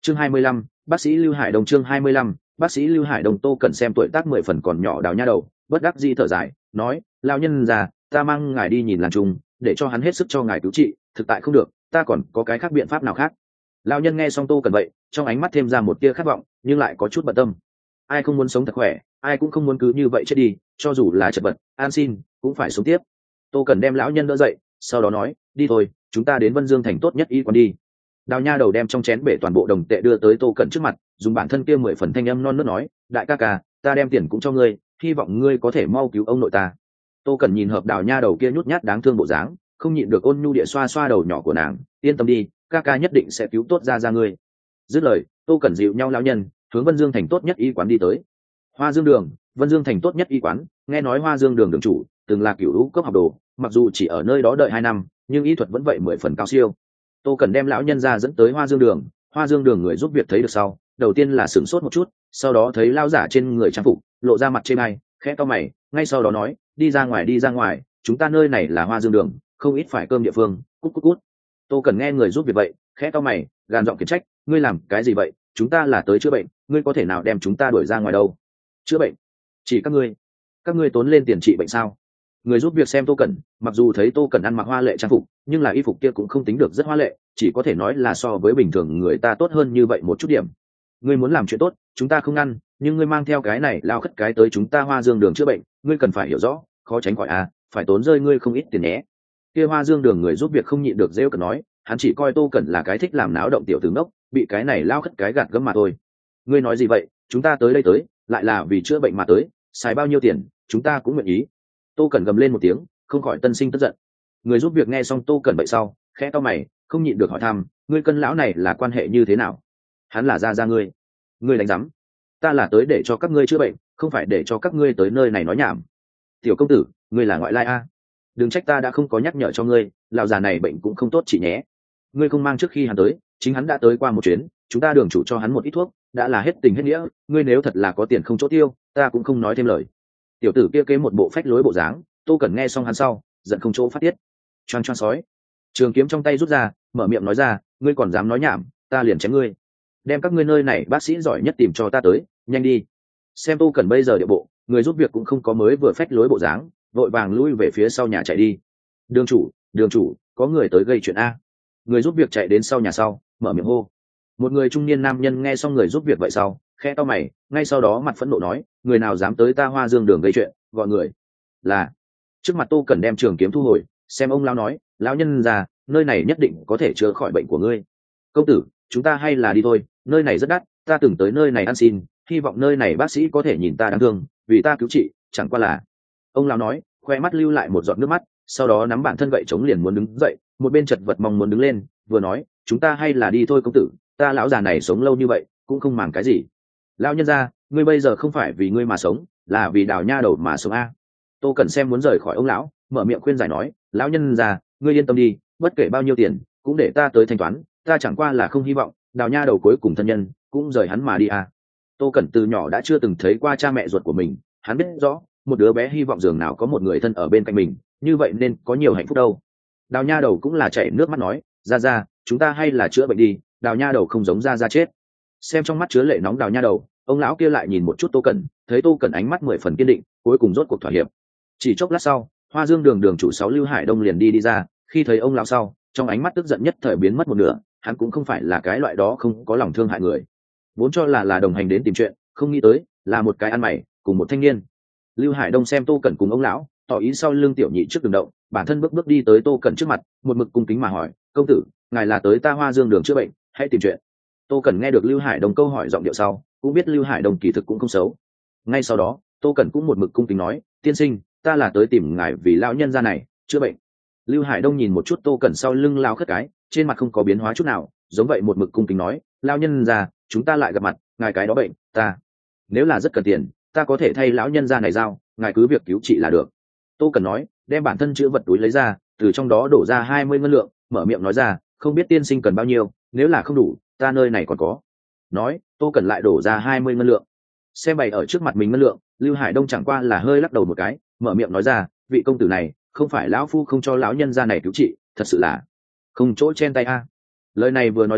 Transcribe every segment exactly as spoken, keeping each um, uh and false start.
chương hai mươi lăm, bác sĩ Lưu Hải Đông. Chương hai mươi lăm, bác sĩ Lưu Hải Đông. Tô Cẩn xem tuổi tác mười phần còn nhỏ đào nha đầu, bất đắc dĩ thở dài, nói: lão nhân già, ta mang ngài đi nhìn làng trùng, để cho hắn hết sức cho ngài cứu trị, thực tại không được, ta còn có cái khác biện pháp nào khác. Lão nhân nghe xong Tô Cẩn vậy, trong ánh mắt thêm ra một tia khát vọng, nhưng lại có chút bận tâm. Ai không muốn sống thật khỏe, ai cũng không muốn cứ như vậy chết đi, cho dù là chật vật, an xin, cũng phải sống tiếp. Tô Cẩn đem lão nhân đỡ dậy, sau đó nói: đi thôi, chúng ta đến Vân Dương thành tốt nhất y quán đi. Đào nha đầu đem trong chén bể toàn bộ đồng tệ đưa tới Tô Cẩn trước mặt, dùng bản thân kia mười phần thanh âm non nớt nói: đại ca ca, ta đem tiền cũng cho ngươi, hy vọng ngươi có thể mau cứu ông nội ta. Tô Cẩn nhìn hợp đào nha đầu kia nhút nhát đáng thương bộ dáng, không nhịn được ôn nhu địa xoa xoa đầu nhỏ của nàng: yên tâm đi, ca ca nhất định sẽ cứu tốt ra ra ngươi. Dứt lời, Tô Cẩn dịu nhau lão nhân hướng Vân Dương thành tốt nhất y quán đi tới. Hoa Dương đường, Vân Dương thành tốt nhất y quán, nghe nói Hoa Dương đường đường chủ từng là cửu hữu cấp học đồ, mặc dù chỉ ở nơi đó đợi hai năm, nhưng y thuật vẫn vậy mười phần cao siêu. Tô Cẩn đem lão nhân ra dẫn tới Hoa Dương đường. Hoa Dương đường người giúp việc thấy được sau, đầu tiên là sửng sốt một chút, sau đó thấy lão giả trên người trang phục lộ ra mặt chê bai, khẽ cau mày, ngay sau đó nói: đi ra ngoài, đi ra ngoài, chúng ta nơi này là Hoa Dương đường, không ít phải cơm địa phương, cút cút cút. Tô Cẩn nghe người giúp việc vậy, khẽ cau mày, gàn giọng khiển trách: ngươi làm cái gì vậy? Chúng ta là tới chữa bệnh, ngươi có thể nào đem chúng ta đuổi ra ngoài đâu? Chữa bệnh? Chỉ các ngươi? Các ngươi tốn lên tiền trị bệnh sao? Người giúp việc xem Tô Cẩn, mặc dù thấy Tô Cẩn ăn mặc hoa lệ trang phục, nhưng là y phục kia cũng không tính được rất hoa lệ, chỉ có thể nói là so với bình thường người ta tốt hơn như vậy một chút điểm. Ngươi muốn làm chuyện tốt, chúng ta không ngăn, nhưng ngươi mang theo cái này lao khất cái tới chúng ta Hoa Dương đường chữa bệnh, ngươi cần phải hiểu rõ, khó tránh khỏi à, phải tốn rơi ngươi không ít tiền nhé. Kia Hoa Dương đường người giúp việc không nhịn được rêu cợt nói, hắn chỉ coi Tô Cẩn là cái thích làm náo động tiểu tử ngốc, bị cái này lao khất cái gạt gẫm mà thôi. Ngươi nói gì vậy? Chúng ta tới đây tới, lại là vì chữa bệnh mà tới, xài bao nhiêu tiền, chúng ta cũng nguyện ý. Tô Cẩn gầm lên một tiếng, không khỏi tân sinh tức giận. Người giúp việc nghe xong Tô Cẩn vậy sau, khẽ cau mày, không nhịn được hỏi thăm: ngươi cân lão này là quan hệ như thế nào? Hắn là gia gia ngươi? Ngươi đánh rắm? Ta là tới để cho các ngươi chữa bệnh, không phải để cho các ngươi tới nơi này nói nhảm. Tiểu công tử, ngươi là ngoại lai a? Đừng trách ta đã không có nhắc nhở cho ngươi, lão già này bệnh cũng không tốt chỉ nhé. Ngươi không mang trước khi hắn tới, chính hắn đã tới qua một chuyến, chúng ta đường chủ cho hắn một ít thuốc, đã là hết tình hết nghĩa, ngươi nếu thật là có tiền không chỗ tiêu, ta cũng không nói thêm lời. Tiểu tử kia kế một bộ phách lối bộ dáng, Tô Cẩn nghe xong hắn sau, giận không chỗ phát tiết. Choang choang sói, trường kiếm trong tay rút ra, mở miệng nói ra: ngươi còn dám nói nhảm, ta liền chém ngươi. Đem các ngươi nơi này bác sĩ giỏi nhất tìm cho ta tới, nhanh đi. Xem Tô Cẩn bây giờ địa bộ, người giúp việc cũng không có mới vừa phách lối bộ dáng, vội vàng lui về phía sau nhà chạy đi. Đường chủ, đường chủ, có người tới gây chuyện a. Người giúp việc chạy đến sau nhà sau, mở miệng hô. Một người trung niên nam nhân nghe xong người giúp việc vậy sau, khẽ cau mày, ngay sau đó mặt phẫn nộ nói: người nào dám tới ta Hoa Dương đường gây chuyện, gọi người. Là. Trước mặt Tô Cẩn đem trường kiếm thu hồi, xem ông lão nói: lão nhân già, nơi này nhất định có thể chữa khỏi bệnh của ngươi. Công tử, chúng ta hay là đi thôi, nơi này rất đắt, ta từng tới nơi này ăn xin, hy vọng nơi này bác sĩ có thể nhìn ta đáng thương, vì ta cứu trị, chẳng qua là. Ông lão nói, khoe mắt lưu lại một giọt nước mắt, sau đó nắm bản thân gậy chống liền muốn đứng dậy, một bên chật vật mong muốn đứng lên, vừa nói: chúng ta hay là đi thôi công tử, ta lão già này sống lâu như vậy, cũng không màng cái gì. Lão nhân gia, ngươi bây giờ không phải vì ngươi mà sống, là vì đào nha đầu mà sống a. Tô Cẩn xem muốn rời khỏi ông lão, mở miệng khuyên giải nói: lão nhân già, ngươi yên tâm đi, bất kể bao nhiêu tiền, cũng để ta tới thanh toán, ta chẳng qua là không hy vọng đào nha đầu cuối cùng thân nhân cũng rời hắn mà đi à. Tô Cẩn từ nhỏ đã chưa từng thấy qua cha mẹ ruột của mình, hắn biết rõ một đứa bé hy vọng dường nào có một người thân ở bên cạnh mình, như vậy nên có nhiều hạnh phúc đâu. Đào nha đầu cũng là chảy nước mắt nói: ra ra, chúng ta hay là chữa bệnh đi, đào nha đầu không giống ra ra chết. Xem trong mắt chứa lệ nóng đào nha đầu, ông lão kia lại nhìn một chút Tô Cẩn, thấy Tô Cẩn ánh mắt mười phần kiên định, cuối cùng rốt cuộc thỏa hiệp. Chỉ chốc lát sau, Hoa Dương đường đường chủ sáu Lưu Hải Đông liền đi đi ra, khi thấy ông lão sau, trong ánh mắt tức giận nhất thời biến mất một nửa, hắn cũng không phải là cái loại đó không có lòng thương hại người, vốn cho là là đồng hành đến tìm chuyện, không nghĩ tới là một cái ăn mày cùng một thanh niên. Lưu Hải Đông xem Tô Cẩn cùng ông lão, tỏ ý sau lưng tiểu nhị trước đường động, bản thân bước bước đi tới Tô Cẩn trước mặt, một mực cung kính mà hỏi: công tử, ngài là tới ta Hoa Dương đường chữa bệnh hay tìm chuyện? Tô Cẩn nghe được Lưu Hải Đông câu hỏi giọng điệu sau, cũng biết Lưu Hải Đông kỳ thực cũng không xấu. Ngay sau đó, Tô Cẩn cũng một mực cung kính nói: tiên sinh, ta là tới tìm ngài vì lão nhân gia này chữa bệnh. Lưu Hải Đông nhìn một chút Tô Cẩn sau lưng lao khất cái, trên mặt không có biến hóa chút nào, giống vậy một mực cung kính nói: lão nhân gia, chúng ta lại gặp mặt, ngài cái đó bệnh, ta nếu là rất cần tiền, ta có thể thay lão nhân gia này giao, ngài cứ việc cứu trị là được. Tô Cẩn nói, đem bản thân chữ vật túi lấy ra, từ trong đó đổ ra hai mươi ngân lượng, mở miệng nói ra: không biết tiên sinh cần bao nhiêu, nếu là không đủ, ta nơi này còn có. Nói, Tô Cẩn lại đổ ra hai mươi ngân lượng. Xem bày ở trước mặt mình ngân lượng, Lưu Hải Đông chẳng qua là hơi lắc đầu một cái, mở miệng nói ra: vị công tử này, không phải lão phu không cho lão nhân gia này cứu trị, thật sự là không chỗ chen tay a. Lời này vừa nói ra,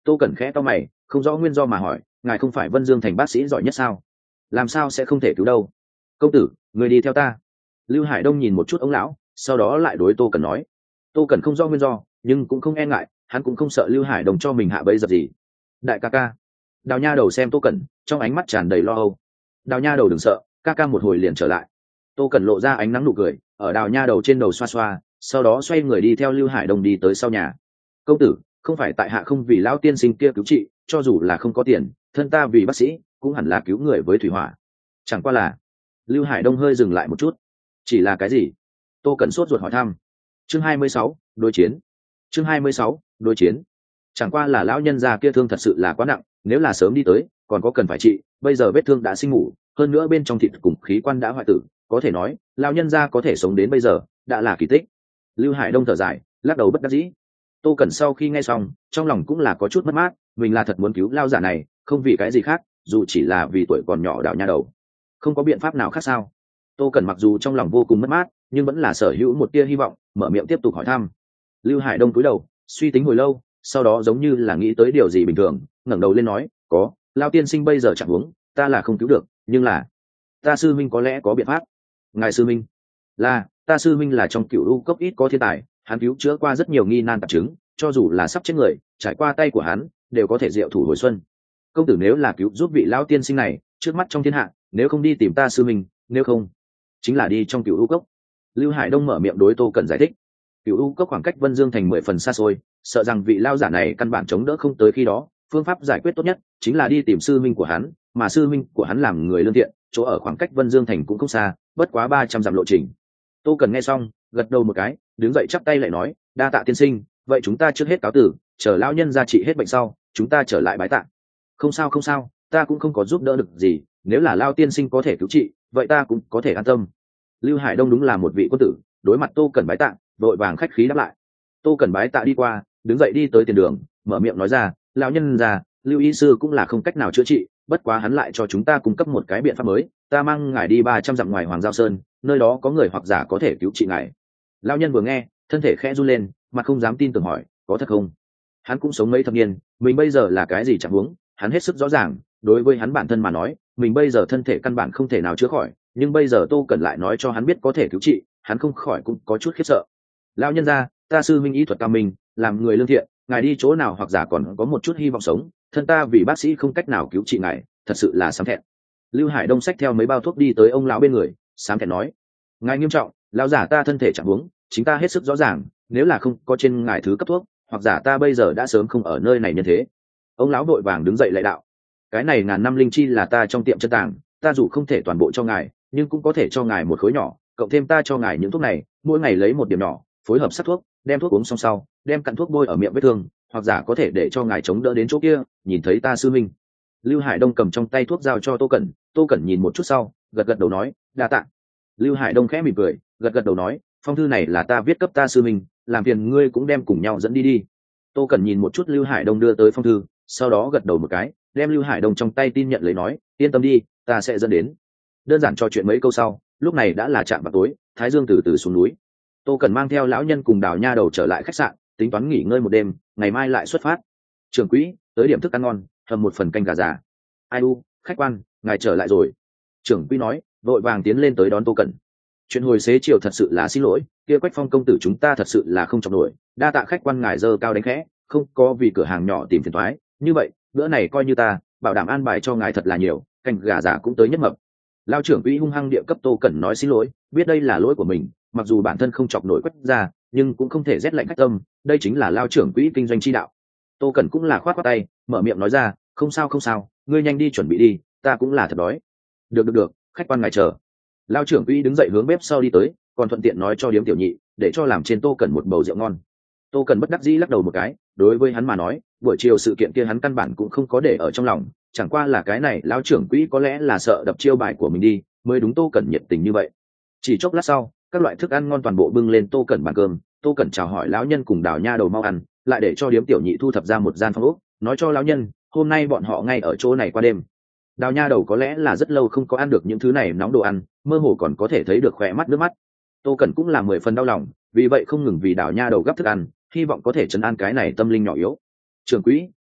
Tô Cẩn khẽ to mày, không rõ nguyên do mà hỏi, ngài không phải Vân Dương thành bác sĩ giỏi nhất sao, làm sao sẽ không thể cứu đâu? Công tử, người đi theo ta. Lưu Hải Đông nhìn một chút ông lão, sau đó lại đối Tô Cẩn nói. Tô Cẩn không rõ nguyên do, nhưng cũng không e ngại, hắn cũng không sợ Lưu Hải Đông cho mình hạ bẫy dập gì. Đại ca ca. Đào Nha Đầu xem Tô Cẩn, trong ánh mắt tràn đầy lo âu. Đào Nha Đầu đừng sợ, ca ca một hồi liền trở lại. Tô Cẩn lộ ra ánh nắng nụ cười, ở Đào Nha Đầu trên đầu xoa xoa, sau đó xoay người đi theo Lưu Hải Đông đi tới sau nhà. Công tử, không phải tại hạ không vì lão tiên sinh kia cứu trị, cho dù là không có tiền, thân ta vì bác sĩ cũng hẳn là cứu người với thủy hỏa. Chẳng qua là. Lưu Hải Đông hơi dừng lại một chút. Chỉ là cái gì? Tô Cẩn sốt ruột hỏi thăm. Chương hai mươi sáu, đối chiến. Chương hai mươi sáu, đối chiến. Chẳng qua là lão nhân già kia thương thật sự là quá nặng, nếu là sớm đi tới, còn có cần phải trị, bây giờ vết thương đã sinh ngủ, hơn nữa bên trong thịt cùng khí quan đã hoại tử, có thể nói, lão nhân gia có thể sống đến bây giờ, đã là kỳ tích. Lưu Hải Đông thở dài, lắc đầu bất đắc dĩ. Tô Cẩn sau khi nghe xong, trong lòng cũng là có chút mất mát, mình là thật muốn cứu lao giả này, không vì cái gì khác, dù chỉ là vì tuổi còn nhỏ Đào Nha Đầu. Không có biện pháp nào khác sao? Tô Cẩn mặc dù trong lòng vô cùng mất mát, nhưng vẫn là sở hữu một tia hy vọng, mở miệng tiếp tục hỏi thăm. Lưu Hải Đông cúi đầu, suy tính hồi lâu, sau đó giống như là nghĩ tới điều gì bình thường, ngẩng đầu lên nói, có, lao tiên sinh bây giờ chẳng huống, ta là không cứu được, nhưng là ta sư minh có lẽ có biện pháp. Ngài sư minh? Là, ta sư minh là trong cựu u cốc ít có thiên tài, hắn cứu chữa qua rất nhiều nghi nan tạp chứng, cho dù là sắp chết người, trải qua tay của hắn đều có thể diệu thủ hồi xuân. Công tử nếu là cứu giúp vị lão tiên sinh này, trước mắt trong thiên hạ, nếu không đi tìm ta sư minh, nếu không chính là đi trong cựu u cốc. Lưu Hải Đông mở miệng đối Tô Cẩn giải thích. Cựu u cốc khoảng cách Vân Dương thành mười phần xa xôi, sợ rằng vị lao giả này căn bản chống đỡ không tới khi đó, phương pháp giải quyết tốt nhất chính là đi tìm sư minh của hắn, mà sư minh của hắn làm người lương thiện, chỗ ở khoảng cách Vân Dương thành cũng không xa, bất quá ba trăm dặm lộ trình. Tô Cẩn nghe xong, gật đầu một cái, đứng dậy chắp tay lại nói, đa tạ tiên sinh, vậy chúng ta trước hết cáo tử, chờ lão nhân gia trị hết bệnh sau, chúng ta trở lại bái tạ. Không sao không sao, ta cũng không có giúp đỡ được gì, nếu là lao tiên sinh có thể cứu trị, vậy ta cũng có thể an tâm. Lưu Hải Đông đúng là một vị quân tử, đối mặt Tô Cẩn bái tạ, đội vàng khách khí đáp lại. Tô Cẩn bái tạ đi qua, đứng dậy đi tới tiền đường, mở miệng nói ra, lão nhân già, Lưu y sư cũng là không cách nào chữa trị, bất quá hắn lại cho chúng ta cung cấp một cái biện pháp mới, ta mang ngài đi ba trăm dặm ngoài Hoàng Giao Sơn, nơi đó có người hoặc giả có thể cứu trị ngài. Lão nhân vừa nghe, thân thể khẽ run lên, mà không dám tin tưởng hỏi, có thật không? Hắn cũng sống mấy thập niên, mình bây giờ là cái gì chẳng huống, hắn hết sức rõ ràng, đối với hắn bản thân mà nói, mình bây giờ thân thể căn bản không thể nào chữa khỏi, nhưng bây giờ Tô Cẩn lại nói cho hắn biết có thể cứu trị, hắn không khỏi cũng có chút khiếp sợ. Lão nhân gia, ta sư minh y thuật cao minh, làm người lương thiện, ngài đi chỗ nào hoặc giả còn có một chút hy vọng sống, thân ta vì bác sĩ không cách nào cứu trị ngài, thật sự là sám thẹn. Lưu Hải Đông xách theo mấy bao thuốc đi tới ông lão bên người, sám thẹn nói, ngài nghiêm trọng, lão giả ta thân thể chẳng huống, chính ta hết sức rõ ràng, nếu là không có trên ngài thứ cấp thuốc, hoặc giả ta bây giờ đã sớm không ở nơi này nhân thế. Ông lão vội vàng đứng dậy lạy đạo, cái này ngàn năm linh chi là ta trong tiệm chân tàng, ta dù không thể toàn bộ cho ngài, nhưng cũng có thể cho ngài một khối nhỏ, cộng thêm ta cho ngài những thuốc này, mỗi ngày lấy một điểm nhỏ, phối hợp sắc thuốc, đem thuốc uống xong sau, đem cặn thuốc bôi ở miệng vết thương, hoặc giả có thể để cho ngài chống đỡ đến chỗ kia, nhìn thấy ta sư minh. Lưu Hải Đông cầm trong tay thuốc giao cho Tô Cẩn, Tô Cẩn nhìn một chút sau, gật gật đầu nói, đa tạ. Lưu Hải Đông khẽ mỉm cười, gật gật đầu nói, phong thư này là ta viết cấp ta sư minh, làm phiền ngươi cũng đem cùng nhau dẫn đi đi. Tô Cẩn nhìn một chút Lưu Hải Đông đưa tới phong thư, sau đó gật đầu một cái, đem Lưu Hải Đông trong tay tin nhận lấy nói, yên tâm đi, ta sẽ dẫn đến. Đơn giản trò chuyện mấy câu sau, lúc này đã là trạm vào tối, thái dương từ từ xuống núi. Tô Cẩn mang theo lão nhân cùng Đào Nha Đầu trở lại khách sạn, tính toán nghỉ ngơi một đêm, ngày mai lại xuất phát. Trưởng quỹ, tới điểm thức ăn ngon, hầm một phần canh gà già. Ai u, khách quan, ngài trở lại rồi. Trưởng quỹ nói, vội vàng tiến lên tới đón Tô Cẩn. Chuyện hồi xế chiều thật sự là xin lỗi, kia Quách Phong công tử chúng ta thật sự là không chọc nổi, đa tạ khách quan ngài dơ cao đánh khẽ, không có vì cửa hàng nhỏ tìm phiền toái, như vậy, bữa này coi như ta bảo đảm an bài cho ngài thật là nhiều, canh gà già cũng tới nhất mập. Lao trưởng quỹ hung hăng địa cấp Tô Cẩn nói xin lỗi, biết đây là lỗi của mình, mặc dù bản thân không chọc nổi Quách ra, nhưng cũng không thể rét lạnh khách tâm, đây chính là Lao trưởng quỹ kinh doanh chi đạo. Tô Cẩn cũng là khoát khoát tay, mở miệng nói ra, không sao không sao, ngươi nhanh đi chuẩn bị đi, ta cũng là thật đói. Được được được, khách quan ngài chờ. Lao trưởng quỹ đứng dậy hướng bếp sau đi tới, còn thuận tiện nói cho điếm tiểu nhị, để cho làm trên Tô Cẩn một bầu rượu ngon. Tô Cẩn bất đắc dĩ lắc đầu một cái, đối với hắn mà nói, buổi chiều sự kiện kia hắn căn bản cũng không có để ở trong lòng, chẳng qua là cái này Lao trưởng quỹ có lẽ là sợ đập chiêu bài của mình đi, mới đúng Tô Cẩn nhiệt tình như vậy. Chỉ chốc lát sau, các loại thức ăn ngon toàn bộ bưng lên Tô Cẩn bàn cơm, Tô Cẩn chào hỏi lão nhân cùng Đào Nha Đầu mau ăn, lại để cho điếm tiểu nhị thu thập ra một gian phòng ốc, nói cho lão nhân, hôm nay bọn họ ngay ở chỗ này qua đêm. Đào Nha Đầu có lẽ là rất lâu không có ăn được những thứ này nóng đồ ăn, mơ hồ còn có thể thấy được khỏe mắt nước mắt. Tô Cẩn cũng là mười phần đau lòng, vì vậy không ngừng vì Đào Nha Đầu gấp thức ăn, hy vọng có thể trấn an cái này tâm linh nhỏ yếu. Trưởng quỹ,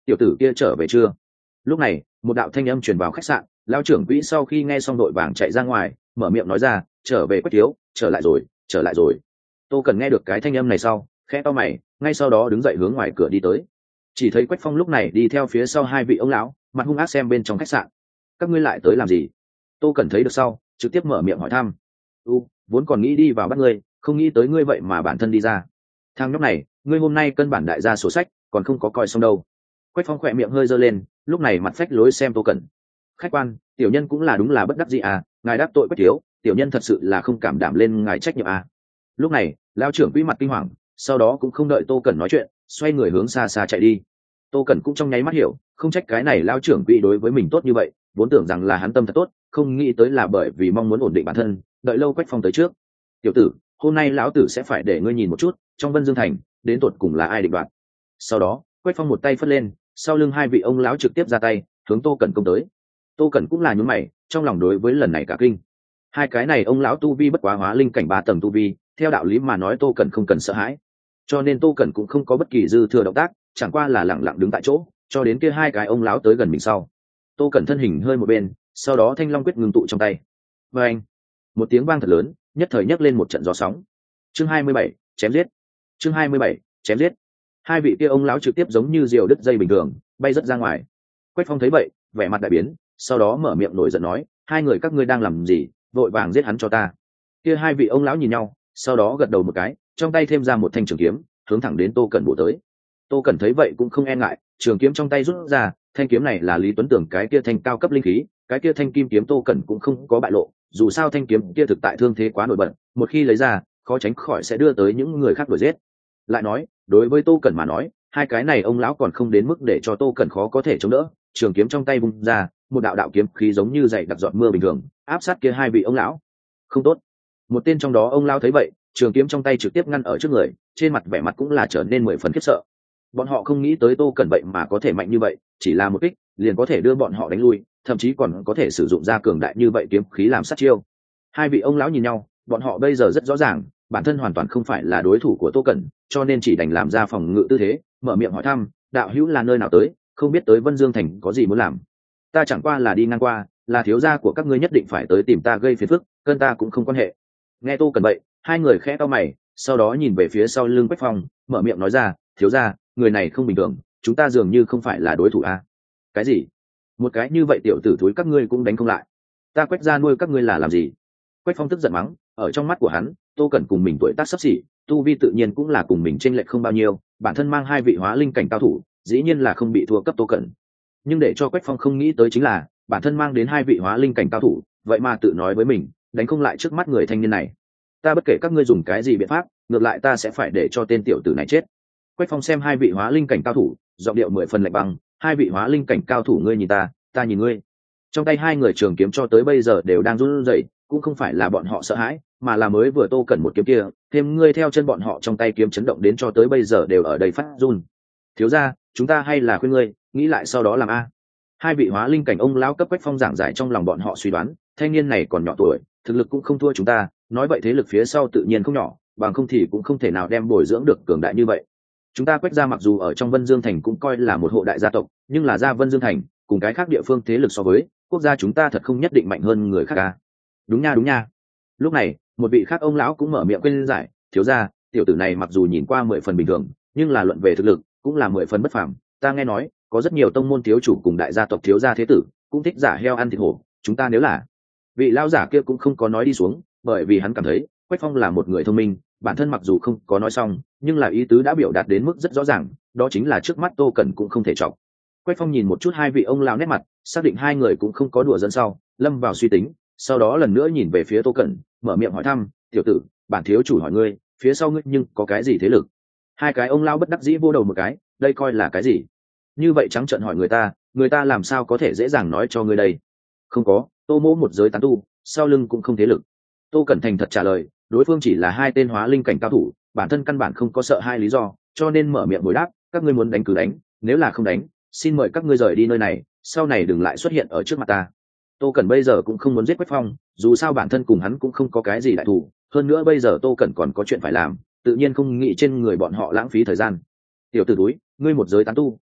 tiểu tử kia trở về chưa? Lúc này một đạo thanh âm truyền vào khách sạn, lao trưởng quỹ sau khi nghe xong đội vàng chạy ra ngoài, mở miệng nói ra, trở về Quách thiếu, trở lại rồi, trở lại rồi. Tô Cần nghe được cái thanh âm này sau, khẽ to mày, ngay sau đó đứng dậy hướng ngoài cửa đi tới. Chỉ thấy Quách Phong lúc này đi theo phía sau hai vị ông lão, mặt hung ác xem bên trong khách sạn. Các ngươi lại tới làm gì? Tô Cần thấy được sau, trực tiếp mở miệng hỏi thăm. U, vốn còn nghĩ đi vào bắt ngươi, không nghĩ tới ngươi vậy mà bản thân đi ra. Thằng nhóc này, ngươi hôm nay cân bản đại gia sổ sách, còn không có coi xong đâu. Quách Phong khỏe miệng hơi giơ lên, lúc này mặt phách lối xem Tô Cẩn. Khách quan, tiểu nhân cũng là đúng là bất đắc dĩ à, ngài đáp tội Quách thiếu, tiểu nhân thật sự là không cảm đảm lên ngài trách nhiệm à. Lúc này, lão trưởng quỹ mặt kinh hoàng, sau đó cũng không đợi Tô Cẩn nói chuyện, xoay người hướng xa xa chạy đi. Tô Cẩn cũng trong nháy mắt hiểu, không trách cái này lão trưởng quỹ đối với mình tốt như vậy, vốn tưởng rằng là hắn tâm thật tốt, không nghĩ tới là bởi vì mong muốn ổn định bản thân, đợi lâu Quách Phong tới trước. Tiểu tử, hôm nay lão tử sẽ phải để ngươi nhìn một chút, trong Vân Dương thành, đến tột cùng là ai định đoạt. Sau đó, Quách Phong một tay phất lên, sau lưng hai vị ông lão trực tiếp ra tay, hướng Tô Cẩn công tới. Tô Cẩn cũng là nhướng mày, trong lòng đối với lần này cả kinh. Hai cái này ông lão tu vi bất quá hóa linh cảnh ba tầng tu vi, theo đạo lý mà nói Tô Cẩn không cần sợ hãi. Cho nên Tô Cẩn cũng không có bất kỳ dư thừa động tác, chẳng qua là lặng lặng đứng tại chỗ, cho đến kia hai cái ông lão tới gần mình sau. Tô Cẩn thân hình hơi một bên, sau đó Thanh Long quyết ngừng tụ trong tay. Và anh, một tiếng vang thật lớn, nhất thời nhấc lên một trận gió sóng. Chương hai mươi bảy, chém giết. Chương hai mươi bảy, chém giết. Hai vị kia ông lão trực tiếp giống như diều đứt dây bình thường, bay rất ra ngoài. Quách Phong thấy vậy, vẻ mặt đại biến, sau đó mở miệng nổi giận nói, hai người các ngươi đang làm gì, vội vàng giết hắn cho ta. Kia hai vị ông lão nhìn nhau, sau đó gật đầu một cái, trong tay thêm ra một thanh trường kiếm, hướng thẳng đến Tô Cẩn bổ tới. Tô Cẩn thấy vậy cũng không e ngại, trường kiếm trong tay rút ra, thanh kiếm này là Lý Tuấn Tưởng cái kia thanh cao cấp linh khí, cái kia thanh kim kiếm Tô Cẩn cũng không có bại lộ, dù sao thanh kiếm kia thực tại thương thế quá nổi bật, một khi lấy ra, khó tránh khỏi sẽ đưa tới những người khác đuổi giết. Lại nói, đối với Tô Cẩn mà nói, hai cái này ông lão còn không đến mức để cho Tô Cẩn khó có thể chống đỡ, trường kiếm trong tay vung ra, một đạo đạo kiếm khí giống như dày đặc giọt mưa bình thường, áp sát kia hai vị ông lão. Không tốt. Một tên trong đó ông lão thấy vậy, trường kiếm trong tay trực tiếp ngăn ở trước người, trên mặt vẻ mặt cũng là trở nên mười phần khiếp sợ. Bọn họ không nghĩ tới Tô Cẩn vậy mà có thể mạnh như vậy, chỉ là một kích liền có thể đưa bọn họ đánh lui, thậm chí còn có thể sử dụng ra cường đại như vậy kiếm khí làm sát chiêu. Hai vị ông lão nhìn nhau, bọn họ bây giờ rất rõ ràng, bản thân hoàn toàn không phải là đối thủ của Tô Cẩn, cho nên chỉ đành làm ra phòng ngự tư thế, mở miệng hỏi thăm, đạo hữu là nơi nào tới, không biết tới Vân Dương thành có gì muốn làm. Ta chẳng qua là đi ngang qua, là thiếu gia của các ngươi nhất định phải tới tìm ta gây phiền phức, cơn ta cũng không quan hệ. Nghe Tô Cẩn vậy, hai người khẽ cau mày, sau đó nhìn về phía sau lưng Quách Phong, mở miệng nói ra, thiếu gia, người này không bình thường, chúng ta dường như không phải là đối thủ a. Cái gì? Một cái như vậy tiểu tử thúi các ngươi cũng đánh không lại, ta Quách gia nuôi các ngươi là làm gì? Quách Phong tức giận mắng, ở trong mắt của hắn, Tô Cẩn cùng mình tuổi tác sắp xỉ, tu vi tự nhiên cũng là cùng mình chênh lệch không bao nhiêu, bản thân mang hai vị hóa linh cảnh cao thủ, dĩ nhiên là không bị thua cấp Tô Cẩn. Nhưng để cho Quách Phong không nghĩ tới chính là, bản thân mang đến hai vị hóa linh cảnh cao thủ, vậy mà tự nói với mình, đánh không lại trước mắt người thanh niên này. Ta bất kể các ngươi dùng cái gì biện pháp, ngược lại ta sẽ phải để cho tên tiểu tử này chết. Quách Phong xem hai vị hóa linh cảnh cao thủ, giọng điệu mười phần lạnh băng, hai vị hóa linh cảnh cao thủ ngươi nhìn ta, ta nhìn ngươi. Trong tay hai người trường kiếm cho tới bây giờ đều đang run rẩy, cũng không phải là bọn họ sợ hãi, mà là mới vừa Tô Cẩn một kiếm kia, thêm ngươi theo chân bọn họ trong tay kiếm chấn động đến cho tới bây giờ đều ở đây phát run. Thiếu gia, chúng ta hay là khuyên ngươi, nghĩ lại sau đó làm a. Hai vị hóa linh cảnh ông lão cấp Quách Phong giảng giải trong lòng bọn họ suy đoán, thanh niên này còn nhỏ tuổi, thực lực cũng không thua chúng ta, nói vậy thế lực phía sau tự nhiên không nhỏ, bằng không thì cũng không thể nào đem bồi dưỡng được cường đại như vậy. Chúng ta Quách gia mặc dù ở trong Vân Dương thành cũng coi là một hộ đại gia tộc, nhưng là gia Vân Dương thành, cùng cái khác địa phương thế lực so với, quốc gia chúng ta thật không nhất định mạnh hơn người khác a. Đúng nha đúng nha. Lúc này, một vị khác ông lão cũng mở miệng khuyên giải, thiếu gia, tiểu tử này mặc dù nhìn qua mười phần bình thường, nhưng là luận về thực lực, cũng là mười phần bất phàm. Ta nghe nói, có rất nhiều tông môn thiếu chủ cùng đại gia tộc thiếu gia thế tử, cũng thích giả heo ăn thịt hổ, chúng ta nếu là. Vị lão giả kia cũng không có nói đi xuống, bởi vì hắn cảm thấy, Quách Phong là một người thông minh, bản thân mặc dù không có nói xong, nhưng là ý tứ đã biểu đạt đến mức rất rõ ràng, đó chính là trước mắt Tô Cẩn cũng không thể chọc. Quách Phong nhìn một chút hai vị ông lão nét mặt, xác định hai người cũng không có đùa dẫn sau, lâm vào suy tính, sau đó lần nữa nhìn về phía Tô Cẩn, mở miệng hỏi thăm, tiểu tử, bản thiếu chủ hỏi ngươi, phía sau ngươi nhưng có cái gì thế lực? Hai cái ông lão bất đắc dĩ vô đầu một cái, đây coi là cái gì? Như vậy trắng trợn hỏi người ta, người ta làm sao có thể dễ dàng nói cho ngươi đây? Không có, Tô mỗ một giới tán tu, sau lưng cũng không thế lực. Tô Cẩn thành thật trả lời, đối phương chỉ là hai tên hóa linh cảnh cao thủ, bản thân căn bản không có sợ hai lý do, cho nên mở miệng hồi đáp, các ngươi muốn đánh cứ đánh, nếu là không đánh, xin mời các ngươi rời đi nơi này, sau này đừng lại xuất hiện ở trước mặt ta. Tô Cẩn bây giờ cũng không muốn giết Quách Phong, dù sao bản thân cùng hắn cũng không có cái gì đại thù, hơn nữa bây giờ Tô Cẩn còn có chuyện phải làm, tự nhiên không nghĩ trên người bọn họ lãng phí thời gian. Tiểu tử túi, ngươi một giới tán tu,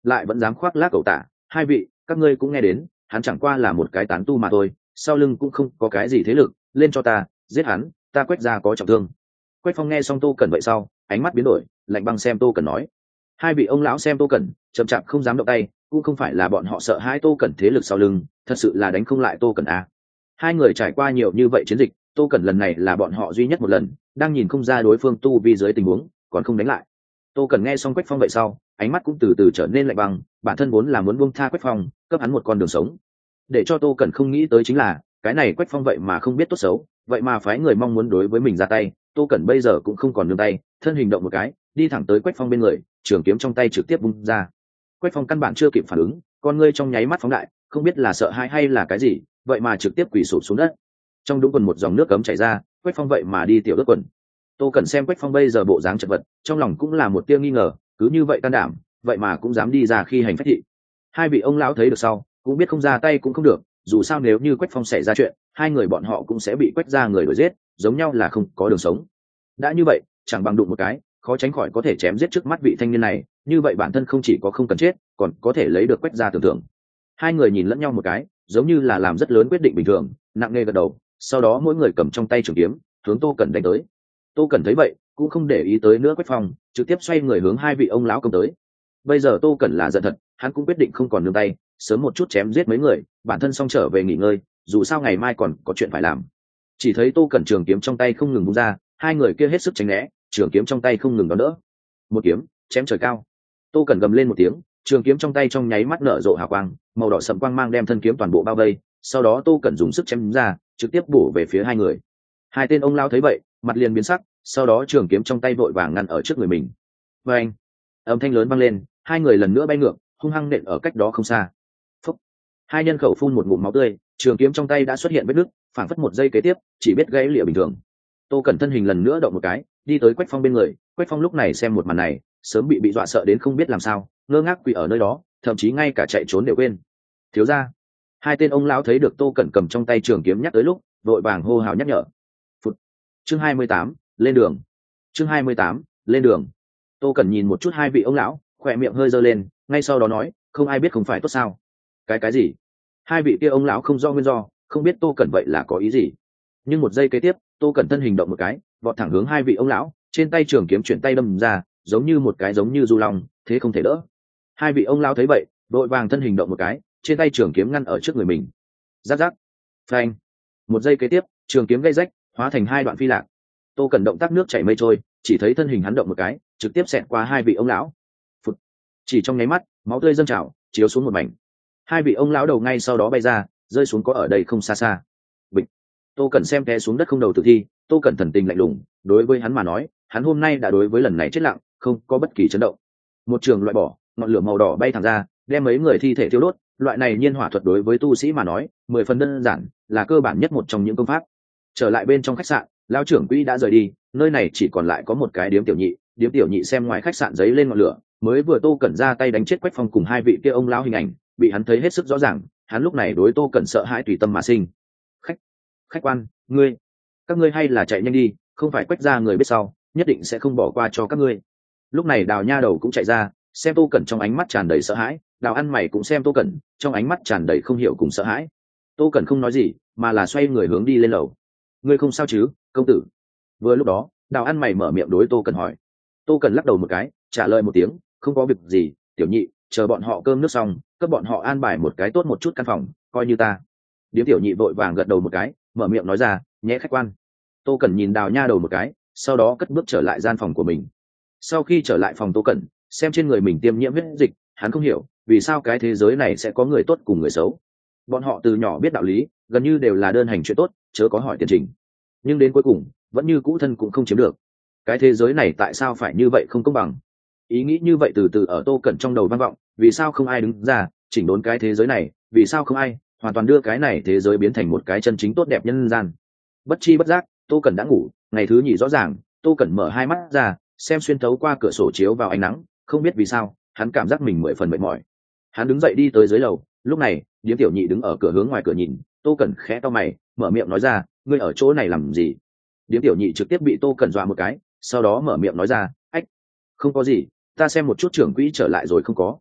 lại vẫn dám khoác lác cậu tả. Hai vị, các ngươi cũng nghe đến, hắn chẳng qua là một cái tán tu mà thôi, sau lưng cũng không có cái gì thế lực, lên cho ta, giết hắn, ta Quách gia có trọng thương. Quách Phong nghe xong Tô Cẩn vậy sau, ánh mắt biến đổi, lạnh băng xem Tô Cẩn nói. Hai vị ông lão xem Tô Cẩn, chậm chạp không dám động tay, cũng không phải là bọn họ sợ hai Tô Cẩn thế lực sau lưng, thật sự là đánh không lại Tô Cẩn à. Hai người trải qua nhiều như vậy chiến dịch, Tô Cẩn lần này là bọn họ duy nhất một lần, đang nhìn không ra đối phương tu vi dưới tình huống, còn không đánh lại. Tô Cẩn nghe xong Quách Phong vậy sau, ánh mắt cũng từ từ trở nên lạnh băng, bản thân vốn là muốn buông tha Quách Phong, cấp hắn một con đường sống. Để cho Tô Cẩn không nghĩ tới chính là, cái này Quách Phong vậy mà không biết tốt xấu, vậy mà phái người mong muốn đối với mình ra tay. Tô Cẩn bây giờ cũng không còn nương tay, thân hình động một cái, đi thẳng tới Quách Phong bên người, trường kiếm trong tay trực tiếp vung ra. Quách Phong căn bản chưa kịp phản ứng, con ngươi trong nháy mắt phóng đại, không biết là sợ hãi hay là cái gì, vậy mà trực tiếp quỳ sụp xuống đất. Trong đũng quần một dòng nước cấm chảy ra, Quách Phong vậy mà đi tiểu ướt quần. Tô Cẩn xem Quách Phong bây giờ bộ dáng chật vật, trong lòng cũng là một tia nghi ngờ, cứ như vậy can đảm, vậy mà cũng dám đi ra khi hành phách thị. Hai vị ông lão thấy được sau, cũng biết không ra tay cũng không được, dù sao nếu như Quách Phong xảy ra chuyện, hai người bọn họ cũng sẽ bị Quách gia người đuổi giết, giống nhau là không có đường sống. Đã như vậy, chẳng bằng đụng một cái, khó tránh khỏi có thể chém giết trước mắt vị thanh niên này, như vậy bản thân không chỉ có không cần chết, còn có thể lấy được Quách gia tưởng thưởng. Hai người nhìn lẫn nhau một cái, giống như là làm rất lớn quyết định bình thường, nặng nề gật đầu, sau đó mỗi người cầm trong tay trường kiếm, hướng Tô Cẩn đánh tới. Tô Cẩn thấy vậy, cũng không để ý tới nữa Quách Phong, trực tiếp xoay người hướng hai vị ông lão công tới. Bây giờ Tô Cẩn là giận thật, hắn cũng quyết định không còn nương tay, sớm một chút chém giết mấy người, bản thân xong trở về nghỉ ngơi, dù sao ngày mai còn có chuyện phải làm. Chỉ thấy Tô Cẩn trường kiếm trong tay không ngừng vung ra, hai người kia hết sức tránh né, trường kiếm trong tay không ngừng đón đỡ. Một kiếm, chém trời cao. Tô Cẩn gầm lên một tiếng, trường kiếm trong tay trong nháy mắt nở rộ hào quang, màu đỏ sẫm quang mang đem thân kiếm toàn bộ bao vây, sau đó Tô Cẩn dùng sức chém ra, trực tiếp bổ về phía hai người. Hai tên ông lao thấy vậy, mặt liền biến sắc, sau đó trường kiếm trong tay vội vàng ngăn ở trước người mình. Và anh, âm thanh lớn vang lên, hai người lần nữa bay ngược, hung hăng nện ở cách đó không xa. Phúc. Hai nhân khẩu phun một ngụm máu tươi, trường kiếm trong tay đã xuất hiện vết nứt, phảng phất một giây kế tiếp, chỉ biết gãy lìa bình thường. Tô Cẩn thân hình lần nữa động một cái, đi tới Quách Phong bên người. Quách Phong lúc này xem một màn này, sớm bị bị dọa sợ đến không biết làm sao, ngơ ngác quỳ ở nơi đó, thậm chí ngay cả chạy trốn đều quên. Thiếu gia. Hai tên ông lão thấy được Tô Cẩn cầm trong tay trường kiếm nhắc tới lúc, vội vàng hô hào nhắc nhở. Phụt. Chương hai mươi tám, lên đường. Chương hai mươi tám, lên đường. Tô Cẩn nhìn một chút hai vị ông lão, khỏe miệng hơi giơ lên, ngay sau đó nói, không ai biết không phải tốt sao? Cái cái gì? Hai vị kia ông lão không do nguyên do, không biết Tô Cẩn vậy là có ý gì. Nhưng một giây kế tiếp, Tô Cẩn thân hình động một cái, vọt thẳng hướng hai vị ông lão, trên tay trường kiếm chuyển tay đâm ra, giống như một cái giống như du long, thế không thể đỡ. Hai vị ông lão thấy vậy, đội vàng thân hình động một cái, trên tay trường kiếm ngăn ở trước người mình. Rắc rắc, phanh. Một giây kế tiếp, trường kiếm gây rách, hóa thành hai đoạn phi lạc. Tô Cẩn động tác nước chảy mây trôi, chỉ thấy thân hình hắn động một cái, trực tiếp xẹt qua hai vị ông lão. Phụt. Chỉ trong nháy mắt, máu tươi dâng trào, chiếu xuống một mảnh. Hai vị ông lão đầu ngay sau đó bay ra, rơi xuống có ở đây không xa xa. Bịch. Tô Cẩn xem té xuống đất không đầu tử thi, Tô Cẩn thần tình lạnh lùng, đối với hắn mà nói, hắn hôm nay đã đối với lần này chết lặng, không có bất kỳ chấn động. Một trường loại bỏ, ngọn lửa màu đỏ bay thẳng ra, đem mấy người thi thể thiêu đốt. Loại này nhiên hỏa thuật đối với tu sĩ mà nói, mười phần đơn giản, là cơ bản nhất một trong những công pháp. Trở lại bên trong khách sạn, lão trưởng quỹ đã rời đi, nơi này chỉ còn lại có một cái điếm tiểu nhị. Điếm tiểu nhị xem ngoài khách sạn giấy lên ngọn lửa, mới vừa Tô Cẩn ra tay đánh chết Quách Phong cùng hai vị kia ông lão hình ảnh, bị hắn thấy hết sức rõ ràng. Hắn lúc này đối Tô Cẩn sợ hãi tùy tâm mà sinh. Khách, khách quan, ngươi, các ngươi hay là chạy nhanh đi, không phải Quách gia người biết sau, nhất định sẽ không bỏ qua cho các ngươi. Lúc này Đào nha đầu cũng chạy ra, xem Tô Cẩn trong ánh mắt tràn đầy sợ hãi. Đào ăn mày cũng xem Tô Cẩn, trong ánh mắt tràn đầy không hiểu cùng sợ hãi. Tô Cẩn không nói gì, mà là xoay người hướng đi lên lầu. Ngươi không sao chứ, công tử? Vừa lúc đó, Đào ăn mày mở miệng đối Tô Cẩn hỏi. Tô Cẩn lắc đầu một cái, trả lời một tiếng, không có việc gì, tiểu nhị, chờ bọn họ cơm nước xong, cấp bọn họ an bài một cái tốt một chút căn phòng, coi như ta. Điếm tiểu nhị vội vàng gật đầu một cái, mở miệng nói ra, nhẽ khách quan. Tô Cẩn nhìn Đào nha đầu một cái, sau đó cất bước trở lại gian phòng của mình. Sau khi trở lại phòng Tô Cẩn, xem trên người mình tiêm nhiễm huyết dịch, hắn không hiểu vì sao cái thế giới này sẽ có người tốt cùng người xấu. Bọn họ từ nhỏ biết đạo lý, gần như đều là đơn hành chuyện tốt, chớ có hỏi tiền trình. Nhưng đến cuối cùng, vẫn như cũ thân cũng không chiếm được. Cái thế giới này tại sao phải như vậy không công bằng? Ý nghĩ như vậy từ từ ở Tô Cẩn trong đầu vang vọng, vì sao không ai đứng ra chỉnh đốn cái thế giới này, vì sao không ai hoàn toàn đưa cái này thế giới biến thành một cái chân chính tốt đẹp nhân gian. Bất chi bất giác, Tô Cẩn đã ngủ, ngày thứ nhì rõ ràng, Tô Cẩn mở hai mắt ra, xem xuyên thấu qua cửa sổ chiếu vào ánh nắng, không biết vì sao, hắn cảm giác mình mười phần mệt mỏi. Hắn đứng dậy đi tới dưới lầu, lúc này, Điếm tiểu nhị đứng ở cửa hướng ngoài cửa nhìn, Tô Cẩn khẽ cau mày, mở miệng nói ra, ngươi ở chỗ này làm gì? Điếm tiểu nhị trực tiếp bị Tô Cẩn dọa một cái, sau đó mở miệng nói ra, ách, không có gì, ta xem một chút trưởng quỹ trở lại rồi không có.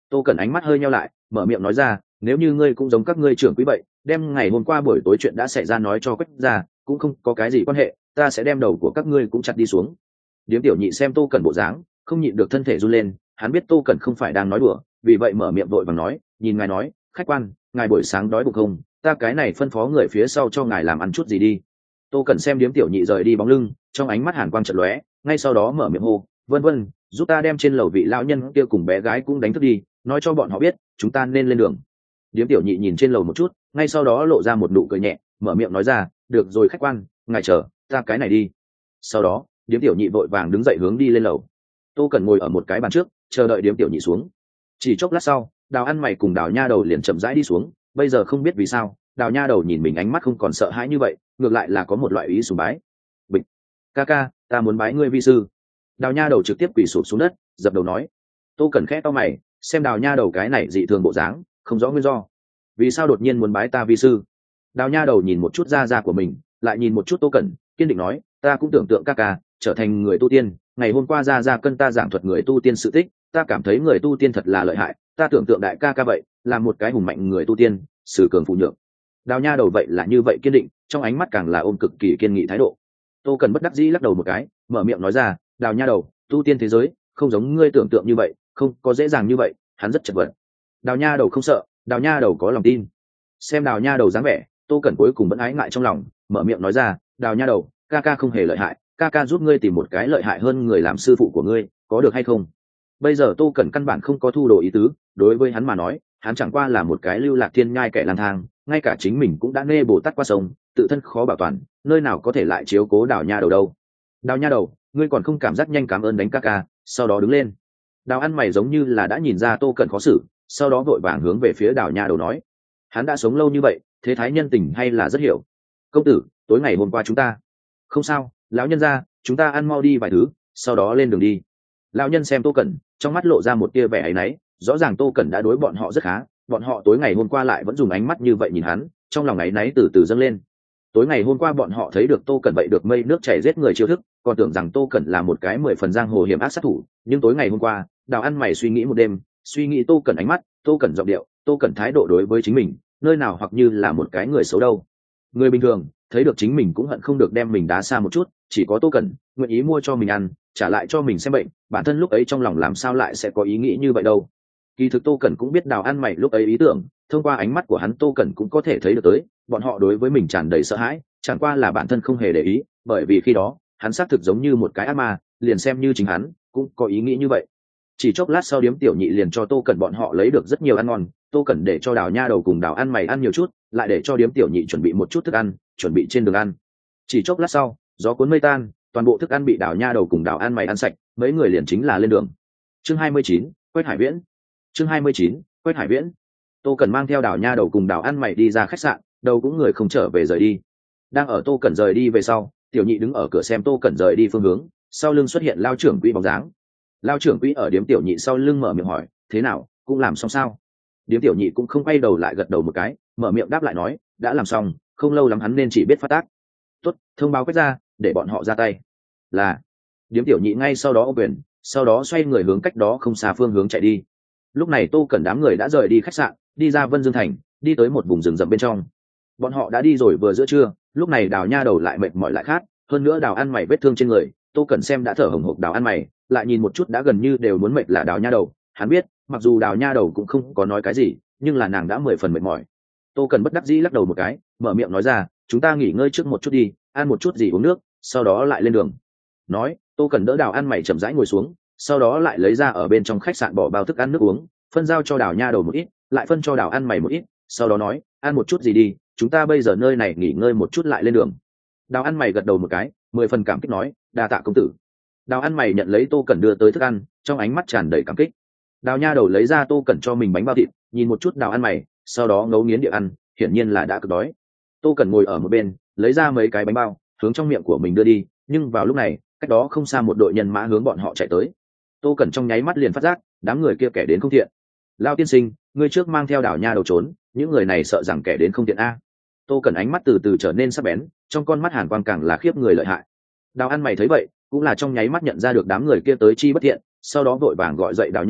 Tô Cẩn ánh mắt hơi nheo lại, mở miệng nói ra, nếu như ngươi cũng giống các ngươi trưởng quý vậy, đem ngày hôm qua buổi tối chuyện đã xảy ra nói cho Quách gia, cũng không có cái gì quan hệ, ta sẽ đem đầu của các ngươi cũng chặt đi xuống. Điếm tiểu nhị xem Tô Cẩn bộ dáng, không nhịn được thân thể run lên, hắn biết Tô Cẩn không phải đang nói đùa, vì vậy mở miệng vội vàng nói, nhìn ngài nói, khách quan, ngài buổi sáng đói bụng không, ta cái này phân phó người phía sau cho ngài làm ăn chút gì đi. Tô Cẩn xem điếm tiểu nhị rời đi bóng lưng, trong ánh mắt hàn quang chợt lóe, ngay sau đó mở miệng hô, vân vân, giúp ta đem trên lầu vị lão nhân kia cùng bé gái cũng đánh thức đi, nói cho bọn họ biết chúng ta nên lên đường. Điếm tiểu nhị nhìn trên lầu một chút, ngay sau đó lộ ra một nụ cười nhẹ, mở miệng nói ra, được rồi khách quan, ngài chờ, ta cái này đi. Sau đó điếm tiểu nhị vội vàng đứng dậy hướng đi lên lầu. Tô Cẩn ngồi ở một cái bàn trước, chờ đợi điếm tiểu nhị xuống. Chỉ chốc lát sau, Đào Ăn Mày cùng Đào Nha Đầu liền chậm rãi đi xuống. Bây giờ không biết vì sao, Đào Nha Đầu nhìn mình ánh mắt không còn sợ hãi như vậy, ngược lại là có một loại ý sùng bái. Bịch, ca ca, ta muốn bái ngươi vi sư. Đào Nha Đầu trực tiếp quỳ sụp xuống đất, dập đầu nói. Tô Cẩn khẽ to mày, xem Đào Nha Đầu cái này dị thường bộ dáng, không rõ nguyên do. Vì sao đột nhiên muốn bái ta vi sư? Đào Nha Đầu nhìn một chút da da của mình, lại nhìn một chút Tô Cẩn, kiên định nói, ta cũng tưởng tượng ca ca trở thành người tu tiên. Ngày hôm qua ra ra cân ta giảng thuật người tu tiên sự tích, ta cảm thấy người tu tiên thật là lợi hại, ta tưởng tượng đại ca ca vậy, là một cái hùng mạnh người tu tiên, sử cường phụ nhượng. Đào Nha Đầu vậy là như vậy kiên định, trong ánh mắt càng là ôm cực kỳ kiên nghị thái độ. Tô Cẩn bất đắc dĩ lắc đầu một cái, mở miệng nói ra, Đào Nha Đầu, tu tiên thế giới không giống ngươi tưởng tượng như vậy, không có dễ dàng như vậy, hắn rất chật vật. Đào Nha Đầu không sợ, Đào Nha Đầu có lòng tin. Xem Đào Nha Đầu dáng vẻ, Tô Cẩn cuối cùng vẫn ái ngại trong lòng, mở miệng nói ra, Đào Nha Đầu, ca ca không hề lợi hại, ca ca giúp ngươi tìm một cái lợi hại hơn người làm sư phụ của ngươi, có được hay không? Bây giờ Tô Cẩn căn bản không có thu đồ ý tứ, đối với hắn mà nói, hắn chẳng qua là một cái lưu lạc thiên nhai kẻ lang thang, ngay cả chính mình cũng đã nê Bồ Tát qua sông, tự thân khó bảo toàn, nơi nào có thể lại chiếu cố Đào Nha Đầu đâu. Đào Nha Đầu, ngươi còn không cảm giác nhanh cảm ơn đánh ca ca, sau đó đứng lên. Đào Ăn Mày giống như là đã nhìn ra Tô Cẩn khó xử, sau đó vội vàng hướng về phía Đào Nha Đầu nói, hắn đã sống lâu như vậy, thế thái nhân tình hay là rất hiểu. Công tử, tối ngày hôm qua chúng ta không sao, lão nhân gia, chúng ta ăn mau đi vài thứ, sau đó lên đường đi. Lão nhân xem Tô Cẩn, trong mắt lộ ra một tia vẻ áy náy, rõ ràng Tô Cẩn đã đối bọn họ rất khá, bọn họ tối ngày hôm qua lại vẫn dùng ánh mắt như vậy nhìn hắn, trong lòng áy náy từ từ dâng lên. Tối ngày hôm qua bọn họ thấy được Tô Cẩn vậy được mây nước chảy giết người chiêu thức, còn tưởng rằng Tô Cẩn là một cái mười phần giang hồ hiểm ác sát thủ, nhưng tối ngày hôm qua, Đào Ăn Mày suy nghĩ một đêm, suy nghĩ Tô Cẩn ánh mắt, Tô Cẩn giọng điệu, Tô Cẩn thái độ đối với chính mình, nơi nào hoặc như là một cái người xấu đâu. Người bình thường thấy được chính mình cũng hận không được đem mình đá xa một chút, chỉ có Tô Cẩn nguyện ý mua cho mình ăn, trả lại cho mình xem bệnh, bản thân lúc ấy trong lòng làm sao lại sẽ có ý nghĩ như vậy đâu. Kỳ thực Tô Cẩn cũng biết Đào Ăn Mày lúc ấy ý tưởng, thông qua ánh mắt của hắn Tô Cẩn cũng có thể thấy được tới, bọn họ đối với mình tràn đầy sợ hãi, chẳng qua là bản thân không hề để ý, bởi vì khi đó hắn xác thực giống như một cái ác ma, liền xem như chính hắn cũng có ý nghĩ như vậy. Chỉ chốc lát sau điếm tiểu nhị liền cho Tô Cẩn bọn họ lấy được rất nhiều ăn ngon, Tô Cẩn để cho Đào Nha Đầu cùng Đào Ăn Mày ăn nhiều chút, lại để cho điếm tiểu nhị chuẩn bị một chút thức ăn, chuẩn bị trên đường ăn. Chỉ chốc lát sau, gió cuốn mây tan, toàn bộ thức ăn bị Đào Nha Đầu cùng Đào Ăn Mày ăn sạch, mấy người liền chính là lên đường. Chương hai mươi chín, Quách Hải Viễn. Chương hai mươi chín, Quách Hải Viễn. Tô Cẩn mang theo Đào Nha Đầu cùng Đào Ăn Mày đi ra khách sạn, đầu cũng người không trở về rời đi. Đang ở Tô Cẩn rời đi về sau, tiểu nhị đứng ở cửa xem Tô Cẩn rời đi phương hướng, sau lưng xuất hiện lao trưởng quỹ bóng dáng. Lao trưởng quỹ ở điếm tiểu nhị sau lưng mở miệng hỏi, thế nào, cũng làm xong sao? Điếm tiểu nhị cũng không quay đầu lại gật đầu một cái, mở miệng đáp lại nói, đã làm xong, không lâu lắm hắn nên chỉ biết phát tác. Tốt, thông báo Quách ra, để bọn họ ra tay. Là. Điếm tiểu nhị ngay sau đó ô quyền, sau đó xoay người hướng cách đó không xa phương hướng chạy đi. Lúc này Tô Cẩn đám người đã rời đi khách sạn, đi ra Vân Dương Thành, đi tới một vùng rừng rậm bên trong. Bọn họ đã đi rồi vừa giữa trưa, lúc này Đào Nha Đầu lại mệt mỏi lại khát, hơn nữa Đào Ăn Mày vết thương trên người, Tô Cẩn xem đã thở hổn hộc Đào Ăn Mày, lại nhìn một chút đã gần như đều muốn mệt là Đào Nha Đầu, hắn biết, mặc dù Đào Nha Đầu cũng không có nói cái gì, nhưng là nàng đã mười phần mệt mỏi. Tô Cẩn bất đắc dĩ lắc đầu một cái, mở miệng nói ra, chúng ta nghỉ ngơi trước một chút đi, ăn một chút gì uống nước, sau đó lại lên đường. Nói, Tô Cẩn đỡ Đào Ăn Mày chậm rãi ngồi xuống, sau đó lại lấy ra ở bên trong khách sạn bỏ bao thức ăn nước uống, phân giao cho Đào Nha Đầu một ít, lại phân cho Đào Ăn Mày một ít, sau đó nói, ăn một chút gì đi, chúng ta bây giờ nơi này nghỉ ngơi một chút lại lên đường. Đào Ăn Mày gật đầu một cái, mười phần cảm kích nói, đa tạ công tử. Đào Ăn Mày nhận lấy Tô Cẩn đưa tới thức ăn, trong ánh mắt tràn đầy cảm kích. Đào Nha Đầu lấy ra Tô Cẩn cho mình bánh bao thịt, nhìn một chút Đào Ăn Mày, sau đó ngấu nghiến địa ăn, hiển nhiên là đã cực đói. Tô Cẩn ngồi ở một bên, lấy ra mấy cái bánh bao, hướng trong miệng của mình đưa đi, nhưng vào lúc này, cách đó không xa một đội nhân mã hướng bọn họ chạy tới. Tô Cẩn trong nháy mắt liền phát giác, đám người kia kẻ đến không thiện. Lao tiên sinh, ngươi trước mang theo Đào Nha Đầu trốn, những người này sợ rằng kẻ đến không thiện a. Tô Cẩn ánh mắt từ từ trở nên sắc bén, trong con mắt hàn quang càng là khiếp người lợi hại. Đào Ăn Mày thấy vậy, cũng là trong nháy mắt nhận ra được đám người kia tới chi bất thiện, sau đó vội vàng gọi dậy Đào Nha Đầu,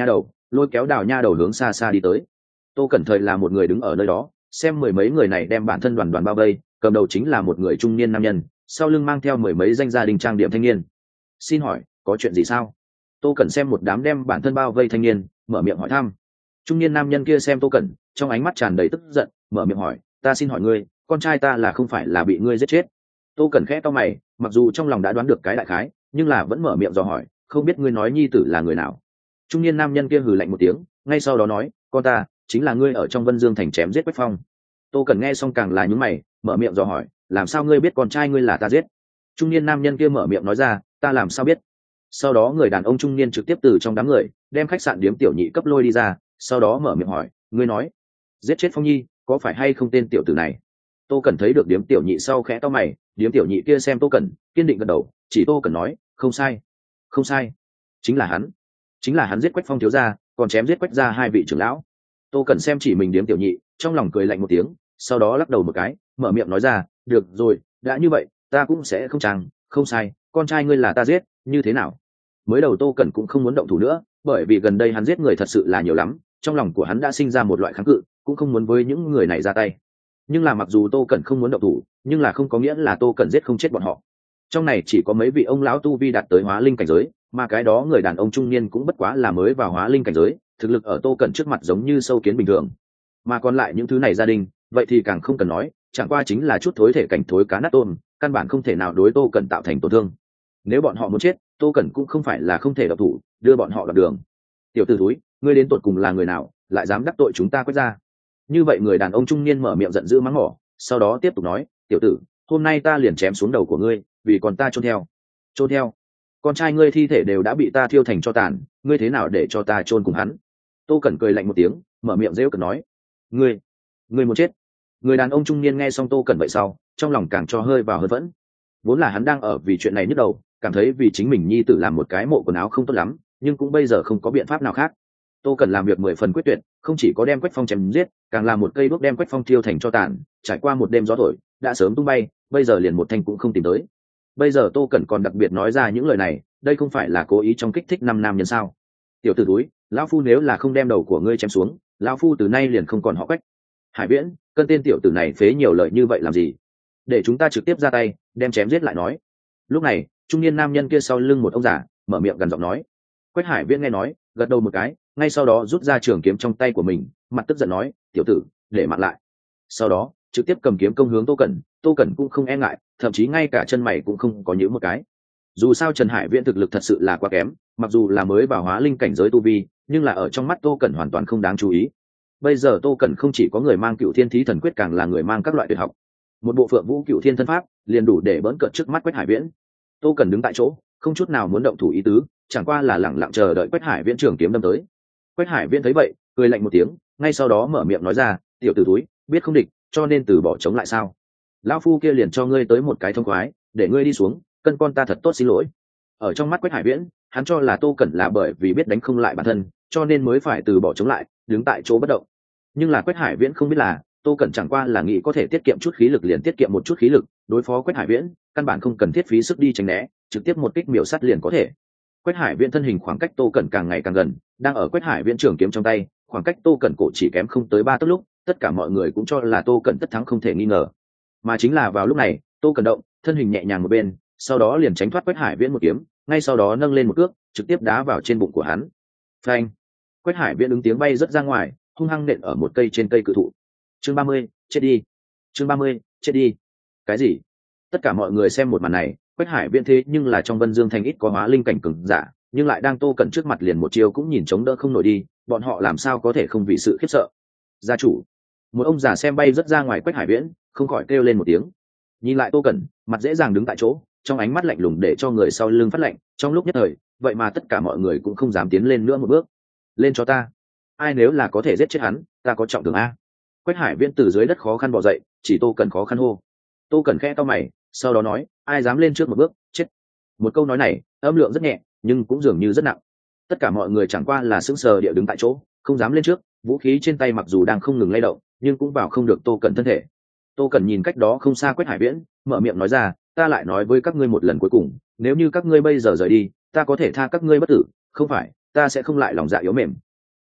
lôi kéo đào nha đầu hướng xa xa đi tới. Tô Cẩn Thời là một người đứng ở nơi đó xem mười mấy người này đem bản thân đoàn đoàn bao vây, cầm đầu chính là một người trung niên nam nhân, sau lưng mang theo mười mấy danh gia đình trang điểm thanh niên. Xin hỏi có chuyện gì sao? Tô Cẩn xem một đám đem bản thân bao vây thanh niên, mở miệng hỏi thăm. Trung niên nam nhân kia xem Tô Cẩn, trong ánh mắt tràn đầy tức giận, mở miệng hỏi, ta xin hỏi ngươi, con trai ta là không phải là bị ngươi giết chết? Tô Cẩn khẽ cau mày, mặc dù trong lòng đã đoán được cái đại khái, nhưng là vẫn mở miệng dò hỏi, không biết ngươi nói nhi tử là người nào? Trung niên nam nhân kia hừ lạnh một tiếng, ngay sau đó nói, con ta chính là ngươi ở trong Vân Dương thành chém giết Quách Phong. Tô Cẩn nghe xong càng là nhướng mày, mở miệng dò hỏi, làm sao ngươi biết con trai ngươi là ta giết? Trung niên nam nhân kia mở miệng nói ra, ta làm sao biết? Sau đó người đàn ông trung niên trực tiếp từ trong đám người đem khách sạn điếm tiểu nhị cấp lôi đi ra, sau đó mở miệng hỏi, ngươi nói giết chết Phong Nhi có phải hay không tên tiểu tử này? Tô Cẩn thấy được điếm tiểu nhị sau khẽ to mày, điếm tiểu nhị kia xem Tô Cẩn, kiên định gật đầu, chỉ Tô Cẩn nói, không sai, không sai, chính là hắn, chính là hắn giết Quách Phong thiếu gia, còn chém giết Quách gia hai vị trưởng lão. Tô Cẩn xem chỉ mình điếm tiểu nhị, trong lòng cười lạnh một tiếng, sau đó lắc đầu một cái, mở miệng nói ra, được rồi, đã như vậy, ta cũng sẽ không chàng, không sai, con trai ngươi là ta giết, như thế nào? Mới đầu Tô Cẩn cũng không muốn động thủ nữa, bởi vì gần đây hắn giết người thật sự là nhiều lắm, trong lòng của hắn đã sinh ra một loại kháng cự, cũng không muốn với những người này ra tay. Nhưng là mặc dù Tô Cẩn không muốn động thủ, nhưng là không có nghĩa là Tô Cẩn giết không chết bọn họ. Trong này chỉ có mấy vị ông lão tu vi đạt tới hóa linh cảnh giới, mà cái đó người đàn ông trung niên cũng bất quá là mới vào hóa linh cảnh giới, thực lực ở Tô Cẩn trước mặt giống như sâu kiến bình thường. Mà còn lại những thứ này gia đình, vậy thì càng không cần nói, chẳng qua chính là chút thối thể cảnh thối cá nát tôm, căn bản không thể nào đối Tô Cẩn tạo thành tổn thương. Nếu bọn họ muốn chết, Tô Cẩn cũng không phải là không thể động thủ, đưa bọn họ đoạn đường. Tiểu tử thúi, ngươi đến tột cùng là người nào, lại dám đắc tội chúng ta Quách gia? Như vậy người đàn ông trung niên mở miệng giận dữ mắng mỏ, sau đó tiếp tục nói, tiểu tử, hôm nay ta liền chém xuống đầu của ngươi, vì còn ta chôn theo. Chôn theo? Con trai ngươi thi thể đều đã bị ta thiêu thành tro tàn, ngươi thế nào để cho ta chôn cùng hắn? Tô Cẩn cười lạnh một tiếng, mở miệng rêu cợt nói, ngươi, ngươi muốn chết? Người đàn ông trung niên nghe xong Tô Cẩn vậy sau, trong lòng càng cho hơi vào hơn vẫn. Vốn là hắn đang ở vì chuyện này nhức đầu, cảm thấy vì chính mình nhi tử làm một cái mộ quần áo không tốt lắm, nhưng cũng bây giờ không có biện pháp nào khác. Tô Cẩn làm việc mười phần quyết tuyệt, không chỉ có đem Quách Phong chém giết, càng làm một cây đuốc đem Quách Phong thiêu thành tro tàn, trải qua một đêm gió thổi, đã sớm tung bay, bây giờ liền một thanh cũng không tìm tới. Bây giờ Tô Cẩn còn đặc biệt nói ra những lời này, đây không phải là cố ý trong kích thích năm nam nhân sao? Tiểu tử túi, lão phu nếu là không đem đầu của ngươi chém xuống, lão phu từ nay liền không còn họ Quách. Hải Viễn, cơn tên tiểu tử này phế nhiều lời như vậy làm gì? Để chúng ta trực tiếp ra tay, đem chém giết lại nói. Lúc này, trung niên nam nhân kia sau lưng một ông già, mở miệng gần giọng nói. Quách Hải Viễn nghe nói, gật đầu một cái, ngay sau đó rút ra trường kiếm trong tay của mình, mặt tức giận nói, tiểu tử, để mạng lại. Sau đó trực tiếp cầm kiếm công hướng Tô Cẩn. Tô Cẩn cũng không e ngại, thậm chí ngay cả chân mày cũng không có nhíu một cái. Dù sao Trần Hải Viễn thực lực thật sự là quá kém, mặc dù là mới vào hóa linh cảnh giới tu vi, nhưng là ở trong mắt Tô Cẩn hoàn toàn không đáng chú ý. Bây giờ Tô Cẩn không chỉ có người mang Cựu Thiên Thí Thần Quyết, càng là người mang các loại tuyệt học, một bộ Phượng Vũ Cựu Thiên Thân Pháp liền đủ để bỡn cợt trước mắt Quách Hải Viễn. Tô Cẩn đứng tại chỗ, không chút nào muốn động thủ ý tứ, chẳng qua là lẳng lặng chờ đợi Quách Hải Viễn trường kiếm đâm tới. Quách Hải Viễn thấy vậy, cười lạnh một tiếng, ngay sau đó mở miệng nói ra, tiểu tử túi, biết không địch, cho nên từ bỏ chống lại sao? Lão phu kia liền cho ngươi tới một cái thông khoái, để ngươi đi xuống, cân con ta thật tốt xin lỗi. Ở trong mắt Quách Hải Viễn, hắn cho là Tô Cẩn là bởi vì biết đánh không lại bản thân, cho nên mới phải từ bỏ chống lại, đứng tại chỗ bất động. Nhưng là Quách Hải Viễn không biết là, Tô Cẩn chẳng qua là nghĩ có thể tiết kiệm chút khí lực liền tiết kiệm một chút khí lực, đối phó Quách Hải Viễn, căn bản không cần thiết phí sức đi tránh né, trực tiếp một kích miểu sát liền có thể. Quách Hải Viễn thân hình khoảng cách Tô Cẩn càng ngày càng gần, đang ở Quách Hải Viễn trường kiếm trong tay, khoảng cách Tô Cẩn cổ chỉ kém không tới ba tấc lúc, tất cả mọi người cũng cho là Tô Cẩn tất thắng không thể nghi ngờ. Mà chính là vào lúc này, Tô Cẩn động, thân hình nhẹ nhàng một bên, sau đó liền tránh thoát Quách Hải Viễn một kiếm, ngay sau đó nâng lên một cước, trực tiếp đá vào trên bụng của hắn. Phanh! Quách Hải Viễn ứng tiếng bay rất ra ngoài, hung hăng nện ở một cây trên cây cự thụ. Chương ba mươi, chết đi. Chương ba mươi, chết đi. Cái gì? Tất cả mọi người xem một màn này, Quách Hải Viễn thế nhưng là trong Vân Dương thành ít có hóa linh cảnh cường giả, nhưng lại đang Tô Cẩn trước mặt liền một chiêu cũng nhìn chống đỡ không nổi đi, bọn họ làm sao có thể không vì sự khiếp sợ. Gia chủ, một ông già xem bay rất ra ngoài Quách Hải Viễn, không khỏi kêu lên một tiếng. Nhìn lại Tô Cẩn, mặt dễ dàng đứng tại chỗ, trong ánh mắt lạnh lùng để cho người sau lưng phát lạnh, trong lúc nhất thời, vậy mà tất cả mọi người cũng không dám tiến lên nữa một bước. Lên cho ta, ai nếu là có thể giết chết hắn, ta có trọng thưởng a. Quách Hải Viễn từ dưới đất khó khăn bò dậy, chỉ Tô Cẩn khó khăn hô. Tô Cẩn khẽ cau mày, sau đó nói, ai dám lên trước một bước, chết. Một câu nói này, âm lượng rất nhẹ, nhưng cũng dường như rất nặng. Tất cả mọi người chẳng qua là sững sờ địa đứng tại chỗ, không dám lên trước, vũ khí trên tay mặc dù đang không ngừng lay động, nhưng cũng vào không được Tô Cẩn thân thể. Tô Cẩn nhìn cách đó không xa Quách Hải Viễn, mở miệng nói ra, ta lại nói với các ngươi một lần cuối cùng, nếu như các ngươi bây giờ rời đi, ta có thể tha các ngươi bất tử, không phải, ta sẽ không lại lòng dạ yếu mềm.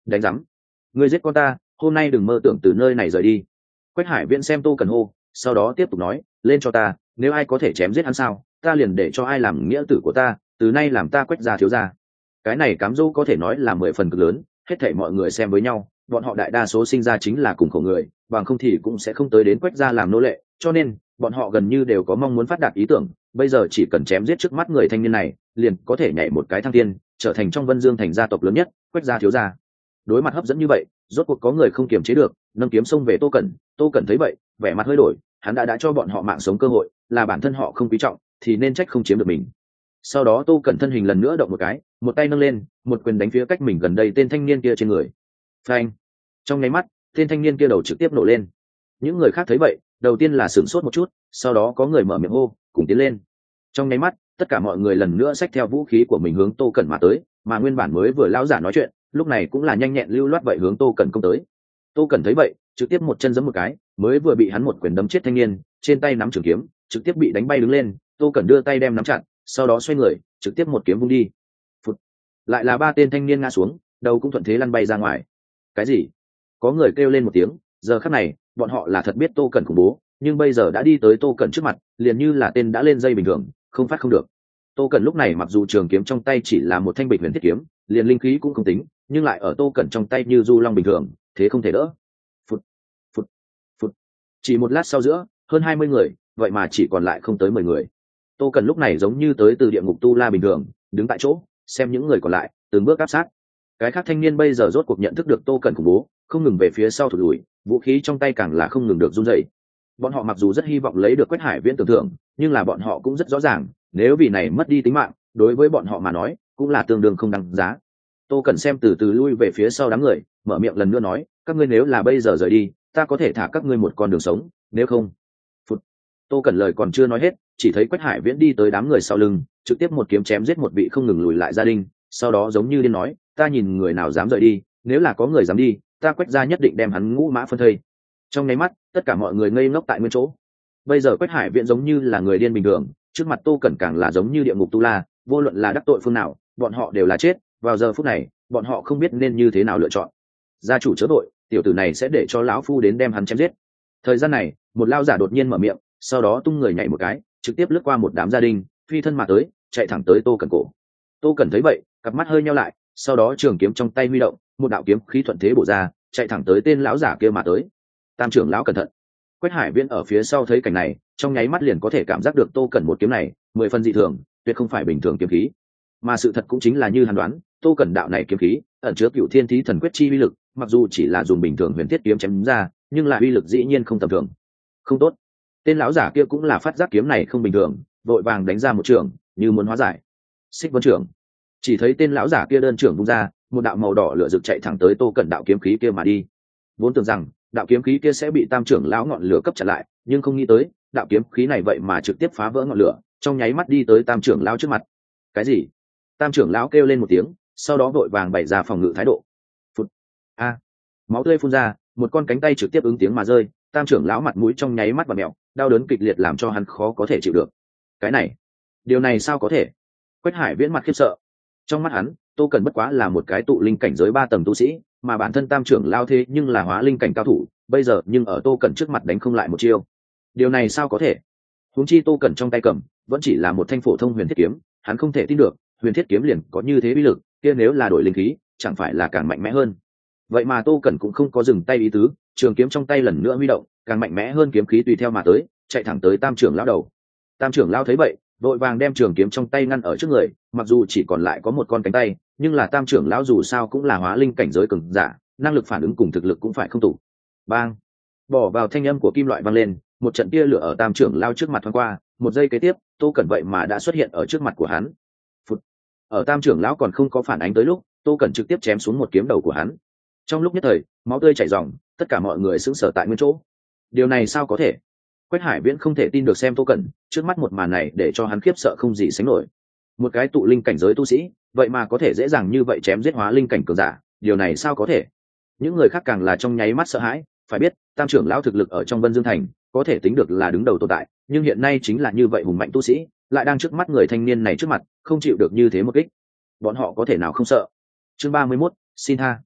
đánh giám, ngươi giết con ta, hôm nay đừng mơ tưởng từ nơi này rời đi. Quách Hải Viễn xem Tô Cẩn hô, sau đó tiếp tục nói, lên cho ta, nếu ai có thể chém giết hắn sao, ta liền để cho ai làm nghĩa tử của ta, từ nay làm ta Quách gia thiếu gia. Cái này cám dỗ có thể nói là mười phần cực lớn, hết thảy mọi người xem với nhau, bọn họ đại đa số sinh ra chính là cùng khổ người, bằng không thì cũng sẽ không tới đến Quách gia làm nô lệ, cho nên bọn họ gần như đều có mong muốn phát đạt ý tưởng, bây giờ chỉ cần chém giết trước mắt người thanh niên này, liền có thể nhảy một cái thăng tiên, trở thành trong Vân Dương thành gia tộc lớn nhất, Quách gia thiếu gia. Đối mặt hấp dẫn như vậy, rốt cuộc có người không kiềm chế được, nâng kiếm xông về Tô Cẩn. Tô Cẩn thấy vậy, vẻ mặt hơi đổi, hắn đã đã cho bọn họ mạng sống cơ hội, là bản thân họ không quý trọng, thì nên trách không chiếm được mình. Sau đó Tô Cẩn thân hình lần nữa động một cái, một tay nâng lên, một quyền đánh phía cách mình gần đây tên thanh niên kia trên người. Phanh! Trong nháy mắt, tên thanh niên kia đầu trực tiếp nổ lên. Những người khác thấy vậy, đầu tiên là sửng sốt một chút, sau đó có người mở miệng hô, cùng tiến lên. Trong nháy mắt, tất cả mọi người lần nữa xách theo vũ khí của mình hướng Tô Cẩn mà tới, mà nguyên bản mới vừa lão giả nói chuyện, lúc này cũng là nhanh nhẹn lưu loát vậy hướng Tô Cẩn công tới. Tô Cẩn thấy vậy, trực tiếp một chân giẫm một cái, mới vừa bị hắn một quyền đấm chết thanh niên, trên tay nắm trường kiếm, trực tiếp bị đánh bay đứng lên. Tô Cẩn đưa tay đem nắm chặt, sau đó xoay người, trực tiếp một kiếm vung đi. Phụt. Lại là ba tên thanh niên ngã xuống, đầu cũng thuận thế lăn bay ra ngoài. Cái gì? Có người kêu lên một tiếng, giờ khắc này, bọn họ là thật biết Tô Cẩn khủng bố, nhưng bây giờ đã đi tới Tô Cẩn trước mặt, liền như là tên đã lên dây bình thường, không phát không được. Tô Cẩn lúc này mặc dù trường kiếm trong tay chỉ là một thanh bịch huyền thiết kiếm, liền linh khí cũng không tính, nhưng lại ở Tô Cẩn trong tay như du long bình thường, thế không thể đỡ. Phụt, phụt, phụt. Chỉ một lát sau giữa, hơn hai mươi người, vậy mà chỉ còn lại không tới mười người. Tô Cẩn lúc này giống như tới từ địa ngục tu la bình thường, đứng tại chỗ, xem những người còn lại từng bước áp sát. Cái khác thanh niên bây giờ rốt cuộc nhận thức được Tô Cẩn khủng bố, không ngừng về phía sau thụt lùi, vũ khí trong tay càng là không ngừng được run rẩy. Bọn họ mặc dù rất hy vọng lấy được Quách Hải Viễn tưởng thưởng, nhưng là bọn họ cũng rất rõ ràng, nếu vì này mất đi tính mạng, đối với bọn họ mà nói, cũng là tương đương không đáng giá. Tô Cẩn xem từ từ lui về phía sau đám người, mở miệng lần nữa nói, các ngươi nếu là bây giờ rời đi, ta có thể thả các ngươi một con đường sống, nếu không. Phụt. Tô Cẩn lời còn chưa nói hết, chỉ thấy Quách Hải Viễn đi tới đám người sau lưng, trực tiếp một kiếm chém giết một vị không ngừng lùi lại gia đình, sau đó giống như điên nói, ta nhìn người nào dám rời đi, nếu là có người dám đi, ta Quách gia nhất định đem hắn ngũ mã phân thây. Trong nháy mắt, tất cả mọi người ngây ngốc tại nguyên chỗ. Bây giờ Quách Hải Viễn giống như là người điên bình thường, trước mặt Tô Cẩn càng là giống như địa ngục tu la, vô luận là đắc tội phương nào, bọn họ đều là chết. Vào giờ phút này, bọn họ không biết nên như thế nào lựa chọn. Gia chủ chớ tội, tiểu tử này sẽ để cho lão phu đến đem hắn chém giết. Thời gian này, một lao giả đột nhiên mở miệng, sau đó tung người nhảy một cái, trực tiếp lướt qua một đám gia đình, phi thân mà tới, chạy thẳng tới Tô Cẩn cổ. Tô Cẩn thấy vậy, cặp mắt hơi nheo lại, sau đó trường kiếm trong tay huy động, một đạo kiếm khí thuận thế bổ ra, chạy thẳng tới tên lão giả kia mà tới. Tam trưởng lão cẩn thận. Quách Hải Viễn ở phía sau thấy cảnh này, trong nháy mắt liền có thể cảm giác được Tô Cẩn một kiếm này mười phần dị thường, tuyệt không phải bình thường kiếm khí. Mà sự thật cũng chính là như hắn đoán, Tô Cẩn đạo này kiếm khí ẩn chứa Cửu Thiên Thí Thần Quyết chi uy lực, mặc dù chỉ là dùng bình thường huyền thiết kiếm chém ra, nhưng là uy lực dĩ nhiên không tầm thường. Không tốt. Tên lão giả kia cũng là phát giác kiếm này không bình thường, vội vàng đánh ra một trường, như muốn hóa giải. Xích Vân trưởng. Chỉ thấy tên lão giả kia đơn trưởng vung ra, một đạo màu đỏ lửa rực chạy thẳng tới Tô Cẩn đạo kiếm khí kia mà đi. Vốn tưởng rằng đạo kiếm khí kia sẽ bị Tam trưởng lão ngọn lửa cấp chặn lại, nhưng không nghĩ tới, đạo kiếm khí này vậy mà trực tiếp phá vỡ ngọn lửa, trong nháy mắt đi tới Tam trưởng lão trước mặt. Cái gì? Tam trưởng lão kêu lên một tiếng, sau đó vội vàng bày ra phòng ngự thái độ. Phụt. A. Máu tươi phun ra, một con cánh tay trực tiếp ứng tiếng mà rơi, Tam trưởng lão mặt mũi trong nháy mắt và mèo, đau đớn kịch liệt làm cho hắn khó có thể chịu được. Cái này, điều này sao có thể? Quách Hải Viễn mặt khiếp sợ. Trong mắt hắn, Tô Cẩn bất quá là một cái tụ linh cảnh giới ba tầng tu sĩ, mà bản thân Tam trưởng lao thế nhưng là hóa linh cảnh cao thủ, bây giờ nhưng ở Tô Cẩn trước mặt đánh không lại một chiêu. Điều này sao có thể? Huống chi Tô Cẩn trong tay cầm vẫn chỉ là một thanh phổ thông huyền thiết kiếm, hắn không thể tin được, huyền thiết kiếm liền có như thế uy lực, kia nếu là đổi linh khí, chẳng phải là càng mạnh mẽ hơn. Vậy mà Tô Cẩn cũng không có dừng tay ý tứ, trường kiếm trong tay lần nữa huy động, càng mạnh mẽ hơn kiếm khí tùy theo mà tới, chạy thẳng tới Tam trưởng lão đầu. Tam trưởng lão thấy vậy, vội vàng đem trường kiếm trong tay ngăn ở trước người, mặc dù chỉ còn lại có một con cánh tay, nhưng là Tam trưởng lão dù sao cũng là hóa linh cảnh giới cường giả, năng lực phản ứng cùng thực lực cũng phải không tủ. Bang! Bỏ vào thanh âm của kim loại vang lên, một trận tia lửa ở Tam trưởng lão trước mặt thoáng qua, một giây kế tiếp, Tô Cẩn vậy mà đã xuất hiện ở trước mặt của hắn. Phụt! Ở Tam trưởng lão còn không có phản ánh tới lúc, Tô Cẩn trực tiếp chém xuống một kiếm đầu của hắn. Trong lúc nhất thời, máu tươi chảy ròng, tất cả mọi người sững sờ tại nguyên chỗ. Điều này sao có thể? Quách Hải Viễn không thể tin được xem Tô Cẩn, trước mắt một màn này để cho hắn khiếp sợ không gì sánh nổi. Một cái tụ linh cảnh giới tu sĩ, vậy mà có thể dễ dàng như vậy chém giết hóa linh cảnh cường giả, điều này sao có thể? Những người khác càng là trong nháy mắt sợ hãi, phải biết, Tam trưởng lão thực lực ở trong Vân Dương thành, có thể tính được là đứng đầu tồn tại, nhưng hiện nay chính là như vậy hùng mạnh tu sĩ, lại đang trước mắt người thanh niên này trước mặt, không chịu được như thế một kích. Bọn họ có thể nào không sợ? Chương ba mươi mốt, xin tha.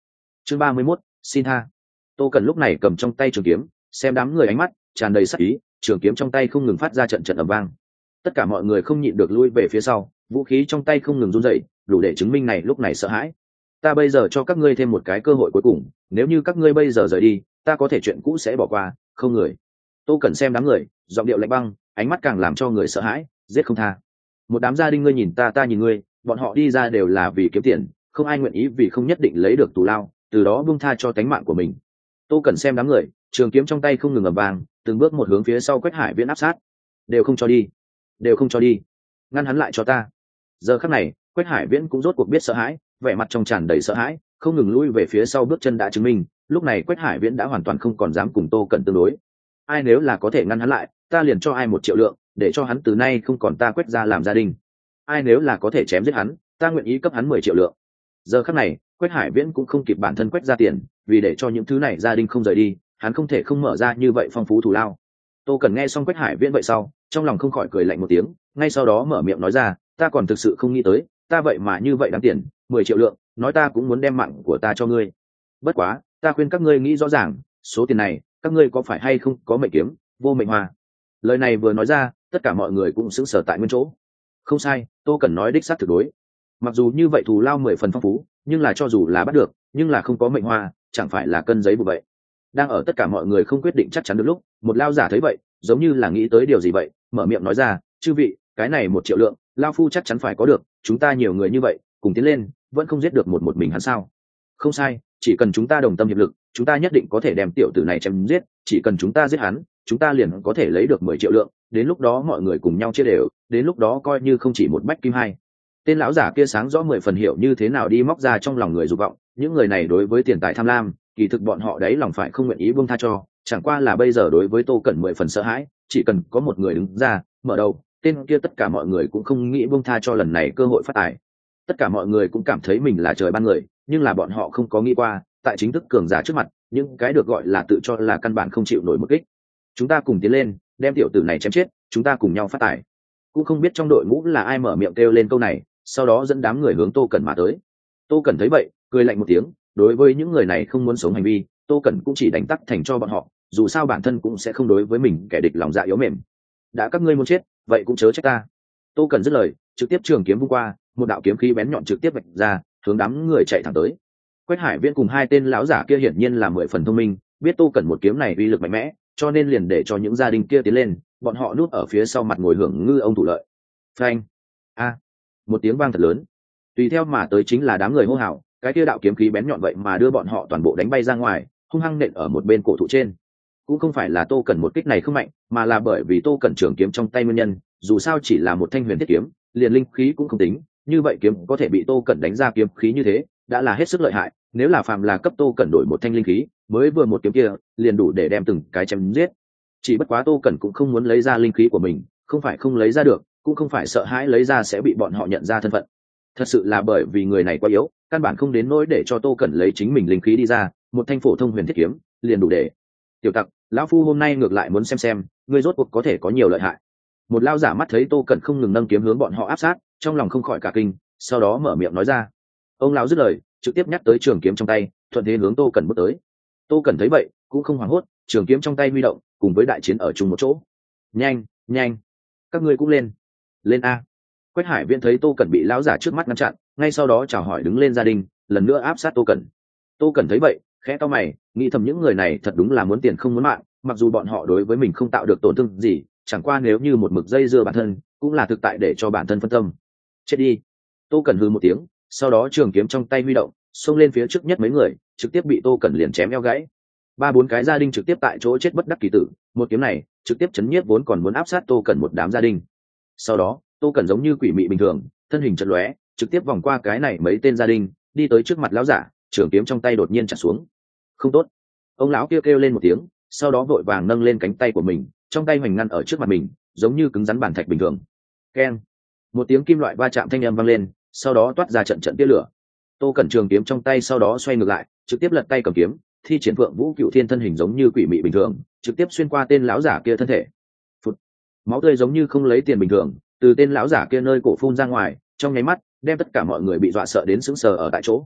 chương ba mươi mốt, xin tha. Tô Cẩn lúc này cầm trong tay trường kiếm, xem đám người ánh mắt tràn đầy sắc ý, trường kiếm trong tay không ngừng phát ra trận trận ầm vang. Tất cả mọi người không nhịn được lui về phía sau, vũ khí trong tay không ngừng run rẩy, đủ để chứng minh này lúc này sợ hãi. Ta bây giờ cho các ngươi thêm một cái cơ hội cuối cùng, nếu như các ngươi bây giờ rời đi, ta có thể chuyện cũ sẽ bỏ qua, không người. Tô Cẩn xem đám người, giọng điệu lạnh băng, ánh mắt càng làm cho người sợ hãi, giết không tha. Một đám gia đình ngươi nhìn ta, ta nhìn ngươi, bọn họ đi ra đều là vì kiếm tiền, không ai nguyện ý vì không nhất định lấy được tù lao, từ đó buông tha cho tánh mạng của mình. Tô Cẩn xem đám người, trường kiếm trong tay không ngừng ầm vang, từng bước một hướng phía sau Quách Hải Viễn áp sát. Đều không cho đi, đều không cho đi, ngăn hắn lại cho ta. Giờ khắc này, Quách Hải Viễn cũng rốt cuộc biết sợ hãi, vẻ mặt trong tràn đầy sợ hãi, không ngừng lui về phía sau, bước chân đã chứng minh, lúc này Quách Hải Viễn đã hoàn toàn không còn dám cùng Tô Cẩn tương đối. Ai nếu là có thể ngăn hắn lại, ta liền cho ai một triệu lượng, để cho hắn từ nay không còn ta Quách gia làm gia đình. Ai nếu là có thể chém giết hắn, ta nguyện ý cấp hắn mười triệu lượng. Giờ khắc này, Quách Hải Viễn cũng không kịp bản thân Quách ra tiền, vì để cho những thứ này gia đình không rời đi, hắn không thể không mở ra như vậy phong phú thù lao. Tô Cẩn nghe xong Quách Hải Viễn vậy sau, trong lòng không khỏi cười lạnh một tiếng, ngay sau đó mở miệng nói ra, ta còn thực sự không nghĩ tới, ta vậy mà như vậy đáng tiền, mười triệu lượng, nói ta cũng muốn đem mạng của ta cho ngươi. Bất quá, ta khuyên các ngươi nghĩ rõ ràng, số tiền này, các ngươi có phải hay không có mệnh kiếm, vô mệnh hoa. Lời này vừa nói ra, tất cả mọi người cũng sững sờ tại nguyên chỗ. Không sai, Tô Cẩn nói đích xác tuyệt đối. Mặc dù như vậy thù lao mười phần phong phú, nhưng là cho dù là bắt được, nhưng là không có mệnh hoa, chẳng phải là cân giấy bù vậy. Đang ở tất cả mọi người không quyết định chắc chắn được lúc, một lao giả thấy vậy, giống như là nghĩ tới điều gì vậy, mở miệng nói ra, chư vị, cái này một triệu lượng, lao phu chắc chắn phải có được, chúng ta nhiều người như vậy, cùng tiến lên, vẫn không giết được một một mình hắn sao? Không sai, chỉ cần chúng ta đồng tâm hiệp lực, chúng ta nhất định có thể đem tiểu tử này chém giết, chỉ cần chúng ta giết hắn, chúng ta liền có thể lấy được mười triệu lượng, đến lúc đó mọi người cùng nhau chia đều, đến lúc đó coi như không chỉ một bách kim hai. Tên lão giả kia sáng rõ mười phần hiểu như thế nào đi móc ra trong lòng người dục vọng, những người này đối với tiền tài tham lam, kỳ thực bọn họ đấy lòng phải không nguyện ý buông tha cho, chẳng qua là bây giờ đối với Tô Cẩn mười phần sợ hãi, chỉ cần có một người đứng ra, mở đầu, tên kia tất cả mọi người cũng không nghĩ buông tha cho lần này cơ hội phát tài. Tất cả mọi người cũng cảm thấy mình là trời ban người, nhưng là bọn họ không có nghĩ qua, tại chính thức cường giả trước mặt, những cái được gọi là tự cho là căn bản không chịu nổi một kích. Chúng ta cùng tiến lên, đem tiểu tử này chém chết, chúng ta cùng nhau phát tài. Cũng không biết trong đội ngũ là ai mở miệng kêu lên câu này, sau đó dẫn đám người hướng Tô Cẩn mà tới. Tô Cẩn thấy vậy, cười lạnh một tiếng, đối với những người này không muốn sống hành vi, Tô Cẩn cũng chỉ đánh tắc thành cho bọn họ, dù sao bản thân cũng sẽ không đối với mình kẻ địch lòng dạ yếu mềm. Đã các ngươi muốn chết, vậy cũng chớ trách ta. Tô Cẩn dứt lời, trực tiếp trường kiếm vung qua, một đạo kiếm khí bén nhọn trực tiếp vạch ra, hướng đám người chạy thẳng tới. Quách Hải Viễn cùng hai tên lão giả kia hiển nhiên là mười phần thông minh, biết Tô Cẩn một kiếm này uy lực mạnh mẽ, cho nên liền để cho những gia đình kia tiến lên, bọn họ núp ở phía sau mặt ngồi hưởng ngư ông thủ lợi. Phanh! A! Một tiếng vang thật lớn. Tùy theo mà tới chính là đám người hô hào, cái kia đạo kiếm khí bén nhọn vậy mà đưa bọn họ toàn bộ đánh bay ra ngoài, hung hăng nện ở một bên cổ thụ trên. Cũng không phải là Tô Cẩn một kích này không mạnh, mà là bởi vì Tô Cẩn trường kiếm trong tay nguyên nhân, dù sao chỉ là một thanh huyền thiết kiếm, liền linh khí cũng không tính, như vậy kiếm có thể bị Tô Cẩn đánh ra kiếm khí như thế, đã là hết sức lợi hại, nếu là phàm là cấp Tô Cẩn đổi một thanh linh khí, mới vừa một kiếm kia, liền đủ để đem từng cái chém giết. Chỉ bất quá Tô Cẩn cũng không muốn lấy ra linh khí của mình, không phải không lấy ra được, cũng không phải sợ hãi lấy ra sẽ bị bọn họ nhận ra thân phận. Thật sự là bởi vì người này quá yếu, căn bản không đến nỗi để cho Tô Cẩn lấy chính mình linh khí đi ra, một thanh phổ thông huyền thiết kiếm, liền đủ để. Tiểu tặc, lão phu hôm nay ngược lại muốn xem xem, ngươi rốt cuộc có thể có nhiều lợi hại. Một lao giả mắt thấy Tô Cẩn không ngừng nâng kiếm hướng bọn họ áp sát, trong lòng không khỏi cả kinh, sau đó mở miệng nói ra. Ông lão dứt lời, trực tiếp nhắc tới trường kiếm trong tay, thuận thế hướng Tô Cẩn bước tới. Tô Cẩn thấy vậy, cũng không hoảng hốt, trường kiếm trong tay huy động, cùng với đại chiến ở chung một chỗ. Nhanh, nhanh, các ngươi cũng lên, lên a! Quách Hải Viễn thấy Tô Cẩn bị lão giả trước mắt ngăn chặn, ngay sau đó chào hỏi đứng lên gia đình, lần nữa áp sát Tô Cẩn. Tô Cẩn thấy vậy, khẽ cau mày, nghĩ thầm những người này thật đúng là muốn tiền không muốn mạng, mặc dù bọn họ đối với mình không tạo được tổn thương gì, chẳng qua nếu như một mực dây dưa bản thân, cũng là thực tại để cho bản thân phân tâm. Chết đi! Tô Cẩn hừ một tiếng, sau đó trường kiếm trong tay huy động, xông lên phía trước nhất mấy người, trực tiếp bị Tô Cẩn liền chém eo gãy. Ba bốn cái gia đình trực tiếp tại chỗ chết bất đắc kỳ tử, một kiếm này trực tiếp chấn nhiếp vốn còn muốn áp sát Tô Cẩn một đám gia đình. Sau đó, Tô Cẩn giống như quỷ mị bình thường, thân hình chợt lóe, trực tiếp vòng qua cái này mấy tên gia đình, đi tới trước mặt lão giả, trường kiếm trong tay đột nhiên chặt xuống. Không tốt! Ông lão kia kêu, kêu lên một tiếng, sau đó vội vàng nâng lên cánh tay của mình, trong tay hoành ngăn ở trước mặt mình, giống như cứng rắn bản thạch bình thường. Keng! Một tiếng kim loại va chạm thanh âm vang lên, sau đó toát ra trận trận tia lửa. Tô Cẩn trường kiếm trong tay sau đó xoay ngược lại, trực tiếp lật tay cầm kiếm, thi triển Vượng Vũ Cựu Thiên thân hình giống như quỷ mị bình thường, trực tiếp xuyên qua tên lão giả kia thân thể. Phụt. Máu tươi giống như không lấy tiền bình thường, từ tên lão giả kia nơi cổ phun ra ngoài, trong nháy mắt, đem tất cả mọi người bị dọa sợ đến sững sờ ở tại chỗ.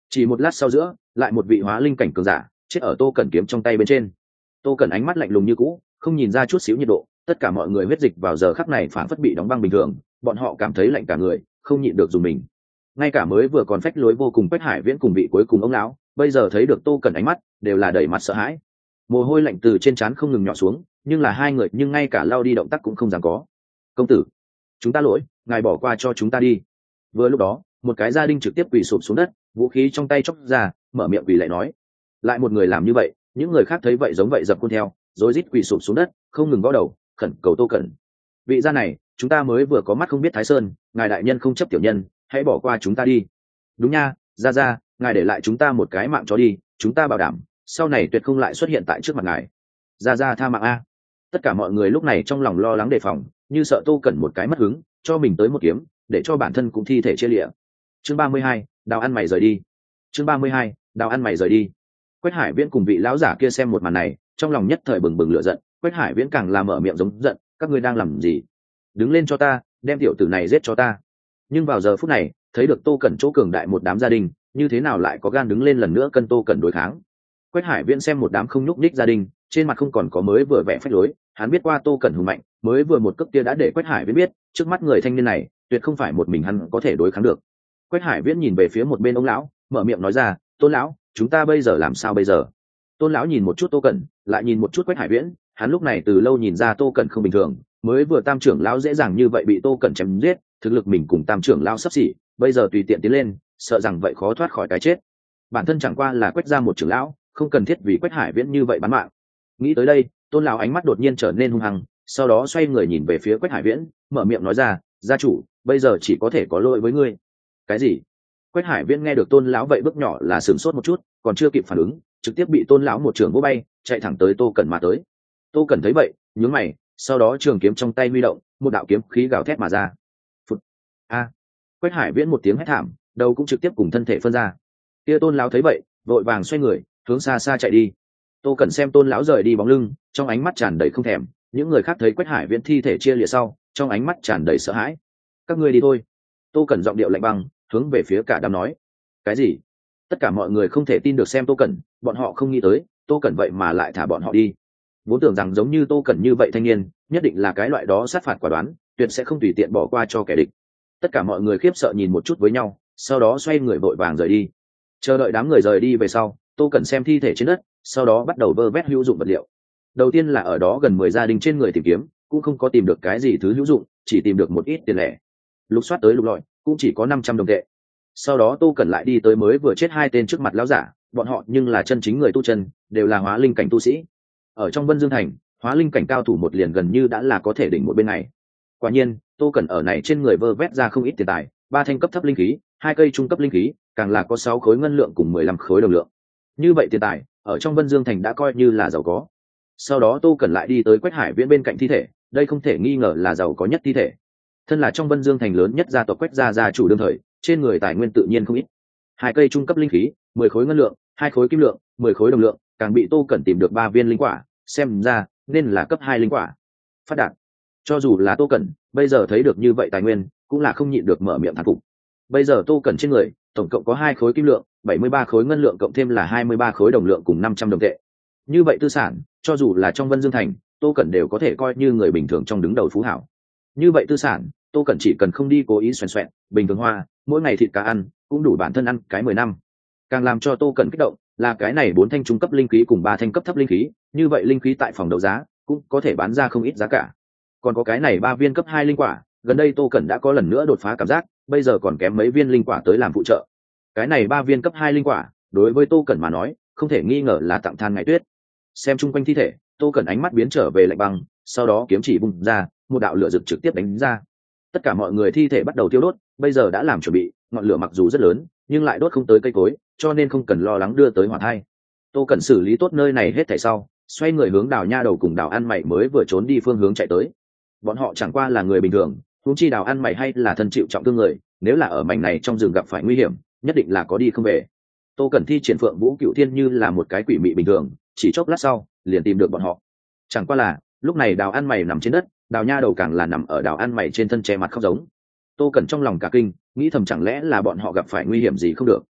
Chỉ một lát sau giữa lại một vị hóa linh cảnh cường giả chết ở Tô Cẩn kiếm trong tay bên trên. Tô Cẩn ánh mắt lạnh lùng như cũ, không nhìn ra chút xíu nhiệt độ. Tất cả mọi người huyết dịch vào giờ khắc này phản phất bị đóng băng bình thường, bọn họ cảm thấy lạnh cả người, không nhịn được dùng mình. Ngay cả mới vừa còn phách lối vô cùng Quách Hải Viễn cùng vị cuối cùng ông lão, bây giờ thấy được Tô Cẩn ánh mắt, đều là đầy mặt sợ hãi. Mồ hôi lạnh từ trên trán không ngừng nhỏ xuống, nhưng là hai người nhưng ngay cả lau đi động tác cũng không dám có. "Công tử, chúng ta lỗi, ngài bỏ qua cho chúng ta đi." Vừa lúc đó, một cái gia đình trực tiếp quỳ sụp xuống đất, vũ khí trong tay chốc ra, mở miệng quỳ lại nói. Lại một người làm như vậy, những người khác thấy vậy giống vậy dập khuôn theo, rối rít quỳ sụp xuống đất, không ngừng gõ đầu, khẩn cầu Tô Cẩn. "Vị gia này, chúng ta mới vừa có mắt không biết Thái Sơn, ngài đại nhân không chấp tiểu nhân, hãy bỏ qua chúng ta đi." "Đúng nha, gia gia, ngài để lại chúng ta một cái mạng chó đi, chúng ta bảo đảm sau này tuyệt không lại xuất hiện tại trước mặt ngài. Gia gia tha mạng a." Tất cả mọi người lúc này trong lòng lo lắng đề phòng, như sợ Tô Cẩn một cái mất hứng, cho mình tới một kiếm, để cho bản thân cũng thi thể chia lìa. Chương ba mươi hai, đào ăn mày rời đi. Chương ba mươi hai, đào ăn mày rời đi. Quách Hải Viễn cùng vị lão giả kia xem một màn này, trong lòng nhất thời bừng bừng lửa giận. Quách Hải Viễn càng làm mở miệng giống giận, "Các ngươi đang làm gì? Đứng lên cho ta, đem tiểu tử này giết cho ta." Nhưng vào giờ phút này, thấy được Tô Cẩn chỗ cường đại một đám gia đình, như thế nào lại có gan đứng lên lần nữa cân Tô Cẩn đối kháng. Quách Hải Viễn xem một đám không nhúc nhích gia đình, trên mặt không còn có mới vừa vẻ phách lối, hắn biết qua Tô Cẩn hùng mạnh, mới vừa một cước kia đã để Quách Hải Viễn biết, trước mắt người thanh niên này, tuyệt không phải một mình hắn có thể đối kháng được. Quách Hải Viễn nhìn về phía một bên ông lão, mở miệng nói ra, "Tôn lão, chúng ta bây giờ làm sao bây giờ?" Tôn lão nhìn một chút Tô Cẩn, lại nhìn một chút Quách Hải Viễn, hắn lúc này từ lâu nhìn ra Tô Cẩn không bình thường, mới vừa tam trưởng lão dễ dàng như vậy bị Tô Cẩn chém giết, thực lực mình cùng tam trưởng lão sắp xỉ, bây giờ tùy tiện tiến lên, sợ rằng vậy khó thoát khỏi cái chết. Bản thân chẳng qua là Quách gia một trưởng lão, không cần thiết vì Quách Hải Viễn như vậy bán mạng. Nghĩ tới đây, Tôn lão ánh mắt đột nhiên trở nên hung hăng, sau đó xoay người nhìn về phía Quách Hải Viễn, mở miệng nói ra, "Gia chủ, bây giờ chỉ có thể có lỗi với ngươi." "Cái gì?" Quách Hải Viễn nghe được Tôn lão vậy bước nhỏ là sửng sốt một chút, còn chưa kịp phản ứng, trực tiếp bị Tôn lão một trường vỗ bay, chạy thẳng tới Tô Cẩn mà tới. Tô Cẩn thấy vậy, nhướng mày, sau đó trường kiếm trong tay huy động, một đạo kiếm khí gào thét mà ra. Phụt. A! Quách Hải Viễn một tiếng hét thảm, đầu cũng trực tiếp cùng thân thể phân ra. Kia Tôn lão thấy vậy, vội vàng xoay người, hướng xa xa chạy đi. Tô Cẩn xem Tôn lão rời đi bóng lưng, trong ánh mắt tràn đầy không thèm, những người khác thấy Quách Hải Viễn thi thể chia lìa sau, trong ánh mắt tràn đầy sợ hãi. "Các ngươi đi thôi." Tô Cẩn giọng điệu lạnh băng, hướng về phía cả đám nói. "Cái gì?" Tất cả mọi người không thể tin được xem Tô Cẩn, bọn họ không nghĩ tới, Tô Cẩn vậy mà lại thả bọn họ đi. Vốn tưởng rằng giống như Tô Cẩn như vậy thanh niên, nhất định là cái loại đó sát phạt quả đoán, tuyệt sẽ không tùy tiện bỏ qua cho kẻ địch. Tất cả mọi người khiếp sợ nhìn một chút với nhau, sau đó xoay người vội vàng rời đi. Chờ đợi đám người rời đi về sau, Tô Cẩn xem thi thể trên đất, sau đó bắt đầu vơ vét hữu dụng vật liệu. Đầu tiên là ở đó gần mười gia đình trên người tìm kiếm, cũng không có tìm được cái gì thứ hữu dụng, chỉ tìm được một ít tiền lẻ. Lục soát tới lục lọi, cũng chỉ có năm trăm đồng tệ. Sau đó Tô Cẩn lại đi tới mới vừa chết hai tên trước mặt lão giả, bọn họ nhưng là chân chính người tu chân, đều là hóa linh cảnh tu sĩ. Ở trong Vân Dương thành, hóa linh cảnh cao thủ một liền gần như đã là có thể đỉnh một bên này. Quả nhiên, Tô Cẩn ở này trên người vơ vét ra không ít tiền tài, ba thanh cấp thấp linh khí, hai cây trung cấp linh khí, càng là có sáu khối ngân lượng cùng mười lăm khối đồng lượng. Như vậy tiền tài, ở trong Vân Dương thành đã coi như là giàu có. Sau đó Tô Cẩn lại đi tới Quách Hải Viễn bên cạnh thi thể, đây không thể nghi ngờ là giàu có nhất thi thể. Thân là trong Vân Dương thành lớn nhất gia tộc Quách gia gia chủ đương thời, trên người tài nguyên tự nhiên không ít. Hai cây trung cấp linh khí, mười khối ngân lượng, hai khối kim lượng, mười khối đồng lượng, càng bị Tô Cẩn tìm được ba viên linh quả, xem ra nên là cấp hai linh quả. Phát đạt. Cho dù là Tô Cẩn, bây giờ thấy được như vậy tài nguyên, cũng là không nhịn được mở miệng thán phục. Bây giờ Tô Cẩn trên người, tổng cộng có hai khối kim lượng, bảy mươi ba khối ngân lượng cộng thêm là hai mươi ba khối đồng lượng cùng năm trăm đồng tệ. Như vậy tư sản, cho dù là trong Vân Dương thành, Tô Cẩn đều có thể coi như người bình thường trong đứng đầu phú hảo. Như vậy tư sản, Tô Cẩn chỉ cần không đi cố ý xoèn xoẹn, bình thường hoa, mỗi ngày thịt cá ăn, cũng đủ bản thân ăn cái mười năm. Càng làm cho Tô Cẩn kích động, là cái này bốn thanh trung cấp linh khí cùng ba thanh cấp thấp linh khí, như vậy linh khí tại phòng đấu giá cũng có thể bán ra không ít giá cả. Còn có cái này ba viên cấp hai linh quả, gần đây Tô Cẩn đã có lần nữa đột phá cảm giác, bây giờ còn kém mấy viên linh quả tới làm phụ trợ. Cái này ba viên cấp hai linh quả, đối với Tô Cẩn mà nói, không thể nghi ngờ là tặng than ngày tuyết. Xem chung quanh thi thể, Tô Cẩn ánh mắt biến trở về lạnh băng, sau đó kiếm chỉ bung ra, một đạo lửa rực trực tiếp đánh ra. Tất cả mọi người thi thể bắt đầu thiêu đốt, bây giờ đã làm chuẩn bị, ngọn lửa mặc dù rất lớn, nhưng lại đốt không tới cây cối, cho nên không cần lo lắng đưa tới hỏa thai. Tô Cẩn xử lý tốt nơi này hết thảy sau, xoay người hướng Đào Nha Đầu cùng Đào Ăn Mày mới vừa trốn đi phương hướng chạy tới. Bọn họ chẳng qua là người bình thường, huống chi Đào Ăn Mày hay là thân chịu trọng thương người, nếu là ở mảnh này trong rừng gặp phải nguy hiểm, nhất định là có đi không về. Tô Cẩn thi triển Phượng Vũ Cựu Thiên như là một cái quỷ mị bình thường, chỉ chốc lát sau, liền tìm được bọn họ. Chẳng qua là, lúc này Đào Ăn Mày nằm trên đất, Đào Nha Đầu càng là nằm ở Đào Ăn Mày trên thân che mặt khóc giống. Tô Cẩn trong lòng cả kinh, nghĩ thầm chẳng lẽ là bọn họ gặp phải nguy hiểm gì không được.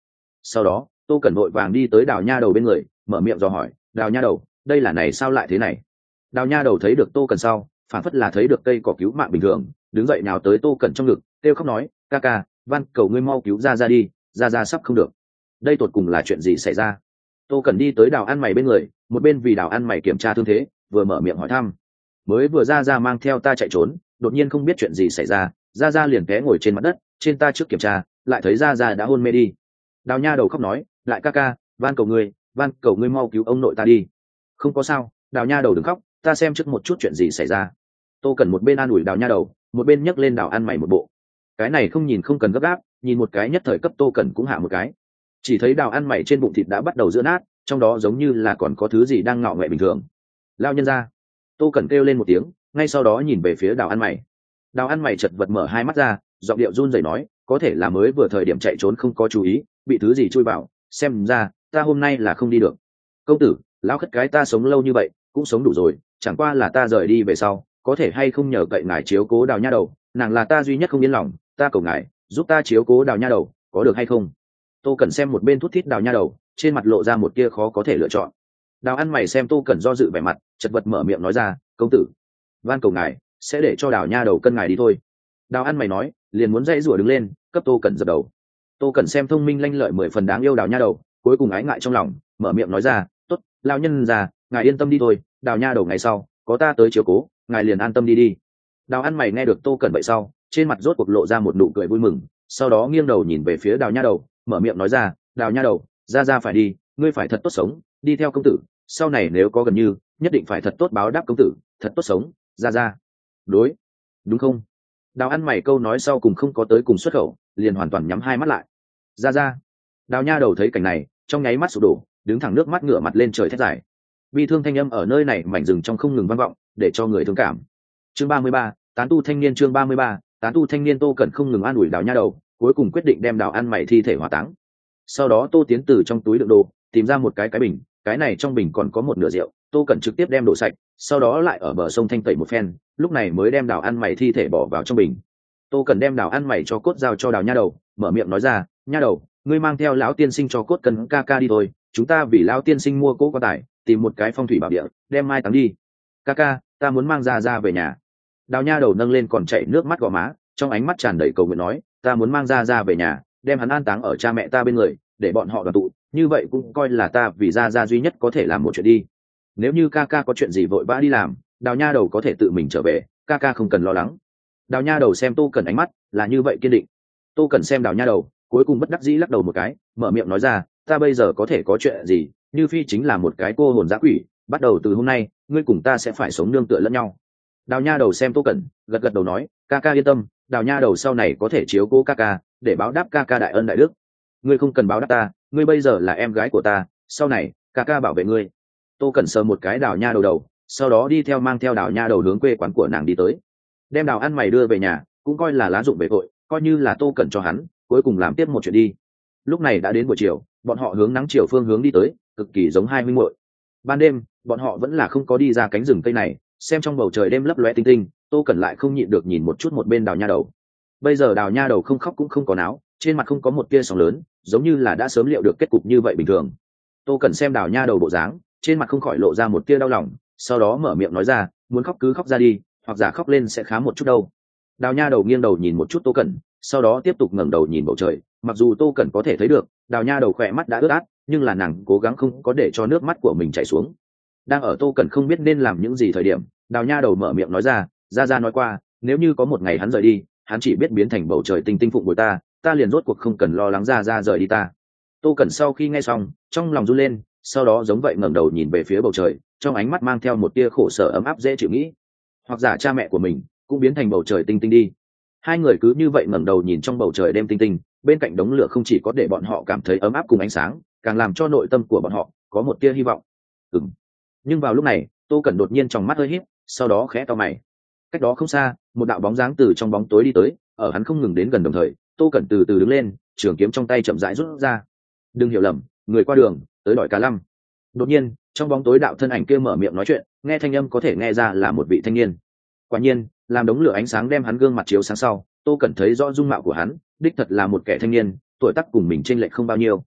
Sau đó tô cẩn vội vàng đi tới đào nha đầu bên người, mở miệng dò hỏi, đào nha đầu, đây là này sao lại thế này? Đào nha đầu thấy được tô cẩn sau, phản phất là thấy được cây cỏ cứu mạng bình thường, đứng dậy nào tới tô cẩn trong ngực, kêu khóc nói, ca ca, van cầu ngươi mau cứu ra ra đi, ra ra sắp không được. Đây tột cùng là chuyện gì xảy ra? Tô cẩn đi tới đào ăn mày bên người, một bên vì đào ăn mày kiểm tra thương thế, vừa mở miệng hỏi thăm. Mới vừa ra ra mang theo ta chạy trốn, đột nhiên không biết chuyện gì xảy ra, ra ra liền té ngồi trên mặt đất, trên ta trước kiểm tra, lại thấy ra ra đã hôn mê đi. Đào nha đầu khóc nói, lại ca ca, van cầu ngươi, van cầu ngươi mau cứu ông nội ta đi. Không có sao, đào nha đầu đừng khóc, ta xem trước một chút chuyện gì xảy ra. Tô Cẩn một bên an ủi đào nha đầu, một bên nhấc lên đào ăn mày một bộ. Cái này không nhìn không cần gấp gáp, nhìn một cái nhất thời cấp Tô Cẩn cũng hạ một cái. Chỉ thấy đào ăn mày trên bụng thịt đã bắt đầu giữa nát, trong đó giống như là còn có thứ gì đang ngọ nghệ bình thường. Lao nhân ra. Tô Cẩn kêu lên một tiếng, ngay sau đó nhìn về phía đào ăn mày. Đào ăn mày chật vật mở hai mắt ra, giọng điệu run rẩy nói, có thể là mới vừa thời điểm chạy trốn không có chú ý, bị thứ gì chui vào, xem ra ta hôm nay là không đi được. Công tử, lão khất cái ta sống lâu như vậy cũng sống đủ rồi, chẳng qua là ta rời đi về sau, có thể hay không nhờ cậy ngài chiếu cố đào nha đầu, nàng là ta duy nhất không yên lòng, ta cầu ngài giúp ta chiếu cố đào nha đầu, có được hay không? Tô Cẩn xem một bên thút thít đào nha đầu, trên mặt lộ ra một tia khó có thể lựa chọn. Đào ăn mày xem Tô Cẩn do dự vẻ mặt, chật vật mở miệng nói ra, công tử, van cầu ngài sẽ để cho đào nha đầu cân ngài đi thôi. Đào ăn mày nói, liền muốn dãy rủa đứng lên, cấp Tô Cẩn dập đầu. Tô Cẩn xem thông minh lanh lợi mười phần đáng yêu đào nha đầu, cuối cùng ái ngại trong lòng, mở miệng nói ra, tốt, lão nhân già, ngài yên tâm đi thôi, đào nha đầu ngày sau có ta tới chiếu cố, ngài liền an tâm đi đi. Đào ăn mày nghe được Tô Cẩn vậy sau, trên mặt rốt cuộc lộ ra một nụ cười vui mừng, sau đó nghiêng đầu nhìn về phía đào nha đầu, mở miệng nói ra, đào nha đầu, ra ra phải đi, ngươi phải thật tốt sống, đi theo công tử, sau này nếu có gần như, nhất định phải thật tốt báo đáp công tử, thật tốt sống, ra ra. Đối, đúng không? Đào ăn mày câu nói sau cùng không có tới cùng xuất khẩu, liền hoàn toàn nhắm hai mắt lại. Ra ra. Đào nha đầu thấy cảnh này, trong nháy mắt sụp đổ, đứng thẳng nước mắt ngửa mặt lên trời thét dài. Bi thương thanh âm ở nơi này mảnh rừng trong không ngừng vang vọng, để cho người thương cảm. Chương ba mươi ba, tán tu thanh niên chương ba mươi ba, tán tu thanh niên. Tô Cẩn không ngừng an ủi đào nha đầu, cuối cùng quyết định đem đào ăn mày thi thể hỏa táng. Sau đó Tô tiến từ trong túi đựng đồ, tìm ra một cái cái bình, cái này trong bình còn có một nửa rượu, Tô Cẩn trực tiếp đem đổ sạch, sau đó lại ở bờ sông thanh tẩy một phen, lúc này mới đem đào ăn mày thi thể bỏ vào trong bình. Tô Cẩn đem đào ăn mày cho cốt giao cho đào nha đầu, mở miệng nói ra, nha đầu, ngươi mang theo lão tiên sinh cho cốt cần ca ca đi thôi, chúng ta vì lão tiên sinh mua cỗ quan tài, tìm một cái phong thủy bảo địa, đem mai táng đi. Ca ca, ta muốn mang ra ra về nhà. Đào nha đầu nâng lên còn chảy nước mắt gò má, trong ánh mắt tràn đầy cầu nguyện nói, ta muốn mang ra ra về nhà, đem hắn an táng ở cha mẹ ta bên người, để bọn họ đoàn tụ, như vậy cũng coi là ta vì ra ra duy nhất có thể làm một chuyện đi. Nếu như ca ca có chuyện gì vội vã đi làm, đào nha đầu có thể tự mình trở về, ca ca không cần lo lắng. Đào nha đầu xem Tô Cẩn ánh mắt là như vậy kiên định. Tô Cẩn xem đào nha đầu, cuối cùng bất đắc dĩ lắc đầu một cái, mở miệng nói ra, ta bây giờ có thể có chuyện gì, như phi chính là một cái cô hồn dã quỷ, bắt đầu từ hôm nay ngươi cùng ta sẽ phải sống nương tựa lẫn nhau. Đào nha đầu xem Tô Cẩn, gật gật đầu nói, ca ca yên tâm, đào nha đầu sau này có thể chiếu cố ca ca, để báo đáp ca ca đại ân đại đức. Ngươi không cần báo đáp ta, ngươi bây giờ là em gái của ta, sau này ca ca bảo vệ ngươi. Tô Cẩn sờ một cái đào nha đầu đầu, sau đó đi theo mang theo đào nha đầu hướng quê quán của nàng đi tới, đem đào ăn mày đưa về nhà, cũng coi là lá dụng về tội, coi như là Tô Cẩn cho hắn, cuối cùng làm tiếp một chuyện đi. Lúc này đã đến buổi chiều, bọn họ hướng nắng chiều phương hướng đi tới, cực kỳ giống hai huynh muội. Ban đêm, bọn họ vẫn là không có đi ra cánh rừng cây này, xem trong bầu trời đêm lấp lóe tinh tinh, Tô Cẩn lại không nhịn được nhìn một chút một bên đào nha đầu. Bây giờ đào nha đầu không khóc cũng không có náo, trên mặt không có một tia sóng lớn, giống như là đã sớm liệu được kết cục như vậy bình thường. Tô Cẩn xem đào nha đầu bộ dáng, trên mặt không khỏi lộ ra một tia đau lòng, sau đó mở miệng nói ra, muốn khóc cứ khóc ra đi, hoặc giả khóc lên sẽ khá một chút đâu. Đào nha đầu nghiêng đầu nhìn một chút Tô Cẩn, sau đó tiếp tục ngẩng đầu nhìn bầu trời, mặc dù Tô Cẩn có thể thấy được đào nha đầu khỏe mắt đã ướt át, nhưng là nàng cố gắng không có để cho nước mắt của mình chảy xuống. Đang ở Tô Cẩn không biết nên làm những gì thời điểm, đào nha đầu mở miệng nói ra, ra ra nói qua, nếu như có một ngày hắn rời đi, hắn chỉ biết biến thành bầu trời tinh tinh phụng bồi ta, ta liền rốt cuộc không cần lo lắng ra ra rời đi ta. Tô Cẩn sau khi nghe xong, trong lòng run lên, sau đó giống vậy ngẩng đầu nhìn về phía bầu trời, trong ánh mắt mang theo một tia khổ sở ấm áp dễ chịu nghĩ, hoặc giả cha mẹ của mình cũng biến thành bầu trời tinh tinh đi. Hai người cứ như vậy ngẩng đầu nhìn trong bầu trời đêm tinh tinh, bên cạnh đống lửa không chỉ có để bọn họ cảm thấy ấm áp cùng ánh sáng, càng làm cho nội tâm của bọn họ có một tia hy vọng. Ừm. Nhưng vào lúc này, Tô Cẩn đột nhiên trong mắt hơi híp, sau đó khẽ cau mày. Cách đó không xa, một đạo bóng dáng từ trong bóng tối đi tới, ở hắn không ngừng đến gần đồng thời, Tô Cẩn từ từ đứng lên, trường kiếm trong tay chậm rãi rút ra. Đừng hiểu lầm, người qua đường tới đòi cá lăm. Đột nhiên, trong bóng tối đạo thân ảnh kia mở miệng nói chuyện, nghe thanh âm có thể nghe ra là một vị thanh niên. Quả nhiên, làm đống lửa ánh sáng đem hắn gương mặt chiếu sáng sau, Tô Cẩn thấy rõ dung mạo của hắn, đích thật là một kẻ thanh niên, tuổi tác cùng mình chênh lệch không bao nhiêu.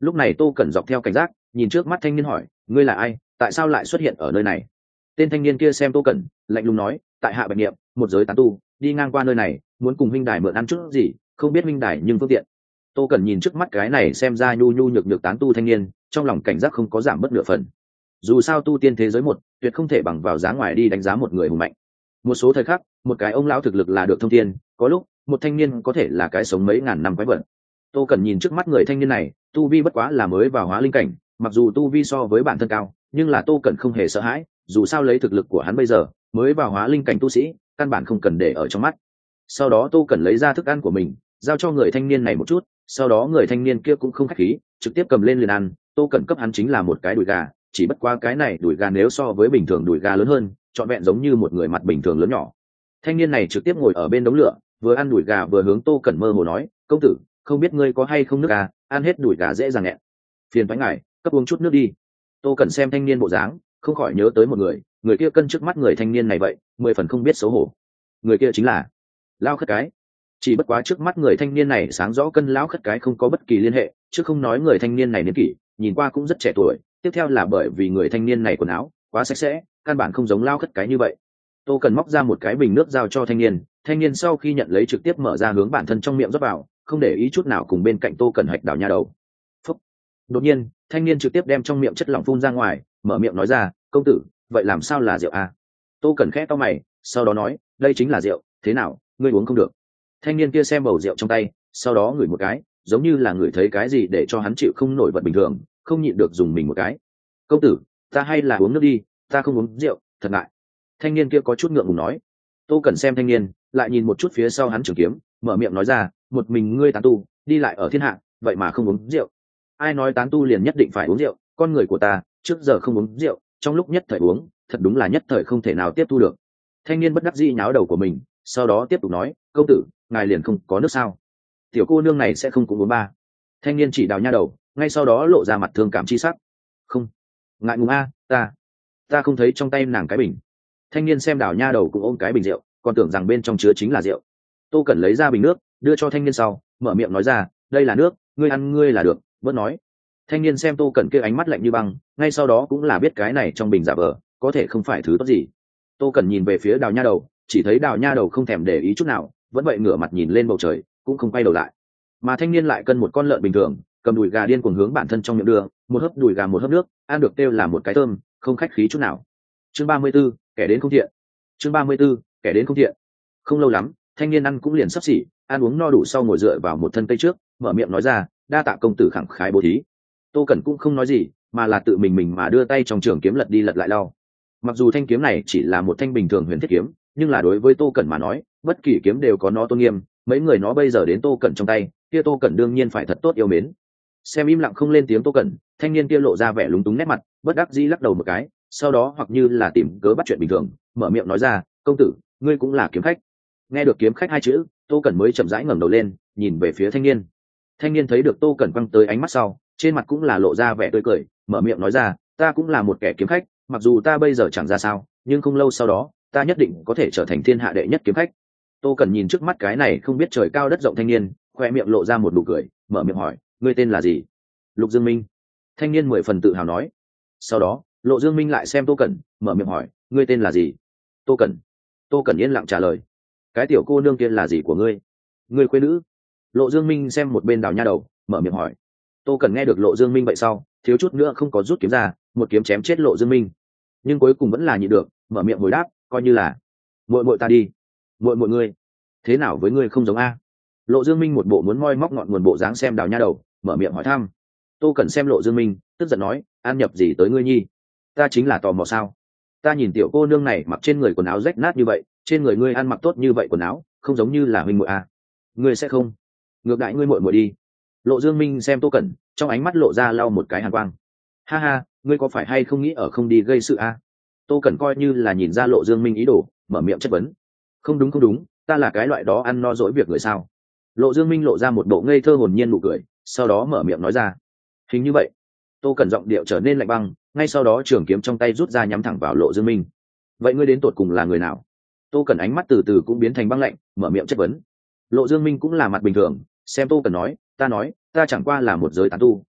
Lúc này Tô Cẩn dọc theo cảnh giác nhìn trước mắt thanh niên hỏi, ngươi là ai, tại sao lại xuất hiện ở nơi này? Tên thanh niên kia xem Tô Cẩn lạnh lùng nói, tại hạ bạch niệm, một giới tán tu, đi ngang qua nơi này muốn cùng huynh đài mượn ăn chút gì, không biết huynh đài nhưng phương tiện. Tô Cẩn nhìn trước mắt cái này xem ra nhu nhu nhược nhược tán tu thanh niên, trong lòng cảnh giác không có giảm bất nửa phần. Dù sao tu tiên thế giới một tuyệt không thể bằng vào giá ngoài đi đánh giá một người hùng mạnh. Một số thời khắc một cái ông lão thực lực là được thông thiên, có lúc một thanh niên có thể là cái sống mấy ngàn năm quái vật. Tô Cẩn nhìn trước mắt người thanh niên này, tu vi bất quá là mới vào hóa linh cảnh, mặc dù tu vi so với bản thân cao, nhưng là Tô Cẩn không hề sợ hãi, dù sao lấy thực lực của hắn bây giờ, mới vào hóa linh cảnh tu sĩ, căn bản không cần để ở trong mắt. Sau đó Tô Cẩn lấy ra thức ăn của mình, giao cho người thanh niên này một chút, sau đó người thanh niên kia cũng không khách khí, trực tiếp cầm lên liền ăn. Tô Cẩn cấp hắn chính là một cái đùi gà, chỉ bất qua cái này đùi gà nếu so với bình thường đùi gà lớn hơn, trọn vẹn giống như một người mặt bình thường lớn nhỏ. Thanh niên này trực tiếp ngồi ở bên đống lửa, vừa ăn đùi gà vừa hướng Tô Cẩn mơ hồ nói, công tử, không biết ngươi có hay không nước gà, ăn hết đùi gà dễ dàng nghẹn. Phiền toái ngài, cấp uống chút nước đi. Tô Cẩn xem thanh niên bộ dáng, không khỏi nhớ tới một người, người kia cân trước mắt người thanh niên này vậy, mười phần không biết xấu hổ. Người kia chính là Lao Khất Cái. Chỉ bất quá trước mắt người thanh niên này sáng rõ cân Lão Khất Cái không có bất kỳ liên hệ, chứ không nói người thanh niên này niên kỷ, nhìn qua cũng rất trẻ tuổi, tiếp theo là bởi vì người thanh niên này quần áo quá sạch sẽ, căn bản không giống Lao Khất Cái như vậy. Tô Cần móc ra một cái bình nước giao cho thanh niên, thanh niên sau khi nhận lấy trực tiếp mở ra hướng bản thân trong miệng rót vào, không để ý chút nào cùng bên cạnh Tô Cần hạch đảo nha đầu. Phúc. Đột nhiên, thanh niên trực tiếp đem trong miệng chất lỏng phun ra ngoài, mở miệng nói ra, công tử, vậy làm sao là rượu à? Tô Cần khẽ to mày, sau đó nói, đây chính là rượu, thế nào, ngươi uống không được? Thanh niên kia xem bầu rượu trong tay, sau đó ngửi một cái, giống như là ngửi thấy cái gì để cho hắn chịu không nổi vật bình thường, không nhịn được dùng mình một cái. Công tử, ta hay là uống nước đi, ta không uống rượu, thật ngại. Thanh niên kia có chút ngượng ngùng nói. Tô Cần xem thanh niên, lại nhìn một chút phía sau hắn trường kiếm, mở miệng nói ra, một mình ngươi tán tu, đi lại ở thiên hạ, vậy mà không uống rượu. Ai nói tán tu liền nhất định phải uống rượu, con người của ta, trước giờ không uống rượu, trong lúc nhất thời uống, thật đúng là nhất thời không thể nào tiếp thu được. Thanh niên bất đắc dĩ nháo đầu của mình, sau đó tiếp tục nói, công tử, ngài liền không có nước sao? Tiểu cô nương này sẽ không cũng uống ba. Thanh niên chỉ đào nha đầu, ngay sau đó lộ ra mặt thương cảm chi sắc. Không, ngại ngùng a, ta, ta không thấy trong tay nàng cái bình. Thanh niên xem đào nha đầu cũng ôm cái bình rượu, còn tưởng rằng bên trong chứa chính là rượu. Tô Cẩn lấy ra bình nước, đưa cho thanh niên sau, mở miệng nói ra, đây là nước, ngươi ăn ngươi là được, bớt nói. Thanh niên xem Tô Cẩn kia ánh mắt lạnh như băng, ngay sau đó cũng là biết cái này trong bình giả vờ, có thể không phải thứ tốt gì. Tô Cẩn nhìn về phía đào nha đầu, chỉ thấy đào nha đầu không thèm để ý chút nào, vẫn vậy ngửa mặt nhìn lên bầu trời, cũng không quay đầu lại. Mà thanh niên lại cân một con lợn bình thường, cầm đùi gà điên cuồng hướng bản thân trong miệng đưa, một hớp đùi gà một hớp nước, ăn được kêu là một cái thơm, không khách khí chút nào. Chương ba mươi 34, kẻ đến không thiện. Chương ba mươi 34, kẻ đến không thiện. Không lâu lắm, thanh niên ăn cũng liền sắp xỉ, ăn uống no đủ sau ngồi dựa vào một thân cây trước, mở miệng nói ra, đa tạ công tử khẳng khái bố thí. Tô Cẩn cũng không nói gì, mà là tự mình mình mà đưa tay trong trường kiếm lật đi lật lại lau. Mặc dù thanh kiếm này chỉ là một thanh bình thường huyền thiết kiếm, nhưng là đối với Tô Cẩn mà nói, bất kỳ kiếm đều có nó tôn nghiêm, mấy người nó bây giờ đến Tô Cẩn trong tay, kia Tô Cẩn đương nhiên phải thật tốt yêu mến. Xem im lặng không lên tiếng Tô Cẩn, thanh niên kia lộ ra vẻ lúng túng nét mặt, bất đắc dĩ lắc đầu một cái, sau đó hoặc như là tìm cớ bắt chuyện bình thường, mở miệng nói ra, công tử, ngươi cũng là kiếm khách. Nghe được kiếm khách hai chữ, Tô Cẩn mới chậm rãi ngẩng đầu lên, nhìn về phía thanh niên. Thanh niên thấy được Tô Cẩn quăng tới ánh mắt sau, trên mặt cũng là lộ ra vẻ tươi cười, mở miệng nói ra, ta cũng là một kẻ kiếm khách, mặc dù ta bây giờ chẳng ra sao, nhưng không lâu sau đó, ta nhất định có thể trở thành thiên hạ đệ nhất kiếm khách. Tô Cẩn nhìn trước mắt cái này không biết trời cao đất rộng thanh niên, khoe miệng lộ ra một nụ cười, mở miệng hỏi, ngươi tên là gì? Lục Dương Minh. Thanh niên mười phần tự hào nói. Sau đó, Lộ Dương Minh lại xem Tô Cẩn, mở miệng hỏi, ngươi tên là gì? Tô Cẩn. Tô Cẩn yên lặng trả lời, cái tiểu cô nương kia là gì của ngươi? Ngươi khuê nữ. Lộ Dương Minh xem một bên đào nha đầu, mở miệng hỏi. Tô Cẩn nghe được Lộ Dương Minh vậy sau, thiếu chút nữa không có rút kiếm ra, một kiếm chém chết Lộ Dương Minh, nhưng cuối cùng vẫn là nhịn được, mở miệng hồi đáp, coi như là muội muội ta đi. Muội muội ngươi, thế nào với ngươi không giống a? Lộ Dương Minh một bộ muốn moi móc ngọn nguồn bộ dáng xem đào nha đầu, mở miệng hỏi thăm. Tô Cẩn xem Lộ Dương Minh, tức giận nói, an nhập gì tới ngươi nhi? Ta chính là tò mò sao? Ta nhìn tiểu cô nương này mặc trên người quần áo rách nát như vậy, trên người ngươi ăn mặc tốt như vậy quần áo, không giống như là huynh muội a. Ngươi sẽ không? Ngược đại ngươi muội muội đi. Lộ Dương Minh xem Tô Cẩn, trong ánh mắt lộ ra lau một cái hàn quang. Ha ha, ngươi có phải hay không nghĩ ở không đi gây sự a? Tô Cẩn coi như là nhìn ra Lộ Dương Minh ý đồ, mở miệng chất vấn. Không đúng không đúng, ta là cái loại đó ăn no dỗi việc người sao? Lộ Dương Minh lộ ra một bộ ngây thơ hồn nhiên nụ cười, sau đó mở miệng nói ra. Hình như vậy. Tô Cẩn giọng điệu trở nên lạnh băng, ngay sau đó trường kiếm trong tay rút ra nhắm thẳng vào Lộ Dương Minh. Vậy ngươi đến tột cùng là người nào? Tô Cẩn ánh mắt từ từ cũng biến thành băng lạnh, mở miệng chất vấn. Lộ Dương Minh cũng là mặt bình thường, xem Tô Cẩn nói, ta nói, ta chẳng qua là một giới tán tu,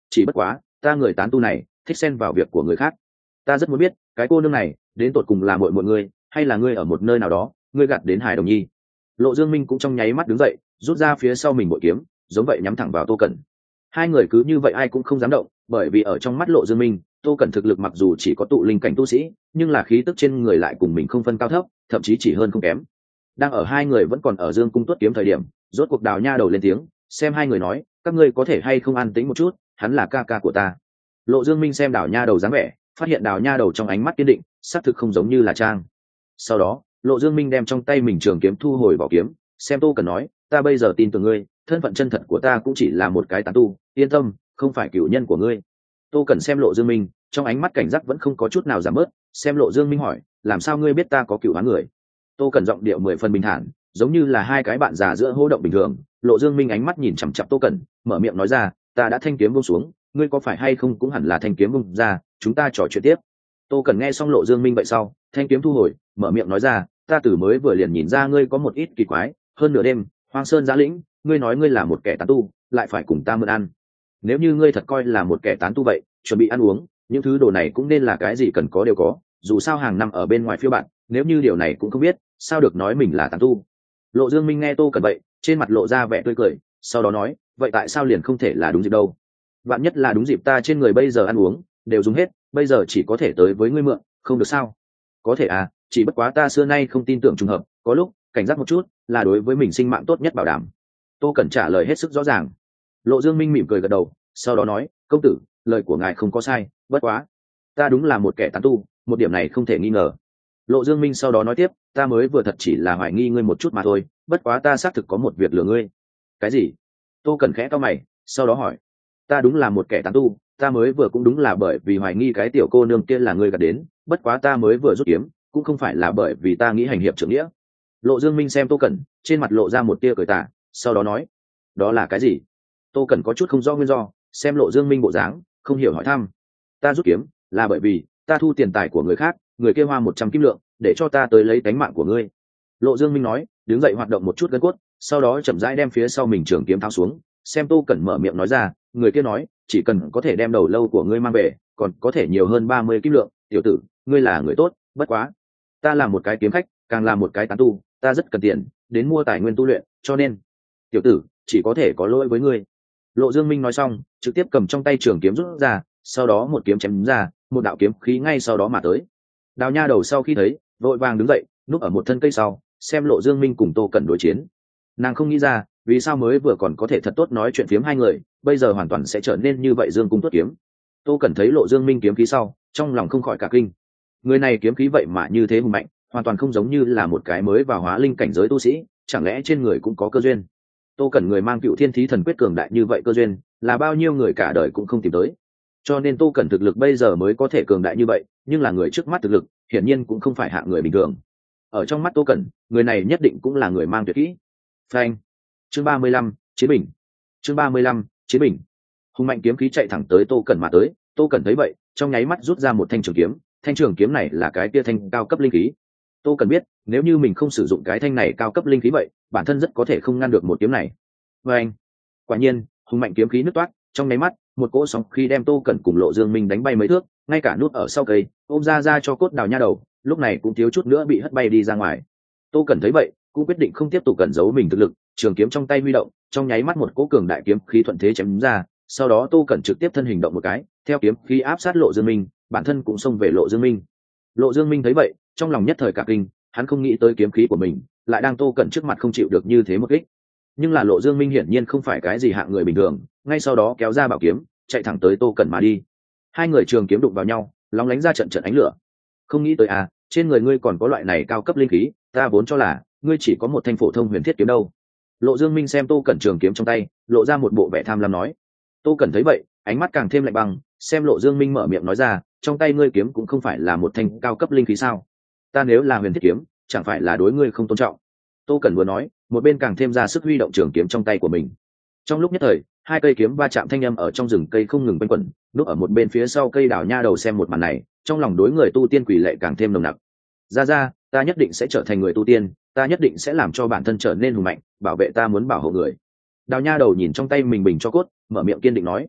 chỉ bất quá ta người tán tu này thích xen vào việc của người khác. Ta rất muốn biết cái cô nương này đến tột cùng là muội muội ngươi hay là ngươi ở một nơi nào đó ngươi gạt đến Hải Đồng Nhi. Lộ Dương Minh cũng trong nháy mắt đứng dậy, rút ra phía sau mình bội kiếm, giống vậy nhắm thẳng vào Tô Cẩn. Hai người cứ như vậy ai cũng không dám động, bởi vì ở trong mắt Lộ Dương Minh, Tô Cẩn thực lực mặc dù chỉ có tụ linh cảnh tu sĩ, nhưng là khí tức trên người lại cùng mình không phân cao thấp, thậm chí chỉ hơn không kém. Đang ở hai người vẫn còn ở Dương cung tuất kiếm thời điểm, rốt cuộc Đào Nha Đầu lên tiếng, xem hai người nói, các ngươi có thể hay không an tĩnh một chút, hắn là ca ca của ta. Lộ Dương Minh xem Đào Nha Đầu dáng vẻ, phát hiện Đào Nha Đầu trong ánh mắt kiên định, xác thực không giống như là trang. Sau đó, Lộ Dương Minh đem trong tay mình trường kiếm thu hồi vào kiếm, xem Tô Cẩn nói, ta bây giờ tin tưởng ngươi, thân phận chân thật của ta cũng chỉ là một cái tán tu, yên tâm, không phải cửu nhân của ngươi. Tô Cẩn xem Lộ Dương Minh, trong ánh mắt cảnh giác vẫn không có chút nào giảm bớt, xem Lộ Dương Minh hỏi, làm sao ngươi biết ta có cửu án người? Tô Cẩn giọng điệu mười phần bình thản, giống như là hai cái bạn già giữa hô động bình thường. Lộ Dương Minh ánh mắt nhìn chằm chằm Tô Cẩn, mở miệng nói ra, ta đã thanh kiếm buông xuống, ngươi có phải hay không cũng hẳn là thanh kiếm buông ra, chúng ta trò chuyện tiếp. Tô Cẩn nghe xong Lộ Dương Minh vậy sau, thanh kiếm thu hồi, mở miệng nói ra, ta từ mới vừa liền nhìn ra ngươi có một ít kỳ quái, hơn nửa đêm, Hoang Sơn Giã Lĩnh, ngươi nói ngươi là một kẻ tán tu, lại phải cùng ta mượn ăn. Nếu như ngươi thật coi là một kẻ tán tu vậy, chuẩn bị ăn uống, những thứ đồ này cũng nên là cái gì cần có đều có, dù sao hàng năm ở bên ngoài phiêu bạn, nếu như điều này cũng không biết, sao được nói mình là tán tu. Lộ Dương Minh nghe Tô Cẩn vậy, trên mặt lộ ra vẻ tươi cười, sau đó nói, vậy tại sao liền không thể là đúng dịp đâu? Bạn nhất là đúng dịp ta trên người bây giờ ăn uống đều dùng hết, bây giờ chỉ có thể tới với ngươi mượn, không được sao? Có thể à, chỉ bất quá ta xưa nay không tin tưởng trùng hợp, có lúc cảnh giác một chút là đối với mình sinh mạng tốt nhất bảo đảm. Tô Cẩn trả lời hết sức rõ ràng. Lộ Dương Minh mỉm cười gật đầu, sau đó nói, công tử, lời của ngài không có sai, bất quá ta đúng là một kẻ tán tu, một điểm này không thể nghi ngờ. Lộ Dương Minh sau đó nói tiếp, ta mới vừa thật chỉ là hoài nghi ngươi một chút mà thôi, bất quá ta xác thực có một việc lừa ngươi. Cái gì? Tô Cẩn khẽ cau mày, sau đó hỏi, ta đúng là một kẻ tán tu, ta mới vừa cũng đúng là bởi vì hoài nghi cái tiểu cô nương kia là ngươi gạt đến, bất quá ta mới vừa rút kiếm, cũng không phải là bởi vì ta nghĩ hành hiệp trưởng nghĩa. Lộ Dương Minh xem Tô Cẩn, trên mặt lộ ra một tia cười tà, sau đó nói, đó là cái gì? Tô Cẩn có chút không rõ nguyên do, xem Lộ Dương Minh bộ dáng, không hiểu hỏi thăm. Ta rút kiếm là bởi vì ta thu tiền tài của người khác, người kia hoa một trăm kim lượng để cho ta tới lấy tánh mạng của ngươi. Lộ Dương Minh nói, đứng dậy hoạt động một chút gân cốt, sau đó chậm rãi đem phía sau mình trường kiếm tháo xuống, xem Tô Cẩn mở miệng nói ra, người kia nói, chỉ cần có thể đem đầu lâu của ngươi mang về, còn có thể nhiều hơn ba mươi kim lượng, tiểu tử, ngươi là người tốt, bất quá ta là một cái kiếm khách, càng là một cái tán tu, ta rất cần tiền đến mua tài nguyên tu luyện, cho nên tiểu tử chỉ có thể có lỗi với ngươi. Lộ Dương Minh nói xong, trực tiếp cầm trong tay trường kiếm rút ra, sau đó một kiếm chém ra, một đạo kiếm khí ngay sau đó mà tới. Đào Nha Đầu sau khi thấy, vội vàng đứng dậy, núp ở một thân cây sau, xem Lộ Dương Minh cùng Tô Cẩn đối chiến. Nàng không nghĩ ra, vì sao mới vừa còn có thể thật tốt nói chuyện phiếm hai người, bây giờ hoàn toàn sẽ trở nên như vậy Dương cung tuất kiếm. Tô Cẩn thấy Lộ Dương Minh kiếm khí sau, trong lòng không khỏi cả kinh. Người này kiếm khí vậy mà như thế hùng mạnh, hoàn toàn không giống như là một cái mới vào hóa linh cảnh giới tu sĩ, chẳng lẽ trên người cũng có cơ duyên? Tô Cẩn người mang Cựu Thiên Thí Thần quyết cường đại như vậy cơ duyên, là bao nhiêu người cả đời cũng không tìm tới. Cho nên Tô Cẩn thực lực bây giờ mới có thể cường đại như vậy, nhưng là người trước mắt thực lực, hiển nhiên cũng không phải hạng người bình thường. Ở trong mắt Tô Cẩn, người này nhất định cũng là người mang tuyệt kỹ. Phanh. Chương ba mươi lăm, Chiến bình. Chương ba mươi lăm, Chiến bình. Hùng mạnh kiếm khí chạy thẳng tới Tô Cẩn mà tới, Tô Cẩn thấy vậy, trong nháy mắt rút ra một thanh trường kiếm, thanh trường kiếm này là cái kia thanh cao cấp linh khí. Tô Cẩn biết, nếu như mình không sử dụng cái thanh này cao cấp linh khí vậy, bản thân rất có thể không ngăn được một kiếm này. Phanh. Quả nhiên, hùng mạnh kiếm khí nứt toát, trong nháy mắt, một cỗ sóng khí đem Tô Cẩn cùng Lộ Dương Minh đánh bay mấy thước, ngay cả nút ở sau cây, ôm ra ra cho cốt Đào Nha Đầu, lúc này cũng thiếu chút nữa bị hất bay đi ra ngoài. Tô Cẩn thấy vậy, cũng quyết định không tiếp tục cẩn giấu mình thực lực, trường kiếm trong tay huy động, trong nháy mắt một cỗ cường đại kiếm khí thuận thế chém ra, sau đó Tô Cẩn trực tiếp thân hình động một cái, theo kiếm khí áp sát Lộ Dương Minh, bản thân cũng xông về Lộ Dương Minh. Lộ Dương Minh thấy vậy, trong lòng nhất thời cả kinh, hắn không nghĩ tới kiếm khí của mình lại đang Tô Cẩn trước mặt không chịu được như thế một kích. Nhưng là Lộ Dương Minh hiển nhiên không phải cái gì hạng người bình thường, ngay sau đó kéo ra bảo kiếm, chạy thẳng tới Tô Cẩn mà đi. Hai người trường kiếm đụng vào nhau, lóng lánh ra trận trận ánh lửa. Không nghĩ tới à, trên người ngươi còn có loại này cao cấp linh khí, ta vốn cho là ngươi chỉ có một thanh phổ thông huyền thiết kiếm đâu. Lộ Dương Minh xem Tô Cẩn trường kiếm trong tay, lộ ra một bộ vẻ tham lam nói. Tô Cẩn thấy vậy, ánh mắt càng thêm lạnh băng, xem Lộ Dương Minh mở miệng nói ra, trong tay ngươi kiếm cũng không phải là một thanh cao cấp linh khí sao? Ta nếu là huyền thiết kiếm, chẳng phải là đối ngươi không tôn trọng? Tô Cẩn vừa nói, một bên càng thêm ra sức huy động trường kiếm trong tay của mình. Trong lúc nhất thời, hai cây kiếm va chạm thanh âm ở trong rừng cây không ngừng quanh quẩn, núp ở một bên phía sau cây Đào Nha Đầu xem một màn này, trong lòng đối người tu tiên quỷ lệ càng thêm nồng nặc. Ra ra, ta nhất định sẽ trở thành người tu tiên, ta nhất định sẽ làm cho bản thân trở nên hùng mạnh, bảo vệ ta muốn bảo hộ người. Đào Nha Đầu nhìn trong tay mình bình cho cốt, mở miệng kiên định nói.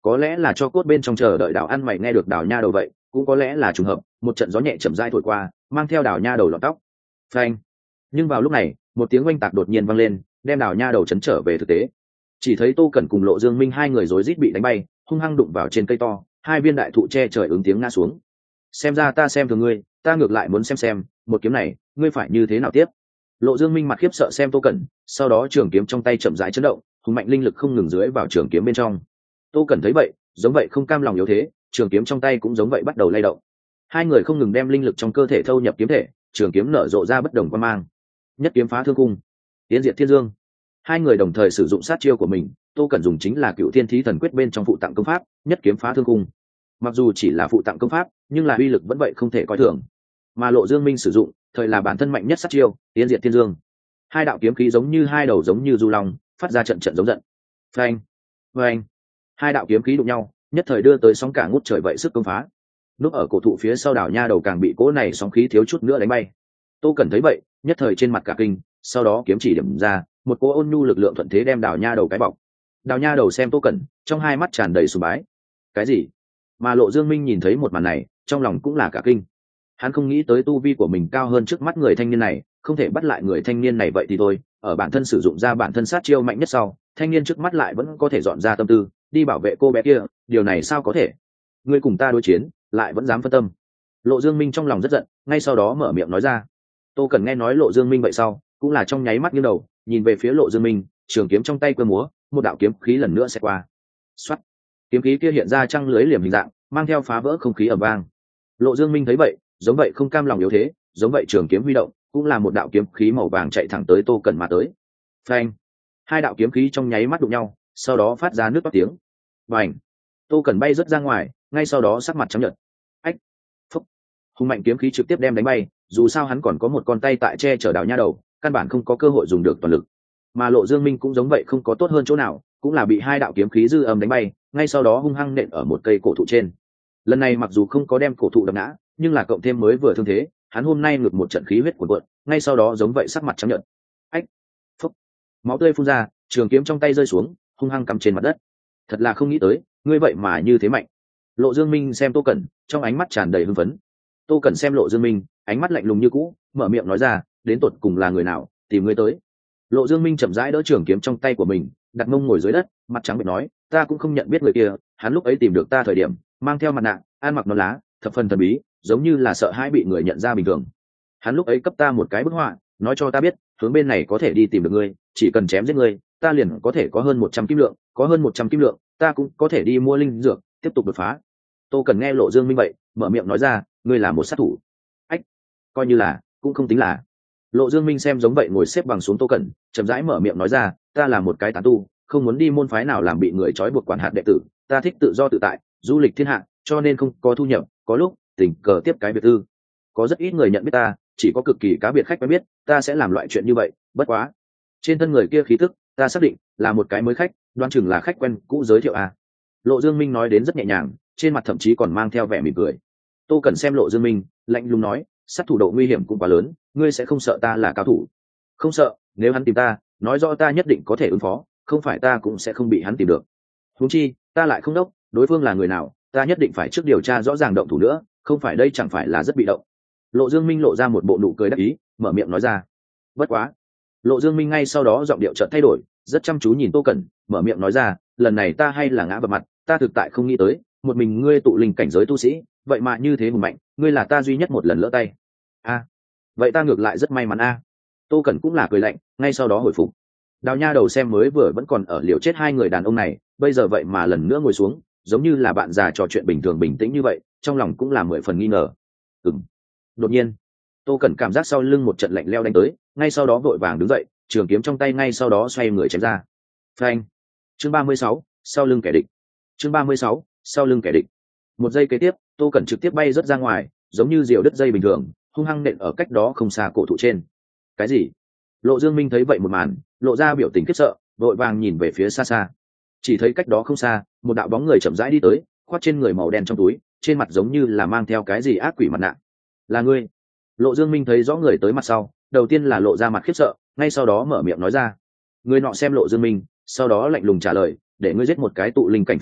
có lẽ là cho cốt bên trong chờ đợi đào ăn mày nghe được đào nha đầu vậy, cũng có lẽ là trùng hợp, một trận gió nhẹ chậm rãi thổi qua, mang theo đào nha đầu lọt tóc. Phanh. Nhưng vào lúc này, một tiếng oanh tạc đột nhiên vang lên, đem đào nha đầu chấn trở về thực tế. Chỉ thấy Tô Cẩn cùng Lộ Dương Minh hai người rối rít bị đánh bay, hung hăng đụng vào trên cây to, hai viên đại thụ che trời ứng tiếng ngã xuống. Xem ra ta xem thường ngươi, ta ngược lại muốn xem xem, một kiếm này, ngươi phải như thế nào tiếp. Lộ Dương Minh mặt khiếp sợ xem Tô Cẩn, sau đó trường kiếm trong tay chậm rãi chấn động, hùng mạnh linh lực không ngừng dưới vào trường kiếm bên trong. Tô Cẩn thấy vậy, giống vậy không cam lòng yếu thế, trường kiếm trong tay cũng giống vậy bắt đầu lay động. Hai người không ngừng đem linh lực trong cơ thể thâu nhập kiếm thể, trường kiếm nở rộ ra bất đồng quang mang. Nhất kiếm phá thương cung, tiến diệt thiên dương. Hai người đồng thời sử dụng sát chiêu của mình, Tô Cẩn dùng chính là Cựu Thiên Thí Thần Quyết bên trong phụ tặng công pháp, nhất kiếm phá thương cung. Mặc dù chỉ là phụ tặng công pháp, nhưng là uy lực vẫn vậy không thể coi thường. Mà Lộ Dương Minh sử dụng, thời là bản thân mạnh nhất sát chiêu, tiến diệt thiên dương. Hai đạo kiếm khí giống như hai đầu giống như du long, phát ra trận trận giống giận. Phanh, phanh. Hai đạo kiếm khí đụng nhau, nhất thời đưa tới sóng cả ngút trời vậy sức công phá. Núp ở cổ thụ phía sau đảo nha đầu càng bị cỗ này sóng khí thiếu chút nữa đánh bay. Tô Cẩn thấy vậy, nhất thời trên mặt cả kinh, sau đó kiếm chỉ điểm ra, một cỗ ôn nhu lực lượng thuận thế đem đảo nha đầu cái bọc. Đảo nha đầu xem Tô Cẩn, trong hai mắt tràn đầy sùng bái. Cái gì? Mà Lộ Dương Minh nhìn thấy một màn này, trong lòng cũng là cả kinh. Hắn không nghĩ tới tu vi của mình cao hơn trước mắt người thanh niên này, không thể bắt lại người thanh niên này vậy thì thôi, ở bản thân sử dụng ra bản thân sát chiêu mạnh nhất sau, thanh niên trước mắt lại vẫn có thể dọn ra tâm tư, đi bảo vệ cô bé kia, điều này sao có thể? Ngươi cùng ta đối chiến, lại vẫn dám phân tâm. Lộ Dương Minh trong lòng rất giận, ngay sau đó mở miệng nói ra. Tô Cẩn nghe nói Lộ Dương Minh vậy sau, cũng là trong nháy mắt nghiêng đầu, nhìn về phía Lộ Dương Minh, trường kiếm trong tay quơ múa, một đạo kiếm khí lần nữa sẽ qua. Soát. Kiếm khí kia hiện ra trăng lưới liềm hình dạng, mang theo phá vỡ không khí ầm vang. Lộ Dương Minh thấy vậy, giống vậy không cam lòng yếu thế, giống vậy trường kiếm huy động, cũng là một đạo kiếm khí màu vàng chạy thẳng tới Tô Cẩn mà tới. Phanh. Hai đạo kiếm khí trong nháy mắt đụng nhau, sau đó phát ra nước toát tiếng. Bành. Tô Cẩn bay rất ra ngoài, ngay sau đó sắc mặt trắng nhợt. Ách. Phúc. Hùng mạnh kiếm khí trực tiếp đem đánh bay, dù sao hắn còn có một con tay tại che chở đảo nha đầu, căn bản không có cơ hội dùng được toàn lực. Mà Lộ Dương Minh cũng giống vậy không có tốt hơn chỗ nào, cũng là bị hai đạo kiếm khí dư âm đánh bay, ngay sau đó hung hăng nện ở một cây cổ thụ trên. Lần này mặc dù không có đem cổ thụ đập ngã, nhưng là cộng thêm mới vừa thương thế, hắn hôm nay ngược một trận khí huyết cuồn cuộn, ngay sau đó giống vậy sắc mặt trắng nhợt. Ách. Phúc. Máu tươi phun ra, trường kiếm trong tay rơi xuống, hung hăng cắm trên mặt đất. Thật là không nghĩ tới, ngươi vậy mà như thế mạnh. Lộ Dương Minh xem Tô Cẩn, trong ánh mắt tràn đầy hưng phấn. Tô Cẩn xem Lộ Dương Minh, ánh mắt lạnh lùng như cũ, mở miệng nói ra, đến tột cùng là người nào, tìm ngươi tới. Lộ Dương Minh chậm rãi đỡ trường kiếm trong tay của mình, đặt mông ngồi dưới đất, mặt trắng bệch nói, ta cũng không nhận biết người kia, hắn lúc ấy tìm được ta thời điểm, mang theo mặt nạ, ăn mặc nón lá, thập phần thần bí, giống như là sợ hãi bị người nhận ra bình thường. Hắn lúc ấy cấp ta một cái bức họa, nói cho ta biết, hướng bên này có thể đi tìm được ngươi, chỉ cần chém giết ngươi, ta liền có thể có hơn một trăm kim lượng, có hơn một trăm kim lượng, ta cũng có thể đi mua linh dược, tiếp tục đột phá. Tô Cần nghe Lộ Dương Minh vậy, mở miệng nói ra, ngươi là một sát thủ. Ách, coi như là, cũng không tính là. Lộ Dương Minh xem giống vậy ngồi xếp bằng xuống Tô Cẩn, chậm rãi mở miệng nói ra, ta là một cái tán tu, không muốn đi môn phái nào làm bị người trói buộc quản hạt đệ tử, ta thích tự do tự tại, du lịch thiên hạ, cho nên không có thu nhập, có lúc tình cờ tiếp cái biệt tư. Có rất ít người nhận biết ta, chỉ có cực kỳ cá biệt khách quen biết, ta sẽ làm loại chuyện như vậy, bất quá. Trên thân người kia khí tức, ta xác định là một cái mới khách, đoán chừng là khách quen cũ giới thiệu à. Lộ Dương Minh nói đến rất nhẹ nhàng, trên mặt thậm chí còn mang theo vẻ mỉm cười. Tô Cẩn xem Lộ Dương Minh, lạnh lùng nói, sát thủ độ nguy hiểm cũng quá lớn, ngươi sẽ không sợ ta là cao thủ? Không sợ, nếu hắn tìm ta, nói rõ ta nhất định có thể ứng phó, không phải ta cũng sẽ không bị hắn tìm được. Huống chi, ta lại không đốc, đối phương là người nào, ta nhất định phải trước điều tra rõ ràng động thủ nữa, không phải đây chẳng phải là rất bị động. Lộ Dương Minh lộ ra một bộ nụ cười đắc ý, mở miệng nói ra. Bất quá. Lộ Dương Minh ngay sau đó giọng điệu chợt thay đổi, rất chăm chú nhìn Tô Cẩn, mở miệng nói ra, lần này ta hay là ngã vào mặt, ta thực tại không nghĩ tới, một mình ngươi tụ linh cảnh giới tu sĩ, vậy mà như thế hùng mạnh, ngươi là ta duy nhất một lần lỡ tay. A, à, vậy ta ngược lại rất may mắn a. À. Tô Cẩn cũng là cười lạnh, ngay sau đó hồi phục. Đào Nha đầu xem mới vừa vẫn còn ở liều chết hai người đàn ông này, bây giờ vậy mà lần nữa ngồi xuống, giống như là bạn già trò chuyện bình thường bình tĩnh như vậy, trong lòng cũng là mười phần nghi ngờ. Ừm. Đột nhiên, Tô Cẩn cảm giác sau lưng một trận lạnh lẽo đánh tới, ngay sau đó vội vàng đứng dậy, trường kiếm trong tay ngay sau đó xoay người chém ra. Phanh. Chương ba mươi sáu, sau lưng kẻ địch. Chương ba mươi sáu, sau lưng kẻ địch. Một giây kế tiếp, Tô Cẩn trực tiếp bay rất ra ngoài, giống như diều đứt dây bình thường, hung hăng nện ở cách đó không xa cổ thụ trên. Cái gì? Lộ Dương Minh thấy vậy một màn, lộ ra biểu tình khiếp sợ, vội vàng nhìn về phía xa xa. Chỉ thấy cách đó không xa, một đạo bóng người chậm rãi đi tới, khoác trên người màu đen trong túi, trên mặt giống như là mang theo cái gì ác quỷ mặt nạ. Là ngươi? Lộ Dương Minh thấy rõ người tới mặt sau, đầu tiên là lộ ra mặt khiếp sợ, ngay sau đó mở miệng nói ra. Người nọ xem Lộ Dương Minh, sau đó lạnh lùng trả lời, để ngươi giết một cái tụ linh cảnh phế vật,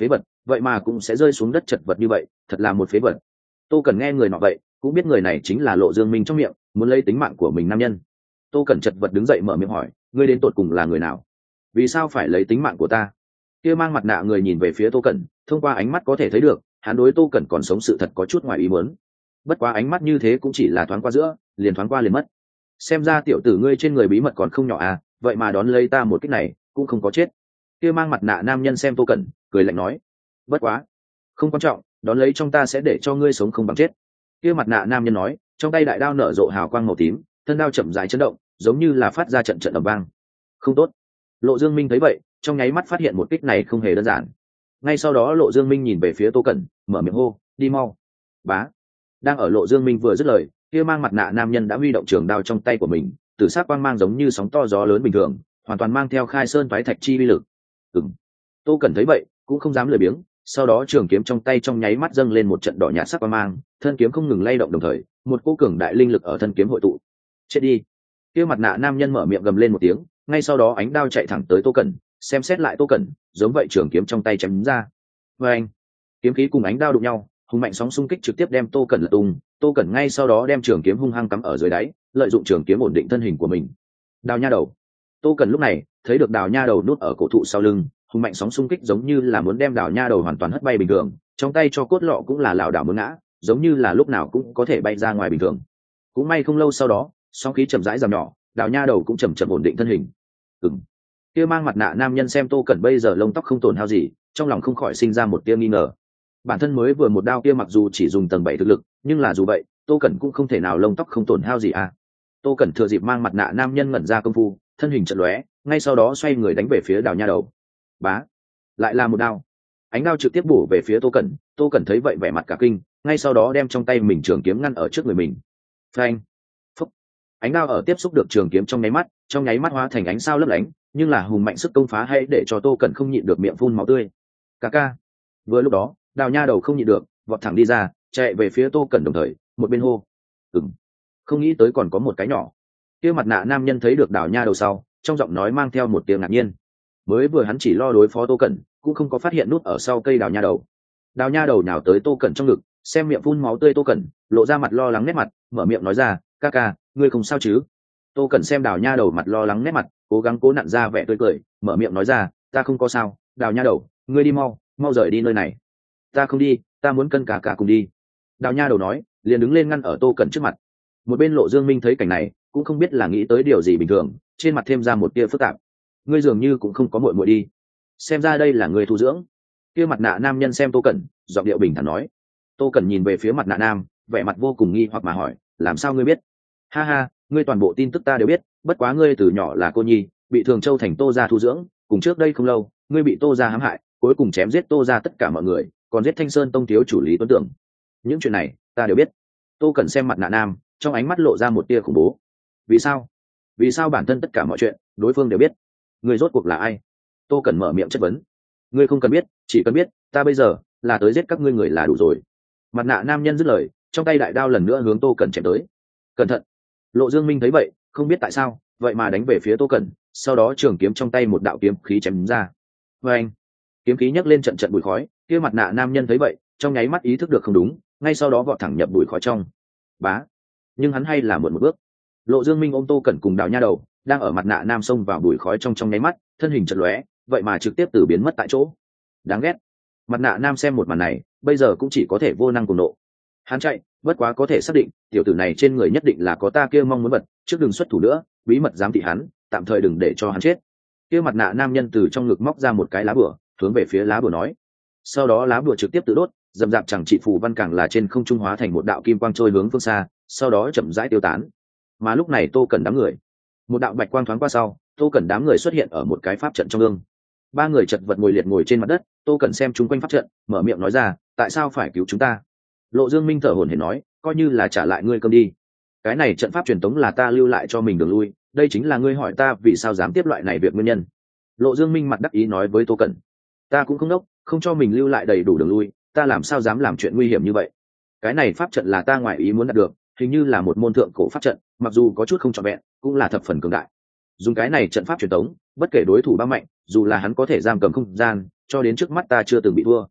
vậy mà cũng sẽ rơi xuống đất chật vật như vậy, thật là một phế vật. Tô Cẩn nghe người nọ vậy cũng biết người này chính là Lộ Dương Minh trong miệng muốn lấy tính mạng của mình nam nhân. Tô Cẩn chật vật đứng dậy mở miệng hỏi, ngươi đến tột cùng là người nào, vì sao phải lấy tính mạng của ta? Kia mang mặt nạ người nhìn về phía Tô Cẩn, thông qua ánh mắt có thể thấy được hắn đối Tô Cẩn còn sống sự thật có chút ngoài ý muốn. Bất quá ánh mắt như thế cũng chỉ là thoáng qua giữa, liền thoáng qua liền mất. Xem ra tiểu tử ngươi trên người bí mật còn không nhỏ à, vậy mà đón lấy ta một kích này cũng không có chết. Kia mang mặt nạ nam nhân xem Tô Cẩn cười lạnh nói, bất quá không quan trọng, đón lấy trong ta sẽ để cho ngươi sống không bằng chết. Kia mặt nạ nam nhân nói, trong tay đại đao nở rộ hào quang màu tím, thân đao chậm rãi chấn động, giống như là phát ra trận trận ầm vang. Không tốt. Lộ Dương Minh thấy vậy trong nháy mắt phát hiện một kích này không hề đơn giản. Ngay sau đó Lộ Dương Minh nhìn về phía Tô Cẩn, mở miệng hô, đi mau. Bá. Đang ở Lộ Dương Minh vừa dứt lời, kia mang mặt nạ nam nhân đã huy động trường đao trong tay của mình, tử sắc quang mang giống như sóng to gió lớn bình thường, hoàn toàn mang theo khai sơn phái thạch chi uy lực. Ừm. Tô Cẩn thấy vậy cũng không dám lười biếng, sau đó trường kiếm trong tay trong nháy mắt dâng lên một trận đỏ nhạt sắc quang mang, thân kiếm không ngừng lay động đồng thời một cỗ cường đại linh lực ở thân kiếm hội tụ. Chết đi. Kia mặt nạ nam nhân mở miệng gầm lên một tiếng, ngay sau đó ánh đao chạy thẳng tới Tô Cẩn, xem xét lại Tô Cẩn, giống vậy trường kiếm trong tay chém ra. Và anh, kiếm khí cùng ánh đao đụng nhau, hùng mạnh sóng xung kích trực tiếp đem Tô Cẩn lật tung. Tô Cẩn ngay sau đó đem trường kiếm hung hăng cắm ở dưới đáy, lợi dụng trường kiếm ổn định thân hình của mình. Đào nha đầu. Tô Cẩn lúc này thấy được Đào nha đầu nút ở cổ thụ sau lưng, hùng mạnh sóng xung kích giống như là muốn đem Đào nha đầu hoàn toàn hất bay bình thường, trong tay cho cốt lọ cũng là lảo đảo muốn ngã, giống như là lúc nào cũng có thể bay ra ngoài bình thường. Cũng may không lâu sau đó, sóng khí chậm rãi giảm nhỏ, Đào nha đầu cũng chậm chậm ổn định thân hình. Ừm. Kia mang mặt nạ nam nhân xem Tô Cẩn bây giờ lông tóc không tổn hao gì, trong lòng không khỏi sinh ra một tia nghi ngờ. Bản thân mới vừa một đao kia mặc dù chỉ dùng tầng bảy thực lực, nhưng là dù vậy Tô Cẩn cũng không thể nào lông tóc không tổn hao gì à. Tô Cẩn thừa dịp mang mặt nạ nam nhân ngẩn ra công phu, thân hình chợt lóe, ngay sau đó xoay người đánh về phía Đào nha đầu. Bá, lại là một đao. Ánh đao trực tiếp bổ về phía Tô Cẩn. Tô Cẩn thấy vậy vẻ mặt cả kinh, ngay sau đó đem trong tay mình trường kiếm ngăn ở trước người mình. Phanh. Phúc. Ánh đao ở tiếp xúc được trường kiếm trong nháy mắt, trong nháy mắt hóa thành ánh sao lấp lánh, nhưng là hùng mạnh sức công phá hay để cho Tô Cẩn không nhịn được miệng phun máu tươi. Ca ca. Vừa lúc đó, Đào nha đầu không nhịn được, vọt thẳng đi ra, chạy về phía Tô Cẩn đồng thời một bên hô, ừm, không nghĩ tới còn có một cái nhỏ. Kia mặt nạ nam nhân thấy được Đào nha đầu sau, trong giọng nói mang theo một tiếng ngạc nhiên. Mới vừa hắn chỉ lo đối phó Tô Cẩn, cũng không có phát hiện nút ở sau cây Đào nha đầu. Đào nha đầu nhào tới Tô Cẩn trong ngực, xem miệng phun máu tươi Tô Cẩn, lộ ra mặt lo lắng nét mặt, mở miệng nói ra, ca ca, ngươi không sao chứ? Tô Cẩn xem Đào nha đầu mặt lo lắng nét mặt, cố gắng cố nặn ra vẻ tươi cười, mở miệng nói ra, ta không có sao. Đào nha đầu, ngươi đi mau, mau rời đi nơi này. Ta không đi, ta muốn cân cả cả cùng đi. Đào nha đầu nói, liền đứng lên ngăn ở Tô Cẩn trước mặt. Một bên Lộ Dương Minh thấy cảnh này cũng không biết là nghĩ tới điều gì bình thường, trên mặt thêm ra một tia phức tạp. Ngươi dường như cũng không có muội muội đi, xem ra đây là người thu dưỡng. Kia mặt nạ nam nhân xem Tô Cẩn, giọng điệu bình thản nói. Tô Cẩn nhìn về phía mặt nạ nam, vẻ mặt vô cùng nghi hoặc mà hỏi, làm sao ngươi biết? Ha ha, ngươi toàn bộ tin tức ta đều biết, bất quá ngươi từ nhỏ là cô nhi, bị Thường Châu thành Tô gia thu dưỡng, cùng trước đây không lâu, ngươi bị Tô gia hãm hại, cuối cùng chém giết Tô gia tất cả mọi người, còn giết Thanh Sơn tông thiếu chủ Lý Tuấn Tưởng. Những chuyện này ta đều biết. Tô Cẩn xem mặt nạ nam, trong ánh mắt lộ ra một tia khủng bố. Vì sao? Vì sao bản thân tất cả mọi chuyện đối phương đều biết? Ngươi rốt cuộc là ai? Tô Cẩn mở miệng chất vấn. Ngươi không cần biết, chỉ cần biết ta bây giờ là tới giết các ngươi người là đủ rồi. Mặt nạ nam nhân dứt lời, trong tay đại đao lần nữa hướng Tô Cẩn chém tới. Cẩn thận. Lộ Dương Minh thấy vậy không biết tại sao vậy mà đánh về phía Tô Cẩn, sau đó trường kiếm trong tay một đạo kiếm khí chém ra. Và anh, kiếm khí nhấc lên trận trận bụi khói. Kia mặt nạ nam nhân thấy vậy trong nháy mắt ý thức được không đúng, ngay sau đó vọt thẳng nhập bụi khói trong. Bá, nhưng hắn hay là muộn một bước. Lộ Dương Minh ôm Tô Cẩn cùng Đào nha đầu đang ở mặt nạ nam xông vào bụi khói trong trong nháy mắt, thân hình chợt lóe, vậy mà trực tiếp từ biến mất tại chỗ. Đáng ghét. Mặt nạ nam xem một màn này bây giờ cũng chỉ có thể vô năng cùng nộ. Hắn chạy, bất quá có thể xác định tiểu tử này trên người nhất định là có ta kia mong muốn vật, trước đừng xuất thủ nữa, bí mật giám thị hắn, tạm thời đừng để cho hắn chết. Kia mặt nạ nam nhân từ trong ngực móc ra một cái lá bùa, hướng về phía lá bùa nói. Sau đó lá bùa trực tiếp tự đốt, dầm dạp chẳng trị phù văn càng là trên không trung hóa thành một đạo kim quang trôi hướng phương xa, sau đó chậm rãi tiêu tán. Mà lúc này Tô Cẩn đám người, một đạo bạch quang thoáng qua sau, Tô Cẩn đám người xuất hiện ở một cái pháp trận trong gương. Ba người chật vật ngồi liệt ngồi trên mặt đất. Tô Cẩn xem chúng quanh pháp trận, mở miệng nói ra, tại sao phải cứu chúng ta? Lộ Dương Minh thở hổn hển nói, coi như là trả lại ngươi cơm đi. Cái này trận pháp truyền tống là ta lưu lại cho mình đường lui, đây chính là ngươi hỏi ta vì sao dám tiếp loại này việc nguyên nhân. Lộ Dương Minh mặt đắc ý nói với Tô Cẩn, ta cũng không đốc, không cho mình lưu lại đầy đủ đường lui, ta làm sao dám làm chuyện nguy hiểm như vậy. Cái này pháp trận là ta ngoại ý muốn đạt được, hình như là một môn thượng cổ pháp trận, mặc dù có chút không trọn vẹn, cũng là thập phần cường đại. Dùng cái này trận pháp truyền tống, bất kể đối thủ bao mạnh, dù là hắn có thể giam cầm không gian, cho đến trước mắt ta chưa từng bị thua.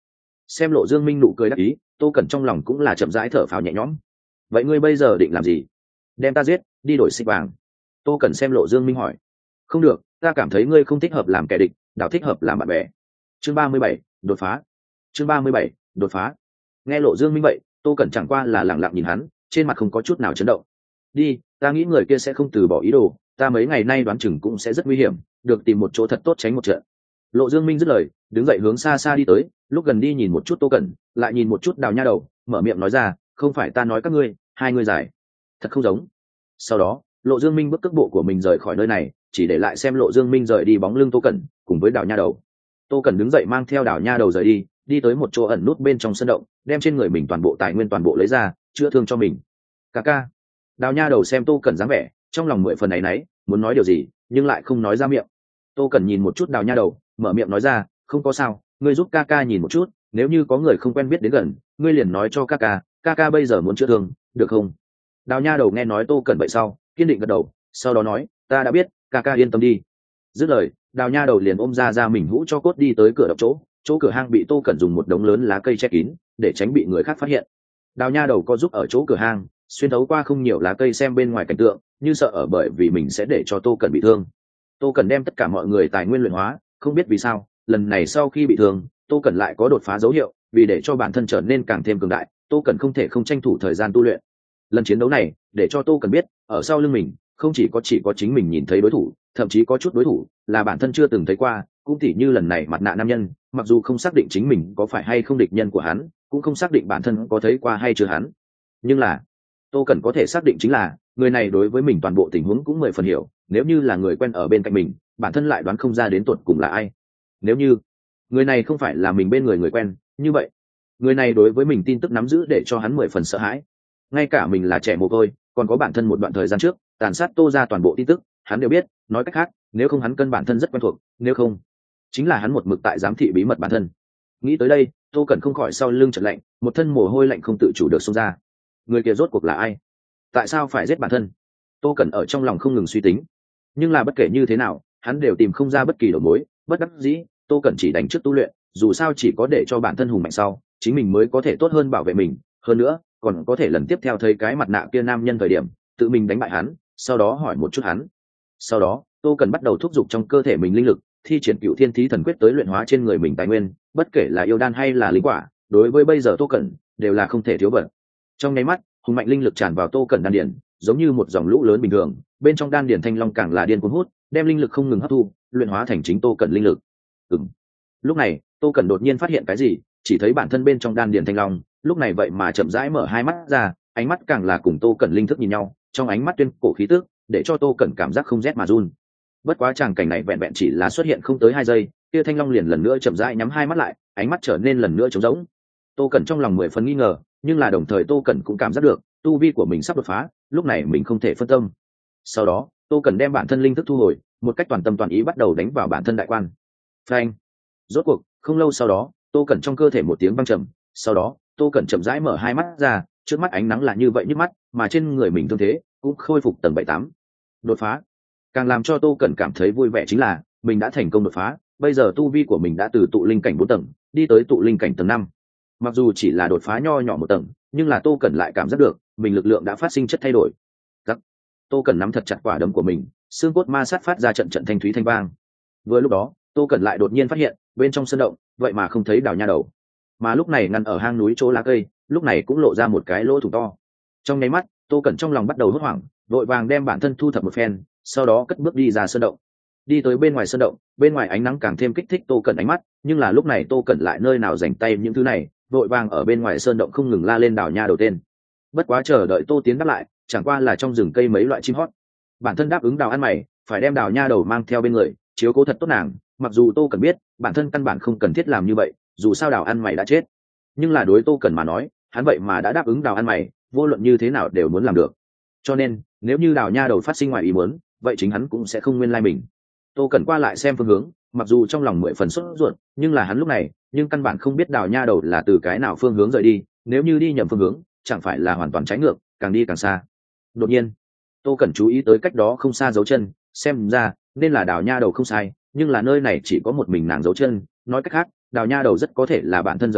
Xem Lộ Dương Minh nụ cười đắc ý, Tô Cẩn trong lòng cũng là chậm rãi thở phào nhẹ nhõm. Vậy ngươi bây giờ định làm gì? Đem ta giết, đi đổi xích vàng. Tô Cẩn xem Lộ Dương Minh hỏi. Không được, ta cảm thấy ngươi không thích hợp làm kẻ địch, đảo thích hợp làm bạn bè. Chương ba mươi bảy, đột phá. Chương ba mươi bảy, đột phá. Nghe Lộ Dương Minh vậy, Tô Cẩn chẳng qua là lặng lặng nhìn hắn, trên mặt không có chút nào chấn động. Đi, ta nghĩ người kia sẽ không từ bỏ ý đồ, ta mấy ngày nay đoán chừng cũng sẽ rất nguy hiểm, được tìm một chỗ thật tốt tránh một trận. Lộ Dương Minh dứt lời, đứng dậy hướng xa xa đi tới, lúc gần đi nhìn một chút Tô Cẩn, lại nhìn một chút Đào Nha Đầu, mở miệng nói ra, không phải ta nói các ngươi, hai ngươi giải, thật không giống. Sau đó, Lộ Dương Minh bước cước bộ của mình rời khỏi nơi này, chỉ để lại xem Lộ Dương Minh rời đi bóng lưng Tô Cẩn, cùng với Đào Nha Đầu. Tô Cẩn đứng dậy mang theo Đào Nha Đầu rời đi, đi tới một chỗ ẩn nút bên trong sân động, đem trên người mình toàn bộ tài nguyên toàn bộ lấy ra, chữa thương cho mình. Ca ca. Đào Nha Đầu xem Tô Cẩn dáng vẻ, trong lòng mười phần ấy nấy, muốn nói điều gì, nhưng lại không nói ra miệng. Tô Cẩn nhìn một chút Đào Nha Đầu, mở miệng nói ra, không có sao, ngươi giúp ca ca nhìn một chút, nếu như có người không quen biết đến gần, ngươi liền nói cho ca ca, ca ca bây giờ muốn chữa thương, được không? Đào Nha Đầu nghe nói Tô Cẩn vậy sau, kiên định gật đầu, sau đó nói, ta đã biết, ca ca yên tâm đi. Dứt lời, Đào Nha Đầu liền ôm ra ra mình hũ cho cốt đi tới cửa động chỗ, chỗ cửa hang bị Tô Cẩn dùng một đống lớn lá cây che kín, để tránh bị người khác phát hiện. Đào Nha Đầu có giúp ở chỗ cửa hang, xuyên thấu qua không nhiều lá cây xem bên ngoài cảnh tượng, như sợ ở bởi vì mình sẽ để cho Tô Cẩn bị thương. Tô Cẩn đem tất cả mọi người tài nguyên luyện hóa, không biết vì sao, lần này sau khi bị thương, Tô Cẩn lại có đột phá dấu hiệu, vì để cho bản thân trở nên càng thêm cường đại, Tô Cẩn không thể không tranh thủ thời gian tu luyện. Lần chiến đấu này, để cho Tô Cẩn biết, ở sau lưng mình, không chỉ có chỉ có chính mình nhìn thấy đối thủ, thậm chí có chút đối thủ là bản thân chưa từng thấy qua, cũng tỉ như lần này mặt nạ nam nhân, mặc dù không xác định chính mình có phải hay không địch nhân của hắn, cũng không xác định bản thân có thấy qua hay chưa hắn, nhưng là Tô Cẩn có thể xác định chính là người này đối với mình toàn bộ tình huống cũng mười phần hiểu, nếu như là người quen ở bên cạnh mình, bản thân lại đoán không ra đến tột cùng là ai. Nếu như người này không phải là mình bên người người quen, như vậy người này đối với mình tin tức nắm giữ để cho hắn mười phần sợ hãi. Ngay cả mình là trẻ mồ côi, còn có bản thân một đoạn thời gian trước tàn sát Tô ra toàn bộ tin tức, hắn đều biết, nói cách khác, nếu không hắn cân bản thân rất quen thuộc, nếu không chính là hắn một mực tại giám thị bí mật bản thân. Nghĩ tới đây, Tô Cẩn không khỏi sau lưng chợt lạnh, một thân mồ hôi lạnh không tự chủ được xông ra. Người kia rốt cuộc là ai? Tại sao phải giết bản thân? Tô Cẩn ở trong lòng không ngừng suy tính, nhưng là bất kể như thế nào, hắn đều tìm không ra bất kỳ đầu mối. Bất đắc dĩ, Tô Cẩn chỉ đánh trước tu luyện, dù sao chỉ có để cho bản thân hùng mạnh sau, chính mình mới có thể tốt hơn bảo vệ mình, hơn nữa còn có thể lần tiếp theo thấy cái mặt nạ kia nam nhân thời điểm, tự mình đánh bại hắn, sau đó hỏi một chút hắn. Sau đó, Tô Cẩn bắt đầu thúc giục trong cơ thể mình linh lực, thi triển Cựu Thiên Thí Thần Quyết tới luyện hóa trên người mình tài nguyên, bất kể là yêu đan hay là linh quả, đối với bây giờ Tô Cẩn đều là không thể thiếu vật. Trong nháy mắt, hùng mạnh linh lực tràn vào Tô Cẩn đan điền, giống như một dòng lũ lớn bình thường, bên trong đan điền thanh long càng là điên cuồng hút, đem linh lực không ngừng hấp thu, luyện hóa thành chính Tô Cẩn linh lực. Ừm. Lúc này, Tô Cẩn đột nhiên phát hiện cái gì, chỉ thấy bản thân bên trong đan điền thanh long, lúc này vậy mà chậm rãi mở hai mắt ra, ánh mắt càng là cùng Tô Cẩn linh thức nhìn nhau, trong ánh mắt tuyên cổ khí tức, để cho Tô Cẩn cảm giác không rét mà run. Bất quá tràng cảnh này vẹn vẹn chỉ là xuất hiện không tới hai giây, kia thanh long liền lần nữa chậm rãi nhắm hai mắt lại, ánh mắt trở nên lần nữa trống rỗng. Tô Cẩn trong lòng mười phần nghi ngờ, nhưng là đồng thời Tô Cẩn cũng cảm giác được tu vi của mình sắp đột phá, lúc này mình không thể phân tâm. Sau đó, Tô Cẩn đem bản thân linh thức thu hồi, một cách toàn tâm toàn ý bắt đầu đánh vào bản thân đại quan. Phanh! Rốt cuộc, không lâu sau đó, Tô Cẩn trong cơ thể một tiếng vang trầm, sau đó, Tô Cẩn chậm rãi mở hai mắt ra, trước mắt ánh nắng là như vậy nhức mắt, mà trên người mình thương thế cũng khôi phục tầng bảy tám. Đột phá. Càng làm cho Tô Cẩn cảm thấy vui vẻ chính là mình đã thành công đột phá, bây giờ tu vi của mình đã từ tụ linh cảnh bốn tầng đi tới tụ linh cảnh tầng năm. Mặc dù chỉ là đột phá nho nhỏ một tầng, nhưng là Tô Cẩn lại cảm giác được mình lực lượng đã phát sinh chất thay đổi. Các Tô Cẩn nắm thật chặt quả đấm của mình, xương cốt ma sát phát ra trận trận thanh thúy thanh vang. Vừa lúc đó, Tô Cẩn lại đột nhiên phát hiện, bên trong sân động, vậy mà không thấy Đào Nha Đầu. Mà lúc này ngăn ở hang núi chỗ lá cây, lúc này cũng lộ ra một cái lỗ thủng to. Trong nháy mắt, Tô Cẩn trong lòng bắt đầu hốt hoảng, vội vàng đem bản thân thu thập một phen, sau đó cất bước đi ra sân động. Đi tới bên ngoài sân động, bên ngoài ánh nắng càng thêm kích thích Tô Cẩn ánh mắt, nhưng là lúc này Tô Cẩn lại nơi nào rảnh tay những thứ này, vội vàng ở bên ngoài sơn động không ngừng la lên Đào Nha Đầu tên. Bất quá chờ đợi Tô Tiến đáp lại, chẳng qua là trong rừng cây mấy loại chim hót. Bản thân đáp ứng Đào ăn mày, phải đem Đào Nha Đầu mang theo bên người, chiếu cố thật tốt nàng. Mặc dù Tô Cẩn biết, bản thân căn bản không cần thiết làm như vậy, dù sao Đào ăn mày đã chết. Nhưng là đối Tô Cẩn mà nói, hắn vậy mà đã đáp ứng Đào ăn mày, vô luận như thế nào đều muốn làm được. Cho nên, nếu như Đào Nha Đầu phát sinh ngoài ý muốn, vậy chính hắn cũng sẽ không nguyên lai mình. Tô Cẩn qua lại xem phương hướng, mặc dù trong lòng mười phần sốt ruột, nhưng là hắn lúc này, nhưng căn bản không biết Đào Nha Đầu là từ cái nào phương hướng rời đi, nếu như đi nhầm phương hướng, chẳng phải là hoàn toàn trái ngược, càng đi càng xa. Đột nhiên, Tô Cẩn chú ý tới cách đó không xa dấu chân, xem ra nên là Đào Nha Đầu không sai, nhưng là nơi này chỉ có một mình nàng dấu chân, nói cách khác, Đào Nha Đầu rất có thể là bản thân rời đi,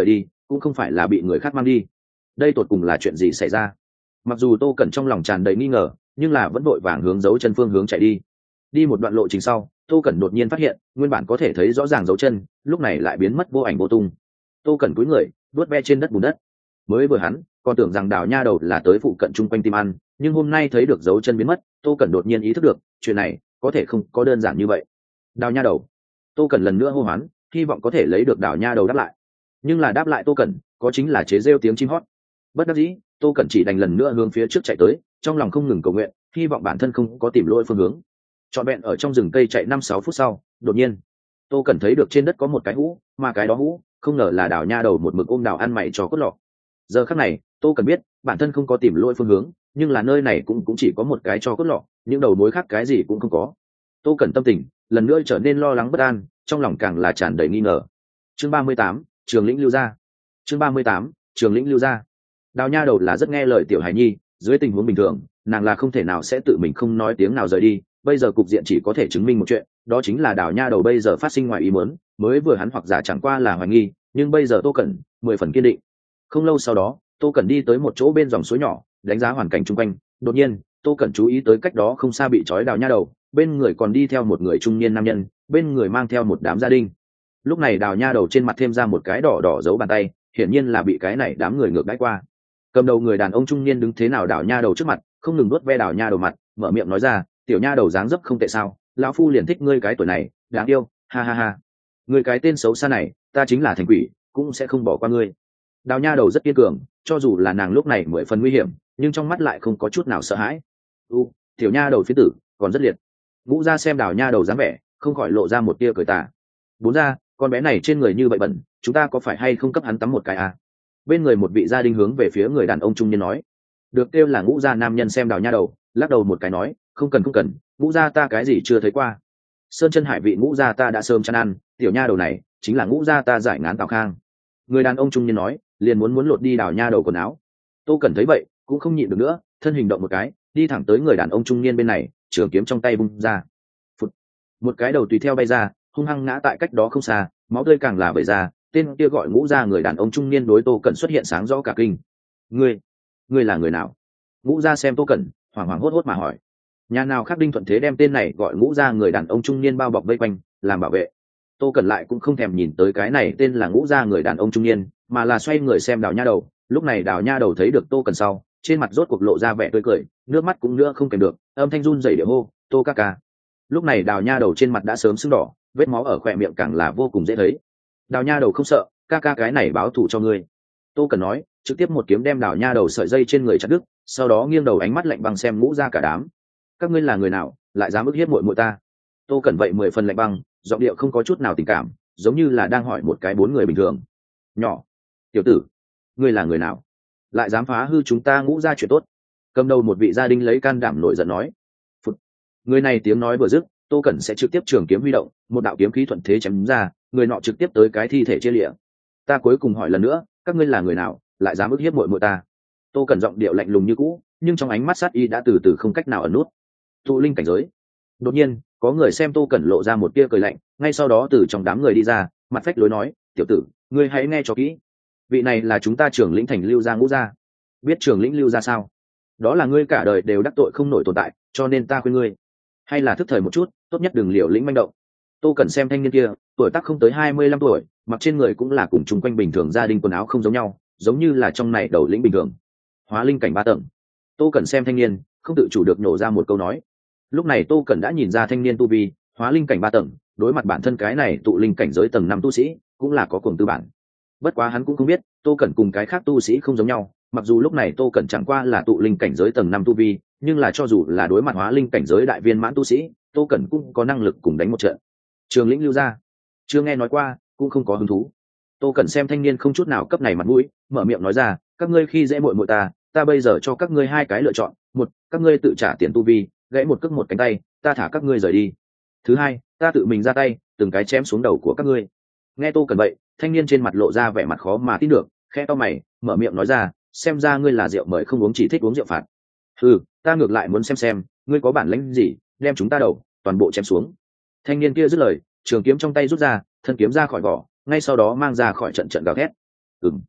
cũng không phải là bị người khác mang đi. Đây tột cùng là chuyện gì xảy ra? Mặc dù Tô Cẩn trong lòng tràn đầy nghi ngờ, nhưng là vẫn vội vàng hướng dấu chân phương hướng chạy đi. Đi một đoạn lộ trình sau, Tô Cẩn đột nhiên phát hiện nguyên bản có thể thấy rõ ràng dấu chân lúc này lại biến mất vô ảnh vô tung. Tô Cẩn cúi người vuốt ve trên đất bùn đất. Mới vừa hắn còn tưởng rằng Đào Nha Đầu là tới phụ cận chung quanh tìm ăn, nhưng hôm nay thấy được dấu chân biến mất, Tô Cẩn đột nhiên ý thức được chuyện này có thể không có đơn giản như vậy. Đào Nha Đầu. Tô Cẩn lần nữa hô hoán, hy vọng có thể lấy được Đào Nha Đầu đáp lại. Nhưng là đáp lại Tô Cẩn có chính là chế rêu tiếng chim hót. Bất đắc dĩ, Tô Cẩn chỉ đành lần nữa hướng phía trước chạy tới, trong lòng không ngừng cầu nguyện, hy vọng bản thân không có tìm lỗi phương hướng. Trọn vẹn ở trong rừng cây chạy năm sáu phút sau, đột nhiên Tô Cẩn thấy được trên đất có một cái hũ, mà cái đó hũ không ngờ là Đào Nha Đầu một mực ôm đào ăn mày cho cốt lọ. Giờ khắc này, Tô Cẩn biết bản thân không có tìm lỗi phương hướng, nhưng là nơi này cũng cũng chỉ có một cái cho cốt lọ, những đầu mối khác cái gì cũng không có. Tô Cẩn tâm tình lần nữa trở nên lo lắng bất an, trong lòng càng là tràn đầy nghi ngờ. Chương ba mươi tám, Trường lĩnh lưu ra. Chương ba mươi tám, Trường lĩnh lưu ra. Đào Nha Đầu là rất nghe lời tiểu hài nhi, dưới tình huống bình thường nàng là không thể nào sẽ tự mình không nói tiếng nào rời đi. Bây giờ cục diện chỉ có thể chứng minh một chuyện, đó chính là Đào Nha Đầu bây giờ phát sinh ngoài ý muốn, mới vừa hắn hoặc giả chẳng qua là hoài nghi, nhưng bây giờ Tô Cẩn mười phần kiên định. Không lâu sau đó, Tô Cẩn đi tới một chỗ bên dòng suối nhỏ, đánh giá hoàn cảnh chung quanh. Đột nhiên, Tô Cẩn chú ý tới cách đó không xa bị trói Đào Nha Đầu, bên người còn đi theo một người trung niên nam nhân, bên người mang theo một đám gia đình. Lúc này Đào Nha Đầu trên mặt thêm ra một cái đỏ đỏ dấu bàn tay, hiển nhiên là bị cái này đám người ngược đãi qua. Cầm đầu người đàn ông trung niên đứng thế nào Đào Nha Đầu trước mặt, không ngừng nuốt ve Đào Nha Đầu mặt, mở miệng nói ra, tiểu nha đầu dáng dấp không tệ sao, lão phu liền thích ngươi cái tuổi này, đáng yêu, ha ha ha. Ngươi cái tên xấu xa này, ta chính là thành quỷ cũng sẽ không bỏ qua ngươi. Đào Nha Đầu rất kiên cường, cho dù là nàng lúc này mười phần nguy hiểm, nhưng trong mắt lại không có chút nào sợ hãi. U, tiểu nha đầu phiến tử còn rất liệt. Ngũ Gia xem Đào Nha Đầu dáng vẻ, không khỏi lộ ra một tia cười tà. Bốn gia, con bé này trên người như vậy bẩn, chúng ta có phải hay không cấp hắn tắm một cái à? Bên người một vị gia đình hướng về phía người đàn ông trung niên nói. Được kêu là Ngũ Gia nam nhân xem Đào Nha Đầu, lắc đầu một cái nói, không cần không cần, Ngũ Gia ta cái gì chưa thấy qua. Sơn chân hải vị Ngũ Gia ta đã sớm chăn ăn, tiểu nha đầu này chính là Ngũ Gia ta giải ngán Tào Khang. Người đàn ông trung niên nói, liền muốn muốn lột đi Đào Nha Đầu quần áo. Tô Cẩn thấy vậy cũng không nhịn được nữa, thân hình động một cái, đi thẳng tới người đàn ông trung niên bên này, trường kiếm trong tay bung ra. Phụt. Một cái đầu tùy theo bay ra, hung hăng ngã tại cách đó không xa, máu tươi càng là vẩy ra. Tên kia gọi Ngũ Gia người đàn ông trung niên đối Tô Cẩn xuất hiện sáng rõ cả kinh. Ngươi, ngươi là người nào? Ngũ Gia xem Tô Cẩn, hoảng hoảng hốt hốt mà hỏi. Nhà nào khác Đinh Thuận Thế đem tên này gọi Ngũ Gia người đàn ông trung niên bao bọc vây quanh, làm bảo vệ. Tô Cẩn lại cũng không thèm nhìn tới cái này tên là Ngũ Gia người đàn ông trung niên, mà là xoay người xem Đào Nha Đầu. Lúc này Đào Nha Đầu thấy được Tô Cẩn sau, trên mặt rốt cuộc lộ ra vẻ tươi cười, nước mắt cũng nữa không kèm được, âm thanh run rẩy địa hô, Tô ca ca. Lúc này Đào Nha Đầu trên mặt đã sớm sưng đỏ, vết máu ở khóe miệng càng là vô cùng dễ thấy. Đào Nha Đầu không sợ, ca ca cái này báo thù cho ngươi. Tô Cẩn nói, trực tiếp một kiếm đem Đào Nha Đầu sợi dây trên người chặt đứt, sau đó nghiêng đầu ánh mắt lạnh băng xem Ngũ Gia cả đám. Các ngươi là người nào, lại dám ức hiếp muội muội ta? Tô Cẩn vậy mười phần lạnh băng, giọng điệu không có chút nào tình cảm, giống như là đang hỏi một cái bốn người bình thường. Nhỏ, tiểu tử, ngươi là người nào, lại dám phá hư chúng ta Ngũ Gia chuyện tốt? Cầm đầu một vị gia đình lấy can đảm nổi giận nói. Phụt. Người này tiếng nói vừa dứt, Tô Cẩn sẽ trực tiếp trường kiếm huy động, một đạo kiếm khí thuận thế chém ra, người nọ trực tiếp tới cái thi thể chia lịa. Ta cuối cùng hỏi lần nữa, các ngươi là người nào, lại dám ức hiếp muội muội ta? Tô Cẩn giọng điệu lạnh lùng như cũ, nhưng trong ánh mắt sát y đã từ từ không cách nào ẩn nút. Tụ linh cảnh giới. Đột nhiên, có người xem Tô Cẩn lộ ra một tia cười lạnh, ngay sau đó từ trong đám người đi ra, mặt phách lối nói, tiểu tử, ngươi hãy nghe cho kỹ. Vị này là chúng ta trưởng lĩnh thành Lưu Gia Ngũ Gia. Biết trưởng lĩnh Lưu Gia sao? Đó là ngươi cả đời đều đắc tội không nổi tồn tại, cho nên ta khuyên ngươi, hay là thức thời một chút, tốt nhất đừng liều lĩnh manh động. Tô Cẩn xem thanh niên kia, tuổi tác không tới hai mươi lăm tuổi, mặc trên người cũng là cùng chung quanh bình thường gia đình quần áo không giống nhau, giống như là trong này đầu lĩnh bình thường. Hóa linh cảnh ba tầng. Tô Cẩn xem thanh niên, không tự chủ được nổ ra một câu nói. Lúc này Tô Cẩn đã nhìn ra thanh niên tu vi, hóa linh cảnh ba tầng, đối mặt bản thân cái này tụ linh cảnh giới tầng năm tu sĩ, cũng là có cuồng tư bản. Bất quá hắn cũng không biết, Tô Cẩn cùng cái khác tu sĩ không giống nhau, mặc dù lúc này Tô Cẩn chẳng qua là tụ linh cảnh giới tầng năm tu vi, nhưng là cho dù là đối mặt hóa linh cảnh giới đại viên mãn tu sĩ, Tô Cẩn cũng có năng lực cùng đánh một trận. Trường lĩnh Lưu Gia, chưa nghe nói qua, cũng không có hứng thú. Tô Cẩn xem thanh niên không chút nào cấp này mặt mũi, mở miệng nói ra, các ngươi khi dễ muội muội ta, ta bây giờ cho các ngươi hai cái lựa chọn, một, các ngươi tự trả tiền tu vi, gãy một cước một cánh tay, ta thả các ngươi rời đi. Thứ hai, ta tự mình ra tay, từng cái chém xuống đầu của các ngươi. Nghe Tô Cẩn vậy, thanh niên trên mặt lộ ra vẻ mặt khó mà tin được, khẽ to mày, mở miệng nói ra, xem ra ngươi là rượu mời không uống chỉ thích uống rượu phạt. Ừ, ta ngược lại muốn xem xem, ngươi có bản lĩnh gì, đem chúng ta đầu toàn bộ chém xuống. Thanh niên kia dứt lời, trường kiếm trong tay rút ra, thân kiếm ra khỏi vỏ, ngay sau đó mang ra khỏi trận trận gào thét. Ừm.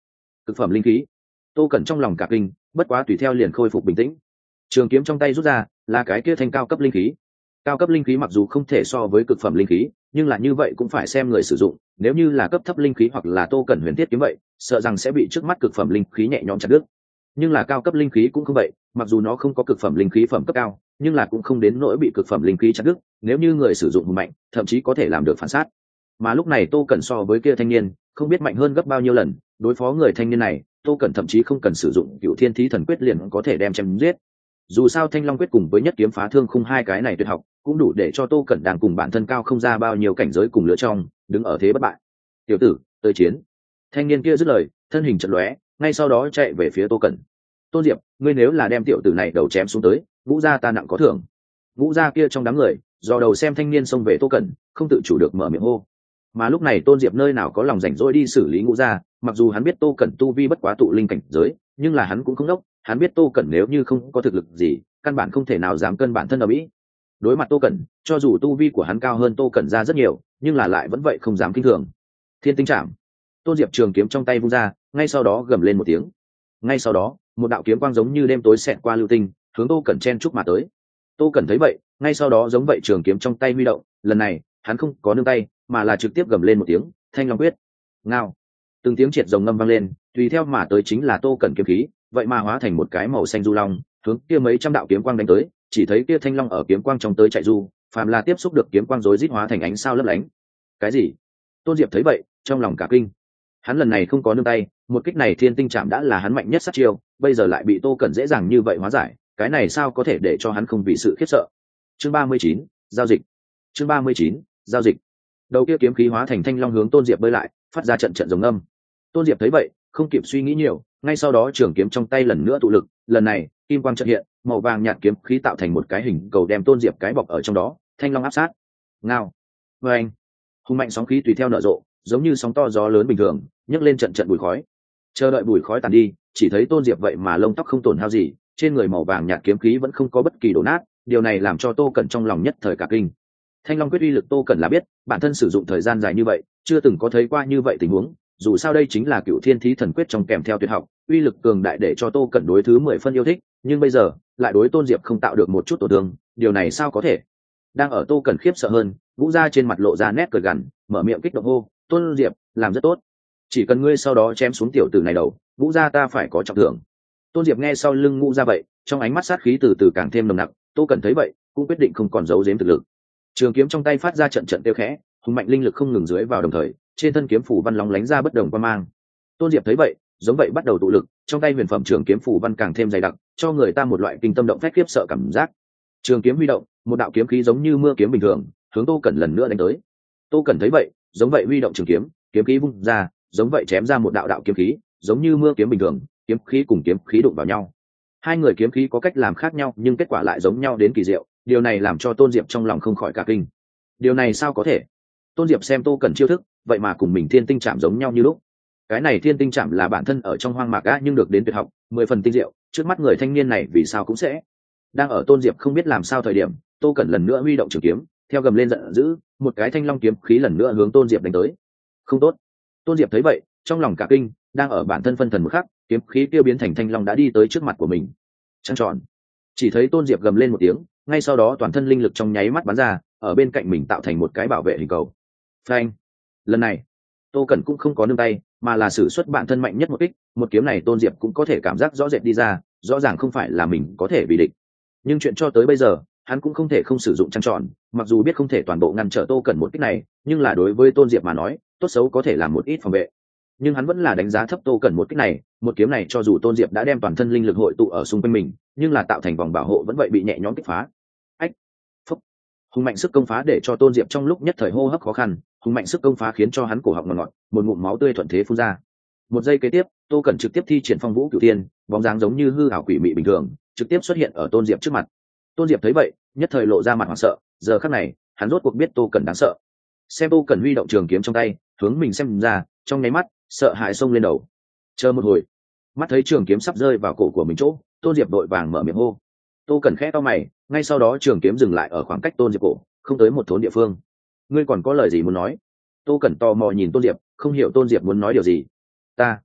cực phẩm linh khí. Tô Cẩn trong lòng cả kinh, bất quá tùy theo liền khôi phục bình tĩnh. Trường kiếm trong tay rút ra là cái kia thanh cao cấp linh khí. Cao cấp linh khí mặc dù không thể so với cực phẩm linh khí, nhưng là như vậy cũng phải xem người sử dụng, nếu như là cấp thấp linh khí hoặc là Tô Cẩn huyền thiết kiếm vậy, sợ rằng sẽ bị trước mắt cực phẩm linh khí nhẹ nhõm chặt đứt. Nhưng là cao cấp linh khí cũng không vậy, mặc dù nó không có cực phẩm linh khí phẩm cấp cao, nhưng là cũng không đến nỗi bị cực phẩm linh khí chặt đứt, nếu như người sử dụng hùng mạnh, thậm chí có thể làm được phản sát. Mà lúc này Tô Cẩn so với kia thanh niên, không biết mạnh hơn gấp bao nhiêu lần, đối phó người thanh niên này, Tô Cẩn thậm chí không cần sử dụng Cửu Thiên Thí Thần Quyết liền có thể đem chém giết. Dù sao Thanh Long Quyết cùng với Nhất Kiếm Phá Thương Khung hai cái này tuyệt học, cũng đủ để cho Tô Cẩn đang cùng bản thân cao không ra bao nhiêu cảnh giới cùng lựa trong, đứng ở thế bất bại. "Tiểu tử, tới chiến." Thanh niên kia dứt lời, thân hình chợt lóe, ngay sau đó chạy về phía Tô Cẩn. "Tôn Diệp, ngươi nếu là đem tiểu tử này đầu chém xuống tới, Vũ gia ta nặng có thưởng." Vũ gia kia trong đám người, do đầu xem thanh niên xông về Tô Cẩn, không tự chủ được mở miệng hô. Mà lúc này Tôn Diệp nơi nào có lòng rảnh rỗi đi xử lý Ngũ gia, mặc dù hắn biết Tô Cẩn tu vi bất quá tụ linh cảnh giới, nhưng là hắn cũng không đốc, hắn biết Tô Cẩn nếu như không có thực lực gì, căn bản không thể nào dám cân bản thân ở mỹ. Đối mặt Tô Cẩn, cho dù tu vi của hắn cao hơn Tô Cẩn ra rất nhiều, nhưng là lại vẫn vậy không dám kinh thường. Thiên Tinh Trảm. Tôn Diệp trường kiếm trong tay vung ra, ngay sau đó gầm lên một tiếng. Ngay sau đó, một đạo kiếm quang giống như đêm tối xẹt qua lưu tinh, hướng Tô Cẩn chen chúc mà tới. Tô Cẩn thấy vậy, ngay sau đó giống vậy trường kiếm trong tay huy động, lần này, hắn không có nương tay, mà là trực tiếp gầm lên một tiếng, Thanh Long Quyết. Ngao. Từng tiếng triệt rồng ngâm vang lên, tùy theo mà tới chính là Tô Cẩn kiếm khí, vậy mà hóa thành một cái màu xanh du long, hướng kia mấy trăm đạo kiếm quang đánh tới, chỉ thấy kia thanh long ở kiếm quang trong tới chạy du, phàm là tiếp xúc được kiếm quang rối rít hóa thành ánh sao lấp lánh. Cái gì? Tôn Diệp thấy vậy, trong lòng cả kinh. Hắn lần này không có nương tay, một kích này Thiên Tinh Trảm đã là hắn mạnh nhất sát chiêu, bây giờ lại bị Tô Cẩn dễ dàng như vậy hóa giải, cái này sao có thể để cho hắn không bị sự khiếp sợ. Chương ba mươi chín, giao dịch. Chương ba mươi chín, giao dịch. Đầu kia kiếm khí hóa thành thanh long hướng Tôn Diệp bơi lại, phát ra trận trận rồng âm. Tôn Diệp thấy vậy, không kịp suy nghĩ nhiều, ngay sau đó trường kiếm trong tay lần nữa tụ lực, lần này kim quang chợt hiện, màu vàng nhạt kiếm khí tạo thành một cái hình cầu đem Tôn Diệp cái bọc ở trong đó, thanh long áp sát. Ngao. Với anh, hùng mạnh sóng khí tùy theo nở rộ, giống như sóng to gió lớn bình thường, nhấc lên trận trận bụi khói. Chờ đợi bụi khói tàn đi, chỉ thấy Tôn Diệp vậy mà lông tóc không tổn hao gì, trên người màu vàng nhạt kiếm khí vẫn không có bất kỳ đổ nát, điều này làm cho Tô Cẩn trong lòng nhất thời cả kinh. Thanh Long Quyết uy lực Tô Cẩn là biết, bản thân sử dụng thời gian dài như vậy, chưa từng có thấy qua như vậy tình huống, dù sao đây chính là Cửu Thiên Thí Thần Quyết trong kèm theo tuyệt học, uy lực cường đại để cho Tô Cẩn đối thứ mười phân yêu thích, nhưng bây giờ lại đối Tôn Diệp không tạo được một chút tổn thương, điều này sao có thể? Đang ở Tô Cẩn khiếp sợ hơn, Vũ gia trên mặt lộ ra nét cười gằn, mở miệng kích động hô, "Tôn Diệp, làm rất tốt. Chỉ cần ngươi sau đó chém xuống tiểu tử này đầu, Vũ gia ta phải có trọng thưởng." Tôn Diệp nghe sau lưng Ngũ gia vậy, trong ánh mắt sát khí từ từ càng thêm nồng nặc, Tô Cẩn thấy vậy, cũng quyết định không còn giấu giếm thực lực. Trường kiếm trong tay phát ra trận trận tiêu khẽ, hùng mạnh linh lực không ngừng dưới vào đồng thời, trên thân kiếm phủ văn lóng lánh ra bất đồng quan mang. Tôn Diệp thấy vậy, giống vậy bắt đầu tụ lực, trong tay huyền phẩm trường kiếm phủ văn càng thêm dày đặc, cho người ta một loại kinh tâm động phách khiếp sợ cảm giác. Trường kiếm huy động, một đạo kiếm khí giống như mưa kiếm bình thường, hướng Tô Cẩn lần nữa đánh tới. Tô Cẩn thấy vậy, giống vậy huy động trường kiếm, kiếm khí vung ra, giống vậy chém ra một đạo đạo kiếm khí, giống như mưa kiếm bình thường, kiếm khí cùng kiếm khí đụng vào nhau. Hai người kiếm khí có cách làm khác nhau, nhưng kết quả lại giống nhau đến kỳ diệu, điều này làm cho Tôn Diệp trong lòng không khỏi cả kinh. Điều này sao có thể? Tôn Diệp xem Tô Cẩn chiêu thức, vậy mà cùng mình Thiên Tinh Trảm giống nhau như lúc. Cái này Thiên Tinh Trảm là bản thân ở trong hoang mạc á, nhưng được đến tuyệt học, mười phần tinh diệu, trước mắt người thanh niên này vì sao cũng sẽ. Đang ở Tôn Diệp không biết làm sao thời điểm, Tô Cẩn lần nữa huy động trường kiếm, theo gầm lên giận dữ, một cái thanh long kiếm khí lần nữa hướng Tôn Diệp đánh tới. Không tốt. Tôn Diệp thấy vậy, trong lòng cả kinh, đang ở bản thân phân thần một khắc, kiếm khí kia biến thành thanh long đã đi tới trước mặt của mình. Trăng tròn. Chỉ thấy Tôn Diệp gầm lên một tiếng, ngay sau đó toàn thân linh lực trong nháy mắt bắn ra, ở bên cạnh mình tạo thành một cái bảo vệ hình cầu. Phanh. Lần này, Tô Cẩn cũng không có nương tay, mà là sử xuất bản thân mạnh nhất một kích, một kiếm này Tôn Diệp cũng có thể cảm giác rõ rệt đi ra, rõ ràng không phải là mình có thể bị địch. Nhưng chuyện cho tới bây giờ, hắn cũng không thể không sử dụng trăng tròn, mặc dù biết không thể toàn bộ ngăn trở Tô Cẩn một kích này, nhưng là đối với Tôn Diệp mà nói, tốt xấu có thể làm một ít phòng vệ. Nhưng hắn vẫn là đánh giá thấp Tô Cẩn một kích này, một kiếm này cho dù Tôn Diệp đã đem toàn thân linh lực hội tụ ở xung quanh mình, nhưng là tạo thành vòng bảo hộ vẫn vậy bị nhẹ nhõm kích phá. Ách. Phúc. Hùng mạnh sức công phá để cho Tôn Diệp trong lúc nhất thời hô hấp khó khăn, hùng mạnh sức công phá khiến cho hắn cổ họng ngọt ngọt, một ngụm máu tươi thuận thế phun ra. Một giây kế tiếp, Tô Cẩn trực tiếp thi triển Phong Vũ Cửu Thiên, bóng dáng giống như hư ảo quỷ mị bình thường, trực tiếp xuất hiện ở Tôn Diệp trước mặt. Tôn Diệp thấy vậy, nhất thời lộ ra mặt hoảng sợ, giờ khắc này, hắn rốt cuộc biết Tô Cẩn đáng sợ. Xem Tô Cẩn huy động trường kiếm trong tay, hướng mình xem ra, trong nháy mắt, sợ hãi xông lên đầu. Chờ một hồi, mắt thấy trường kiếm sắp rơi vào cổ của mình chỗ, Tôn Diệp đội vàng mở miệng hô. Tô Cẩn khẽ cau mày, ngay sau đó trường kiếm dừng lại ở khoảng cách Tôn Diệp cổ, không tới một thốn địa phương. Ngươi còn có lời gì muốn nói? Tô Cẩn tò mò nhìn Tôn Diệp, không hiểu Tôn Diệp muốn nói điều gì. Ta,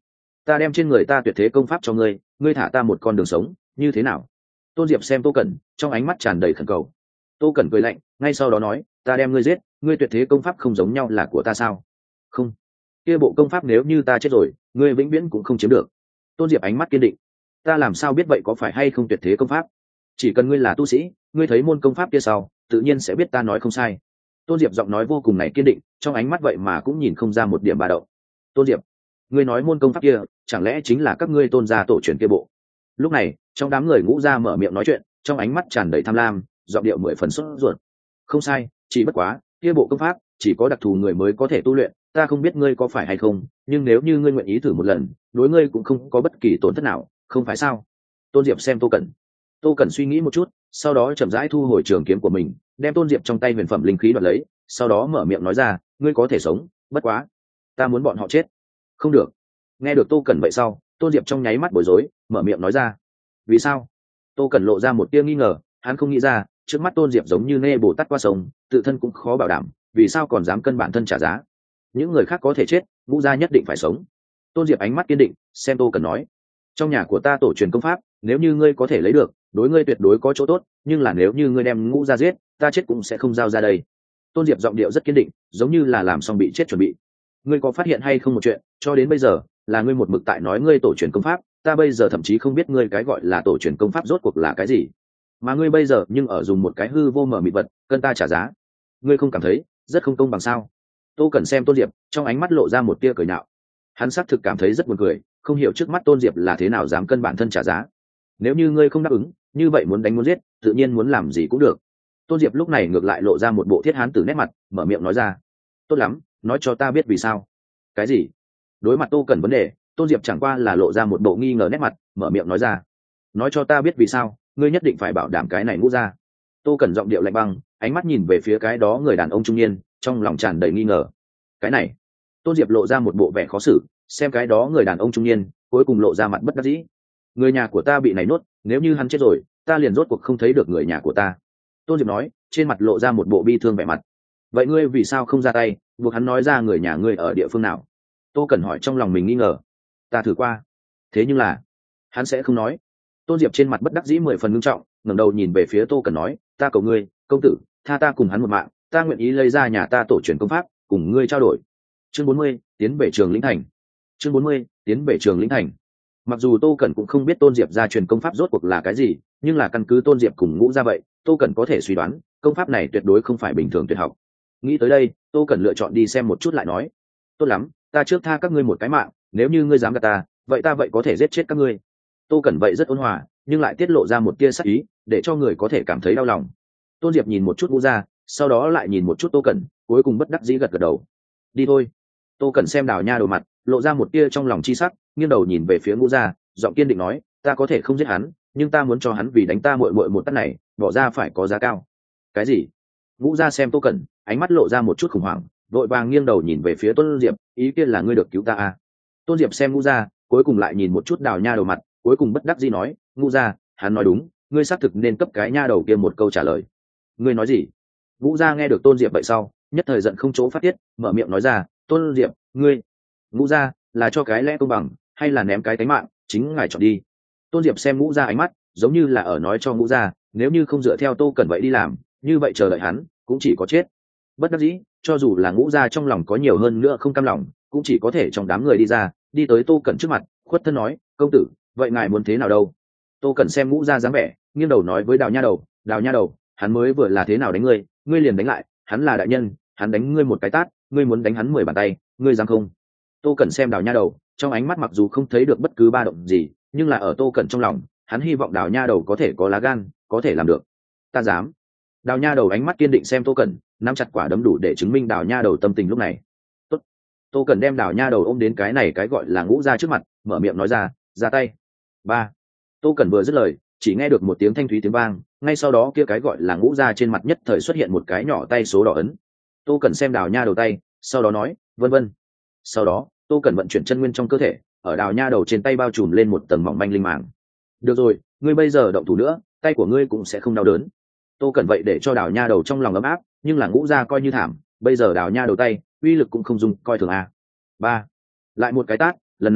ta đem trên người ta tuyệt thế công pháp cho ngươi, ngươi thả ta một con đường sống, như thế nào? Tôn Diệp xem Tô Cẩn, trong ánh mắt tràn đầy khẩn cầu. Tô Cẩn cười lạnh, ngay sau đó nói, ta đem ngươi giết, ngươi tuyệt thế công pháp không giống nhau là của ta sao? Không, kia bộ công pháp nếu như ta chết rồi, ngươi vĩnh viễn cũng không chiếm được. Tôn Diệp ánh mắt kiên định, ta làm sao biết vậy có phải hay không tuyệt thế công pháp? Chỉ cần ngươi là tu sĩ, ngươi thấy môn công pháp kia sau, tự nhiên sẽ biết ta nói không sai. Tôn Diệp giọng nói vô cùng này kiên định, trong ánh mắt vậy mà cũng nhìn không ra một điểm ba động. Tôn Diệp, ngươi nói môn công pháp kia, chẳng lẽ chính là các ngươi Tôn gia tổ truyền kia bộ? Lúc này, trong đám người Ngũ gia mở miệng nói chuyện, trong ánh mắt tràn đầy tham lam, giọng điệu mười phần sốt ruột. Không sai, chỉ bất quá, kia bộ công pháp chỉ có đặc thù người mới có thể tu luyện, ta không biết ngươi có phải hay không, nhưng nếu như ngươi nguyện ý thử một lần, đối ngươi cũng không có bất kỳ tổn thất nào, không phải sao? Tôn Diệp xem Tô Cẩn. Tô Cẩn suy nghĩ một chút, sau đó chậm rãi thu hồi trường kiếm của mình, đem Tôn Diệp trong tay huyền phẩm linh khí đoạt lấy, sau đó mở miệng nói ra, ngươi có thể sống, bất quá, ta muốn bọn họ chết. Không được. Nghe được Tô Cẩn vậy sau, Tôn Diệp trong nháy mắt bối rối, mở miệng nói ra. Vì sao? Tô Cẩn lộ ra một tia nghi ngờ, hắn không nghĩ ra, trước mắt Tôn Diệp giống như nê bồ tát qua sông, tự thân cũng khó bảo đảm, vì sao còn dám cân bản thân trả giá? Những người khác có thể chết, Ngũ gia nhất định phải sống. Tôn Diệp ánh mắt kiên định, xem Tô Cẩn nói, trong nhà của ta tổ truyền công pháp, nếu như ngươi có thể lấy được, đối ngươi tuyệt đối có chỗ tốt, nhưng là nếu như ngươi đem Ngũ gia giết, ta chết cũng sẽ không giao ra đây. Tôn Diệp giọng điệu rất kiên định, giống như là làm xong bị chết chuẩn bị. Ngươi có phát hiện hay không một chuyện, cho đến bây giờ, là ngươi một mực tại nói ngươi tổ truyền công pháp, ta bây giờ thậm chí không biết ngươi cái gọi là tổ truyền công pháp rốt cuộc là cái gì, mà ngươi bây giờ nhưng ở dùng một cái hư vô mở mịt vật, cân ta trả giá. Ngươi không cảm thấy rất không công bằng sao? Tô Cẩn xem Tôn Diệp, trong ánh mắt lộ ra một tia cười nhạo. Hắn xác thực cảm thấy rất buồn cười, không hiểu trước mắt Tôn Diệp là thế nào dám cân bản thân trả giá. Nếu như ngươi không đáp ứng, như vậy muốn đánh muốn giết, tự nhiên muốn làm gì cũng được. Tôn Diệp lúc này ngược lại lộ ra một bộ thiết hán tử nét mặt, mở miệng nói ra, tốt lắm, nói cho ta biết vì sao. Cái gì? Đối mặt Tô Cẩn vấn đề, Tôn Diệp chẳng qua là lộ ra một bộ nghi ngờ nét mặt, mở miệng nói ra, nói cho ta biết vì sao, ngươi nhất định phải bảo đảm cái này Ngũ gia. Tô Cẩn giọng điệu lạnh băng, ánh mắt nhìn về phía cái đó người đàn ông trung niên, trong lòng tràn đầy nghi ngờ. Cái này? Tôn Diệp lộ ra một bộ vẻ khó xử, xem cái đó người đàn ông trung niên, cuối cùng lộ ra mặt bất đắc dĩ. Người nhà của ta bị này nuốt, nếu như hắn chết rồi, ta liền rốt cuộc không thấy được người nhà của ta. Tôn Diệp nói, trên mặt lộ ra một bộ bi thương vẻ mặt. Vậy ngươi vì sao không ra tay, buộc hắn nói ra người nhà ngươi ở địa phương nào? Tô Cẩn hỏi trong lòng mình nghi ngờ. Ta thử qua, thế nhưng là hắn sẽ không nói. Tôn Diệp trên mặt bất đắc dĩ mười phần ngưng trọng, ngẩng đầu nhìn về phía Tô Cẩn nói, ta cầu ngươi, công tử, tha ta cùng hắn một mạng, ta nguyện ý lấy ra nhà ta tổ truyền công pháp, cùng ngươi trao đổi. Chương bốn mươi, tiến về trường lĩnh thành. Chương bốn mươi, tiến về trường lĩnh thành. Mặc dù Tô Cẩn cũng không biết Tôn Diệp gia truyền công pháp rốt cuộc là cái gì, nhưng là căn cứ Tôn Diệp cùng Ngũ gia vậy, Tô Cẩn có thể suy đoán, công pháp này tuyệt đối không phải bình thường tuyệt học. Nghĩ tới đây, Tô Cẩn lựa chọn đi xem một chút lại nói, tốt lắm, ta trước tha các ngươi một cái mạng, nếu như ngươi dám gạt ta, vậy ta vậy có thể giết chết các ngươi. Tô Cẩn vậy rất ôn hòa, nhưng lại tiết lộ ra một tia sắc ý, để cho người có thể cảm thấy đau lòng. Tôn Diệp nhìn một chút Ngũ gia, sau đó lại nhìn một chút Tô Cẩn, cuối cùng bất đắc dĩ gật gật đầu. Đi thôi. Tô Cẩn xem Đào Nha Đầu mặt, lộ ra một tia trong lòng chi sắc, nghiêng đầu nhìn về phía Ngũ gia, giọng kiên định nói, ta có thể không giết hắn, nhưng ta muốn cho hắn vì đánh ta muội muội một tát này, bỏ ra phải có giá cao. Cái gì? Ngũ gia xem Tô Cẩn, ánh mắt lộ ra một chút khủng hoảng, vội vàng nghiêng đầu nhìn về phía Tôn Diệp, ý kia là ngươi được cứu ta à? Tôn Diệp xem Ngũ gia, cuối cùng lại nhìn một chút Đào Nha Đầu mặt, cuối cùng bất đắc dĩ nói, Ngũ gia, hắn nói đúng, ngươi xác thực nên cấp cái nha đầu kia một câu trả lời. Ngươi nói gì? Ngũ gia nghe được Tôn Diệp vậy sau, nhất thời giận không chỗ phát tiết, mở miệng nói ra, Tôn Diệp, ngươi, Ngũ gia, là cho cái lẽ công bằng, hay là ném cái tánh mạng, chính ngài chọn đi. Tôn Diệp xem Ngũ gia ánh mắt, giống như là ở nói cho Ngũ gia, nếu như không dựa theo Tô Cẩn vậy đi làm, như vậy chờ đợi hắn cũng chỉ có chết. Bất đắc dĩ, cho dù là Ngũ gia trong lòng có nhiều hơn nữa không cam lòng, cũng chỉ có thể trong đám người đi ra, đi tới Tô Cẩn trước mặt, khuất thân nói, công tử, vậy ngài muốn thế nào đâu? Tô Cẩn xem Ngũ gia dáng vẻ, nghiêng đầu nói với Đào Nha Đầu, Đào Nha Đầu, hắn mới vừa là thế nào đánh ngươi, ngươi liền đánh lại, hắn là đại nhân, hắn đánh ngươi một cái tát, ngươi muốn đánh hắn mười bàn tay, ngươi dám không? Tô Cẩn xem Đào Nha Đầu, trong ánh mắt mặc dù không thấy được bất cứ ba động gì, nhưng là ở Tô Cẩn trong lòng, hắn hy vọng Đào Nha Đầu có thể có lá gan, có thể làm được. Ta dám. Đào Nha Đầu ánh mắt kiên định xem Tô Cẩn, nắm chặt quả đấm đủ để chứng minh Đào Nha Đầu tâm tình lúc này. Tốt. Tô Cẩn đem Đào Nha Đầu ôm đến cái này cái gọi là Ngũ gia trước mặt, mở miệng nói ra, ra tay. Ba. Tô Cẩn vừa dứt lời, chỉ nghe được một tiếng thanh thúy tiếng vang, ngay sau đó kia cái gọi là Ngũ gia trên mặt nhất thời xuất hiện một cái nhỏ tay số đỏ ấn. Tô Cẩn xem Đào Nha Đầu tay, sau đó nói, vân vân. Sau đó, Tô Cẩn vận chuyển chân nguyên trong cơ thể, ở Đào Nha Đầu trên tay bao trùm lên một tầng mỏng manh linh màng. Được rồi, ngươi bây giờ động thủ nữa, tay của ngươi cũng sẽ không đau đớn. Tô Cẩn vậy để cho Đào Nha Đầu trong lòng ấm áp, nhưng là Ngũ gia coi như thảm, bây giờ Đào Nha Đầu tay, uy lực cũng không dùng coi thường a. Ba. Lại một cái tát, lần này,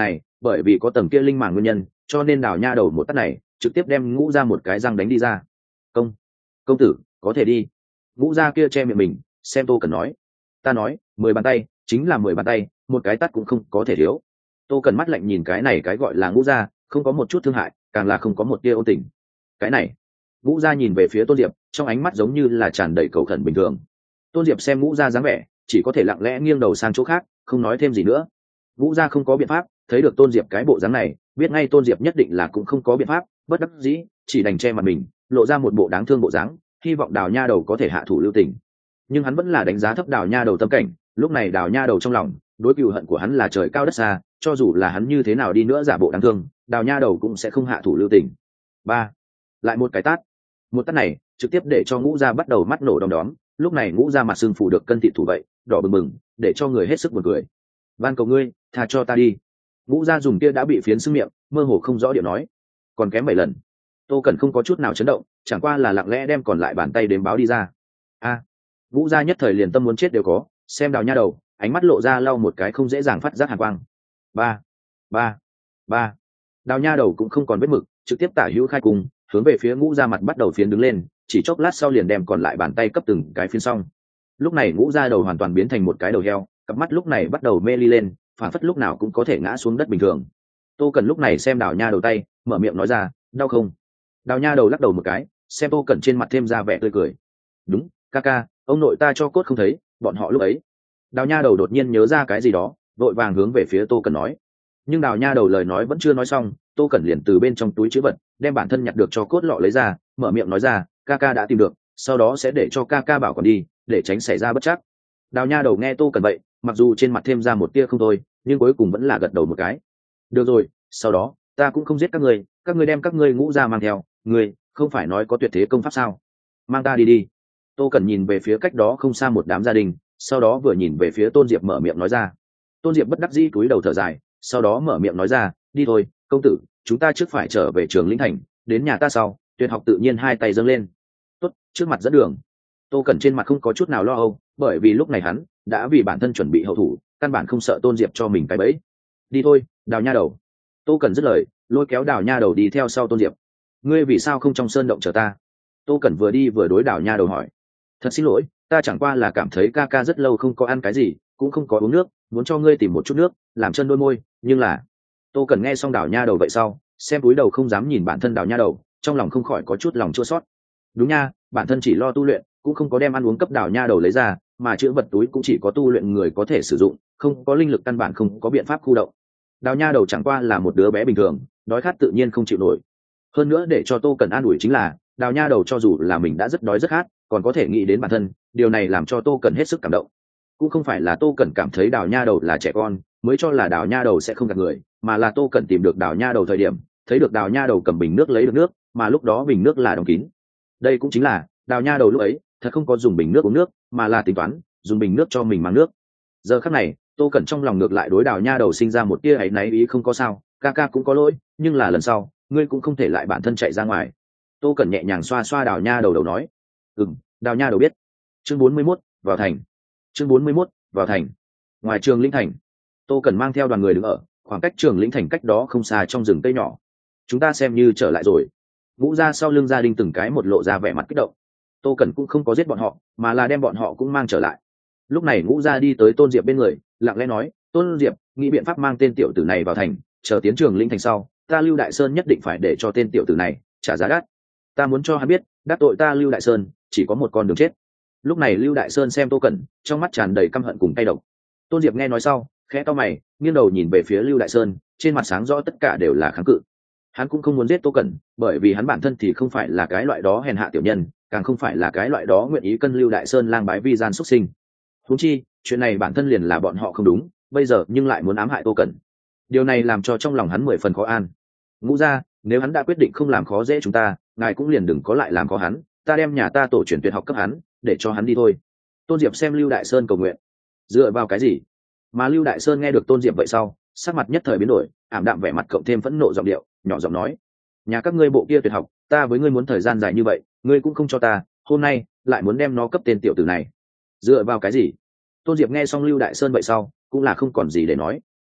bởi vì có tầng kia linh màng nguyên nhân cho nên đào nha đầu một tát này trực tiếp đem ngũ ra một cái răng đánh đi ra. Công công tử có thể đi. Ngũ ra kia che miệng mình xem Tô Cẩn nói. Ta nói mười bàn tay chính là mười bàn tay, một cái tát cũng không có thể thiếu. Tô Cẩn mắt lạnh nhìn cái này cái gọi là ngũ ra, không có một chút thương hại, càng là không có một tia ôn tình. Cái này ngũ ra nhìn về phía Tôn Diệp, trong ánh mắt giống như là tràn đầy cầu khẩn bình thường. Tôn Diệp xem ngũ ra dáng vẻ chỉ có thể lặng lẽ nghiêng đầu sang chỗ khác, không nói thêm gì nữa. Ngũ ra không có biện pháp, thấy được Tôn Diệp cái bộ dáng này biết ngay Tôn Diệp nhất định là cũng không có biện pháp, bất đắc dĩ chỉ đành che mặt mình, lộ ra một bộ đáng thương bộ dáng, hy vọng đào nha đầu có thể hạ thủ lưu tình. Nhưng hắn vẫn là đánh giá thấp đào nha đầu tâm cảnh, lúc này đào nha đầu trong lòng đối cừu hận của hắn là trời cao đất xa, cho dù là hắn như thế nào đi nữa giả bộ đáng thương, đào nha đầu cũng sẽ không hạ thủ lưu tình. Ba, lại một cái tát. Một tát này trực tiếp để cho ngũ gia bắt đầu mắt nổ đom đóm, lúc này ngũ gia mặt sưng phủ được cân thịt thủ vậy đỏ bừng bừng, để cho người hết sức buồn cười. Van cầu ngươi tha cho ta đi. Ngũ gia dùng kia đã bị phiến sưng miệng, mơ hồ không rõ điệu nói. Còn kém bảy lần. Tô Cẩn không có chút nào chấn động, chẳng qua là lặng lẽ đem còn lại bàn tay đếm báo đi ra. A, ngũ gia nhất thời liền tâm muốn chết đều có, xem đào nha đầu ánh mắt lộ ra lau một cái không dễ dàng phát giác hàn quang. Ba, ba, ba. Đào nha đầu cũng không còn vết mực, trực tiếp tả hữu khai cùng hướng về phía ngũ gia mặt bắt đầu phiến đứng lên, chỉ chốc lát sau liền đem còn lại bàn tay cấp từng cái phiến xong. Lúc này ngũ gia đầu hoàn toàn biến thành một cái đầu heo, cặp mắt lúc này bắt đầu mê ly lên, phản phất lúc nào cũng có thể ngã xuống đất bình thường. Tô Cẩn lúc này xem đào nha đầu tay, mở miệng nói ra, đau không? Đào nha đầu lắc đầu một cái, xem Tô Cẩn trên mặt thêm ra vẻ tươi cười. Đúng, ca ca, ông nội ta cho cốt không thấy, bọn họ lúc ấy. Đào nha đầu đột nhiên nhớ ra cái gì đó, vội vàng hướng về phía Tô Cẩn nói. Nhưng đào nha đầu lời nói vẫn chưa nói xong, Tô Cẩn liền từ bên trong túi trữ vật đem bản thân nhặt được cho cốt lọ lấy ra, mở miệng nói ra, ca ca đã tìm được, sau đó sẽ để cho ca ca bảo quản đi, để tránh xảy ra bất trắc. Đào nha đầu nghe Tô Cẩn vậy, mặc dù trên mặt thêm ra một tia không thôi, nhưng cuối cùng vẫn là gật đầu một cái. Được rồi, sau đó ta cũng không giết các ngươi, các ngươi đem các ngươi ngũ ra mang theo, ngươi không phải nói có tuyệt thế công pháp sao? Mang ta đi đi. Tô Cẩn nhìn về phía cách đó không xa một đám gia đình, sau đó vừa nhìn về phía Tôn Diệp mở miệng nói ra. Tôn Diệp bất đắc dĩ cúi đầu thở dài, sau đó mở miệng nói ra, đi thôi, công tử, chúng ta trước phải trở về trường lĩnh thành, đến nhà ta sau, Tuyệt học tự nhiên hai tay dâng lên. Tốt, trước mặt dẫn đường. Tô Cẩn trên mặt không có chút nào lo âu, bởi vì lúc này hắn đã vì bản thân chuẩn bị hậu thủ, căn bản không sợ Tôn Diệp cho mình cái bẫy. Đi thôi, đào nha đầu. Tô Cẩn dứt lời, lôi kéo đào nha đầu đi theo sau Tôn Diệp. Ngươi vì sao không trong sơn động chờ ta? Tô Cẩn vừa đi vừa đối đào nha đầu hỏi. Thật xin lỗi, ta chẳng qua là cảm thấy ca ca rất lâu không có ăn cái gì, cũng không có uống nước, muốn cho ngươi tìm một chút nước làm chân đôi môi, nhưng là. Tô Cẩn nghe xong đào nha đầu vậy sau, xem túi đầu không dám nhìn bản thân đào nha đầu, trong lòng không khỏi có chút lòng chua xót. Đúng nha, bản thân chỉ lo tu luyện, cũng không có đem ăn uống cấp đào nha đầu lấy ra, mà chữ vật túi cũng chỉ có tu luyện người có thể sử dụng, không có linh lực căn bản không có biện pháp khu động. Đào nha đầu chẳng qua là một đứa bé bình thường, đói khát tự nhiên không chịu nổi. Hơn nữa để cho Tô Cẩn an ủi chính là, đào nha đầu cho dù là mình đã rất đói rất khát, còn có thể nghĩ đến bản thân, điều này làm cho Tô Cẩn hết sức cảm động. Cũng không phải là Tô Cẩn cảm thấy đào nha đầu là trẻ con mới cho là đào nha đầu sẽ không gạt người, mà là Tô Cẩn tìm được đào nha đầu thời điểm thấy được đào nha đầu cầm bình nước lấy được nước, mà lúc đó bình nước là đóng kín. Đây cũng chính là đào nha đầu lúc ấy thật không có dùng bình nước uống nước, mà là tính toán dùng bình nước cho mình mang nước. Giờ khắc này Tô Cẩn trong lòng ngược lại đối đào nha đầu sinh ra một tia áy náy ý, không có sao, ca ca cũng có lỗi, nhưng là lần sau ngươi cũng không thể lại bản thân chạy ra ngoài. Tô Cẩn nhẹ nhàng xoa xoa đào nha đầu đầu nói. Ừm, đào nha đầu biết. Chương bốn mươi mốt, vào thành. Chương bốn mươi mốt, vào thành. Ngoài trường lĩnh thành, Tô Cẩn mang theo đoàn người đứng ở khoảng cách trường lĩnh thành cách đó không xa trong rừng cây nhỏ. Chúng ta xem như trở lại rồi. Ngũ ra sau lưng gia đình từng cái một lộ ra vẻ mặt kích động. Tô Cẩn cũng không có giết bọn họ, mà là đem bọn họ cũng mang trở lại. Lúc này Ngũ ra đi tới Tôn Diệp bên người, lặng lẽ nói, Tôn Diệp, nghĩ biện pháp mang tên tiểu tử này vào thành, chờ tiến trường lĩnh thành sau, ta Lưu Đại Sơn nhất định phải để cho tên tiểu tử này trả giá đắt. Ta muốn cho hắn biết, đắc tội ta Lưu Đại Sơn chỉ có một con đường chết. Lúc này Lưu Đại Sơn xem Tô Cẩn, trong mắt tràn đầy căm hận cùng cay độc. Tôn Diệp nghe nói sau, khẽ to mày, nghiêng đầu nhìn về phía Lưu Đại Sơn, trên mặt sáng rõ tất cả đều là kháng cự. Hắn cũng không muốn giết Tô Cẩn, bởi vì hắn bản thân thì không phải là cái loại đó hèn hạ tiểu nhân, càng không phải là cái loại đó nguyện ý cân Lưu Đại Sơn lang bái vi gian xuất sinh. Huống chi, chuyện này bản thân liền là bọn họ không đúng, bây giờ nhưng lại muốn ám hại Tô Cẩn. Điều này làm cho trong lòng hắn mười phần khó an. Ngũ gia, nếu hắn đã quyết định không làm khó dễ chúng ta, ngài cũng liền đừng có lại làm khó hắn, ta đem nhà ta tổ truyền tuyệt học cấp hắn, để cho hắn đi thôi. Tôn Diệp xem Lưu Đại Sơn cầu nguyện. Dựa vào cái gì? Mà Lưu Đại Sơn nghe được Tôn Diệp vậy sau, sắc mặt nhất thời biến đổi, ảm đạm vẻ mặt cộng thêm phẫn nộ giọng điệu, nhỏ giọng nói: nhà các ngươi bộ kia tuyệt học, ta với ngươi muốn thời gian dài như vậy, ngươi cũng không cho ta, hôm nay lại muốn đem nó cấp tên tiểu tử này. Dựa vào cái gì? Tôn Diệp nghe xong Lưu Đại Sơn vậy sau, cũng là không còn gì để nói.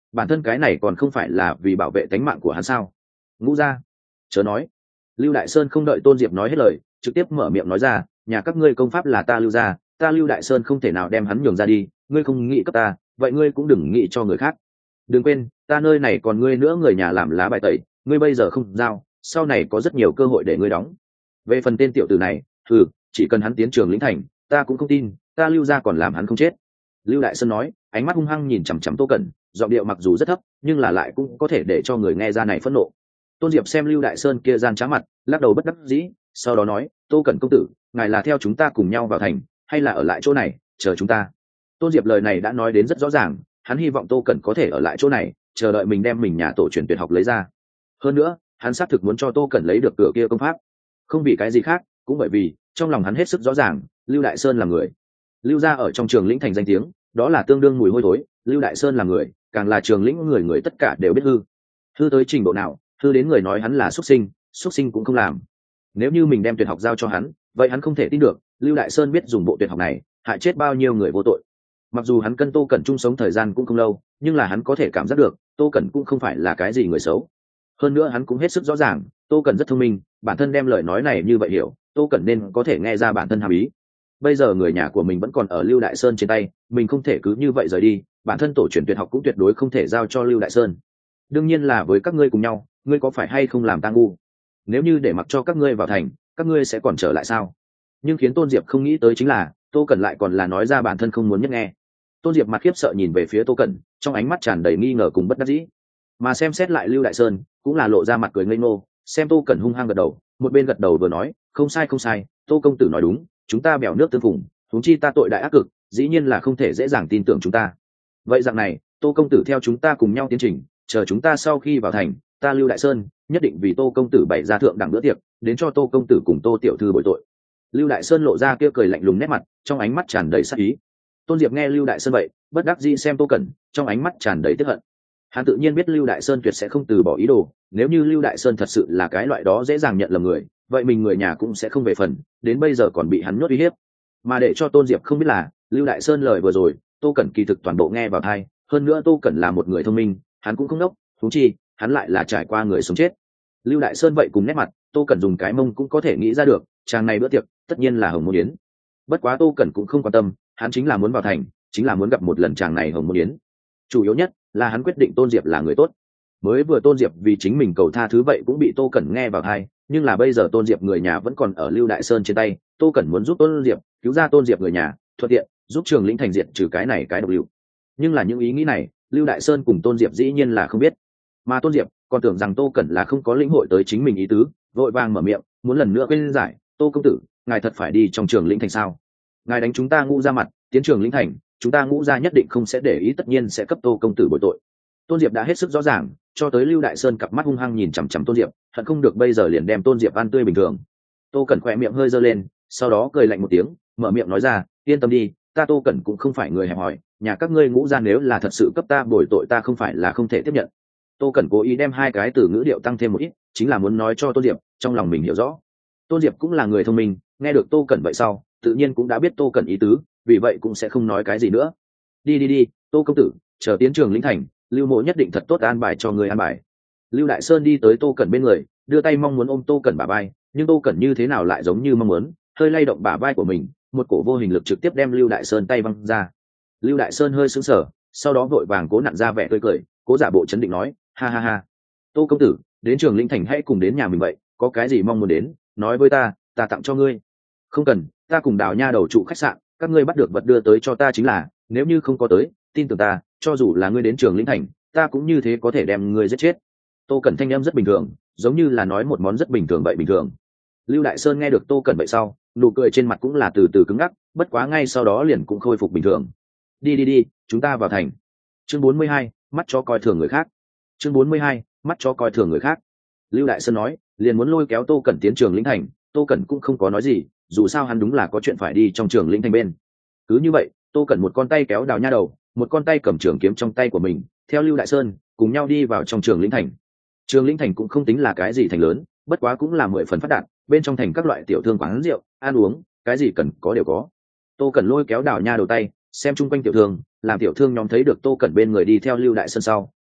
bản thân cái này còn không phải là vì bảo vệ tính mạng của hắn sao? Ngũ gia, chớ nói. Lưu Đại Sơn không đợi Tôn Diệp nói hết lời, trực tiếp mở miệng nói ra, nhà các ngươi công pháp là ta Lưu gia, ta Lưu Đại Sơn không thể nào đem hắn nhường ra đi, ngươi không nghĩ cấp ta, vậy ngươi cũng đừng nghĩ cho người khác. Đừng quên, ta nơi này còn ngươi nữa, người nhà làm lá bài tẩy, ngươi bây giờ không giao, sau này có rất nhiều cơ hội để ngươi đóng. Về phần tên tiểu tử này, thử, chỉ cần hắn tiến trường lĩnh thành, ta cũng không tin, ta Lưu gia còn làm hắn không chết. Lưu Đại Sơn nói, ánh mắt hung hăng nhìn chằm chằm Tô Cẩn, giọng điệu mặc dù rất thấp, nhưng là lại cũng có thể để cho người nghe ra này phẫn nộ. Tôn Diệp xem Lưu Đại Sơn kia gian trá mặt, lắc đầu bất đắc dĩ, sau đó nói, Tô Cẩn công tử, ngài là theo chúng ta cùng nhau vào thành, hay là ở lại chỗ này chờ chúng ta? Tôn Diệp lời này đã nói đến rất rõ ràng, hắn hy vọng Tô Cẩn có thể ở lại chỗ này, chờ đợi mình đem mình nhà tổ truyền tuyệt học lấy ra. Hơn nữa, hắn xác thực muốn cho Tô Cẩn lấy được cửa kia công pháp, không vì cái gì khác, cũng bởi vì trong lòng hắn hết sức rõ ràng, Lưu Đại Sơn là người. Lưu gia ở trong trường lĩnh thành danh tiếng, đó là tương đương mùi hôi thối, Lưu Đại Sơn là người, càng là trường lĩnh người người tất cả đều biết hư. Hư tới trình độ nào? Hư đến người nói hắn là xuất sinh, xuất sinh cũng không làm. Nếu như mình đem tuyệt học giao cho hắn, vậy hắn không thể tin được, Lưu Đại Sơn biết dùng bộ tuyệt học này, hại chết bao nhiêu người vô tội. Mặc dù hắn cân Tô Cẩn chung sống thời gian cũng không lâu, nhưng là hắn có thể cảm giác được, Tô Cẩn cũng không phải là cái gì người xấu. Hơn nữa hắn cũng hết sức rõ ràng, Tô Cẩn rất thông minh, bản thân đem lời nói này như vậy hiểu, Tô Cẩn nên có thể nghe ra bản thân hàm ý. Bây giờ người nhà của mình vẫn còn ở Lưu Đại Sơn trên tay, mình không thể cứ như vậy rời đi, bản thân tổ truyền tuyệt học cũng tuyệt đối không thể giao cho Lưu Đại Sơn. Đương nhiên là với các ngươi cùng nhau, ngươi có phải hay không làm ta ngu? Nếu như để mặc cho các ngươi vào thành, các ngươi sẽ còn trở lại sao? Nhưng khiến Tôn Diệp không nghĩ tới chính là, Tô Cẩn lại còn là nói ra bản thân không muốn nhất nghe. Tôn Diệp mặt khiếp sợ nhìn về phía Tô Cẩn, trong ánh mắt tràn đầy nghi ngờ cùng bất đắc dĩ. Mà xem xét lại Lưu Đại Sơn, cũng là lộ ra mặt cười ngây ngô, xem Tô Cẩn hung hăng gật đầu, một bên gật đầu vừa nói, không sai không sai, Tô công tử nói đúng, chúng ta bèo nước tương phùng, huống chi ta tội đại ác cực, dĩ nhiên là không thể dễ dàng tin tưởng chúng ta. Vậy dạng này, Tô công tử theo chúng ta cùng nhau tiến trình, chờ chúng ta sau khi vào thành, ta Lưu Đại Sơn nhất định vì Tô công tử bày ra thượng đẳng bữa tiệc, đến cho Tô công tử cùng Tô tiểu thư bồi tội. Lưu Đại Sơn lộ ra kia cười lạnh lùng nét mặt, trong ánh mắt tràn đầy sát ý. Tôn Diệp nghe Lưu Đại Sơn vậy, bất đắc dĩ xem Tô Cẩn, trong ánh mắt tràn đầy tức hận. Hắn tự nhiên biết Lưu Đại Sơn tuyệt sẽ không từ bỏ ý đồ, nếu như Lưu Đại Sơn thật sự là cái loại đó dễ dàng nhận lầm người, vậy mình người nhà cũng sẽ không về phần, đến bây giờ còn bị hắn nhốt uy hiếp. Mà để cho Tôn Diệp không biết là, Lưu Đại Sơn lời vừa rồi, Tô Cẩn kỳ thực toàn bộ nghe vào tai, hơn nữa Tô Cẩn là một người thông minh, hắn cũng không đốc, huống chi, hắn lại là trải qua người sống chết. Lưu Đại Sơn vậy cùng nét mặt, Tô Cẩn dùng cái mông cũng có thể nghĩ ra được, chàng này bữa tiệc, tất nhiên là Hồng Môn Yến. Bất quá Tô Cẩn cũng không quan tâm, hắn chính là muốn vào thành, chính là muốn gặp một lần chàng này Hồng Môn Yến. Chủ yếu nhất là hắn quyết định Tôn Diệp là người tốt. Mới vừa Tôn Diệp vì chính mình cầu tha thứ vậy cũng bị Tô Cẩn nghe vào tai, nhưng là bây giờ Tôn Diệp người nhà vẫn còn ở Lưu Đại Sơn trên tay, Tô Cẩn muốn giúp Tôn Diệp cứu ra Tôn Diệp người nhà, thuận tiện giúp Trường Lĩnh thành diệt trừ cái này cái độc lưu. Nhưng là những ý nghĩ này, Lưu Đại Sơn cùng Tôn Diệp dĩ nhiên là không biết. Mà Tôn Diệp còn tưởng rằng Tô Cẩn là không có lĩnh hội tới chính mình ý tứ, vội vàng mở miệng, muốn lần nữa quên giải, Tô công tử, ngài thật phải đi trong Trường Lĩnh thành sao? Ngài đánh chúng ta Ngũ ra mặt, tiến Trường Lĩnh thành, chúng ta Ngũ ra nhất định không sẽ để ý, tất nhiên sẽ cấp Tô công tử bồi tội. Tôn Diệp đã hết sức rõ ràng, cho tới Lưu Đại Sơn cặp mắt hung hăng nhìn chằm chằm Tôn Diệp, hận không được bây giờ liền đem Tôn Diệp ăn tươi bình thường. Tô Cẩn khỏe miệng hơi giơ lên, sau đó cười lạnh một tiếng, mở miệng nói ra, yên tâm đi, ta Tô Cẩn cũng không phải người hẹp hòi, nhà các ngươi Ngũ ra nếu là thật sự cấp ta bồi tội, ta không phải là không thể tiếp nhận. Tô Cẩn cố ý đem hai cái từ ngữ điệu tăng thêm một ít, chính là muốn nói cho Tôn Diệp, trong lòng mình hiểu rõ. Tôn Diệp cũng là người thông minh, nghe được Tô Cẩn vậy sau, tự nhiên cũng đã biết Tô Cẩn ý tứ, vì vậy cũng sẽ không nói cái gì nữa. Đi đi đi, Tô công tử, chờ tiến Trường Lĩnh thành, Lưu Mộ nhất định thật tốt an bài cho người an bài. Lưu Đại Sơn đi tới Tô Cẩn bên người, đưa tay mong muốn ôm Tô Cẩn bả vai, nhưng Tô Cẩn như thế nào lại giống như mong muốn, hơi lay động bả vai của mình, một cổ vô hình lực trực tiếp đem Lưu Đại Sơn tay văng ra. Lưu Đại Sơn hơi sững sờ, sau đó vội vàng cố nặn ra vẻ tươi cười, cố giả bộ chấn định nói, ha ha ha, Tô công tử, đến Trường Lĩnh thành hãy cùng đến nhà mình vậy, có cái gì mong muốn đến, nói với ta, ta tặng cho ngươi. Không cần, ta cùng Đào Nha đầu trụ khách sạn, các ngươi bắt được vật đưa tới cho ta chính là, nếu như không có tới, tin tưởng ta, cho dù là ngươi đến Trường Lĩnh thành, ta cũng như thế có thể đem ngươi giết chết. Tô Cẩn thanh âm rất bình thường, giống như là nói một món rất bình thường vậy bình thường. Lưu Đại Sơn nghe được Tô Cẩn vậy sau, nụ cười trên mặt cũng là từ từ cứng ngắc, bất quá ngay sau đó liền cũng khôi phục bình thường. Đi đi đi, chúng ta vào thành. Chương bốn mươi hai, mắt cho coi thường người khác. Chương bốn mươi hai, mắt cho coi thường người khác. Lưu Đại Sơn nói, liền muốn lôi kéo Tô Cẩn tiến Trường Lĩnh thành, Tô Cẩn cũng không có nói gì, dù sao hắn đúng là có chuyện phải đi trong Trường Lĩnh thành bên. Cứ như vậy, Tô Cẩn một con tay kéo Đào Nha đầu, một con tay cầm trường kiếm trong tay của mình, theo Lưu Đại Sơn cùng nhau đi vào trong Trường Lĩnh thành. Trường Lĩnh thành cũng không tính là cái gì thành lớn, bất quá cũng là mười phần phát đạt, bên trong thành các loại tiểu thương quán rượu, ăn uống, cái gì cần có đều có. Tô Cẩn lôi kéo Đào Nha đầu tay, xem chung quanh tiểu thương, làm tiểu thương nhóm thấy được Tô Cẩn bên người đi theo Lưu Đại Sơn sau,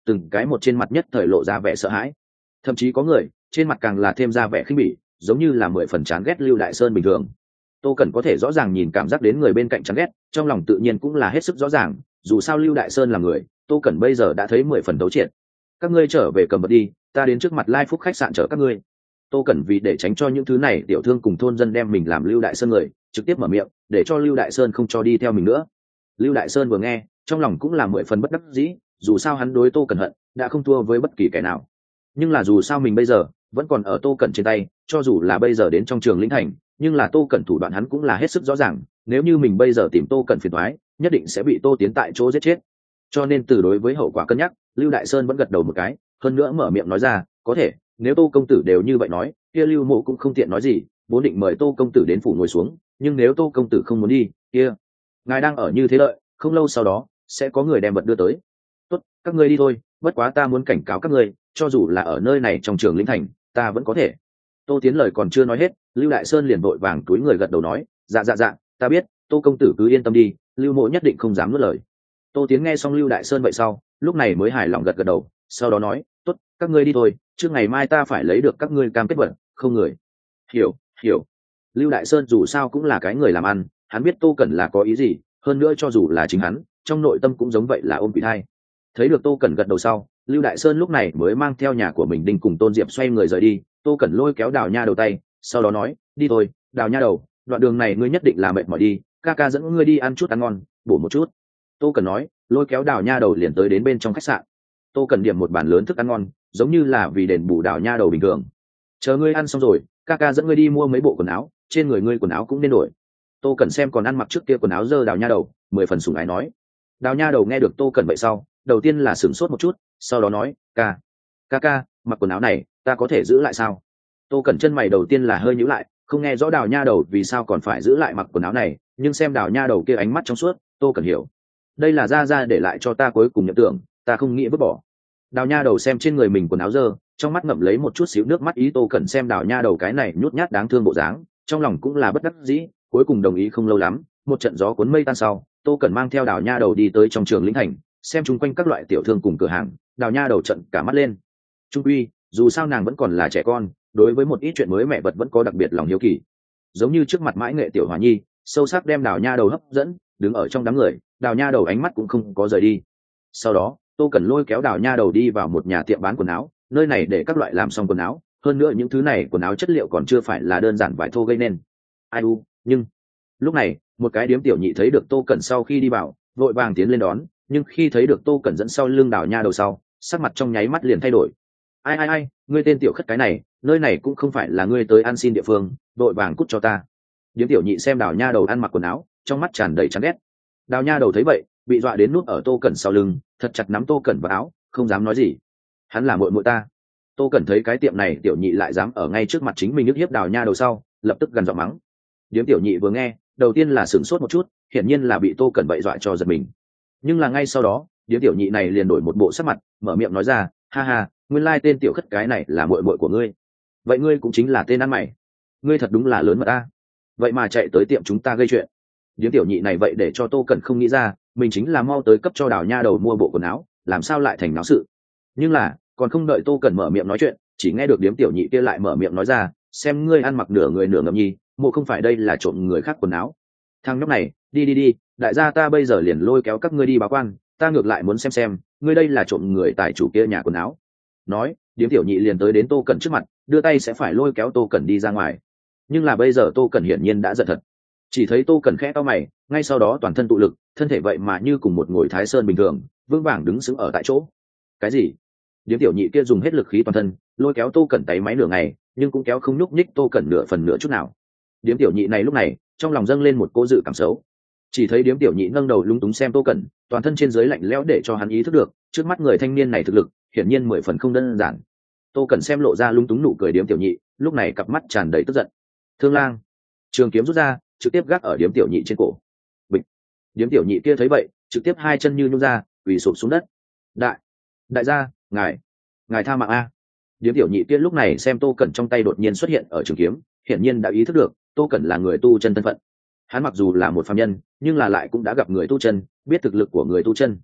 từng cái một trên mặt nhất thời lộ ra vẻ sợ hãi, thậm chí có người trên mặt càng là thêm ra vẻ khinh bỉ, giống như là mười phần chán ghét Lưu Đại Sơn bình thường. Tô Cẩn có thể rõ ràng nhìn cảm giác đến người bên cạnh chán ghét, trong lòng tự nhiên cũng là hết sức rõ ràng, dù sao Lưu Đại Sơn là người, Tô Cẩn bây giờ đã thấy mười phần đấu triệt. Các ngươi trở về cầm vật đi, ta đến trước mặt Lai Phúc khách sạn chở các ngươi. Tô Cẩn vì để tránh cho những thứ này tiểu thương cùng thôn dân đem mình làm Lưu Đại Sơn người, trực tiếp mở miệng để cho Lưu Đại Sơn không cho đi theo mình nữa. Lưu Đại Sơn vừa nghe, trong lòng cũng là mười phần bất đắc dĩ, dù sao hắn đối Tô Cẩn hận đã không thua với bất kỳ kẻ nào. Nhưng là dù sao mình bây giờ vẫn còn ở Tô Cẩn trên tay, cho dù là bây giờ đến trong trường lĩnh thành, nhưng là Tô Cẩn thủ đoạn hắn cũng là hết sức rõ ràng, nếu như mình bây giờ tìm Tô Cẩn phiền toái, nhất định sẽ bị Tô Tiến tại chỗ giết chết. Cho nên từ đối với hậu quả cân nhắc, Lưu Đại Sơn vẫn gật đầu một cái, hơn nữa mở miệng nói ra, có thể, nếu Tô công tử đều như vậy nói, kia Lưu Mộ cũng không tiện nói gì, vốn định mời Tô công tử đến phủ ngồi xuống, nhưng nếu Tô công tử không muốn đi, kia ngài đang ở như thế lợi, không lâu sau đó sẽ có người đem vật đưa tới. Tốt, các ngươi đi thôi, bất quá ta muốn cảnh cáo các ngươi, cho dù là ở nơi này trong trường lĩnh thành, ta vẫn có thể. Tô Tiến lời còn chưa nói hết, Lưu Đại Sơn liền vội vàng túi người gật đầu nói, dạ dạ dạ, ta biết, Tô công tử cứ yên tâm đi, Lưu Mộ nhất định không dám nuốt lời. Tô Tiến nghe xong Lưu Đại Sơn vậy sau, lúc này mới hài lòng gật gật đầu, sau đó nói, tốt, các ngươi đi thôi, trước ngày mai ta phải lấy được các ngươi cam kết vật, không người. Hiểu, hiểu. Lưu Đại Sơn dù sao cũng là cái người làm ăn, hắn biết Tô Cẩn là có ý gì, hơn nữa cho dù là chính hắn, trong nội tâm cũng giống vậy là ôm quỷ thai. Thấy được Tô Cẩn gật đầu sau, Lưu Đại Sơn lúc này mới mang theo nhà của mình Đinh cùng Tôn Diệp xoay người rời đi. Tô Cẩn lôi kéo Đào Nha Đầu tay, sau đó nói, đi thôi, Đào Nha Đầu, đoạn đường này ngươi nhất định là mệt mỏi đi, ca ca dẫn ngươi đi ăn chút ăn ngon, bổ một chút. Tô Cẩn nói, lôi kéo Đào Nha Đầu liền tới đến bên trong khách sạn. Tô Cẩn điểm một bàn lớn thức ăn ngon, giống như là vì đền bù Đào Nha Đầu bình thường. Chờ ngươi ăn xong rồi, ca ca dẫn ngươi đi mua mấy bộ quần áo, trên người ngươi quần áo cũng nên đổi. Tô Cẩn xem còn ăn mặc trước kia quần áo dơ Đào Nha Đầu, mười phần sủng ái nói. Đào Nha Đầu nghe được Tô Cẩn vậy sau, đầu tiên là sửng sốt một chút, sau đó nói, ca ca ca, mặc quần áo này ta có thể giữ lại sao? Tô Cẩn chân mày đầu tiên là hơi nhíu lại, không nghe rõ Đào Nha Đầu vì sao còn phải giữ lại mặc quần áo này, nhưng xem Đào Nha Đầu kia ánh mắt trong suốt, Tô Cẩn hiểu, đây là ra ra để lại cho ta cuối cùng nhậm tưởng, ta không nghĩ vứt bỏ. Đào Nha Đầu xem trên người mình quần áo dơ, trong mắt ngậm lấy một chút xíu nước mắt, ý Tô Cẩn xem Đào Nha Đầu cái này nhút nhát đáng thương bộ dáng, trong lòng cũng là bất đắc dĩ, cuối cùng đồng ý. Không lâu lắm, một trận gió cuốn mây tan sau, Tô Cẩn mang theo Đào Nha Đầu đi tới trong trường lĩnh thành, xem chung quanh các loại tiểu thương cùng cửa hàng. Đào Nha Đầu trận cả mắt lên. Trung uy, dù sao nàng vẫn còn là trẻ con, đối với một ít chuyện mới mẹ vật vẫn có đặc biệt lòng hiếu kỳ. Giống như trước mặt mãi nghệ tiểu Hòa Nhi, sâu sắc đem Đào Nha Đầu hấp dẫn, đứng ở trong đám người, Đào Nha Đầu ánh mắt cũng không có rời đi. Sau đó, Tô Cẩn lôi kéo Đào Nha Đầu đi vào một nhà tiệm bán quần áo, nơi này để các loại làm xong quần áo, hơn nữa những thứ này quần áo chất liệu còn chưa phải là đơn giản vải thô gây nên. Ai u, nhưng lúc này, một cái điếm tiểu nhị thấy được Tô Cẩn sau khi đi vào, vội vàng tiến lên đón, nhưng khi thấy được Tô Cẩn dẫn sau lưng Đào Nha Đầu sau, sắc mặt trong nháy mắt liền thay đổi. Ai ai ai, ngươi tên tiểu khất cái này, nơi này cũng không phải là ngươi tới ăn xin địa phương, vội vàng cút cho ta. Điếm tiểu nhị xem Đào Nha Đầu ăn mặc quần áo, trong mắt tràn đầy chán ghét. Đào Nha Đầu thấy vậy, bị dọa đến núp ở Tô Cẩn sau lưng, thật chặt nắm Tô Cẩn vào áo, không dám nói gì. Hắn là muội muội ta. Tô Cẩn thấy cái tiệm này tiểu nhị lại dám ở ngay trước mặt chính mình nhức hiếp Đào Nha Đầu sau, lập tức gần giọng mắng. Điếm tiểu nhị vừa nghe, đầu tiên là sửng sốt một chút, hiển nhiên là bị Tô Cẩn bậy dọa cho giật mình. Nhưng là ngay sau đó, điếm tiểu nhị này liền đổi một bộ sắc mặt, mở miệng nói ra, ha ha, nguyên lai tên tiểu khất cái này là muội muội của ngươi. Vậy ngươi cũng chính là tên ăn mày. Ngươi thật đúng là lớn mật ta. Vậy mà chạy tới tiệm chúng ta gây chuyện. Điếm tiểu nhị này vậy để cho Tô Cẩn không nghĩ ra, mình chính là mau tới cấp cho Đào Nha Đầu mua bộ quần áo, làm sao lại thành náo sự. Nhưng là, còn không đợi Tô Cẩn mở miệng nói chuyện, chỉ nghe được điếm tiểu nhị kia lại mở miệng nói ra, xem ngươi ăn mặc nửa người nửa ngậm nhi, mộ không phải đây là trộm người khác quần áo. Thằng nhóc này, đi đi đi, đại gia ta bây giờ liền lôi kéo các ngươi đi báo quan, ta ngược lại muốn xem xem, ngươi đây là trộm người tài chủ kia nhà quần áo. Nói, điếm tiểu nhị liền tới đến Tô Cẩn trước mặt, đưa tay sẽ phải lôi kéo Tô Cẩn đi ra ngoài. Nhưng là bây giờ Tô Cẩn hiển nhiên đã giật thật. Chỉ thấy Tô Cẩn khẽ cau mày, ngay sau đó toàn thân tụ lực, thân thể vậy mà như cùng một ngồi Thái Sơn bình thường, vững vàng đứng sững ở tại chỗ. Cái gì? Điếm tiểu nhị kia dùng hết lực khí toàn thân, lôi kéo Tô Cẩn tay máy nửa ngày, nhưng cũng kéo không nhúc nhích Tô Cẩn nửa phần nửa chút nào. Điếm tiểu nhị này lúc này, trong lòng dâng lên một cô dự cảm xấu. Chỉ thấy điếm tiểu nhị nâng đầu lúng túng xem Tô Cẩn, toàn thân trên dưới lạnh lẽo để cho hắn ý thức được, trước mắt người thanh niên này thực lực, hiển nhiên mười phần không đơn giản. Tô Cẩn xem lộ ra lúng túng nụ cười điếm tiểu nhị, lúc này cặp mắt tràn đầy tức giận. Thương lang, trường kiếm rút ra, trực tiếp gác ở điếm tiểu nhị trên cổ. Bịch. Điếm tiểu nhị kia thấy vậy, trực tiếp hai chân như nhún ra, quỳ sụp xuống đất. Đại, đại gia, ngài, ngài tha mạng a. Điếm tiểu nhị kia lúc này xem Tô Cẩn trong tay đột nhiên xuất hiện ở trường kiếm, hiển nhiên đã ý thức được Tô Cẩn là người tu chân thân phận. Hắn mặc dù là một phàm nhân, nhưng là lại cũng đã gặp người tu chân, biết thực lực của người tu chân.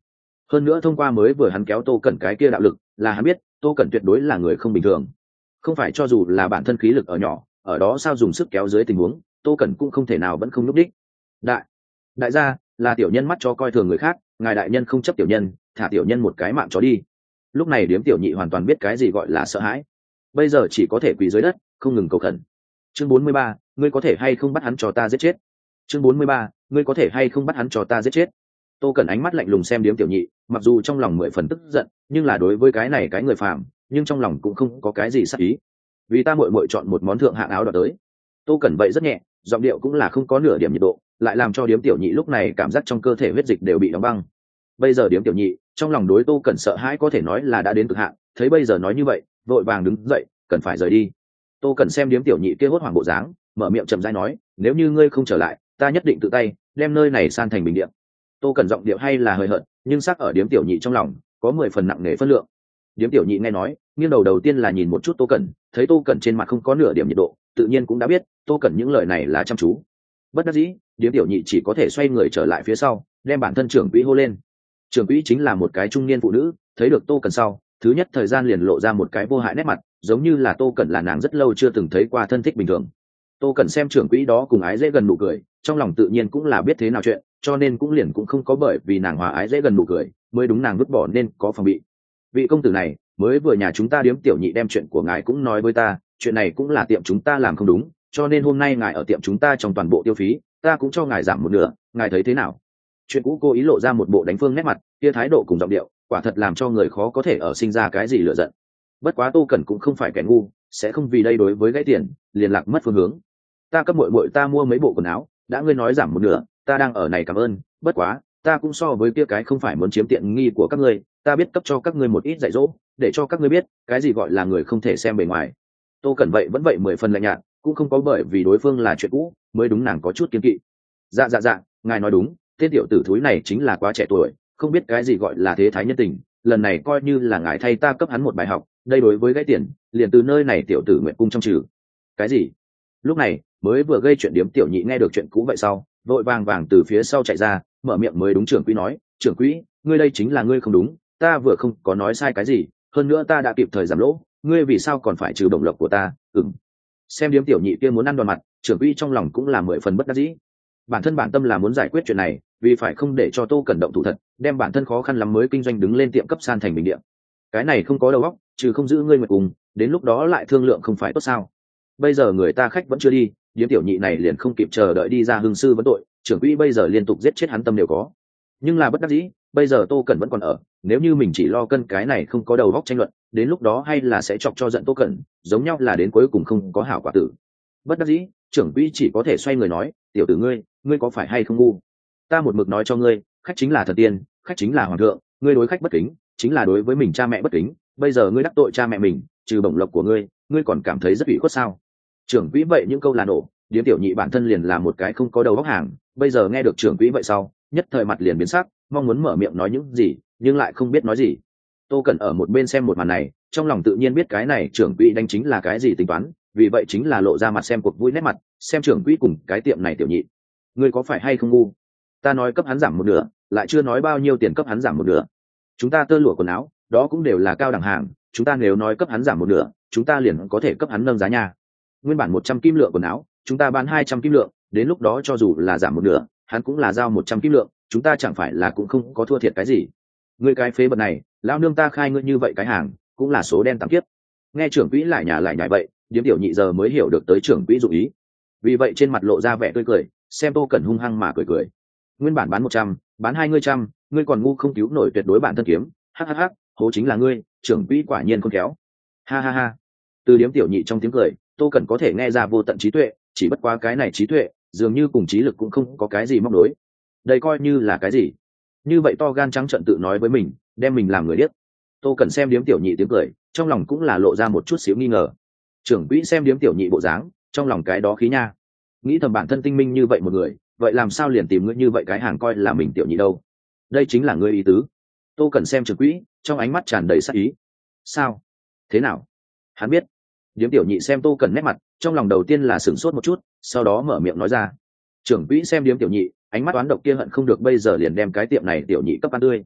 hơn nữa thông qua mới vừa hắn kéo Tô Cẩn cái kia đạo lực, là hắn biết Tô Cẩn tuyệt đối là người không bình thường. Không phải cho dù là bản thân khí lực ở nhỏ, ở đó sao dùng sức kéo dưới tình huống, Tô Cẩn cũng không thể nào vẫn không lúc đích. Đại, đại gia, là tiểu nhân mắt cho coi thường người khác, ngài đại nhân không chấp tiểu nhân, thả tiểu nhân một cái mạng chó đi. Lúc này Điếm Tiểu Nhị hoàn toàn biết cái gì gọi là sợ hãi, bây giờ chỉ có thể quỳ dưới đất không ngừng cầu khẩn. Chương bốn mươi ba, ngươi có thể hay không bắt hắn cho ta giết chết. Chương bốn mươi ba, ngươi có thể hay không bắt hắn cho ta giết chết. Tô Cẩn ánh mắt lạnh lùng xem Điếm Tiểu Nhị, mặc dù trong lòng mười phần tức giận, nhưng là đối với cái này cái người phàm, nhưng trong lòng cũng không có cái gì sắc ý. Vì ta muội muội chọn một món thượng hạng áo đỏ tới. Tô Cẩn vậy rất nhẹ, giọng điệu cũng là không có nửa điểm nhiệt độ, lại làm cho Điếm Tiểu Nhị lúc này cảm giác trong cơ thể huyết dịch đều bị đóng băng. Bây giờ Điếm Tiểu Nhị trong lòng đối Tô Cẩn sợ hãi có thể nói là đã đến cực hạn, thấy bây giờ nói như vậy, vội vàng đứng dậy, cần phải rời đi. Tô Cẩn xem Điếm Tiểu Nhị kia hốt hoảng bộ dáng, mở miệng chậm rãi nói, nếu như ngươi không trở lại, ta nhất định tự tay đem nơi này san thành bình địa. Tô Cẩn giọng điệu hay là hơi hận, nhưng sắc ở Điếm Tiểu Nhị trong lòng có mười phần nặng nề phân lượng. Điếm Tiểu Nhị nghe nói, nghiêng đầu đầu tiên là nhìn một chút Tô Cẩn, thấy Tô Cẩn trên mặt không có nửa điểm nhiệt độ, tự nhiên cũng đã biết Tô Cẩn những lời này là chăm chú. Bất đắc dĩ, Điếm Tiểu Nhị chỉ có thể xoay người trở lại phía sau, đem bản thân trưởng quỹ hô lên. Trưởng quỹ chính là một cái trung niên phụ nữ, thấy được Tô Cẩn sau, thứ nhất thời gian liền lộ ra một cái vô hại nét mặt, giống như là Tô Cẩn là nàng rất lâu chưa từng thấy qua thân thích bình thường. Tô Cẩn xem trưởng quỹ đó cùng ái dễ gần nụ cười, trong lòng tự nhiên cũng là biết thế nào chuyện, cho nên cũng liền cũng không có bởi vì nàng hòa ái dễ gần nụ cười, mới đúng nàng vứt bỏ nên có phòng bị. Vị công tử này, mới vừa nhà chúng ta Điếm Tiểu Nhị đem chuyện của ngài cũng nói với ta, chuyện này cũng là tiệm chúng ta làm không đúng, cho nên hôm nay ngài ở tiệm chúng ta trong toàn bộ tiêu phí, ta cũng cho ngài giảm một nửa, ngài thấy thế nào? Chuyện cũ cô ý lộ ra một bộ đánh phương nét mặt, kia thái độ cùng giọng điệu, quả thật làm cho người khó có thể ở sinh ra cái gì lựa giận. Bất quá Tô Cẩn cũng không phải kẻ ngu, sẽ không vì đây đối với gãy tiền liền lạc mất phương hướng. Ta cấp muội muội ta mua mấy bộ quần áo, đã ngươi nói giảm một nửa, ta đang ở này cảm ơn, bất quá ta cũng so với kia cái không phải muốn chiếm tiện nghi của các ngươi, ta biết cấp cho các ngươi một ít dạy dỗ, để cho các ngươi biết cái gì gọi là người không thể xem bề ngoài. Tô Cẩn vậy vẫn vậy mười phần lạnh nhạt, cũng không có bởi vì đối phương là chuyện cũ mới đúng nàng có chút kiêng kỵ. Dạ dạ dạ, ngài nói đúng, tên tiểu tử thúi này chính là quá trẻ tuổi, không biết cái gì gọi là thế thái nhân tình, lần này coi như là ngài thay ta cấp hắn một bài học, đây đối với gãy tiền liền từ nơi này tiểu tử nguyện cung trong trừ. Cái gì? Lúc này mới vừa gây chuyện Điếm Tiểu Nhị nghe được chuyện cũ vậy sau, vội vàng vàng từ phía sau chạy ra, mở miệng mới đúng trưởng quỹ nói, trưởng quỹ, ngươi đây chính là ngươi không đúng, ta vừa không có nói sai cái gì, hơn nữa ta đã kịp thời giảm lỗ, ngươi vì sao còn phải trừ đồng lộc của ta? Ừm. Xem Điếm Tiểu Nhị kia muốn ăn đòn mặt, trưởng quỹ trong lòng cũng là mười phần bất đắc dĩ. Bản thân bản tâm là muốn giải quyết chuyện này, vì phải không để cho Tô Cẩn động thủ thật, đem bản thân khó khăn lắm mới kinh doanh đứng lên tiệm cấp san thành bình địa. Cái này không có đầu óc, trừ không giữ ngươi nguyệt cùng, đến lúc đó lại thương lượng không phải tốt sao? Bây giờ người ta khách vẫn chưa đi, Điếm Tiểu Nhị này liền không kịp chờ đợi đi ra hương sư vấn tội, trưởng quỹ bây giờ liên tục giết chết hắn tâm đều có. Nhưng là bất đắc dĩ, bây giờ Tô Cẩn vẫn còn ở, nếu như mình chỉ lo cân cái này không có đầu óc tranh luận, đến lúc đó hay là sẽ chọc cho giận Tô Cẩn, giống nhau là đến cuối cùng không có hảo quả tử. Bất đắc dĩ, trưởng quỹ chỉ có thể xoay người nói, tiểu tử ngươi, ngươi có phải hay không ngu? Ta một mực nói cho ngươi, khách chính là thần tiên, khách chính là hoàng thượng, ngươi đối khách bất kính, chính là đối với mình cha mẹ bất kính, bây giờ ngươi đắc tội cha mẹ mình, trừ bổng lộc của ngươi, ngươi còn cảm thấy rất ủy khuất sao? Trưởng quỹ vậy những câu là nổ, Điếm Tiểu Nhị bản thân liền là một cái không có đầu óc hàng, bây giờ nghe được trưởng quỹ vậy sau, nhất thời mặt liền biến sắc, mong muốn mở miệng nói những gì, nhưng lại không biết nói gì. Tô Cẩn ở một bên xem một màn này, trong lòng tự nhiên biết cái này trưởng quỹ đánh chính là cái gì tính toán, vì vậy chính là lộ ra mặt xem cuộc vui nét mặt, xem trưởng quỹ cùng cái tiệm này Tiểu Nhị, ngươi có phải hay không ngu? Ta nói cấp hắn giảm một nửa, lại chưa nói bao nhiêu tiền cấp hắn giảm một nửa. Chúng ta tơ lụa quần áo, đó cũng đều là cao đẳng hàng, chúng ta nếu nói cấp hắn giảm một nửa, chúng ta liền có thể cấp hắn nâng giá nhà. Nguyên bản một trăm kim lượng quần áo, chúng ta bán hai trăm kim lượng, đến lúc đó cho dù là giảm một nửa, hắn cũng là giao một trăm kim lượng, chúng ta chẳng phải là cũng không có thua thiệt cái gì. Ngươi cái phế bật này, lão nương ta khai ngươi như vậy cái hàng, cũng là số đen tạm kiếp. Nghe trưởng quỹ lại nhà lại nhảy vậy, Điếm Tiểu Nhị giờ mới hiểu được tới trưởng quỹ dụng ý. Vì vậy trên mặt lộ ra vẻ tươi cười, xem Tô Cẩn hung hăng mà cười cười. Nguyên bản bán một trăm, bán hai ngươi trăm, ngươi còn ngu không cứu nổi tuyệt đối bản thân kiếm, hắc hắc hắc, hố chính là ngươi, trưởng quỹ quả nhiên khôn khéo. Ha ha ha. Từ Điếm Tiểu Nhị trong tiếng cười, Tô Cẩn có thể nghe ra vô tận trí tuệ, chỉ bất quá cái này trí tuệ, dường như cùng trí lực cũng không có cái gì móc đối. Đây coi như là cái gì? Như vậy to gan trắng trợn tự nói với mình, đem mình làm người điếc. Tô Cẩn xem Điếm Tiểu Nhị tiếng cười, trong lòng cũng là lộ ra một chút xíu nghi ngờ. Trưởng quỹ xem Điếm Tiểu Nhị bộ dáng, trong lòng cái đó khí nha. Nghĩ thầm bản thân tinh minh như vậy một người, vậy làm sao liền tìm ngươi như vậy cái hàng coi là mình Tiểu Nhị đâu? Đây chính là ngươi ý tứ. Tô Cẩn xem trưởng quỹ, trong ánh mắt tràn đầy sát ý. Sao? Thế nào? Hắn biết. Điếm Tiểu Nhị xem Tô Cẩn nét mặt, trong lòng đầu tiên là sửng sốt một chút, sau đó mở miệng nói ra. Trưởng quỹ xem Điếm Tiểu Nhị, ánh mắt toán độc kia hận không được bây giờ liền đem cái tiệm này Tiểu Nhị cấp ăn tươi.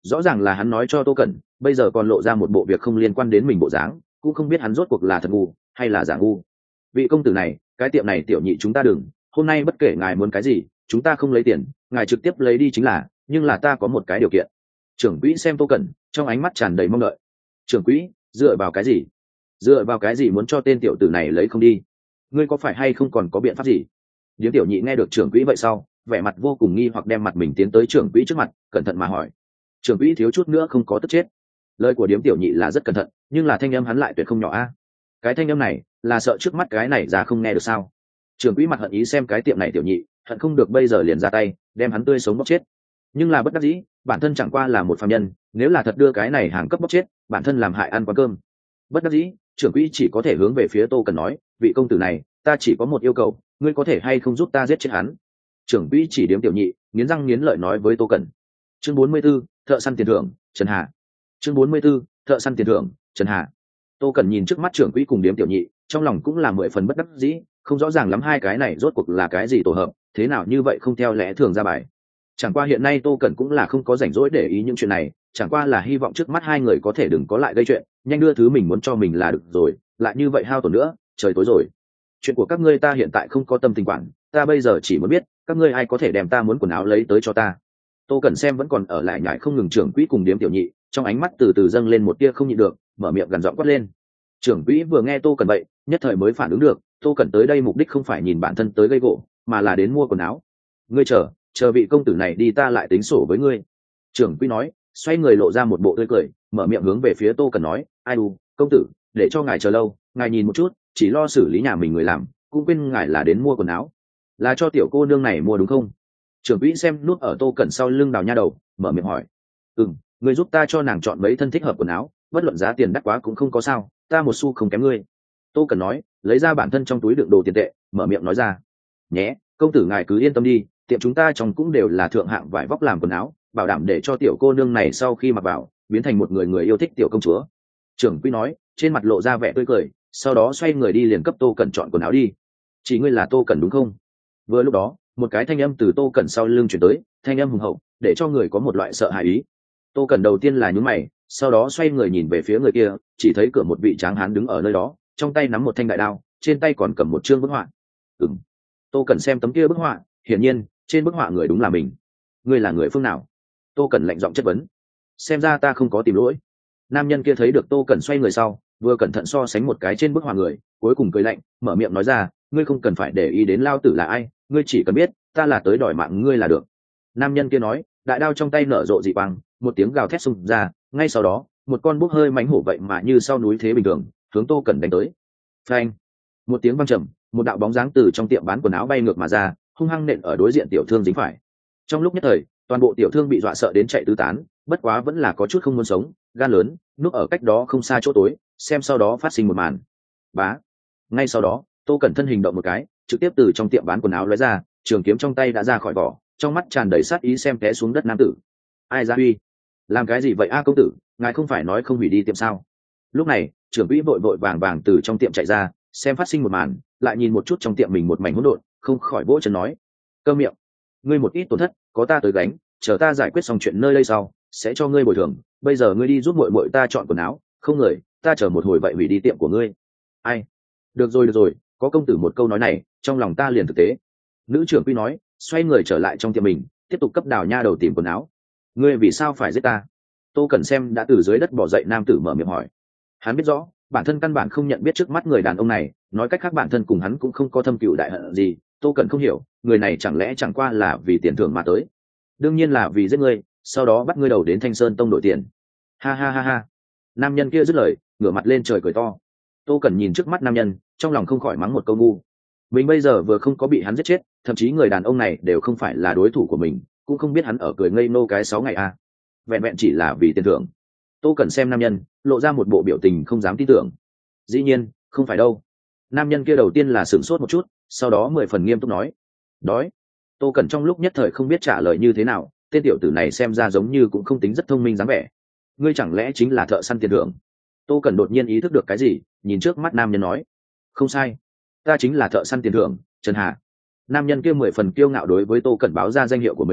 rõ ràng là hắn nói cho tô cẩn, bây giờ còn lộ ra một bộ việc không liên quan đến mình bộ dáng, cũng không biết hắn rốt cuộc là thật ngu hay là giả ngu. Vị công tử này, cái tiệm này tiểu nhị chúng ta đừng, hôm nay bất kể ngài muốn cái gì chúng ta không lấy tiền, ngài trực tiếp lấy đi chính là, nhưng là ta có một cái điều kiện. Trưởng quỹ xem tô cẩn, trong ánh mắt tràn đầy mong đợi. Trưởng quỹ, dựa vào cái gì? Dựa vào cái gì muốn cho tên tiểu tử này lấy không đi? Ngươi có phải hay không còn có biện pháp gì? Điếm tiểu nhị nghe được trưởng quỹ vậy sau, vẻ mặt vô cùng nghi hoặc đem mặt mình tiến tới trưởng quỹ trước mặt, cẩn thận mà hỏi. Trưởng quỹ thiếu chút nữa không có tức chết. Lời của điếm tiểu nhị là rất cẩn thận, nhưng là thanh âm hắn lại tuyệt không nhỏ a. Cái thanh âm này là sợ trước mắt cái này ra không nghe được sao? Trưởng quỹ mặt hận ý xem cái tiệm này tiểu nhị, hận không được bây giờ liền ra tay đem hắn tươi sống bóc chết. Nhưng là bất đắc dĩ, bản thân chẳng qua là một phàm nhân, nếu là thật đưa cái này hàng cấp bóc chết, bản thân làm hại ăn quán cơm. Bất đắc dĩ, trưởng quỹ chỉ có thể hướng về phía tô cần nói, vị công tử này, ta chỉ có một yêu cầu, ngươi có thể hay không giúp ta giết chết hắn? Trưởng quỹ chỉ điếm tiểu nhị, nghiến răng nghiến lợi nói với tô cần. Chương bốn mươi 44, thợ săn tiền thưởng, Trần Hà. Chương bốn mươi 44, thợ săn tiền thưởng, Trần Hà. Tô cần nhìn trước mắt trưởng quỹ cùng điếm tiểu nhị, trong lòng cũng là mười phần bất đắc dĩ, không rõ ràng lắm hai cái này rốt cuộc là cái gì tổ hợp, thế nào như vậy không theo lẽ thường ra bài. Chẳng qua hiện nay tô cần cũng là không có rảnh rỗi để ý những chuyện này, chẳng qua là hy vọng trước mắt hai người có thể đừng có lại gây chuyện, nhanh đưa thứ mình muốn cho mình là được rồi, lại như vậy hao tổn nữa, trời tối rồi. Chuyện của các ngươi ta hiện tại không có tâm tình quản, ta bây giờ chỉ muốn biết các ngươi ai có thể đem ta muốn quần áo lấy tới cho ta. Tô cần xem vẫn còn ở lại nhải không ngừng trưởng quỹ cùng điếm tiểu nhị, trong ánh mắt từ từ dâng lên một tia không nhịn được, mở miệng gần giọng quát lên. Trưởng quỹ vừa nghe tô cần vậy, nhất thời mới phản ứng được, tô cần tới đây mục đích không phải nhìn bản thân tới gây gỗ, mà là đến mua quần áo. Ngươi chờ chờ vị công tử này đi, ta lại tính sổ với ngươi. Trưởng quỹ nói, xoay người lộ ra một bộ tươi cười, mở miệng hướng về phía tô cần nói, ai u công tử, để cho ngài chờ lâu, ngài nhìn một chút, chỉ lo xử lý nhà mình người làm, cũng quên ngài là đến mua quần áo, là cho tiểu cô nương này mua đúng không? Trưởng quỹ xem nút ở tô cẩn sau lưng đào nha đầu, mở miệng hỏi. Ừm, ngươi giúp ta cho nàng chọn mấy thân thích hợp quần áo, bất luận giá tiền đắt quá cũng không có sao, ta một xu không kém ngươi. Tô cẩn nói, lấy ra bản thân trong túi đựng đồ tiền tệ, mở miệng nói ra. Nhé, công tử ngài cứ yên tâm đi, tiệm chúng ta trong cũng đều là thượng hạng vải vóc làm quần áo, bảo đảm để cho tiểu cô nương này sau khi mặc vào biến thành một người người yêu thích tiểu công chúa. Trưởng quỹ nói, trên mặt lộ ra vẻ tươi cười, sau đó xoay người đi liền cấp tô cẩn chọn quần áo đi. Chỉ ngươi là tô cẩn đúng không? Vừa lúc đó, một cái thanh âm từ tô cẩn sau lưng chuyển tới, thanh âm hùng hậu, để cho người có một loại sợ hãi ý. Tô cẩn đầu tiên là nhướng mày, sau đó xoay người nhìn về phía người kia, chỉ thấy cửa một vị tráng hán đứng ở nơi đó, trong tay nắm một thanh đại đao, trên tay còn cầm một chương bức họa. Ừm. Tô cẩn xem tấm kia bức họa, hiển nhiên trên bức họa người đúng là mình. Ngươi là người phương nào? Tô cẩn lạnh giọng chất vấn. Xem ra ta không có tìm lỗi. Nam nhân kia thấy được tô cẩn xoay người sau, vừa cẩn thận so sánh một cái trên bức họa người, cuối cùng cười lạnh, mở miệng nói ra, ngươi không cần phải để ý đến lao tử là ai, ngươi chỉ cần biết ta là tới đòi mạng ngươi là được. Nam nhân kia nói, đại đao trong tay nở rộ dị quang, một tiếng gào thét xung ra, ngay sau đó một con bốc hơi mánh hổ vậy mà như sau núi thế bình thường hướng tô cẩn đánh tới. Phanh! Một tiếng vang trầm, một đạo bóng dáng từ trong tiệm bán quần áo bay ngược mà ra, hung hăng nện ở đối diện tiểu thương dính phải. Trong lúc nhất thời, toàn bộ tiểu thương bị dọa sợ đến chạy tứ tán, bất quá vẫn là có chút không muốn sống, gan lớn, núp ở cách đó không xa chỗ tối, xem sau đó phát sinh một màn. Bá! Ngay sau đó, tô cẩn thân hình động một cái, trực tiếp từ trong tiệm bán quần áo lóe ra, trường kiếm trong tay đã ra khỏi vỏ, trong mắt tràn đầy sát ý xem té xuống đất nam tử. Ai ra uy? Làm cái gì vậy a công tử, ngài không phải nói không hủy đi tiệm sao? Lúc này, trưởng quỹ vội vội vàng vàng từ trong tiệm chạy ra, xem phát sinh một màn, lại nhìn một chút trong tiệm mình một mảnh hỗn độn, không khỏi vỗ chân nói, cơ miệng, ngươi một ít tổn thất, có ta tới gánh, chờ ta giải quyết xong chuyện nơi đây sau, sẽ cho ngươi bồi thường. Bây giờ ngươi đi giúp muội muội ta chọn quần áo, không người, ta chờ một hồi vậy hủy đi tiệm của ngươi. Ai? Được rồi được rồi, có công tử một câu nói này, trong lòng ta liền thực tế. Nữ trưởng quy nói, xoay người trở lại trong tiệm mình, tiếp tục cấp đào nha đầu tìm quần áo. Ngươi vì sao phải giết ta? Tô Cẩn xem đã từ dưới đất bỏ dậy nam tử mở miệng hỏi. Hắn biết rõ, bản thân căn bản không nhận biết trước mắt người đàn ông này, nói cách khác bản thân cùng hắn cũng không có thâm cừu đại hận gì. Tô Cẩn không hiểu, người này chẳng lẽ chẳng qua là vì tiền thưởng mà tới? Đương nhiên là vì giết ngươi, sau đó bắt ngươi đầu đến Thanh Sơn Tông đổi tiền. Ha ha ha ha. Nam nhân kia dứt lời, ngửa mặt lên trời cười to. Tô Cẩn nhìn trước mắt nam nhân, trong lòng không khỏi mắng một câu ngu. Mình bây giờ vừa không có bị hắn giết chết, thậm chí người đàn ông này đều không phải là đối thủ của mình, cũng không biết hắn ở cười ngây nô cái sáu ngày a. À. Vẹn vẹn chỉ là vì tiền thưởng. Tô Cẩn xem nam nhân, lộ ra một bộ biểu tình không dám tin tưởng. Dĩ nhiên, không phải đâu. Nam nhân kia đầu tiên là sửng sốt một chút, sau đó mười phần nghiêm túc nói. Đói. Tô Cẩn trong lúc nhất thời không biết trả lời như thế nào, tên tiểu tử này xem ra giống như cũng không tính rất thông minh dáng vẻ. Ngươi chẳng lẽ chính là thợ săn tiền thưởng? Tô Cẩn đột nhiên ý thức được cái gì, nhìn trước mắt nam nhân nói. Không sai. Ta chính là thợ săn tiền thưởng, Trần Hà. Nam nhân kia mười phần kiêu ngạo đối với Tô Cẩn báo ra danh hiệu của mình,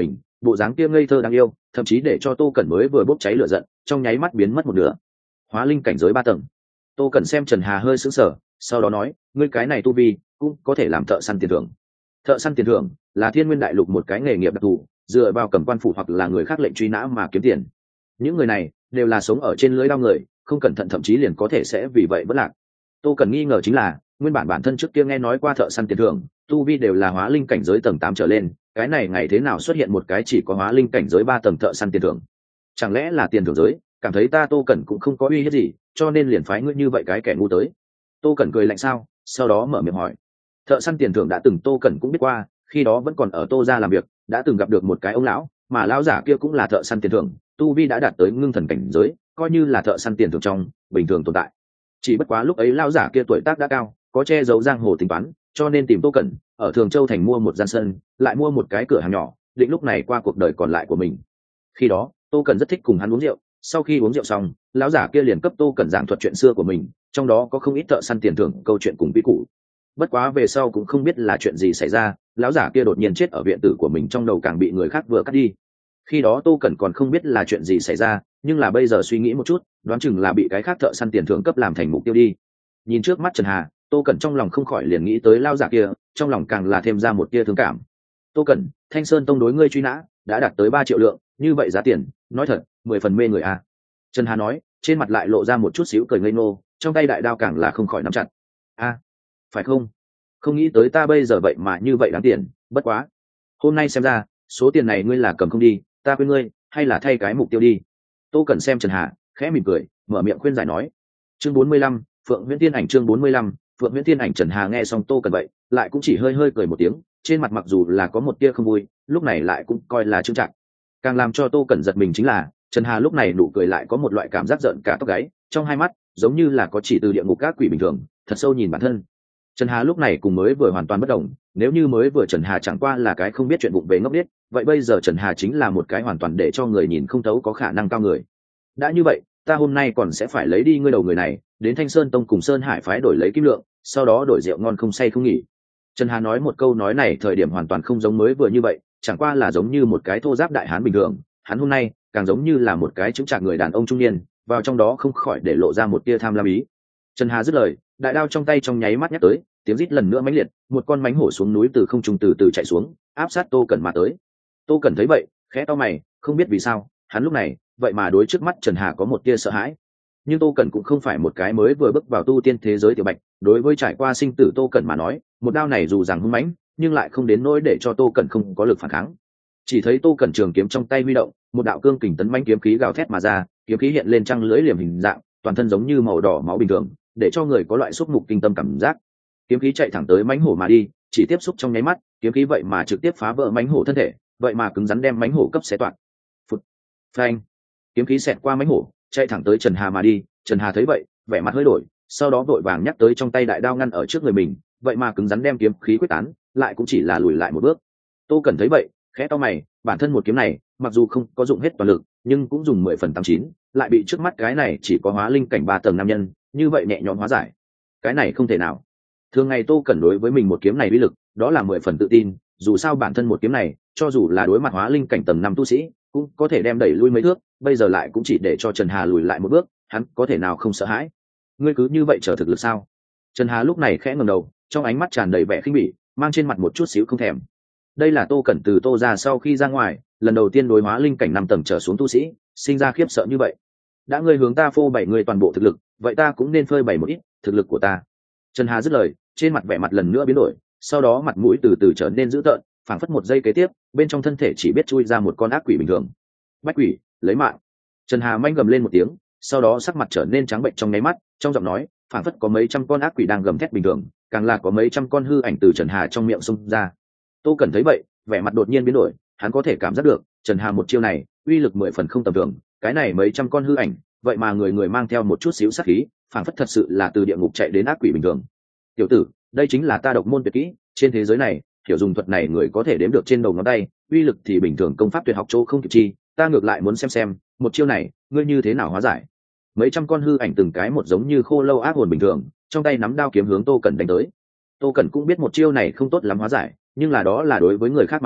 bộ dáng kia ngây thơ đáng yêu, thậm chí để cho Tô Cẩn mới vừa bốc cháy lửa giận trong nháy mắt biến mất một nửa. Hóa linh cảnh giới ba tầng. Tô Cẩn xem Trần Hà hơi sững sờ, sau đó nói, ngươi cái này tu vi cũng có thể làm thợ săn tiền thưởng. Thợ săn tiền thưởng là Thiên Nguyên đại lục một cái nghề nghiệp đặc thù, dựa vào cầm quan phủ hoặc là người khác lệnh truy nã mà kiếm tiền. Những người này đều là sống ở trên lưới đao người, không cẩn thận thậm chí liền có thể sẽ vì vậy vất lạc. Tô Cẩn nghi ngờ chính là, nguyên bản bản thân trước kia nghe nói qua thợ săn tiền thưởng, tu vi đều là hóa linh cảnh giới tầng tám trở lên, cái này ngày thế nào xuất hiện một cái chỉ có hóa linh cảnh giới ba tầng thợ săn tiền thưởng? Chẳng lẽ là tiền thưởng giới, cảm thấy ta Tô Cẩn cũng không có uy hiếp gì, cho nên liền phái ngươi như vậy cái kẻ ngu tới. Tô Cẩn cười lạnh sao, sau đó mở miệng hỏi. Thợ săn tiền thưởng đã từng Tô Cẩn cũng biết qua, khi đó vẫn còn ở Tô gia làm việc, đã từng gặp được một cái ông lão, mà lão giả kia cũng là thợ săn tiền thưởng, tu vi đã đạt tới ngưng thần cảnh giới, coi như là thợ săn tiền thưởng trong bình thường tồn tại. Chỉ bất quá lúc ấy lão giả kia tuổi tác đã cao, có che giấu giang hồ tính toán, cho nên tìm Tô Cẩn ở Thường Châu thành mua một gian sân, lại mua một cái cửa hàng nhỏ, định lúc này qua cuộc đời còn lại của mình. Khi đó Tô Cẩn rất thích cùng hắn uống rượu, sau khi uống rượu xong, lão giả kia liền cấp Tô Cẩn giảng thuật chuyện xưa của mình, trong đó có không ít thợ săn tiền thưởng câu chuyện cùng bí cụ. Bất quá về sau cũng không biết là chuyện gì xảy ra, lão giả kia đột nhiên chết ở viện tử của mình, trong đầu càng bị người khác vừa cắt đi. Khi đó Tô Cẩn còn không biết là chuyện gì xảy ra, nhưng là bây giờ suy nghĩ một chút, đoán chừng là bị cái khác thợ săn tiền thưởng cấp làm thành mục tiêu đi. Nhìn trước mắt Trần Hà, Tô Cẩn trong lòng không khỏi liền nghĩ tới lão giả kia, trong lòng càng là thêm ra một tia thương cảm. Tô Cẩn, Thanh Sơn tông đối ngươi truy nã đã đạt tới ba triệu lượng, như vậy giá tiền, nói thật, mười phần mê người à. Trần Hà nói, trên mặt lại lộ ra một chút xíu cười ngây ngô, trong tay đại đao càng là không khỏi nắm chặt. A, phải không? Không nghĩ tới ta bây giờ vậy mà như vậy đáng tiền, bất quá. Hôm nay xem ra, số tiền này ngươi là cầm không đi, ta khuyên ngươi, hay là thay cái mục tiêu đi. Tô Cẩn xem Trần Hà, khẽ mỉm cười, mở miệng khuyên giải nói. Chương bốn mươi lăm, Phượng Huyễn Tiên Ảnh chương bốn mươi lăm, Phượng Huyễn Tiên Ảnh. Trần Hà nghe xong Tô Cẩn vậy, lại cũng chỉ hơi hơi cười một tiếng, trên mặt mặc dù là có một tia không vui, lúc này lại cũng coi là trưng trạng. Càng làm cho Tô Cẩn giật mình chính là, Trần Hà lúc này nụ cười lại có một loại cảm giác giận cả tóc gáy, trong hai mắt giống như là có chỉ từ địa ngục các quỷ bình thường, thật sâu nhìn bản thân. Trần Hà lúc này cùng mới vừa hoàn toàn bất đồng, nếu như mới vừa Trần Hà chẳng qua là cái không biết chuyện vụng về ngốc điếc, vậy bây giờ Trần Hà chính là một cái hoàn toàn để cho người nhìn không thấu có khả năng cao người. Đã như vậy, ta hôm nay còn sẽ phải lấy đi ngươi đầu người này, đến Thanh Sơn tông cùng Sơn Hải phái đổi lấy kim lượng, sau đó đổi rượu ngon không say không nghỉ. Trần Hà nói một câu nói này thời điểm hoàn toàn không giống mới vừa như vậy, chẳng qua là giống như một cái thô giáp đại hán bình thường, hắn hôm nay càng giống như là một cái chứng trạng người đàn ông trung niên, vào trong đó không khỏi để lộ ra một tia tham lam ý. Trần Hà dứt lời, đại đao trong tay trong nháy mắt nhắc tới, tiếng rít lần nữa mãnh liệt, một con mãnh hổ xuống núi từ không trung từ từ chạy xuống, áp sát Tô Cẩn mà tới. Tô Cẩn thấy vậy, khẽ cau mày, không biết vì sao, hắn lúc này, vậy mà đối trước mắt Trần Hà có một tia sợ hãi. Nhưng Tô Cẩn cũng không phải một cái mới vừa bước vào tu tiên thế giới tiểu bạch, đối với trải qua sinh tử Tô Cẩn mà nói, một đao này dù rằng hung mãnh, nhưng lại không đến nỗi để cho Tô Cẩn không có lực phản kháng. Chỉ thấy Tô Cẩn trường kiếm trong tay huy động, một đạo cương kình tấn mãnh kiếm khí gào thét mà ra, kiếm khí hiện lên trăng lưỡi liềm hình dạng, toàn thân giống như màu đỏ máu bình thường, để cho người có loại xúc mục kinh tâm cảm giác. Kiếm khí chạy thẳng tới mãnh hổ mà đi, chỉ tiếp xúc trong nháy mắt, kiếm khí vậy mà trực tiếp phá vỡ mãnh hổ thân thể, vậy mà cứng rắn đem mãnh hổ cấp xé toạc. Phụt, phanh, kiếm khí xẹt qua mãnh hổ, chạy thẳng tới Trần Hà mà đi. Trần Hà thấy vậy, vẻ mặt hơi đổi, sau đó vội vàng nhắc tới trong tay đại đao ngăn ở trước người mình, vậy mà cứng rắn đem kiếm khí quyết tán, lại cũng chỉ là lùi lại một bước. Tô Cẩn thấy vậy, khẽ cau mày, bản thân một kiếm này, mặc dù không có dụng hết toàn lực, nhưng cũng dùng mười phần tám chín, lại bị trước mắt cái này chỉ có hóa linh cảnh ba tầng nam nhân, như vậy nhẹ nhõm hóa giải. Cái này không thể nào. Thường ngày Tô Cẩn đối với mình một kiếm này uy lực, đó là mười phần tự tin, dù sao bản thân một kiếm này, cho dù là đối mặt hóa linh cảnh tầng năm tu sĩ, cũng có thể đem đẩy lui mấy thước, bây giờ lại cũng chỉ để cho Trần Hà lùi lại một bước, hắn có thể nào không sợ hãi. Ngươi cứ như vậy trở thực lực sao? Trần Hà lúc này khẽ ngẩng đầu, trong ánh mắt tràn đầy vẻ khinh bỉ, mang trên mặt một chút xíu không thèm. Đây là Tô Cẩn từ Tô ra sau khi ra ngoài, lần đầu tiên đối hóa linh cảnh năm tầng trở xuống tu sĩ, sinh ra khiếp sợ như vậy. Đã ngươi hướng ta phô bày ngươi toàn bộ thực lực, vậy ta cũng nên phơi bày một ít thực lực của ta. Trần Hà dứt lời, trên mặt vẻ mặt lần nữa biến đổi, sau đó mặt mũi từ từ trở nên dữ tợn, phảng phất một giây kế tiếp, bên trong thân thể chỉ biết chui ra một con ác quỷ bình thường. Bách quỷ, lấy mạng. Trần Hà manh gầm lên một tiếng, sau đó sắc mặt trở nên trắng bệnh trong nháy mắt, trong giọng nói phảng phất có mấy trăm con ác quỷ đang gầm thét bình thường, càng là có mấy trăm con hư ảnh từ Trần Hà trong miệng xung ra. Tô Cẩn thấy vậy, vẻ mặt đột nhiên biến đổi, hắn có thể cảm giác được Trần Hà một chiêu này uy lực mười phần không tầm thường, cái này mấy trăm con hư ảnh, vậy mà người người mang theo một chút xíu sát khí, phảng phất thật sự là từ địa ngục chạy đến ác quỷ bình thường. Tiểu tử, đây chính là ta độc môn tuyệt kỹ, trên thế giới này, hiểu dùng thuật này người có thể đếm được trên đầu ngón tay, uy lực thì bình thường công pháp tuyệt học chỗ không kịp chi, ta ngược lại muốn xem xem, một chiêu này, ngươi như thế nào hóa giải. Mấy trăm con hư ảnh từng cái một giống như khô lâu ác hồn bình thường, trong tay nắm đao kiếm hướng Tô Cẩn đánh tới. Tô Cẩn cũng biết một chiêu này không tốt lắm hóa giải, nhưng là đó là đối với người khác mà nói,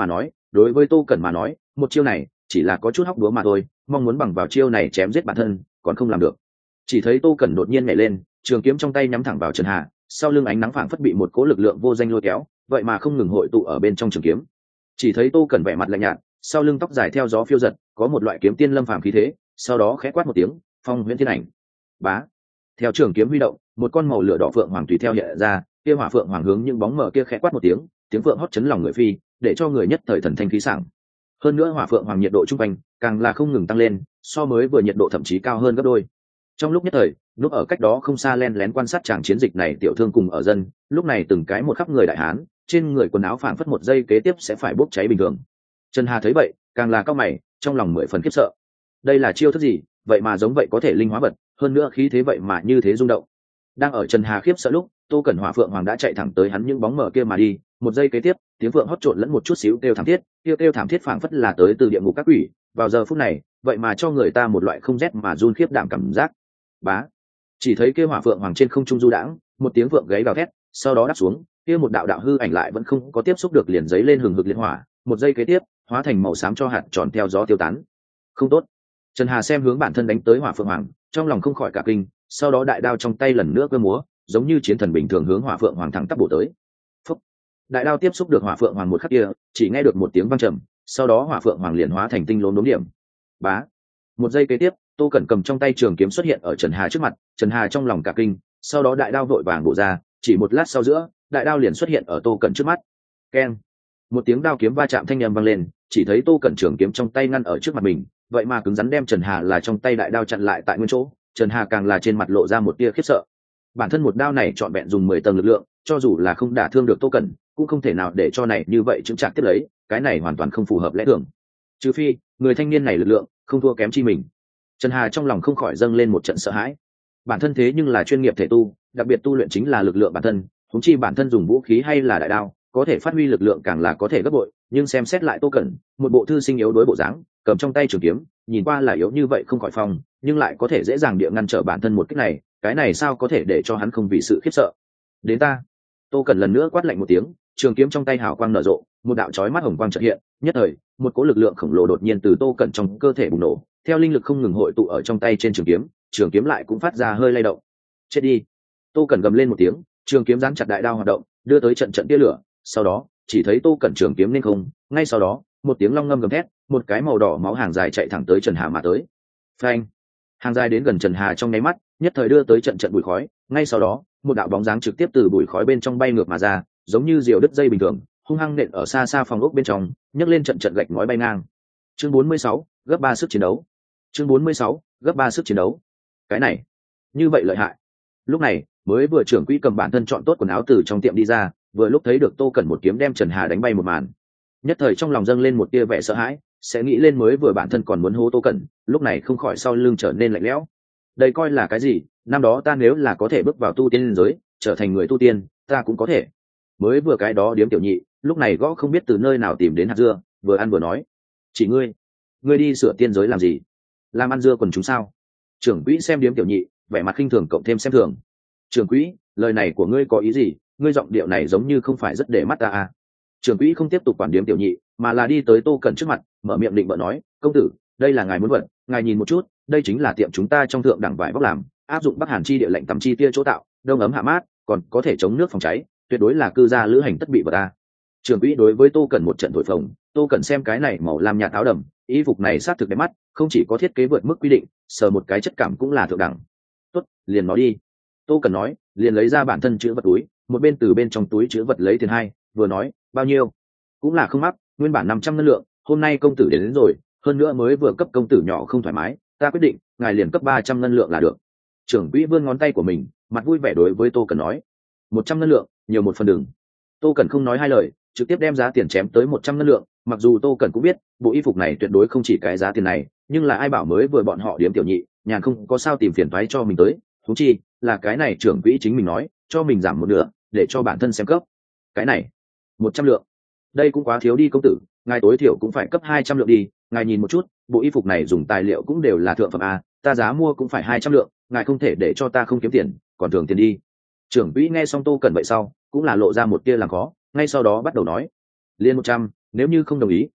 đối với Tô Cẩn mà nói một chiêu này chỉ là có chút hóc búa mà thôi, mong muốn bằng vào chiêu này chém giết bản thân còn không làm được. Chỉ thấy Tô Cẩn đột nhiên nhảy lên, trường kiếm trong tay nhắm thẳng vào Trần Hà, sau lưng ánh nắng phảng phất bị một cỗ lực lượng vô danh lôi kéo, vậy mà không ngừng hội tụ ở bên trong trường kiếm. Chỉ thấy Tô Cẩn vẻ mặt lạnh nhạt, sau lưng tóc dài theo gió phiêu giật, có một loại kiếm tiên lâm phàm khí thế, sau đó khẽ quát một tiếng, phong huyễn thiên ảnh. Bá. Theo trường kiếm huy động, một con màu lửa đỏ phượng hoàng tùy theo hiện ra, kia hỏa phượng hoàng hướng những bóng mờ kia khẽ quát một tiếng, tiếng phượng hót chấn lòng người phi, để cho người nhất thời thần thanh khí sảng. Hơn nữa hỏa phượng hoàng nhiệt độ trung quanh càng là không ngừng tăng lên, so mới vừa nhiệt độ thậm chí cao hơn gấp đôi. Trong lúc nhất thời, lúc ở cách đó không xa len lén quan sát tràng chiến dịch này tiểu thương cùng ở dân, lúc này từng cái một khắp người đại hán, trên người quần áo phảng phất một giây kế tiếp sẽ phải bốc cháy bình thường. Trần Hà thấy vậy, càng là cao mày, trong lòng mười phần khiếp sợ. Đây là chiêu thức gì, vậy mà giống vậy có thể linh hóa vật, hơn nữa khí thế vậy mà như thế rung động. Đang ở Trần Hà khiếp sợ lúc, Tô Cẩn Hỏa Phượng Hoàng đã chạy thẳng tới hắn những bóng mờ kia mà đi, một giây kế tiếp, tiếng phượng hót trộn lẫn một chút xíu kêu thảm thiết, kêu kêu thảm thiết phảng phất là tới từ địa ngục các quỷ, vào giờ phút này, vậy mà cho người ta một loại không rét mà run khiếp đảm cảm giác. Bá. Chỉ thấy kia Hỏa Phượng Hoàng trên không trung du đãng, một tiếng vượng gáy gào thét, sau đó đáp xuống, kia một đạo đạo hư ảnh lại vẫn không có tiếp xúc được liền giấy lên hừng hực liệt hỏa, một giây kế tiếp, hóa thành màu xám cho hạt tròn theo gió tiêu tán. Không tốt. Trần Hà xem hướng bản thân đánh tới Hỏa Phượng Hoàng, trong lòng không khỏi cả kinh, sau đó đại đao trong tay lần nữa cơ múa, giống như chiến thần bình thường hướng Hỏa Phượng Hoàng thẳng tắp bổ tới. Phúc. Đại đao tiếp xúc được Hỏa Phượng Hoàng một khắc kia, chỉ nghe được một tiếng vang trầm, sau đó Hỏa Phượng Hoàng liền hóa thành tinh lốm đốm điểm. Bá. Một giây kế tiếp, Tô Cẩn cầm trong tay trường kiếm xuất hiện ở Trần Hà trước mặt, Trần Hà trong lòng cả kinh, sau đó đại đao vội vàng bổ ra, chỉ một lát sau giữa, đại đao liền xuất hiện ở Tô Cẩn trước mắt. Keng. Một tiếng đao kiếm va chạm thanh âm vang lên, chỉ thấy Tô Cẩn trường kiếm trong tay ngăn ở trước mặt mình, vậy mà cứng rắn đem Trần Hà là trong tay đại đao chặn lại tại nguyên chỗ, Trần Hà càng là trên mặt lộ ra một tia khiếp sợ. Bản thân một đao này trọn vẹn dùng mười tầng lực lượng, cho dù là không đả thương được Tô Cẩn, cũng không thể nào để cho này như vậy chứng chặt tiếp lấy, cái này hoàn toàn không phù hợp lẽ thường. Trừ phi, người thanh niên này lực lượng không thua kém chi mình. Trần Hà trong lòng không khỏi dâng lên một trận sợ hãi. Bản thân thế nhưng là chuyên nghiệp thể tu, đặc biệt tu luyện chính là lực lượng bản thân, huống chi bản thân dùng vũ khí hay là đại đao, có thể phát huy lực lượng càng là có thể gấp bội, nhưng xem xét lại Tô Cẩn, một bộ thư sinh yếu đối bộ dáng, cầm trong tay trường kiếm, nhìn qua là yếu như vậy không khỏi phòng, nhưng lại có thể dễ dàng địa ngăn trở bản thân một kích này, cái này sao có thể để cho hắn không vì sự khiếp sợ. Đến ta. Tô Cẩn lần nữa quát lạnh một tiếng, trường kiếm trong tay hào quang nở rộ, một đạo chói mắt hồng quang chợt hiện, nhất thời, một cỗ lực lượng khổng lồ đột nhiên từ Tô Cẩn trong cơ thể bùng nổ, theo linh lực không ngừng hội tụ ở trong tay trên trường kiếm, trường kiếm lại cũng phát ra hơi lay động. Chết đi. Tô Cẩn gầm lên một tiếng, trường kiếm giáng chặt đại đao hoạt động, đưa tới trận trận tia lửa, sau đó, chỉ thấy Tô Cẩn trường kiếm lên không, ngay sau đó, một tiếng long ngâm gầm thét, một cái màu đỏ máu hàng dài chạy thẳng tới Trần Hà mà tới. Phanh. Hàng dài đến gần Trần Hà trong nháy mắt, nhất thời đưa tới trận trận bụi khói, ngay sau đó, một đạo bóng dáng trực tiếp từ bụi khói bên trong bay ngược mà ra, giống như diều đứt dây bình thường, hung hăng nện ở xa xa phòng ốc bên trong, nhấc lên trận trận gạch ngói bay ngang. Chương bốn mươi sáu, gấp ba sức chiến đấu. Chương bốn mươi sáu, gấp ba sức chiến đấu. Cái này, như vậy lợi hại. Lúc này, mới vừa trưởng quỹ cầm bản thân chọn tốt quần áo từ trong tiệm đi ra, vừa lúc thấy được Tô Cẩn một kiếm đem Trần Hà đánh bay một màn. Nhất thời trong lòng dâng lên một tia vẻ sợ hãi, sẽ nghĩ lên mới vừa bản thân còn muốn hô Tô Cẩn, lúc này không khỏi sau lưng trở nên lạnh lẽo. Đây coi là cái gì, năm đó ta nếu là có thể bước vào tu tiên giới, trở thành người tu tiên, ta cũng có thể. Mới vừa cái đó điếm tiểu nhị, lúc này gõ không biết từ nơi nào tìm đến hạt dưa, vừa ăn vừa nói: "Chỉ ngươi, ngươi đi sửa tiên giới làm gì? Làm ăn dưa quần chúng sao?" Trưởng quỹ xem điếm tiểu nhị, vẻ mặt khinh thường cộng thêm xem thường. "Trưởng quỹ, lời này của ngươi có ý gì? Ngươi giọng điệu này giống như không phải rất để mắt ta à?" Trưởng quỹ không tiếp tục quản điếm tiểu nhị, mà là đi tới Tô Cẩn trước mặt, mở miệng định bợ nói: "Công tử, đây là ngài muốn vật, ngài nhìn một chút, đây chính là tiệm chúng ta trong thượng đẳng vải vóc làm, áp dụng Bắc Hàn chi địa lệnh tầm chi tia chỗ tạo, đông ấm hạ mát, còn có thể chống nước phòng cháy, tuyệt đối là cư gia lữ hành tất bị vật ta." Trưởng quỹ đối với Tô Cẩn một trận thổi phồng, Tô Cẩn xem cái này màu lam nhạt áo đầm, y phục này sát thực đẹp mắt, không chỉ có thiết kế vượt mức quy định, sờ một cái chất cảm cũng là thượng đẳng. "Tốt, liền nói đi." Tô Cẩn nói, liền lấy ra bản thân chữ vật túi, một bên từ bên trong túi chữ vật lấy tiền hai, vừa nói: "Bao nhiêu?" "Cũng là không mắc, nguyên bản năm trăm ngân lượng, hôm nay công tử đến, đến rồi, hơn nữa mới vừa cấp công tử nhỏ không thoải mái, ta quyết định, ngài liền cấp ba trăm ngân lượng là được." Trưởng quỹ vươn ngón tay của mình, mặt vui vẻ đối với Tô Cẩn nói: "Một trăm ngân lượng, nhiều một phần đừng." Tô Cẩn không nói hai lời, trực tiếp đem giá tiền chém tới một trăm ngân lượng, mặc dù Tô Cẩn cũng biết, bộ y phục này tuyệt đối không chỉ cái giá tiền này, nhưng là ai bảo mới vừa bọn họ điếm tiểu nhị, nhàn không có sao tìm phiền toái cho mình tới, thú chi là cái này trưởng quỹ chính mình nói, cho mình giảm một nửa, để cho bản thân xem cấp. Cái này, một trăm lượng. Đây cũng quá thiếu đi công tử, ngài tối thiểu cũng phải cấp hai trăm lượng đi, ngài nhìn một chút, bộ y phục này dùng tài liệu cũng đều là thượng phẩm a, ta giá mua cũng phải hai trăm lượng, ngài không thể để cho ta không kiếm tiền, còn thường tiền đi. Trưởng quỹ nghe xong Tô Cẩn vậy sau, cũng là lộ ra một tia làm khó, ngay sau đó bắt đầu nói: "Liên một trăm, nếu như không đồng ý,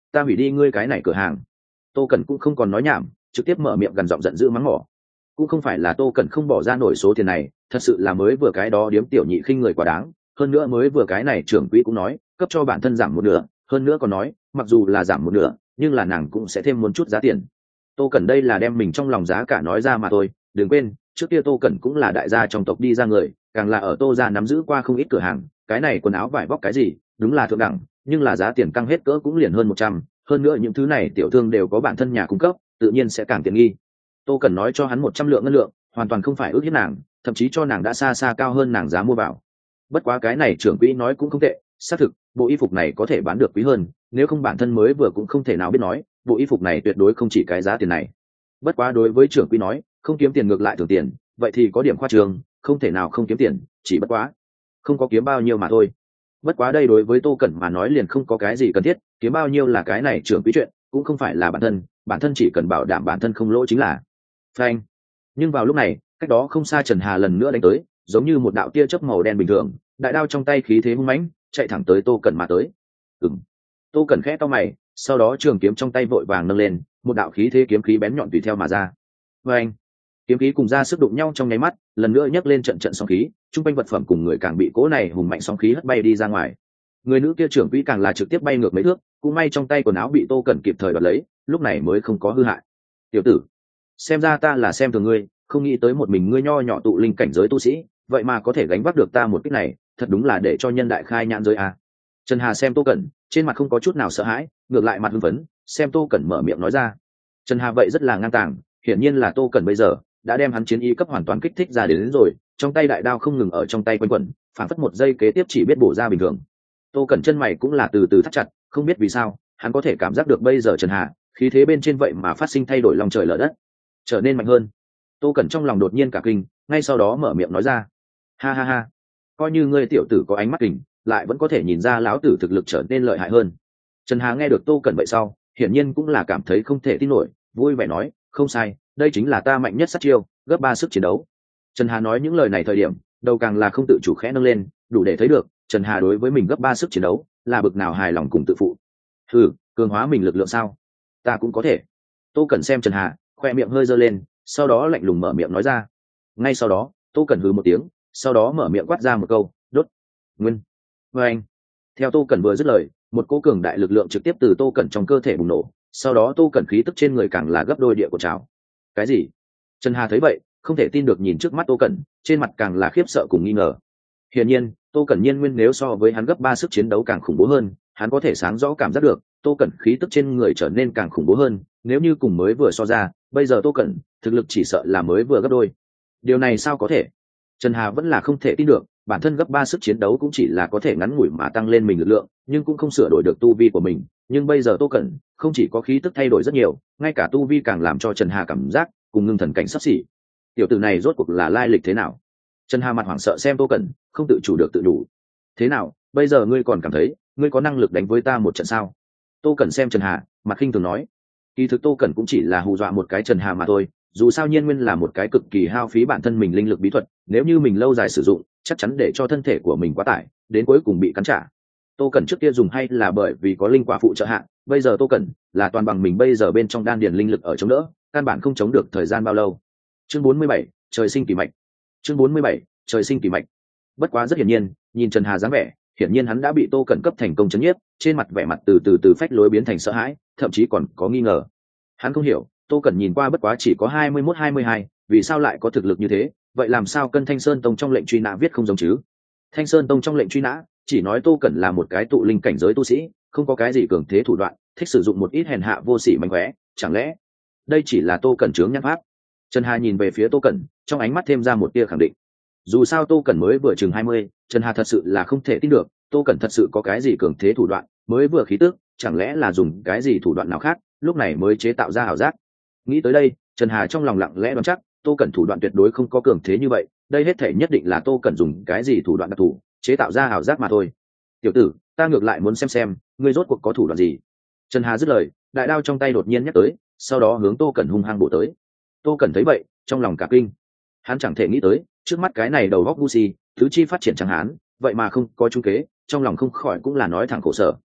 ta hủy đi ngươi cái này cửa hàng. Tô Cẩn cũng không còn nói nhảm, trực tiếp mở miệng gần giọng giận dữ mắng mỏ. Cũng không phải là Tô Cẩn không bỏ ra nổi số tiền này, thật sự là mới vừa cái đó điếm tiểu nhị khinh người quá đáng, hơn nữa mới vừa cái này trưởng quỹ cũng nói cấp cho bản thân giảm một nửa, hơn nữa còn nói mặc dù là giảm một nửa nhưng là nàng cũng sẽ thêm một chút giá tiền. Tô Cẩn đây là đem mình trong lòng giá cả nói ra mà thôi, đừng quên trước kia Tô Cẩn cũng là đại gia trong tộc đi ra người, càng là ở Tô gia nắm giữ qua không ít cửa hàng, cái này quần áo vải vóc cái gì đúng là thượng đẳng, nhưng là giá tiền căng hết cỡ cũng liền hơn một trăm, hơn nữa những thứ này tiểu thương đều có bản thân nhà cung cấp, tự nhiên sẽ càng tiện nghi. Tô Cẩn nói cho hắn một trăm lượng ngân lượng, hoàn toàn không phải ước hiếp nàng, thậm chí cho nàng đã xa xa cao hơn nàng giá mua vào. Bất quá cái này trưởng quỹ nói cũng không tệ, xác thực bộ y phục này có thể bán được quý hơn, nếu không bản thân mới vừa cũng không thể nào biết nói bộ y phục này tuyệt đối không chỉ cái giá tiền này. Bất quá đối với trưởng quỹ nói không kiếm tiền ngược lại thường tiền, vậy thì có điểm khoa trương, không thể nào không kiếm tiền, chỉ bất quá không có kiếm bao nhiêu mà thôi. Bất quá đây đối với Tô Cẩn mà nói liền không có cái gì cần thiết, kiếm bao nhiêu là cái này trưởng quỹ chuyện, cũng không phải là bản thân, bản thân chỉ cần bảo đảm bản thân không lỗ chính là. Phanh. Nhưng vào lúc này cách đó không xa Trần Hà lần nữa đánh tới, giống như một đạo tia chớp màu đen bình thường, đại đao trong tay khí thế hung mãnh chạy thẳng tới Tô Cẩn mà tới. Ừm. Tô Cẩn khẽ to mày, sau đó trường kiếm trong tay vội vàng nâng lên, một đạo khí thế kiếm khí bén nhọn tùy theo mà ra. Phanh. Kiếm khí cùng ra sức đụng nhau trong nháy mắt, lần nữa nhấc lên trận trận sóng khí, trung quanh vật phẩm cùng người càng bị cỗ này hùng mạnh sóng khí hất bay đi ra ngoài. Người nữ kia trưởng quỹ càng là trực tiếp bay ngược mấy thước, cũng may trong tay quần áo bị Tô Cẩn kịp thời đoạt lấy, lúc này mới không có hư hại. Tiểu tử, xem ra ta là xem thường ngươi, không nghĩ tới một mình ngươi nho nhỏ tụ linh cảnh giới tu sĩ, vậy mà có thể gánh vác được ta một kích này, thật đúng là để cho nhân đại khai nhãn giới à. Trần Hà xem Tô Cẩn, trên mặt không có chút nào sợ hãi, ngược lại mặt hưng phấn, xem Tô Cẩn mở miệng nói ra. Trần Hà vậy rất là ngang tàng, hiển nhiên là Tô Cẩn bây giờ đã đem hắn chiến ý cấp hoàn toàn kích thích ra đến, đến rồi, trong tay đại đao không ngừng ở trong tay quanh quẩn, phản phất một giây kế tiếp chỉ biết bổ ra bình thường. Tô Cẩn chân mày cũng là từ từ thắt chặt, không biết vì sao, hắn có thể cảm giác được bây giờ Trần Hà khí thế bên trên vậy mà phát sinh thay đổi lòng trời lở đất, trở nên mạnh hơn. Tô Cẩn trong lòng đột nhiên cả kinh, ngay sau đó mở miệng nói ra: ha ha ha, coi như ngươi tiểu tử có ánh mắt kình, lại vẫn có thể nhìn ra lão tử thực lực trở nên lợi hại hơn. Trần Hà nghe được Tô Cẩn vậy sau, hiển nhiên cũng là cảm thấy không thể tin nổi, vui vẻ nói: không sai, đây chính là ta mạnh nhất sát chiêu, gấp ba sức chiến đấu. Trần Hà nói những lời này thời điểm, đầu càng là không tự chủ khẽ nâng lên, đủ để thấy được Trần Hà đối với mình gấp ba sức chiến đấu là bực nào hài lòng cùng tự phụ. Hừ, cường hóa mình lực lượng sao? Ta cũng có thể. Tô Cẩn xem Trần Hà, khoe miệng hơi giơ lên, sau đó lạnh lùng mở miệng nói ra. Ngay sau đó Tô Cẩn hừ một tiếng, sau đó mở miệng quát ra một câu: đốt nguyên. Và anh, theo Tô Cẩn vừa dứt lời, một cỗ cường đại lực lượng trực tiếp từ Tô Cẩn trong cơ thể bùng nổ, sau đó Tô Cẩn khí tức trên người càng là gấp đôi địa của trào. Cái gì? Trần Hà thấy vậy không thể tin được nhìn trước mắt Tô Cẩn, trên mặt càng là khiếp sợ cùng nghi ngờ. Hiển nhiên Tô Cẩn nhiên nguyên nếu so với hắn gấp ba sức chiến đấu càng khủng bố hơn, hắn có thể sáng rõ cảm giác được Tô Cẩn khí tức trên người trở nên càng khủng bố hơn, nếu như cùng mới vừa so ra, bây giờ Tô Cẩn thực lực chỉ sợ là mới vừa gấp đôi. Điều này sao có thể? Trần Hà vẫn là không thể tin được, bản thân gấp ba sức chiến đấu cũng chỉ là có thể ngắn ngủi mà tăng lên mình lực lượng, nhưng cũng không sửa đổi được tu vi của mình, nhưng bây giờ Tô Cẩn không chỉ có khí tức thay đổi rất nhiều, ngay cả tu vi càng làm cho Trần Hà cảm giác cùng ngưng thần cảnh sắp xỉ. Tiểu tử này rốt cuộc là lai lịch thế nào? Trần Hà mặt hoảng sợ xem Tô Cẩn, không tự chủ được tự đủ. Thế nào, bây giờ ngươi còn cảm thấy ngươi có năng lực đánh với ta một trận sao? Tô Cẩn xem Trần Hà, mặt khinh thường nói. Kỳ thực Tô Cẩn cũng chỉ là hù dọa một cái Trần Hà mà thôi, dù sao nhiên nguyên là một cái cực kỳ hao phí bản thân mình linh lực bí thuật, nếu như mình lâu dài sử dụng chắc chắn để cho thân thể của mình quá tải, đến cuối cùng bị cắn trả. Tô Cẩn trước kia dùng hay là bởi vì có linh quả phụ trợ hạn, bây giờ Tô Cẩn là toàn bằng mình bây giờ bên trong đan điền linh lực ở chống đỡ, căn bản không chống được thời gian bao lâu. Chương bốn mươi bảy, trời sinh kỳ mạch. Chương bốn mươi bảy, trời sinh kỳ mạch. Bất quá rất hiển nhiên, nhìn Trần Hà dáng vẻ, hiển nhiên hắn đã bị Tô Cẩn cấp thành công chấn nhiếp, trên mặt vẻ mặt từ từ từ phách lối biến thành sợ hãi, thậm chí còn có nghi ngờ. Hắn không hiểu, Tô Cẩn nhìn qua bất quá chỉ có hai mươi mốt hai mươi hai, vì sao lại có thực lực như thế, vậy làm sao cân Thanh Sơn Tông trong lệnh truy nã viết không giống chứ? Thanh Sơn Tông trong lệnh truy nã chỉ nói Tô Cẩn là một cái tụ linh cảnh giới tu sĩ, không có cái gì cường thế thủ đoạn, thích sử dụng một ít hèn hạ vô sỉ mánh khóe, chẳng lẽ đây chỉ là Tô Cẩn chướng nhãn pháp? Trần Hà nhìn về phía Tô Cẩn, trong ánh mắt thêm ra một tia khẳng định. Dù sao Tô Cẩn mới vừa chừng hai mươi, Trần Hà thật sự là không thể tin được, Tô Cẩn thật sự có cái gì cường thế thủ đoạn, mới vừa khí tức, chẳng lẽ là dùng cái gì thủ đoạn nào khác, lúc này mới chế tạo ra ảo giác. Nghĩ tới đây, Trần Hà trong lòng lặng lẽ đoán chắc, Tô Cẩn thủ đoạn tuyệt đối không có cường thế như vậy, đây hết thể nhất định là Tô Cẩn dùng cái gì thủ đoạn đặc thù, chế tạo ra ảo giác mà thôi. Tiểu tử, ta ngược lại muốn xem xem, ngươi rốt cuộc có thủ đoạn gì. Trần Hà dứt lời, đại đao trong tay đột nhiên nhắc tới, sau đó hướng Tô Cẩn hung hăng bổ tới. Tô Cẩn thấy vậy, trong lòng cả kinh. Hắn chẳng thể nghĩ tới, trước mắt cái này đầu góc Lucy, thứ chi phát triển chẳng hán, vậy mà không có trung kế, trong lòng không khỏi cũng là nói thẳng khổ sở.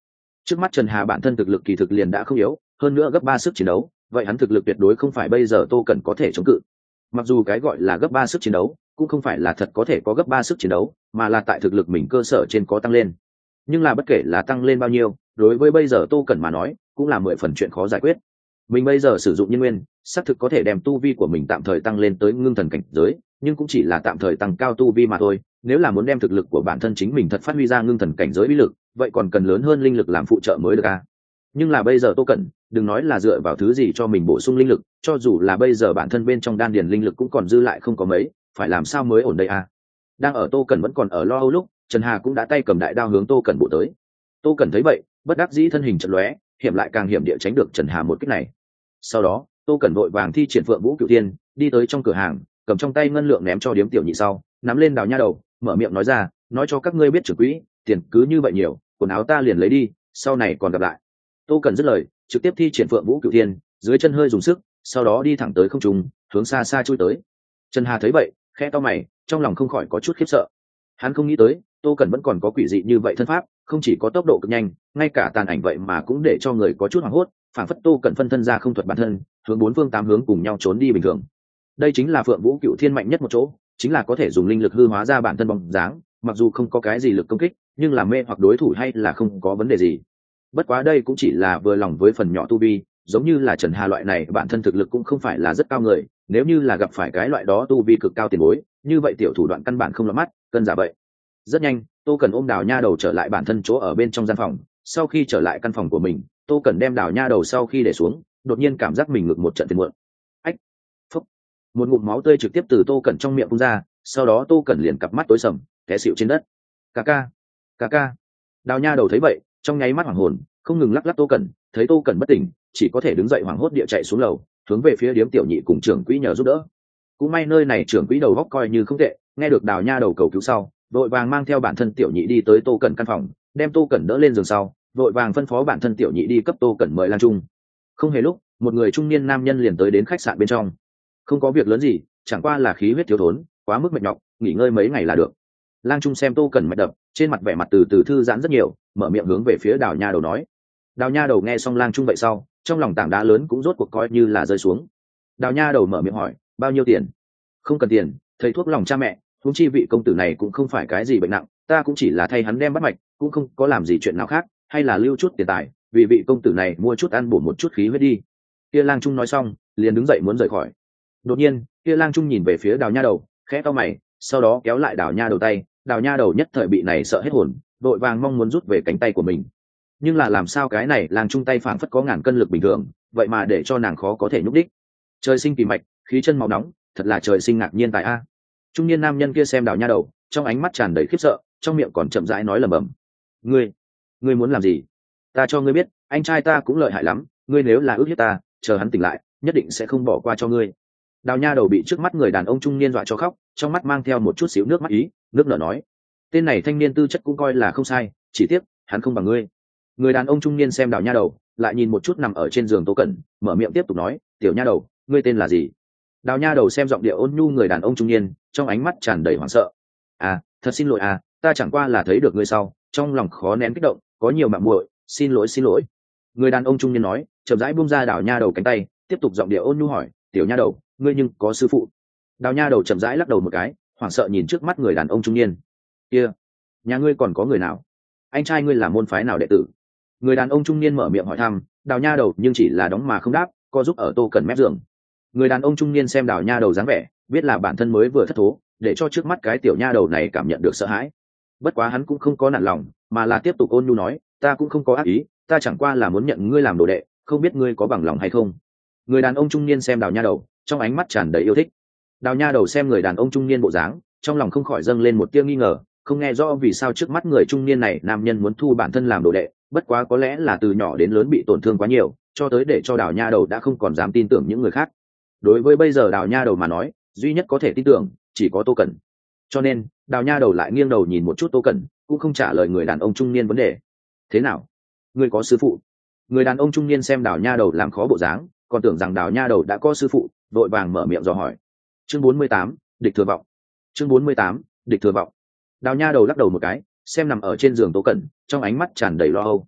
trước mắt Trần Hà bản thân thực lực kỳ thực liền đã không yếu, hơn nữa gấp ba sức chiến đấu, vậy hắn thực lực tuyệt đối không phải bây giờ Tô Cẩn có thể chống cự. Mặc dù cái gọi là gấp ba sức chiến đấu cũng không phải là thật có thể có gấp ba sức chiến đấu, mà là tại thực lực mình cơ sở trên có tăng lên. Nhưng là bất kể là tăng lên bao nhiêu, đối với bây giờ Tô Cẩn mà nói cũng là mười phần chuyện khó giải quyết. Mình bây giờ sử dụng nhân nguyên xác thực có thể đem tu vi của mình tạm thời tăng lên tới ngưng thần cảnh giới, nhưng cũng chỉ là tạm thời tăng cao tu vi mà thôi. Nếu là muốn đem thực lực của bản thân chính mình thật phát huy ra ngưng thần cảnh giới uy lực, vậy còn cần lớn hơn linh lực làm phụ trợ mới được a. Nhưng là bây giờ Tô Cẩn đừng nói là dựa vào thứ gì cho mình bổ sung linh lực, cho dù là bây giờ bản thân bên trong đan điền linh lực cũng còn dư lại không có mấy, phải làm sao mới ổn đây a. Đang ở Tô Cẩn vẫn còn ở lo âu lúc, Trần Hà cũng đã tay cầm đại đao hướng Tô Cẩn bổ tới. Tô Cẩn thấy vậy bất đắc dĩ thân hình chật lóe, hiểm lại càng hiểm địa tránh được Trần Hà một kích này. Sau đó Tô Cẩn vội vàng thi triển Phượng Vũ Cửu Thiên, đi tới trong cửa hàng, cầm trong tay ngân lượng ném cho điếm tiểu nhị sau, nắm lên Đào Nha Đầu, mở miệng nói ra, nói cho các ngươi biết trưởng quỹ, tiền cứ như vậy nhiều, quần áo ta liền lấy đi, sau này còn gặp lại. Tô Cẩn dứt lời, trực tiếp thi triển Phượng Vũ Cửu Thiên, dưới chân hơi dùng sức, sau đó đi thẳng tới không trung, hướng xa xa chui tới. Trần Hà thấy vậy, khẽ cau mày, trong lòng không khỏi có chút khiếp sợ. Hắn không nghĩ tới, Tô Cẩn vẫn còn có quỷ dị như vậy thân pháp, không chỉ có tốc độ cực nhanh, ngay cả tàn ảnh vậy mà cũng để cho người có chút hoảng hốt, phản phất Tô Cẩn phân thân ra không thuật bản thân, hướng bốn phương tám hướng cùng nhau trốn đi bình thường. Đây chính là Phượng Vũ Cửu Thiên mạnh nhất một chỗ, chính là có thể dùng linh lực hư hóa ra bản thân bóng dáng, mặc dù không có cái gì lực công kích, nhưng là mê hoặc đối thủ hay là không có vấn đề gì. Bất quá đây cũng chỉ là vừa lòng với phần nhỏ tu vi, giống như là Trần Hà loại này bản thân thực lực cũng không phải là rất cao người, nếu như là gặp phải cái loại đó tu vi cực cao tiền bối, như vậy tiểu thủ đoạn căn bản không lọt mắt, cân giả vậy. Rất nhanh, Tô Cẩn ôm Đào Nha Đầu trở lại bản thân chỗ ở bên trong gian phòng, sau khi trở lại căn phòng của mình, Tô Cẩn đem Đào Nha Đầu sau khi để xuống, đột nhiên cảm giác mình ngực một trận phiền muộn. Ách, phúc, một ngụm máu tươi trực tiếp từ Tô Cẩn trong miệng phun ra, sau đó Tô Cẩn liền cặp mắt tối sầm, té xỉu trên đất. Ca ca, ca ca. Đào Nha Đầu thấy vậy, trong nháy mắt hoảng hồn, không ngừng lắc lắc Tô Cẩn, thấy Tô Cẩn bất tỉnh, chỉ có thể đứng dậy hoảng hốt địa chạy xuống lầu, hướng về phía điếm tiểu nhị cùng trưởng quỹ nhờ giúp đỡ. Cũng may nơi này trưởng quỹ đầu góc coi như không tệ, nghe được Đào Nha Đầu cầu cứu sau, vội vàng mang theo bản thân tiểu nhị đi tới Tô Cẩn căn phòng, đem Tô Cẩn đỡ lên giường sau, vội vàng phân phó bản thân tiểu nhị đi cấp Tô Cẩn mời Lang Trung. Không hề lúc, một người trung niên nam nhân liền tới đến khách sạn bên trong. Không có việc lớn gì, chẳng qua là khí huyết thiếu thốn, quá mức mệt nhọc, nghỉ ngơi mấy ngày là được. Lang Trung xem Tô Cẩn mệt đập, trên mặt vẻ mặt từ từ thư giãn rất nhiều, mở miệng hướng về phía Đào Nha Đầu nói. Đào Nha Đầu nghe xong Lang Trung vậy sau, trong lòng tảng đá lớn cũng rốt cuộc coi như là rơi xuống. Đào Nha Đầu mở miệng hỏi, bao nhiêu tiền? Không cần tiền, thầy thuốc lòng cha mẹ, huống chi vị công tử này cũng không phải cái gì bệnh nặng, ta cũng chỉ là thay hắn đem bắt mạch, cũng không có làm gì chuyện nào khác, hay là lưu chút tiền tài, vì vị công tử này mua chút ăn bổ một chút khí huyết đi. Kia Lang Trung nói xong, liền đứng dậy muốn rời khỏi. Đột nhiên, kia Lang Trung nhìn về phía Đào Nha Đầu, khẽ cau mày, sau đó kéo lại Đào Nha Đầu tay, Đào Nha Đầu nhất thời bị này sợ hết hồn, đội vàng mong muốn rút về cánh tay của mình. Nhưng là làm sao cái này Lang Trung tay phảng phất có ngàn cân lực bình thường, vậy mà để cho nàng khó có thể nhúc đích. Trời sinh kỳ mạch, khí chân máu nóng, thật là trời sinh ngạc nhiên tại a. Trung niên nam nhân kia xem Đào Nha Đầu, trong ánh mắt tràn đầy khiếp sợ, trong miệng còn chậm rãi nói lẩm bẩm, ngươi ngươi muốn làm gì? Ta cho ngươi biết, anh trai ta cũng lợi hại lắm, ngươi nếu là ước hiếp ta, chờ hắn tỉnh lại, nhất định sẽ không bỏ qua cho ngươi. Đào Nha Đầu bị trước mắt người đàn ông trung niên dọa cho khóc, trong mắt mang theo một chút xíu nước mắt ý, nước nở nói, tên này thanh niên tư chất cũng coi là không sai, chỉ tiếc hắn không bằng ngươi. Người đàn ông trung niên xem Đào Nha Đầu, lại nhìn một chút nằm ở trên giường Tô Cẩn, mở miệng tiếp tục nói, tiểu Nha Đầu, ngươi tên là gì? Đào Nha Đầu xem giọng điệu ôn nhu người đàn ông trung niên, trong ánh mắt tràn đầy hoảng sợ. À, thật xin lỗi à, ta chẳng qua là thấy được ngươi sau, trong lòng khó nén kích động, có nhiều mạng muội, xin lỗi xin lỗi. Người đàn ông trung niên nói, chậm rãi buông ra Đào Nha Đầu cánh tay, tiếp tục giọng điệu ôn nhu hỏi, tiểu Nha Đầu, ngươi nhưng có sư phụ? Đào Nha Đầu chậm rãi lắc đầu một cái, hoảng sợ nhìn trước mắt người đàn ông trung niên. Kia, nhà ngươi còn có người nào? Anh trai ngươi là môn phái nào đệ tử? Người đàn ông trung niên mở miệng hỏi thăm, Đào Nha Đầu nhưng chỉ là đóng mà không đáp, co giúp ở Tô Cẩn mép giường. Người đàn ông trung niên xem Đào Nha Đầu dáng vẻ, biết là bản thân mới vừa thất thố, để cho trước mắt cái tiểu nha đầu này cảm nhận được sợ hãi. Bất quá hắn cũng không có nản lòng, mà là tiếp tục ôn nhu nói, ta cũng không có ác ý, ta chẳng qua là muốn nhận ngươi làm đồ đệ, không biết ngươi có bằng lòng hay không. Người đàn ông trung niên xem Đào Nha Đầu, trong ánh mắt tràn đầy yêu thích. Đào Nha Đầu xem người đàn ông trung niên bộ dáng, trong lòng không khỏi dâng lên một tia nghi ngờ, không nghe rõ vì sao trước mắt người trung niên này nam nhân muốn thu bản thân làm đồ đệ, bất quá có lẽ là từ nhỏ đến lớn bị tổn thương quá nhiều, cho tới để cho Đào Nha Đầu đã không còn dám tin tưởng những người khác. Đối với bây giờ Đào Nha Đầu mà nói, duy nhất có thể tin tưởng chỉ có Tô Cẩn. Cho nên Đào Nha Đầu lại nghiêng đầu nhìn một chút Tô Cẩn, cũng không trả lời người đàn ông trung niên vấn đề. Thế nào, ngươi có sư phụ? Người đàn ông trung niên xem Đào Nha Đầu làm khó bộ dáng, còn tưởng rằng Đào Nha Đầu đã có sư phụ, vội vàng mở miệng dò hỏi. Chương bốn mươi tám, địch thừa vọng. Chương bốn mươi tám, địch thừa vọng. Đào Nha Đầu lắc đầu một cái, xem nằm ở trên giường Tô Cẩn, trong ánh mắt tràn đầy lo âu.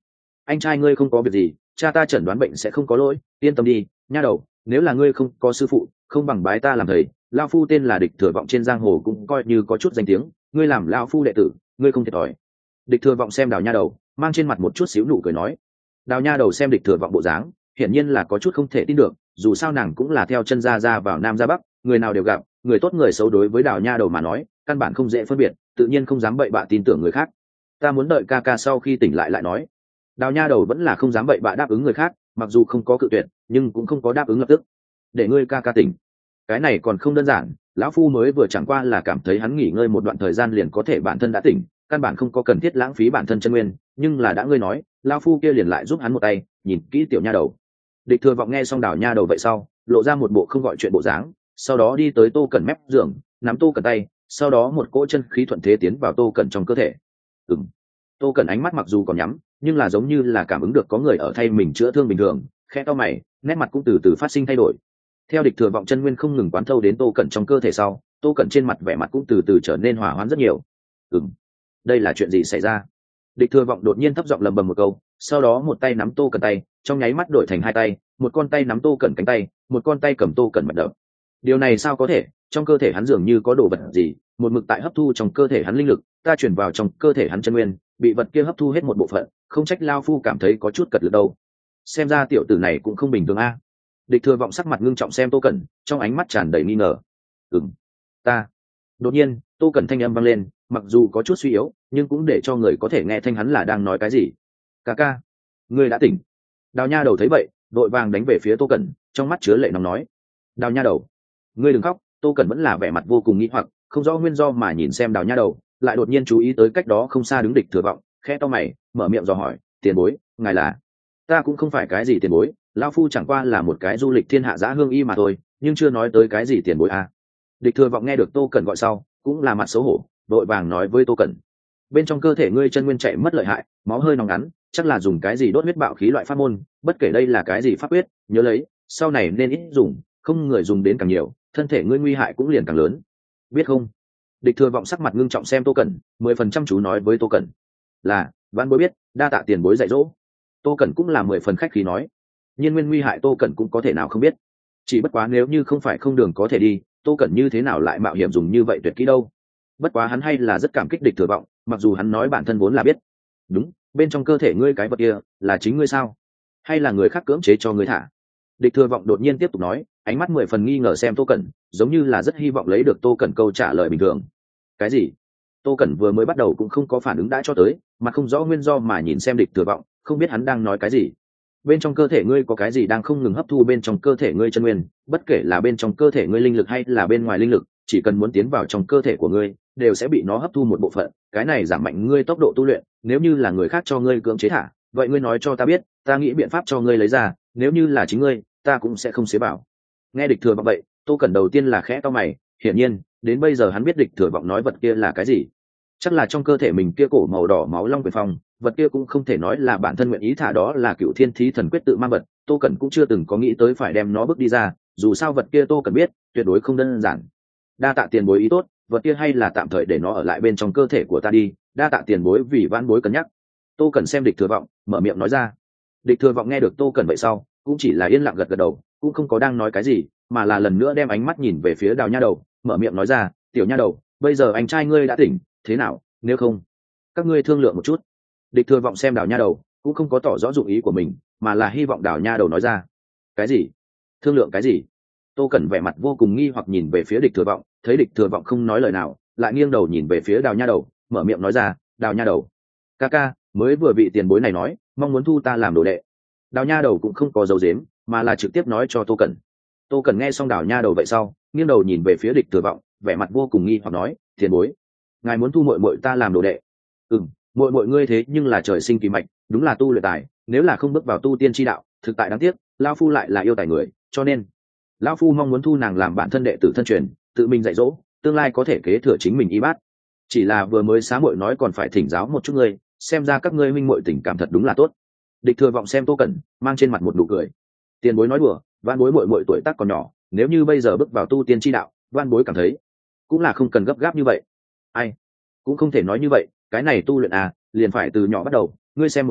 anh trai ngươi không có việc gì, cha ta chẩn đoán bệnh sẽ không có lỗi, yên tâm đi nha đầu. Nếu là ngươi không có sư phụ, không bằng bái ta làm thầy. Lao phu tên là Địch Thừa Vọng, trên giang hồ cũng coi như có chút danh tiếng, ngươi làm lao phu đệ tử, ngươi không thiệt thòi. Địch Thừa Vọng xem Đào nha đầu, mang trên mặt một chút xíu nụ cười nói. Đào nha đầu xem Địch Thừa Vọng bộ dáng, hiển nhiên là có chút không thể tin được, dù sao nàng cũng là theo chân ra ra vào nam ra bắc, người nào đều gặp, người tốt người xấu đối với Đào nha đầu mà nói căn bản không dễ phân biệt, tự nhiên không dám bậy bạ tin tưởng người khác. Ta muốn đợi ca ca sau khi tỉnh lại lại nói. Đào nha đầu vẫn là không dám bậy bạ đáp ứng người khác, mặc dù không có cự tuyệt nhưng cũng không có đáp ứng lập tức. Để ngươi ca ca tỉnh, cái này còn không đơn giản. Lão phu mới vừa chẳng qua là cảm thấy hắn nghỉ ngơi một đoạn thời gian liền có thể bản thân đã tỉnh, căn bản không có cần thiết lãng phí bản thân chân nguyên, nhưng là đã ngươi nói, lão phu kia liền lại giúp hắn một tay. Nhìn kỹ tiểu nha đầu. Địch Thừa Vọng nghe xong Đào nha đầu vậy sau, lộ ra một bộ không gọi chuyện bộ dáng, sau đó đi tới Tô Cẩn mép giường, nắm Tô Cẩn tay, sau đó một cỗ chân khí thuận thế tiến vào Tô Cẩn trong cơ thể. Ừm. Tô Cẩn ánh mắt mặc dù còn nhắm, nhưng là giống như là cảm ứng được có người ở thay mình chữa thương bình thường, khẽ cau mày, nét mặt cũng từ từ phát sinh thay đổi. Theo Địch Thừa Vọng chân nguyên không ngừng quán thâu đến Tô Cẩn trong cơ thể sau, Tô Cẩn trên mặt vẻ mặt cũng từ từ trở nên hòa hoãn rất nhiều. Ừm, đây là chuyện gì xảy ra? Địch Thừa Vọng đột nhiên thấp giọng lẩm bẩm một câu, sau đó một tay nắm Tô Cẩn tay, trong nháy mắt đổi thành hai tay, một con tay nắm Tô Cẩn cánh tay, một con tay cầm Tô Cẩn mạch đập. Điều này sao có thể? Trong cơ thể hắn dường như có đồ vật gì, một mực tại hấp thu trong cơ thể hắn linh lực, ta chuyển vào trong cơ thể hắn chân nguyên, bị vật kia hấp thu hết một bộ phận, không trách lao phu cảm thấy có chút cật lực đâu. Xem ra tiểu tử này cũng không bình thường a. Địch Thừa Vọng sắc mặt ngưng trọng xem Tô Cẩn, trong ánh mắt tràn đầy nghi ngờ. Ừm, ta. Đột nhiên, Tô Cẩn thanh âm vang lên, mặc dù có chút suy yếu, nhưng cũng để cho người có thể nghe thanh hắn là đang nói cái gì. Ca ca, ngươi đã tỉnh. Đào nha đầu thấy vậy, đội vàng đánh về phía Tô Cẩn, trong mắt chứa lệ nóng nói. Đào nha đầu, ngươi đừng khóc. Tô Cẩn vẫn là vẻ mặt vô cùng nghi hoặc, không rõ nguyên do mà nhìn xem Đào nha đầu, lại đột nhiên chú ý tới cách đó không xa đứng Địch Thừa Vọng, khẽ to mày, mở miệng dò hỏi, tiền bối, ngài là? Ta cũng không phải cái gì tiền bối, lão phu chẳng qua là một cái du lịch thiên hạ giã hương y mà thôi, nhưng chưa nói tới cái gì tiền bối a. À. Địch Thừa Vọng nghe được Tô Cẩn gọi sau, cũng là mặt xấu hổ, đội vàng nói với Tô Cẩn, bên trong cơ thể ngươi chân nguyên chạy mất lợi hại, máu hơi nóng ngắn, chắc là dùng cái gì đốt huyết bạo khí loại pháp môn, bất kể đây là cái gì pháp quyết, nhớ lấy, sau này nên ít dùng, không người dùng đến càng nhiều, thân thể ngươi nguy hại cũng liền càng lớn, biết không? Địch Thừa Vọng sắc mặt ngưng trọng xem Tô Cẩn, mười phần trăm chú nói với Tô Cẩn, là vãn bối biết, đa tạ tiền bối dạy dỗ. Tô Cẩn cũng là mười phần khách khí nói, nhiên nguyên nguy hại Tô Cẩn cũng có thể nào không biết, chỉ bất quá nếu như không phải không đường có thể đi, Tô Cẩn như thế nào lại mạo hiểm dùng như vậy tuyệt kỹ đâu. Bất quá hắn hay là rất cảm kích Địch Thừa Vọng, mặc dù hắn nói bản thân vốn là biết. Đúng, bên trong cơ thể ngươi cái vật kia là chính ngươi sao, hay là người khác cưỡng chế cho ngươi thả? Địch Thừa Vọng đột nhiên tiếp tục nói, ánh mắt mười phần nghi ngờ xem Tô Cẩn, giống như là rất hy vọng lấy được Tô Cẩn câu trả lời bình thường. Cái gì? Tô Cẩn vừa mới bắt đầu cũng không có phản ứng đã cho tới, mà không rõ nguyên do mà nhìn xem Địch Thừa Vọng, không biết hắn đang nói cái gì. Bên trong cơ thể ngươi có cái gì đang không ngừng hấp thu bên trong cơ thể ngươi chân nguyên, bất kể là bên trong cơ thể ngươi linh lực hay là bên ngoài linh lực, chỉ cần muốn tiến vào trong cơ thể của ngươi, đều sẽ bị nó hấp thu một bộ phận, cái này giảm mạnh ngươi tốc độ tu luyện, nếu như là người khác cho ngươi cưỡng chế thả, vậy ngươi nói cho ta biết, ta nghĩ biện pháp cho ngươi lấy ra, nếu như là chính ngươi, ta cũng sẽ không xế bảo. Nghe Địch Thừa Vọng vậy, Tô Cẩn đầu tiên là khẽ cau mày, hiển nhiên, đến bây giờ hắn biết Địch Thừa Vọng nói vật kia là cái gì. Chắc là trong cơ thể mình kia cổ màu đỏ máu long quyền phong, vật kia cũng không thể nói là bản thân nguyện ý thả, đó là Cựu Thiên Thí Thần Quyết tự mang vật, Tô Cẩn cũng chưa từng có nghĩ tới phải đem nó bước đi ra, dù sao vật kia Tô Cẩn biết, tuyệt đối không đơn giản. Đa tạ tiền bối ý tốt, vật kia hay là tạm thời để nó ở lại bên trong cơ thể của ta đi, đa tạ tiền bối vì vãn bối cân nhắc. Tô Cẩn xem Địch Thừa Vọng, mở miệng nói ra. Địch Thừa Vọng nghe được Tô Cẩn vậy sau, cũng chỉ là yên lặng gật gật đầu, cũng không có đang nói cái gì, mà là lần nữa đem ánh mắt nhìn về phía Đào nha đầu, mở miệng nói ra, tiểu nha đầu, bây giờ anh trai ngươi đã tỉnh, thế nào, nếu không các ngươi thương lượng một chút. Địch Thừa Vọng xem Đào nha đầu, cũng không có tỏ rõ dụng ý của mình, mà là hy vọng Đào nha đầu nói ra. Cái gì? Thương lượng cái gì? Tô Cẩn vẻ mặt vô cùng nghi hoặc nhìn về phía Địch Thừa Vọng, thấy Địch Thừa Vọng không nói lời nào, lại nghiêng đầu nhìn về phía Đào nha đầu, mở miệng nói ra, Đào nha đầu, ca ca mới vừa vị tiền bối này nói mong muốn thu ta làm đồ đệ. Đào nha đầu cũng không có dấu dếm, mà là trực tiếp nói cho Tô Cẩn. Tô Cẩn nghe xong Đào nha đầu vậy sau, nghiêng đầu nhìn về phía Địch Thừa Vọng, vẻ mặt vô cùng nghi hoặc nói, tiền bối, ngài muốn thu muội muội ta làm đồ đệ? Ừm, muội muội ngươi thế nhưng là trời sinh kỳ mạch, đúng là tu luyện tài, nếu là không bước vào tu tiên chi đạo, thực tại đáng tiếc, lão phu lại là yêu tài người, cho nên lão phu mong muốn thu nàng làm bản thân đệ tử thân truyền, tự mình dạy dỗ, tương lai có thể kế thừa chính mình y bát. Chỉ là vừa mới xá muội nói còn phải thỉnh giáo một chút ngươi, xem ra các ngươi huynh muội tình cảm thật đúng là tốt. Địch Thừa Vọng xem Tô Cẩn, mang trên mặt một nụ cười. Tiền bối nói đùa, van bối muội muội tuổi tác còn nhỏ, nếu như bây giờ bước vào tu tiên chi đạo, van bối cảm thấy cũng là không cần gấp gáp như vậy. Ai, cũng không thể nói như vậy, cái này tu luyện à, liền phải từ nhỏ bắt đầu, ngươi xem một chút,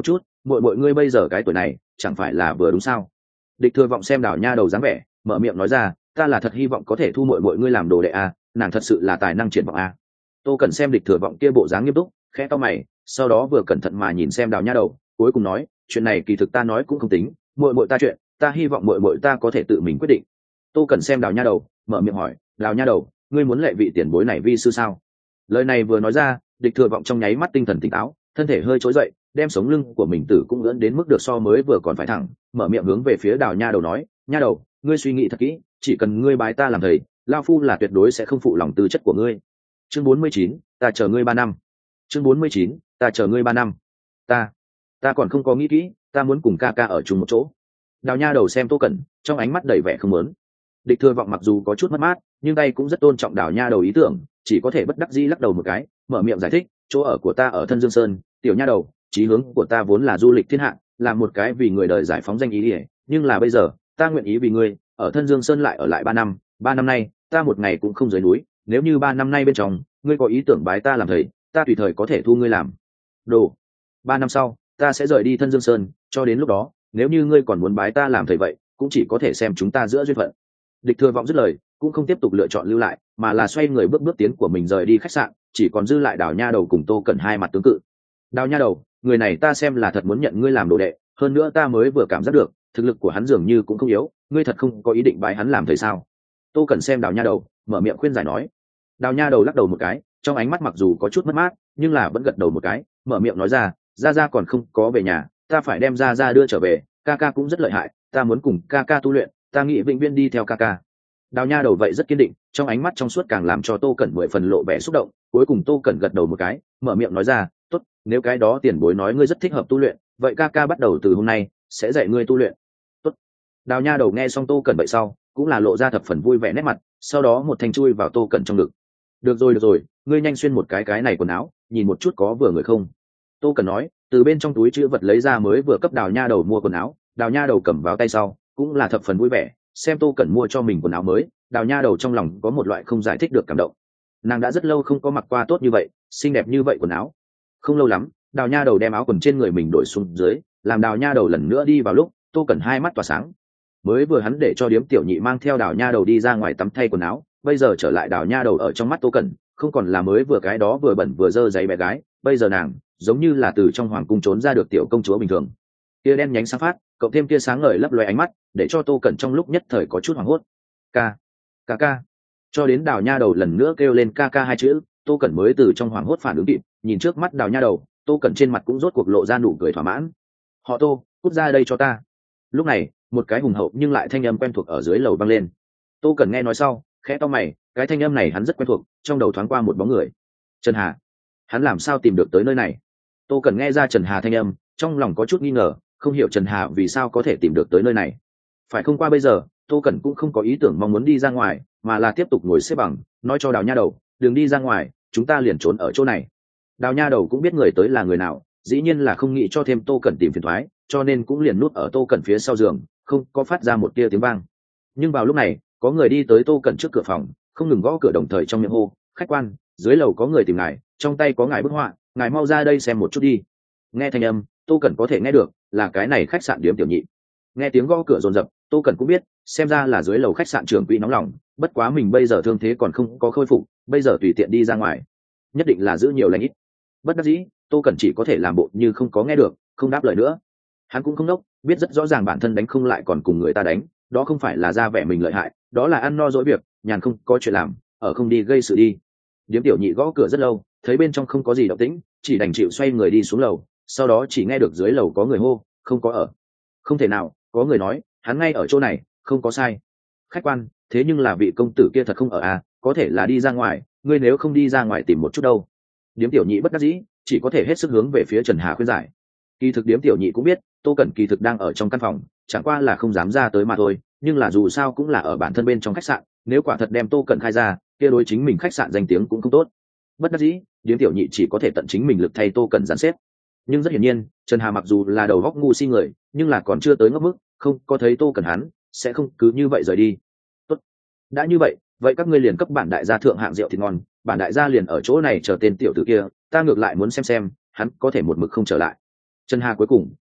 muội muội ngươi bây giờ cái tuổi này chẳng phải là vừa đúng sao? Địch Thừa Vọng xem Đào Nha Đầu dáng vẻ, mở miệng nói ra, ta là thật hy vọng có thể thu muội muội ngươi làm đồ đệ a, nàng thật sự là tài năng triển vọng a. Tô Cẩn xem Địch Thừa Vọng kia bộ dáng nghiêm túc, khẽ cau mày, sau đó vừa cẩn thận mà nhìn xem Đào Nha Đầu, cuối cùng nói, chuyện này kỳ thực ta nói cũng không tính, muội muội ta chuyện, ta hy vọng muội muội ta có thể tự mình quyết định. Tô Cẩn xem Đào Nha Đầu, mở miệng hỏi, Đào Nha Đầu, ngươi muốn lệ vị tiền bối này vi sư sao? Lời này vừa nói ra, Địch Thừa Vọng trong nháy mắt tinh thần tỉnh táo, thân thể hơi trỗi dậy, đem sống lưng của mình tử cũng ưỡn đến mức được so mới vừa còn phải thẳng, mở miệng hướng về phía Đào Nha Đầu nói, Nha Đầu, ngươi suy nghĩ thật kỹ, chỉ cần ngươi bái ta làm thầy, lao phu là tuyệt đối sẽ không phụ lòng tư chất của ngươi. Chương bốn mươi chín, ta chờ ngươi ba năm. Chương bốn mươi chín, ta chờ ngươi ba năm. Ta, ta còn không có nghĩ kỹ, ta muốn cùng ca ca ở chung một chỗ. Đào Nha Đầu xem Tô Cẩn, trong ánh mắt đầy vẻ không muốn. Địch Thừa Vọng mặc dù có chút mất mát, nhưng tay cũng rất tôn trọng Đào Nha Đầu ý tưởng, chỉ có thể bất đắc dĩ lắc đầu một cái, mở miệng giải thích, chỗ ở của ta ở Thân Dương Sơn, tiểu Nha Đầu, chí hướng của ta vốn là du lịch thiên hạ, là một cái vì người đời giải phóng danh ý ỉa, nhưng là bây giờ, ta nguyện ý vì ngươi, ở Thân Dương Sơn lại ở lại ba năm, ba năm nay, ta một ngày cũng không rời núi, nếu như ba năm nay bên trong, ngươi có ý tưởng bái ta làm thầy, ta tùy thời có thể thu ngươi làm đồ. Ba năm sau, ta sẽ rời đi Thân Dương Sơn, cho đến lúc đó, nếu như ngươi còn muốn bái ta làm thầy vậy, cũng chỉ có thể xem chúng ta giữa duyên phận. Địch Thừa Vọng dứt lời, cũng không tiếp tục lựa chọn lưu lại, mà là xoay người bước bước tiến của mình rời đi khách sạn, chỉ còn dư lại Đào Nha Đầu cùng Tô Cẩn hai mặt tướng cự. Đào Nha Đầu, người này ta xem là thật muốn nhận ngươi làm đồ đệ, hơn nữa ta mới vừa cảm giác được, thực lực của hắn dường như cũng không yếu, ngươi thật không có ý định bái hắn làm thầy sao? Tô Cẩn xem Đào Nha Đầu, mở miệng khuyên giải nói. Đào Nha Đầu lắc đầu một cái, trong ánh mắt mặc dù có chút mất mát, nhưng là vẫn gật đầu một cái, mở miệng nói ra, gia gia còn không có về nhà, ta phải đem gia gia đưa trở về, ca ca cũng rất lợi hại, ta muốn cùng ca ca tu luyện, ta nghĩ vĩnh viễn đi theo ca ca. Đào Nha Đầu vậy rất kiên định, trong ánh mắt trong suốt càng làm cho Tô Cẩn mười phần lộ vẻ xúc động, cuối cùng Tô Cẩn gật đầu một cái, mở miệng nói ra, tốt, nếu cái đó tiền bối nói ngươi rất thích hợp tu luyện, vậy ca ca bắt đầu từ hôm nay sẽ dạy ngươi tu luyện. Tốt. Đào Nha Đầu nghe xong Tô Cẩn vậy sau, cũng là lộ ra thập phần vui vẻ nét mặt, sau đó một thanh chui vào Tô Cẩn trong ngực. Được rồi được rồi, ngươi nhanh xuyên một cái cái này quần áo, nhìn một chút có vừa người không? Tô Cẩn nói, từ bên trong túi trữ vật lấy ra mới vừa cấp Đào Nha Đầu mua quần áo, Đào Nha Đầu cầm vào tay sau, cũng là thập phần vui vẻ, xem Tô Cẩn mua cho mình quần áo mới, Đào Nha Đầu trong lòng có một loại không giải thích được cảm động. Nàng đã rất lâu không có mặc qua tốt như vậy, xinh đẹp như vậy quần áo. Không lâu lắm, Đào Nha Đầu đem áo quần trên người mình đổi xuống dưới, làm Đào Nha Đầu lần nữa đi vào lúc, Tô Cẩn hai mắt tỏa sáng. Mới vừa hắn để cho điếm tiểu nhị mang theo Đào Nha Đầu đi ra ngoài tắm thay quần áo, bây giờ trở lại Đào Nha Đầu ở trong mắt Tô Cẩn, không còn là mới vừa cái đó vừa bẩn vừa dơ giấy bé gái, bây giờ nàng giống như là từ trong hoàng cung trốn ra được tiểu công chúa bình thường. Kia đen nhánh sáng phát, cộng thêm kia sáng ngời lấp loé ánh mắt, để cho Tô Cẩn trong lúc nhất thời có chút hoảng hốt. Ca, ca ca. Cho đến Đào Nha Đầu lần nữa kêu lên ca ca hai chữ, Tô Cẩn mới từ trong hoảng hốt phản ứng kịp, nhìn trước mắt Đào Nha Đầu, Tô Cẩn trên mặt cũng rốt cuộc lộ ra nụ cười thỏa mãn. Họ Tô, cút ra đây cho ta. Lúc này, một cái hùng hậu nhưng lại thanh âm quen thuộc ở dưới lầu vang lên. Tô Cẩn nghe nói sau, khẽ cau mày, cái thanh âm này hắn rất quen thuộc, trong đầu thoáng qua một bóng người. Trần Hà. Hắn làm sao tìm được tới nơi này? Tô Cẩn nghe ra Trần Hà thanh âm, trong lòng có chút nghi ngờ, không hiểu Trần Hà vì sao có thể tìm được tới nơi này. Phải không qua bây giờ, Tô Cẩn cũng không có ý tưởng mong muốn đi ra ngoài, mà là tiếp tục ngồi xếp bằng, nói cho Đào Nha Đầu, đừng đi ra ngoài, chúng ta liền trốn ở chỗ này. Đào Nha Đầu cũng biết người tới là người nào, dĩ nhiên là không nghĩ cho thêm Tô Cẩn tìm phiền toái, cho nên cũng liền núp ở Tô Cẩn phía sau giường, không có phát ra một tia tiếng vang. Nhưng vào lúc này, có người đi tới Tô Cẩn trước cửa phòng, không ngừng gõ cửa đồng thời trong miệng hô, khách quan, dưới lầu có người tìm ngài, trong tay có ngài bức họa, ngài mau ra đây xem một chút đi. Nghe thanh âm, Tô Cẩn có thể nghe được, là cái này khách sạn điếm tiểu nhị. Nghe tiếng gõ cửa dồn dập, Tô Cẩn cũng biết, xem ra là dưới lầu khách sạn trưởng quỹ nóng lòng, bất quá mình bây giờ thương thế còn không có khôi phục, bây giờ tùy tiện đi ra ngoài, nhất định là giữ nhiều lành ít. Bất đắc dĩ, Tô Cẩn chỉ có thể làm bộ như không có nghe được, không đáp lời nữa. Hắn cũng không nốc, biết rất rõ ràng bản thân đánh không lại còn cùng người ta đánh, đó không phải là ra vẻ mình lợi hại, đó là ăn no dỗi việc, nhàn không có chuyện làm, ở không đi gây sự đi. Điếm tiểu nhị gõ cửa rất lâu, thấy bên trong không có gì động tĩnh, chỉ đành chịu xoay người đi xuống lầu, sau đó chỉ nghe được dưới lầu có người hô, không có ở. Không thể nào, có người nói, hắn ngay ở chỗ này, không có sai. Khách quan, thế nhưng là vị công tử kia thật không ở à, có thể là đi ra ngoài, ngươi nếu không đi ra ngoài tìm một chút đâu. Điếm tiểu nhị bất đắc dĩ, chỉ có thể hết sức hướng về phía Trần Hà khuyên giải. Kỳ thực điếm tiểu nhị cũng biết, Tô Cẩn kỳ thực đang ở trong căn phòng, chẳng qua là không dám ra tới mà thôi, nhưng là dù sao cũng là ở bản thân bên trong khách sạn, nếu quả thật đem Tô Cẩn khai ra, kia đối chính mình khách sạn danh tiếng cũng không tốt. Bất đắc dĩ, điếm tiểu nhị chỉ có thể tận chính mình lực thay Tô Cẩn dàn xếp. Nhưng rất hiển nhiên, Trần Hà mặc dù là đầu góc ngu si người, nhưng là còn chưa tới ngốc mức, không có thấy Tô Cẩn hắn, sẽ không cứ như vậy rời đi. Tốt, đã như vậy, vậy các ngươi liền cấp bản đại gia thượng hạng rượu thịt ngon, bản đại gia liền ở chỗ này chờ tên tiểu tử kia, ta ngược lại muốn xem xem hắn có thể một mực không trở lại. Trần Hà cuối cùng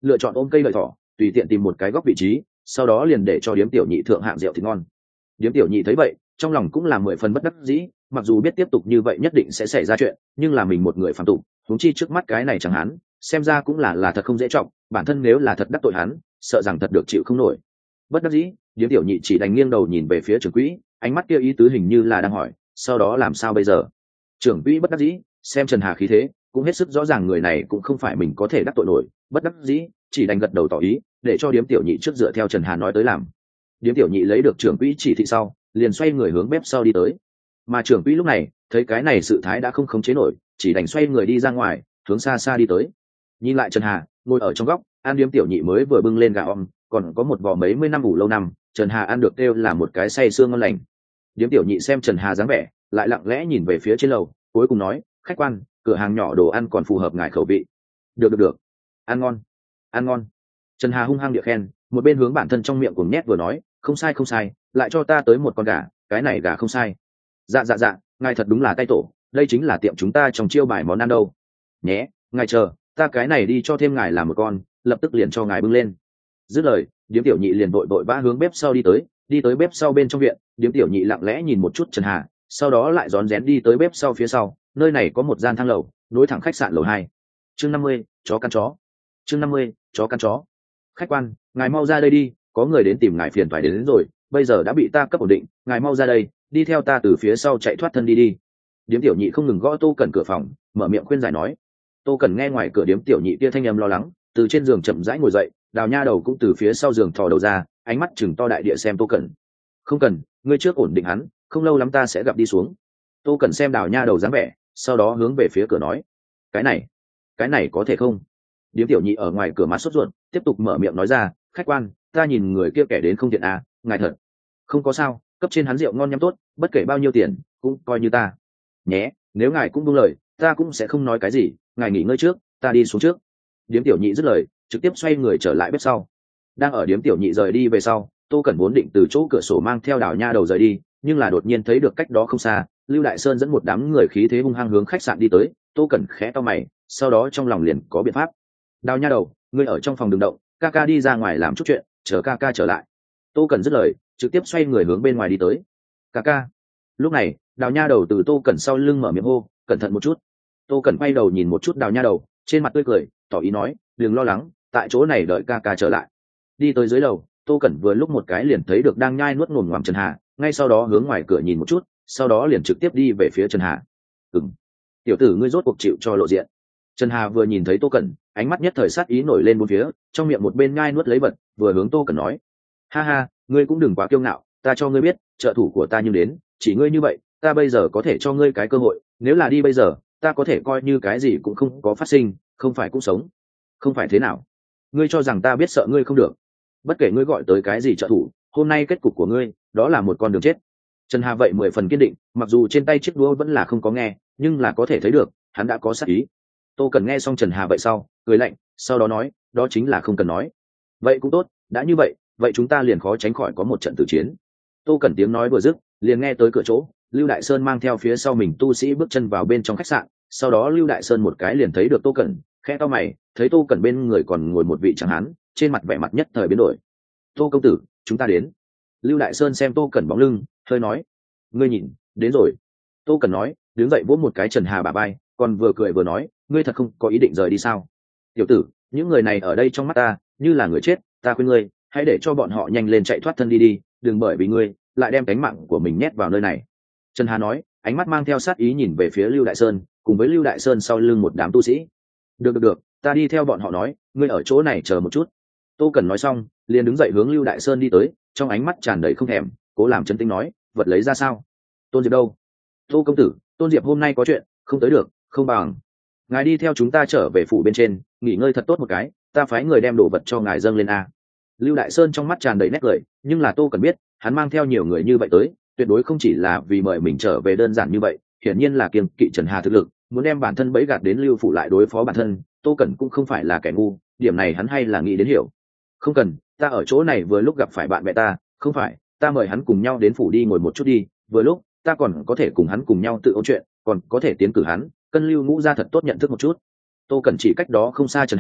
lựa chọn ôm cây lợi thỏ, tùy tiện tìm một cái góc vị trí, sau đó liền để cho điếm tiểu nhị thượng hạng rượu thì ngon. Điếm tiểu nhị thấy vậy, trong lòng cũng là mười phần bất đắc dĩ, mặc dù biết tiếp tục như vậy nhất định sẽ xảy ra chuyện, nhưng là mình một người phàm tục, huống chi trước mắt cái này chẳng hắn, xem ra cũng là là thật không dễ trọng, bản thân nếu là thật đắc tội hắn, sợ rằng thật được chịu không nổi. Bất đắc dĩ, điếm tiểu nhị chỉ đành nghiêng đầu nhìn về phía trưởng quỹ, ánh mắt kia ý tứ hình như là đang hỏi, sau đó làm sao bây giờ? Trưởng quỹ bất đắc dĩ, xem Trần Hà khí thế, cũng hết sức rõ ràng người này cũng không phải mình có thể đắc tội nổi, bất đắc dĩ, chỉ đành gật đầu tỏ ý, để cho điếm tiểu nhị trước dựa theo Trần Hà nói tới làm. Điếm tiểu nhị lấy được trưởng quỹ chỉ thị sau, liền xoay người hướng bếp sau đi tới. Mà trưởng quỹ lúc này, thấy cái này sự thái đã không khống chế nổi, chỉ đành xoay người đi ra ngoài, hướng xa xa đi tới. Nhìn lại Trần Hà, ngồi ở trong góc, ăn điếm tiểu nhị mới vừa bưng lên gà om, còn có một vò mấy mươi năm ủ lâu năm, Trần Hà ăn được kêu là một cái say sương ngon lành. Điếm tiểu nhị xem Trần Hà dáng vẻ, lại lặng lẽ nhìn về phía trên lầu, cuối cùng nói, khách quan, cửa hàng nhỏ đồ ăn còn phù hợp ngài khẩu vị. Được được được, ăn ngon, ăn ngon. Trần Hà hung hăng địa khen, một bên hướng bản thân trong miệng cuồng nhét vừa nói, không sai không sai, lại cho ta tới một con gà, cái này gà không sai. Dạ dạ dạ, ngài thật đúng là tay tổ, đây chính là tiệm chúng ta trong chiêu bài món ăn đâu. Nhé, ngài chờ, ta cái này đi cho thêm ngài làm một con, lập tức liền cho ngài bưng lên. Dứt lời, điếm tiểu nhị liền vội vội vã hướng bếp sau đi tới, đi tới bếp sau bên trong viện, điếm tiểu nhị lặng lẽ nhìn một chút Trần Hà, sau đó lại rón rén đi tới bếp sau phía sau, nơi này có một gian thang lầu, nối thẳng khách sạn lầu hai. Chương năm mươi, chó căn chó. Chương năm mươi, chó căn chó. Khách quan, ngài mau ra đây đi, có người đến tìm ngài phiền phải đến, đến rồi, bây giờ đã bị ta cấp ổn định, ngài mau ra đây, đi theo ta từ phía sau chạy thoát thân đi đi. Điếm tiểu nhị không ngừng gõ Tô Cẩn cửa phòng, mở miệng khuyên giải nói. Tô Cẩn nghe ngoài cửa điếm tiểu nhị kia thanh âm lo lắng, từ trên giường chậm rãi ngồi dậy, Đào Nha Đầu cũng từ phía sau giường thò đầu ra, ánh mắt chừng to đại địa xem Tô Cẩn. Không cần, ngươi trước ổn định hắn, không lâu lắm ta sẽ gặp đi xuống. Tô Cẩn xem Đào Nha Đầu dáng vẻ, sau đó hướng về phía cửa nói, cái này, cái này có thể không? Điếm tiểu nhị ở ngoài cửa mắt sốt ruột, tiếp tục mở miệng nói ra, khách quan, ta nhìn người kia kẻ đến không tiện à, ngài thật không có sao, cấp trên hắn rượu ngon nhắm tốt, bất kể bao nhiêu tiền cũng coi như ta nhé, nếu ngài cũng buông lời, ta cũng sẽ không nói cái gì, ngài nghỉ ngơi trước, ta đi xuống trước. Điếm tiểu nhị dứt lời, trực tiếp xoay người trở lại bếp sau. Đang ở điếm tiểu nhị rời đi về sau, Tô Cẩn vốn định từ chỗ cửa sổ mang theo Đào Nha Đầu rời đi, nhưng là đột nhiên thấy được cách đó không xa, Lưu Đại Sơn dẫn một đám người khí thế hung hăng hướng khách sạn đi tới. Tô Cẩn khẽ to mày, sau đó trong lòng liền có biện pháp. Đào Nha Đầu, ngươi ở trong phòng đừng động, ca ca đi ra ngoài làm chút chuyện, chờ ca ca trở lại. Tô Cẩn dứt lời, trực tiếp xoay người hướng bên ngoài đi tới. Ca ca. Lúc này, Đào Nha Đầu từ Tô Cẩn sau lưng mở miệng hô, cẩn thận một chút. Tô Cẩn quay đầu nhìn một chút Đào Nha Đầu, trên mặt tươi cười, tỏ ý nói, đừng lo lắng, tại chỗ này đợi ca ca trở lại. Đi tới dưới lầu, Tô Cẩn vừa lúc một cái liền thấy được đang nhai nuốt ngồm ngoàm Trần Hà, ngay sau đó hướng ngoài cửa nhìn một chút, sau đó liền trực tiếp đi về phía Trần Hà. Ừm, tiểu tử ngươi rốt cuộc chịu cho lộ diện. Trần Hà vừa nhìn thấy Tô Cẩn, ánh mắt nhất thời sát ý nổi lên bốn phía, trong miệng một bên nhai nuốt lấy vật, vừa hướng Tô Cẩn nói, ha ha, ngươi cũng đừng quá kiêu ngạo, ta cho ngươi biết, trợ thủ của ta nhưng đến, chỉ ngươi như vậy, ta bây giờ có thể cho ngươi cái cơ hội, nếu là đi bây giờ, ta có thể coi như cái gì cũng không có phát sinh, không phải cũng sống. Không phải thế nào? Ngươi cho rằng ta biết sợ ngươi không được? Bất kể ngươi gọi tới cái gì trợ thủ, hôm nay kết cục của ngươi, đó là một con đường chết. Trần Hà vậy mười phần kiên định, mặc dù trên tay chiếc đũa vẫn là không có nghe, nhưng là có thể thấy được, hắn đã có sát ý. Tô Cần nghe xong Trần Hà vậy sau, cười lạnh, sau đó nói, đó chính là không cần nói. Vậy cũng tốt, đã như vậy, vậy chúng ta liền khó tránh khỏi có một trận tử chiến. Tô Cần tiếng nói vừa dứt, liền nghe tới cửa chỗ, Lưu Đại Sơn mang theo phía sau mình tu sĩ bước chân vào bên trong khách sạn, sau đó Lưu Đại Sơn một cái liền thấy được Tô Cẩn, khẽ to mày, thấy Tô Cẩn bên người còn ngồi một vị tráng hán, trên mặt vẻ mặt nhất thời biến đổi. Tô công tử, chúng ta đến. Lưu Đại Sơn xem Tô Cẩn bóng lưng, hơi nói, ngươi nhìn, đến rồi. Tô Cẩn nói, đứng dậy vỗ một cái Trần Hà bả vai, còn vừa cười vừa nói, ngươi thật không có ý định rời đi sao? Tiểu tử, những người này ở đây trong mắt ta, như là người chết, ta khuyên ngươi, hãy để cho bọn họ nhanh lên chạy thoát thân đi đi, đừng bởi vì ngươi lại đem cánh mạng của mình nhét vào nơi này. Trần Hà nói, ánh mắt mang theo sát ý nhìn về phía Lưu Đại Sơn, cùng với Lưu Đại Sơn sau lưng một đám tu sĩ. Được được được, ta đi theo bọn họ nói, ngươi ở chỗ này chờ một chút. Tô Cẩn nói xong, liền đứng dậy hướng Lưu Đại Sơn đi tới, trong ánh mắt tràn đầy không thèm, cố làm chân tinh nói, vật lấy ra sao? Tôn Diệp đâu? Tô công tử, Tôn Diệp hôm nay có chuyện, không tới được, không bằng ngài đi theo chúng ta trở về phủ bên trên, nghỉ ngơi thật tốt một cái, ta phái người đem đồ vật cho ngài dâng lên a. Lưu Đại Sơn trong mắt tràn đầy nét cười, nhưng là Tô Cẩn biết, hắn mang theo nhiều người như vậy tới, tuyệt đối không chỉ là vì mời mình trở về đơn giản như vậy, hiển nhiên là kiêng kỵ Trần Hà thực lực, muốn đem bản thân bẫy gạt đến Lưu phủ lại đối phó bản thân. Tô Cẩn cũng không phải là kẻ ngu, điểm này hắn hay là nghĩ đến hiểu. Không cần, ta ở chỗ này vừa lúc gặp phải bạn bè ta, không phải, ta mời hắn cùng nhau đến phủ đi ngồi một chút đi, vừa lúc ta còn có thể cùng hắn cùng nhau tự ôn chuyện, còn có thể tiến cử hắn, cân Lưu Ngũ ra thật tốt nhận thức một chút. Tô Cẩn chỉ cách đó không xa Trần Hà,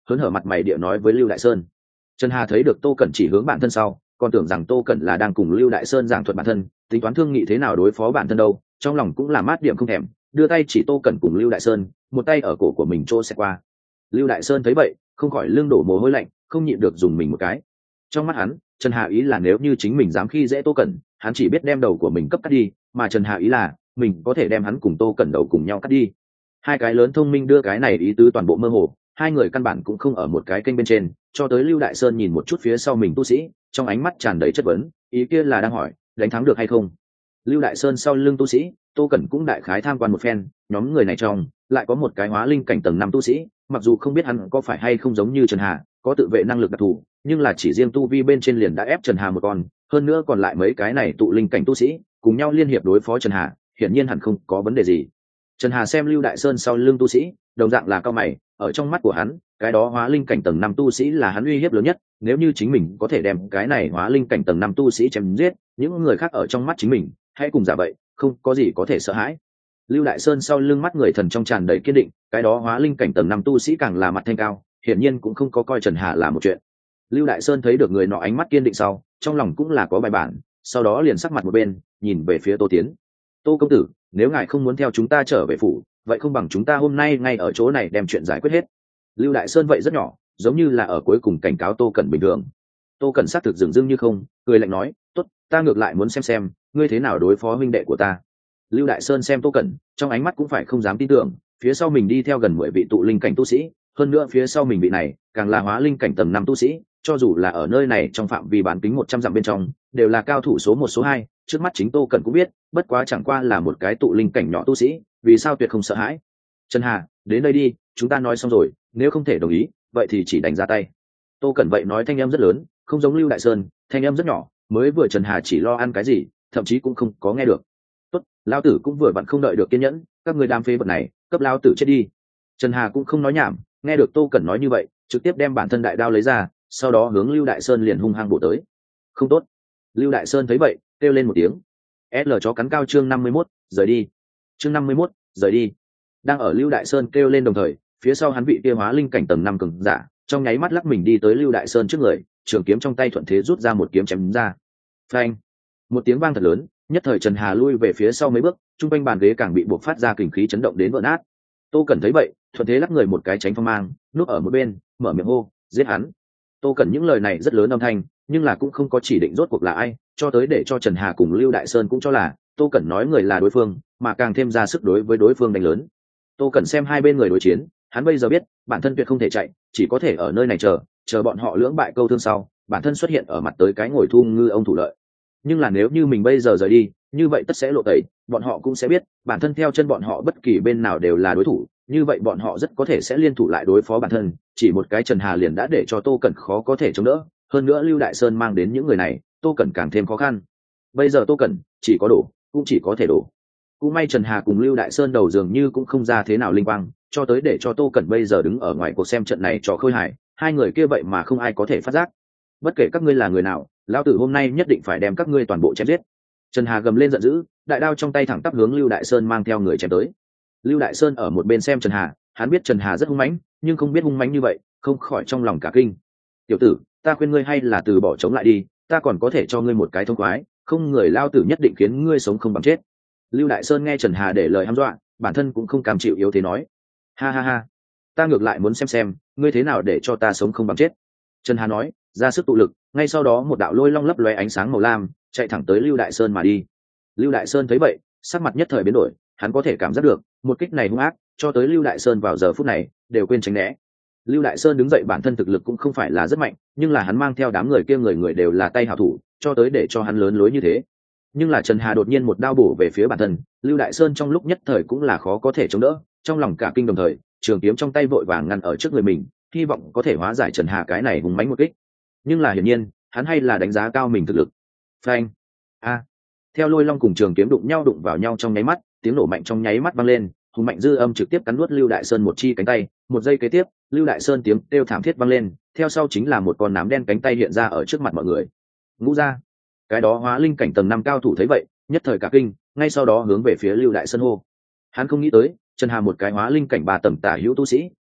hớn hở mặt mày địa nói với Lưu Đại Sơn. Trần Hà thấy được Tô Cẩn chỉ hướng bản thân sau, còn tưởng rằng Tô Cẩn là đang cùng Lưu Đại Sơn giảng thuật bản thân, tính toán thương nghị thế nào đối phó bản thân đâu, trong lòng cũng là mát điểm không thèm, đưa tay chỉ Tô Cẩn cùng Lưu Đại Sơn, một tay ở cổ của mình trô xẹt qua. Lưu Đại Sơn thấy vậy, không khỏi lưng đổ mồ hôi lạnh, không nhịn được dùng mình một cái. Trong mắt hắn, Trần Hà ý là nếu như chính mình dám khi dễ Tô Cẩn, hắn chỉ biết đem đầu của mình cấp cắt đi, mà Trần Hà ý là mình có thể đem hắn cùng Tô Cẩn đầu cùng nhau cắt đi. Hai cái lớn thông minh đưa cái này ý tứ toàn bộ mơ hồ, hai người căn bản cũng không ở một cái kênh bên trên, cho tới Lưu Đại Sơn nhìn một chút phía sau mình tu sĩ, trong ánh mắt tràn đầy chất vấn, ý kia là đang hỏi đánh thắng được hay không. Lưu Đại Sơn sau lưng tu sĩ, Tô Cẩn cũng đại khái tham quan một phen, nhóm người này trong lại có một cái hóa linh cảnh tầng năm tu sĩ, mặc dù không biết hắn có phải hay không giống như Trần Hà có tự vệ năng lực đặc thù, nhưng là chỉ riêng tu vi bên trên liền đã ép Trần Hà một con, hơn nữa còn lại mấy cái này tụ linh cảnh tu sĩ cùng nhau liên hiệp đối phó Trần Hà, hiển nhiên hẳn không có vấn đề gì. Trần Hà xem Lưu Đại Sơn sau lưng tu sĩ, đồng dạng là cao mày, ở trong mắt của hắn, cái đó hóa linh cảnh tầng năm tu sĩ là hắn uy hiếp lớn nhất, nếu như chính mình có thể đem cái này hóa linh cảnh tầng năm tu sĩ chém giết, những người khác ở trong mắt chính mình, hãy cùng giả vậy, không có gì có thể sợ hãi. Lưu Đại Sơn sau lưng mắt người thần trong tràn đầy kiên định, cái đó hóa linh cảnh tầng năm tu sĩ càng là mặt thanh cao, hiển nhiên cũng không có coi Trần Hà là một chuyện. Lưu Đại Sơn thấy được người nọ ánh mắt kiên định sau, trong lòng cũng là có bài bản, sau đó liền sắc mặt một bên, nhìn về phía Tô Tiến. Tô công tử, nếu ngài không muốn theo chúng ta trở về phủ, vậy không bằng chúng ta hôm nay ngay ở chỗ này đem chuyện giải quyết hết. Lưu Đại Sơn vậy rất nhỏ, giống như là ở cuối cùng cảnh cáo Tô Cẩn bình thường. Tô Cẩn xác thực dường dưng như không, cười lạnh nói, tốt, ta ngược lại muốn xem xem ngươi thế nào đối phó huynh đệ của ta. Lưu Đại Sơn xem Tô Cẩn, trong ánh mắt cũng phải không dám tin tưởng, phía sau mình đi theo gần mười vị tụ linh cảnh tu sĩ, hơn nữa phía sau mình vị này càng là hóa linh cảnh tầng năm tu sĩ, cho dù là ở nơi này trong phạm vi bán kính một trăm dặm bên trong, đều là cao thủ số một số hai, trước mắt chính Tô Cẩn cũng biết, bất quá chẳng qua là một cái tụ linh cảnh nhỏ tu sĩ, vì sao tuyệt không sợ hãi. Trần Hà, đến đây đi, chúng ta nói xong rồi, nếu không thể đồng ý, vậy thì chỉ đánh ra tay. Tô Cẩn vậy nói thanh âm rất lớn, không giống Lưu Đại Sơn, thanh âm rất nhỏ, mới vừa Trần Hà chỉ lo ăn cái gì, thậm chí cũng không có nghe được. Tốt, lão tử cũng vừa vặn không đợi được kiên nhẫn, các người đam phê vật này, cấp lão tử chết đi. Trần Hà cũng không nói nhảm, nghe được Tô Cẩn nói như vậy, trực tiếp đem bản thân đại đao lấy ra, sau đó hướng Lưu Đại Sơn liền hung hăng bổ tới. Không tốt. Lưu Đại Sơn thấy vậy, kêu lên một tiếng. L chó cắn cao chương năm mươi mốt, rời đi. Chương năm mươi mốt, rời đi. Đang ở Lưu Đại Sơn kêu lên đồng thời, phía sau hắn vị kia hóa linh cảnh tầng năm cường giả, trong nháy mắt lắc mình đi tới Lưu Đại Sơn trước người, trường kiếm trong tay thuận thế rút ra một kiếm chém ra. Phanh! Một tiếng vang thật lớn, nhất thời Trần Hà lui về phía sau mấy bước, trung quanh bàn ghế càng bị buộc phát ra kình khí chấn động đến vỡ nát. Tô Cẩn thấy vậy, thuận thế lắc người một cái tránh phong mang, núp ở một bên, mở miệng hô, giết hắn. Tô Cẩn những lời này rất lớn âm thanh, nhưng là cũng không có chỉ định rốt cuộc là ai, cho tới để cho Trần Hà cùng Lưu Đại Sơn cũng cho là Tô Cẩn nói người là đối phương, mà càng thêm ra sức đối với đối phương đánh lớn. Tô Cẩn xem hai bên người đối chiến, hắn bây giờ biết bản thân tuyệt không thể chạy, chỉ có thể ở nơi này chờ, chờ bọn họ lưỡng bại câu thương sau, bản thân xuất hiện ở mặt tới cái ngồi thu ngư ông thủ lợi. Nhưng là nếu như mình bây giờ rời đi, như vậy tất sẽ lộ tẩy, bọn họ cũng sẽ biết bản thân theo chân bọn họ bất kỳ bên nào đều là đối thủ, như vậy bọn họ rất có thể sẽ liên thủ lại đối phó bản thân. Chỉ một cái Trần Hà liền đã để cho Tô Cẩn khó có thể chống đỡ, hơn nữa Lưu Đại Sơn mang đến những người này, Tô Cẩn càng thêm khó khăn. Bây giờ Tô Cẩn chỉ có đổ, cũng chỉ có thể đổ. Cũng may Trần Hà cùng Lưu Đại Sơn đầu dường như cũng không ra thế nào linh quang, cho tới để cho Tô Cẩn bây giờ đứng ở ngoài cuộc xem trận này trò khơi hài, hai người kia vậy mà không ai có thể phát giác. Bất kể các ngươi là người nào, lão tử hôm nay nhất định phải đem các ngươi toàn bộ chém giết. Trần Hà gầm lên giận dữ, đại đao trong tay thẳng tắp hướng Lưu Đại Sơn mang theo người chém tới. Lưu Đại Sơn ở một bên xem Trần Hà, hắn biết Trần Hà rất hung mãnh, nhưng không biết hung mãnh như vậy, không khỏi trong lòng cả kinh. Tiểu tử, ta khuyên ngươi hay là từ bỏ chống lại đi, ta còn có thể cho ngươi một cái thông khoái, không người lao tử nhất định khiến ngươi sống không bằng chết. Lưu Đại Sơn nghe Trần Hà để lời hăm dọa, bản thân cũng không cam chịu yếu thế nói, ha ha ha, ta ngược lại muốn xem xem ngươi thế nào để cho ta sống không bằng chết. Trần Hà nói, ra sức tụ lực, ngay sau đó một đạo lôi long lấp lóe ánh sáng màu lam, chạy thẳng tới Lưu Đại Sơn mà đi. Lưu Đại Sơn thấy vậy, sắc mặt nhất thời biến đổi, hắn có thể cảm giác được một kích này hung ác, cho tới Lưu Đại Sơn vào giờ phút này đều quên tránh né. Lưu Đại Sơn đứng dậy bản thân thực lực cũng không phải là rất mạnh, nhưng là hắn mang theo đám người kia người người đều là tay hảo thủ, cho tới để cho hắn lớn lối như thế. Nhưng là Trần Hà đột nhiên một đao bổ về phía bản thân, Lưu Đại Sơn trong lúc nhất thời cũng là khó có thể chống đỡ, trong lòng cả kinh đồng thời, trường kiếm trong tay vội vàng ngăn ở trước người mình, hy vọng có thể hóa giải Trần Hà cái này hùng mãnh một kích. Nhưng là hiển nhiên, hắn hay là đánh giá cao mình thực lực. Phanh! A! Theo lôi long cùng trường kiếm đụng nhau đụng vào nhau trong nháy mắt, tiếng nổ mạnh trong nháy mắt vang lên, hùng mạnh dư âm trực tiếp cắn nuốt Lưu Đại Sơn một chi cánh tay, một giây kế tiếp, Lưu Đại Sơn tiếng kêu thảm thiết vang lên, theo sau chính là một con nám đen cánh tay hiện ra ở trước mặt mọi người. Ngũ ra! Cái đó hóa linh cảnh tầng năm cao thủ thấy vậy, nhất thời cả kinh, ngay sau đó hướng về phía Lưu Đại Sơn hô. Hắn không nghĩ tới, Trần Hà một cái hóa linh cảnh ba tầng tả hữu tu sĩ,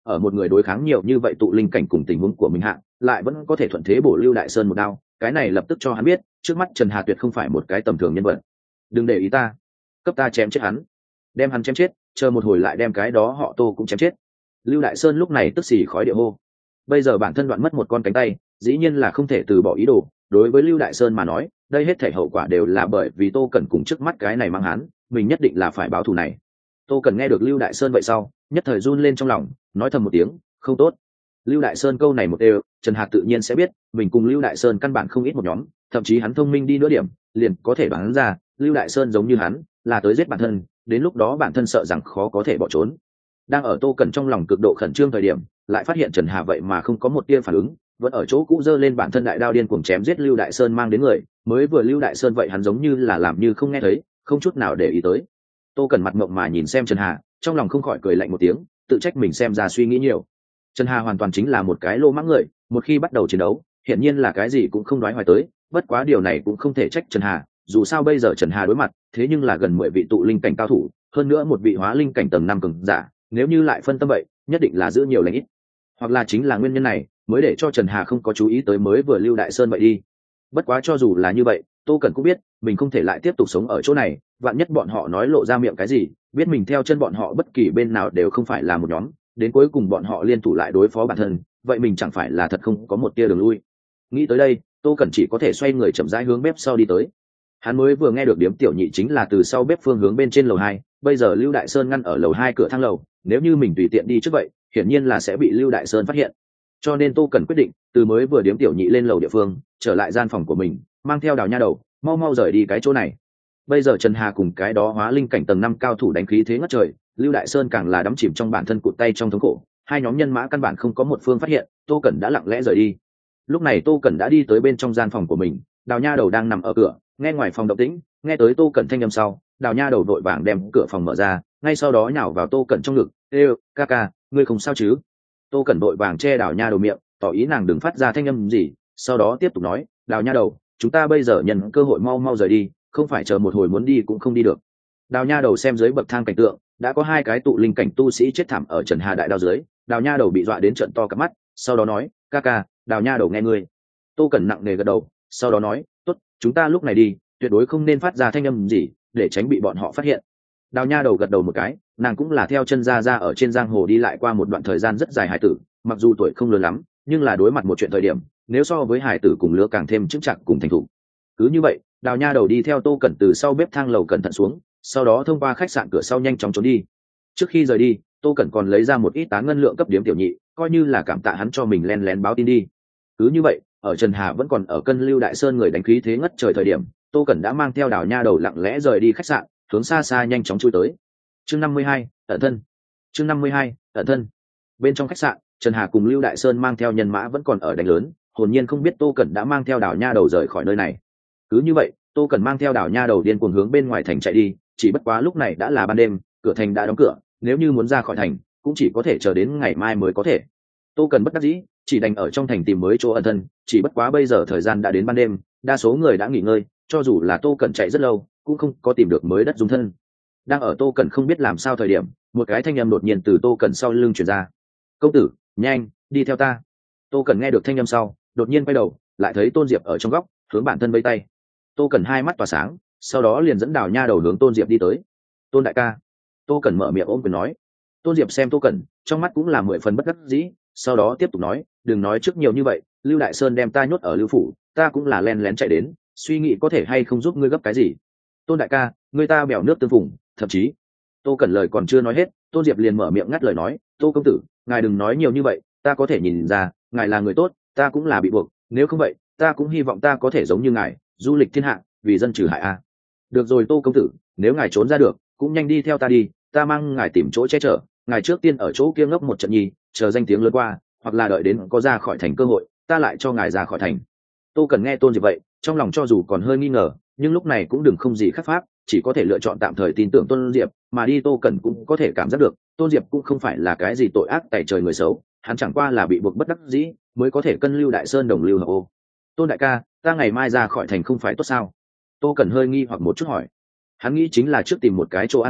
ở một người đối kháng nhiều như vậy tụ linh cảnh cùng tình huống của mình hạ lại vẫn có thể thuận thế bổ lưu đại sơn một đao, cái này lập tức cho hắn biết trước mắt Trần Hà tuyệt không phải một cái tầm thường nhân vật. Đừng để ý ta, cấp ta chém chết hắn, đem hắn chém chết, chờ một hồi lại đem cái đó họ Tô cũng chém chết. Lưu Đại Sơn lúc này tức xì khói địa hô. Bây giờ bản thân đoạn mất một con cánh tay, dĩ nhiên là không thể từ bỏ ý đồ. Đối với Lưu Đại Sơn mà nói, đây hết thảy hậu quả đều là bởi vì Tô Cẩn cùng trước mắt cái này mang hắn, mình nhất định là phải báo thù này. Tô Cẩn nghe được Lưu Đại Sơn vậy sau, nhất thời run lên trong lòng, nói thầm một tiếng, không tốt. Lưu Đại Sơn câu này một đều, Trần Hạc tự nhiên sẽ biết, mình cùng Lưu Đại Sơn căn bản không ít một nhóm, thậm chí hắn thông minh đi nữa điểm, liền có thể đoán ra, Lưu Đại Sơn giống như hắn, là tới giết bản thân, đến lúc đó bản thân sợ rằng khó có thể bỏ trốn. Đang ở Tô Cẩn trong lòng cực độ khẩn trương thời điểm, lại phát hiện Trần Hà vậy mà không có một tia phản ứng, vẫn ở chỗ cũ giơ lên bản thân đại đao điên cuồng chém giết Lưu Đại Sơn mang đến người, mới vừa Lưu Đại Sơn vậy hắn giống như là làm như không nghe thấy, không chút nào để ý tới. Tô Cẩn mặt ngậm mà nhìn xem Trần Hà, trong lòng không khỏi cười lạnh một tiếng, tự trách mình xem ra suy nghĩ nhiều. Trần Hà hoàn toàn chính là một cái lô mãng người, một khi bắt đầu chiến đấu, hiển nhiên là cái gì cũng không đoái hoài tới, bất quá điều này cũng không thể trách Trần Hà, dù sao bây giờ Trần Hà đối mặt, thế nhưng là gần mười vị tụ linh cảnh cao thủ, hơn nữa một vị hóa linh cảnh tầng năm cường giả, nếu như lại phân tâm vậy, nhất định là giữ nhiều lành ít. Hoặc là chính là nguyên nhân này, mới để cho Trần Hà không có chú ý tới mới vừa Lưu Đại Sơn vậy đi. Bất quá cho dù là như vậy, Tô Cẩn cũng biết, mình không thể lại tiếp tục sống ở chỗ này, vạn nhất bọn họ nói lộ ra miệng cái gì, biết mình theo chân bọn họ bất kỳ bên nào đều không phải là một nhóm, đến cuối cùng bọn họ liên thủ lại đối phó bản thân, vậy mình chẳng phải là thật không có một tia đường lui. Nghĩ tới đây, Tô Cẩn chỉ có thể xoay người chậm rãi hướng bếp sau đi tới. Hắn mới vừa nghe được điếm tiểu nhị chính là từ sau bếp phương hướng bên trên lầu hai, bây giờ Lưu Đại Sơn ngăn ở lầu hai cửa thang lầu, nếu như mình tùy tiện đi trước vậy, hiển nhiên là sẽ bị Lưu Đại Sơn phát hiện. Cho nên Tô Cẩn quyết định, từ mới vừa điếm tiểu nhị lên lầu địa phương, trở lại gian phòng của mình, mang theo Đào Nha Đầu, mau mau rời đi cái chỗ này. Bây giờ Trần Hà cùng cái đó hóa linh cảnh tầng năm cao thủ đánh khí thế ngất trời, Lưu Đại Sơn càng là đắm chìm trong bản thân cụt tay trong thống khổ, hai nhóm nhân mã căn bản không có một phương phát hiện, Tô Cẩn đã lặng lẽ rời đi. Lúc này Tô Cẩn đã đi tới bên trong gian phòng của mình, Đào Nha Đầu đang nằm ở cửa, nghe ngoài phòng động tĩnh, nghe tới Tô Cẩn thanh âm sau, Đào Nha Đầu vội vàng đem cửa phòng mở ra, ngay sau đó nhào vào Tô Cẩn trong ngực, "Ê, ca ca, ngươi không sao chứ?" Tô Cẩn vội vàng che Đào Nha Đầu miệng, tỏ ý nàng đừng phát ra thanh âm gì, sau đó tiếp tục nói, "Đào Nha Đầu, chúng ta bây giờ nhận cơ hội mau mau rời đi, không phải chờ một hồi muốn đi cũng không đi được." Đào Nha Đầu xem dưới bậc thang cảnh tượng, đã có hai cái tụ linh cảnh tu sĩ chết thảm ở Trần Hà đại đao dưới, Đào Nha Đầu bị dọa đến trợn to cả mắt, sau đó nói, "Ca ca, Đào Nha Đầu nghe ngươi." Tô Cẩn nặng nề gật đầu, sau đó nói, "Tốt, chúng ta lúc này đi, tuyệt đối không nên phát ra thanh âm gì, để tránh bị bọn họ phát hiện." Đào Nha Đầu gật đầu một cái, nàng cũng là theo chân ra ra ở trên giang hồ đi lại qua một đoạn thời gian rất dài hải tử, mặc dù tuổi không lớn lắm, nhưng là đối mặt một chuyện thời điểm, nếu so với hải tử cùng lứa càng thêm chững chạc cùng thành thục. Cứ như vậy, Đào Nha Đầu đi theo Tô Cẩn từ sau bếp thang lầu cẩn thận xuống, sau đó thông qua khách sạn cửa sau nhanh chóng trốn đi. Trước khi rời đi, Tô Cẩn còn lấy ra một ít tán ngân lượng cấp điếm tiểu nhị, coi như là cảm tạ hắn cho mình len lén báo tin đi. Cứ như vậy, ở Trần Hà vẫn còn ở cân Lưu Đại Sơn người đánh khí thế ngất trời thời điểm, Tô Cẩn đã mang theo Đào Nha Đầu lặng lẽ rời đi khách sạn, hướng xa xa nhanh chóng chui tới. Chương năm mươi hai, ẩn thân. Chương năm mươi hai, ẩn thân. Bên trong khách sạn, Trần Hà cùng Lưu Đại Sơn mang theo nhân mã vẫn còn ở đánh lớn, hồn nhiên không biết Tô Cẩn đã mang theo Đào Nha Đầu rời khỏi nơi này. Cứ như vậy, Tô Cẩn mang theo Đào Nha Đầu điên cuồng hướng bên ngoài thành chạy đi, chỉ bất quá lúc này đã là ban đêm, cửa thành đã đóng cửa, nếu như muốn ra khỏi thành, cũng chỉ có thể chờ đến ngày mai mới có thể. Tô Cẩn bất đắc dĩ, chỉ đành ở trong thành tìm mới chỗ ẩn thân, chỉ bất quá bây giờ thời gian đã đến ban đêm, đa số người đã nghỉ ngơi, cho dù là Tô Cẩn chạy rất lâu, cũng không có tìm được mới đất dung thân. Đang ở Tô Cẩn không biết làm sao thời điểm, một cái thanh âm đột nhiên từ Tô Cẩn sau lưng truyền ra. "Công tử, nhanh, đi theo ta." Tô Cẩn nghe được thanh âm sau, đột nhiên quay đầu, lại thấy Tôn Diệp ở trong góc, hướng bản thân vẫy tay. Tô Cẩn hai mắt tỏa sáng, sau đó liền dẫn Đào Nha Đầu hướng Tôn Diệp đi tới. "Tôn đại ca." Tô Cẩn mở miệng ôm quyền nói. Tôn Diệp xem Tô Cẩn, trong mắt cũng là mười phần bất đắc dĩ, sau đó tiếp tục nói, "Đừng nói trước nhiều như vậy, Lưu Đại Sơn đem ta nhốt ở Lưu phủ, ta cũng là len lén chạy đến, suy nghĩ có thể hay không giúp ngươi gấp cái gì. Tôn đại ca, người ta bèo nước tương phùng, thậm chí..." Tô Cẩn lời còn chưa nói hết, Tôn Diệp liền mở miệng ngắt lời nói, "Tô công tử, ngài đừng nói nhiều như vậy, ta có thể nhìn ra, ngài là người tốt, ta cũng là bị buộc, nếu không vậy, ta cũng hy vọng ta có thể giống như ngài, du lịch thiên hạ, vì dân trừ hại a." "Được rồi Tô công tử, nếu ngài trốn ra được, cũng nhanh đi theo ta đi, ta mang ngài tìm chỗ che chở, ngài trước tiên ở chỗ kia ngốc một trận nhi, chờ danh tiếng lớn qua, hoặc là đợi đến có ra khỏi thành cơ hội, ta lại cho ngài ra khỏi thành." Tô Cẩn nghe Tôn Diệp vậy, trong lòng cho dù còn hơi nghi ngờ, nhưng lúc này cũng đừng không gì khác pháp, chỉ có thể lựa chọn tạm thời tin tưởng Tôn Diệp, mà đi Tô Cẩn cũng có thể cảm giác được, Tôn Diệp cũng không phải là cái gì tội ác tày trời người xấu, hắn chẳng qua là bị buộc bất đắc dĩ, mới có thể cân Lưu Đại Sơn đồng lưu hợp ô. "Tôn đại ca, ta ngày mai ra khỏi thành không phải tốt sao?" Tô Cẩn hơi nghi hoặc một chút hỏi. Hắn nghĩ chính là trước tìm một cái chỗ an thân,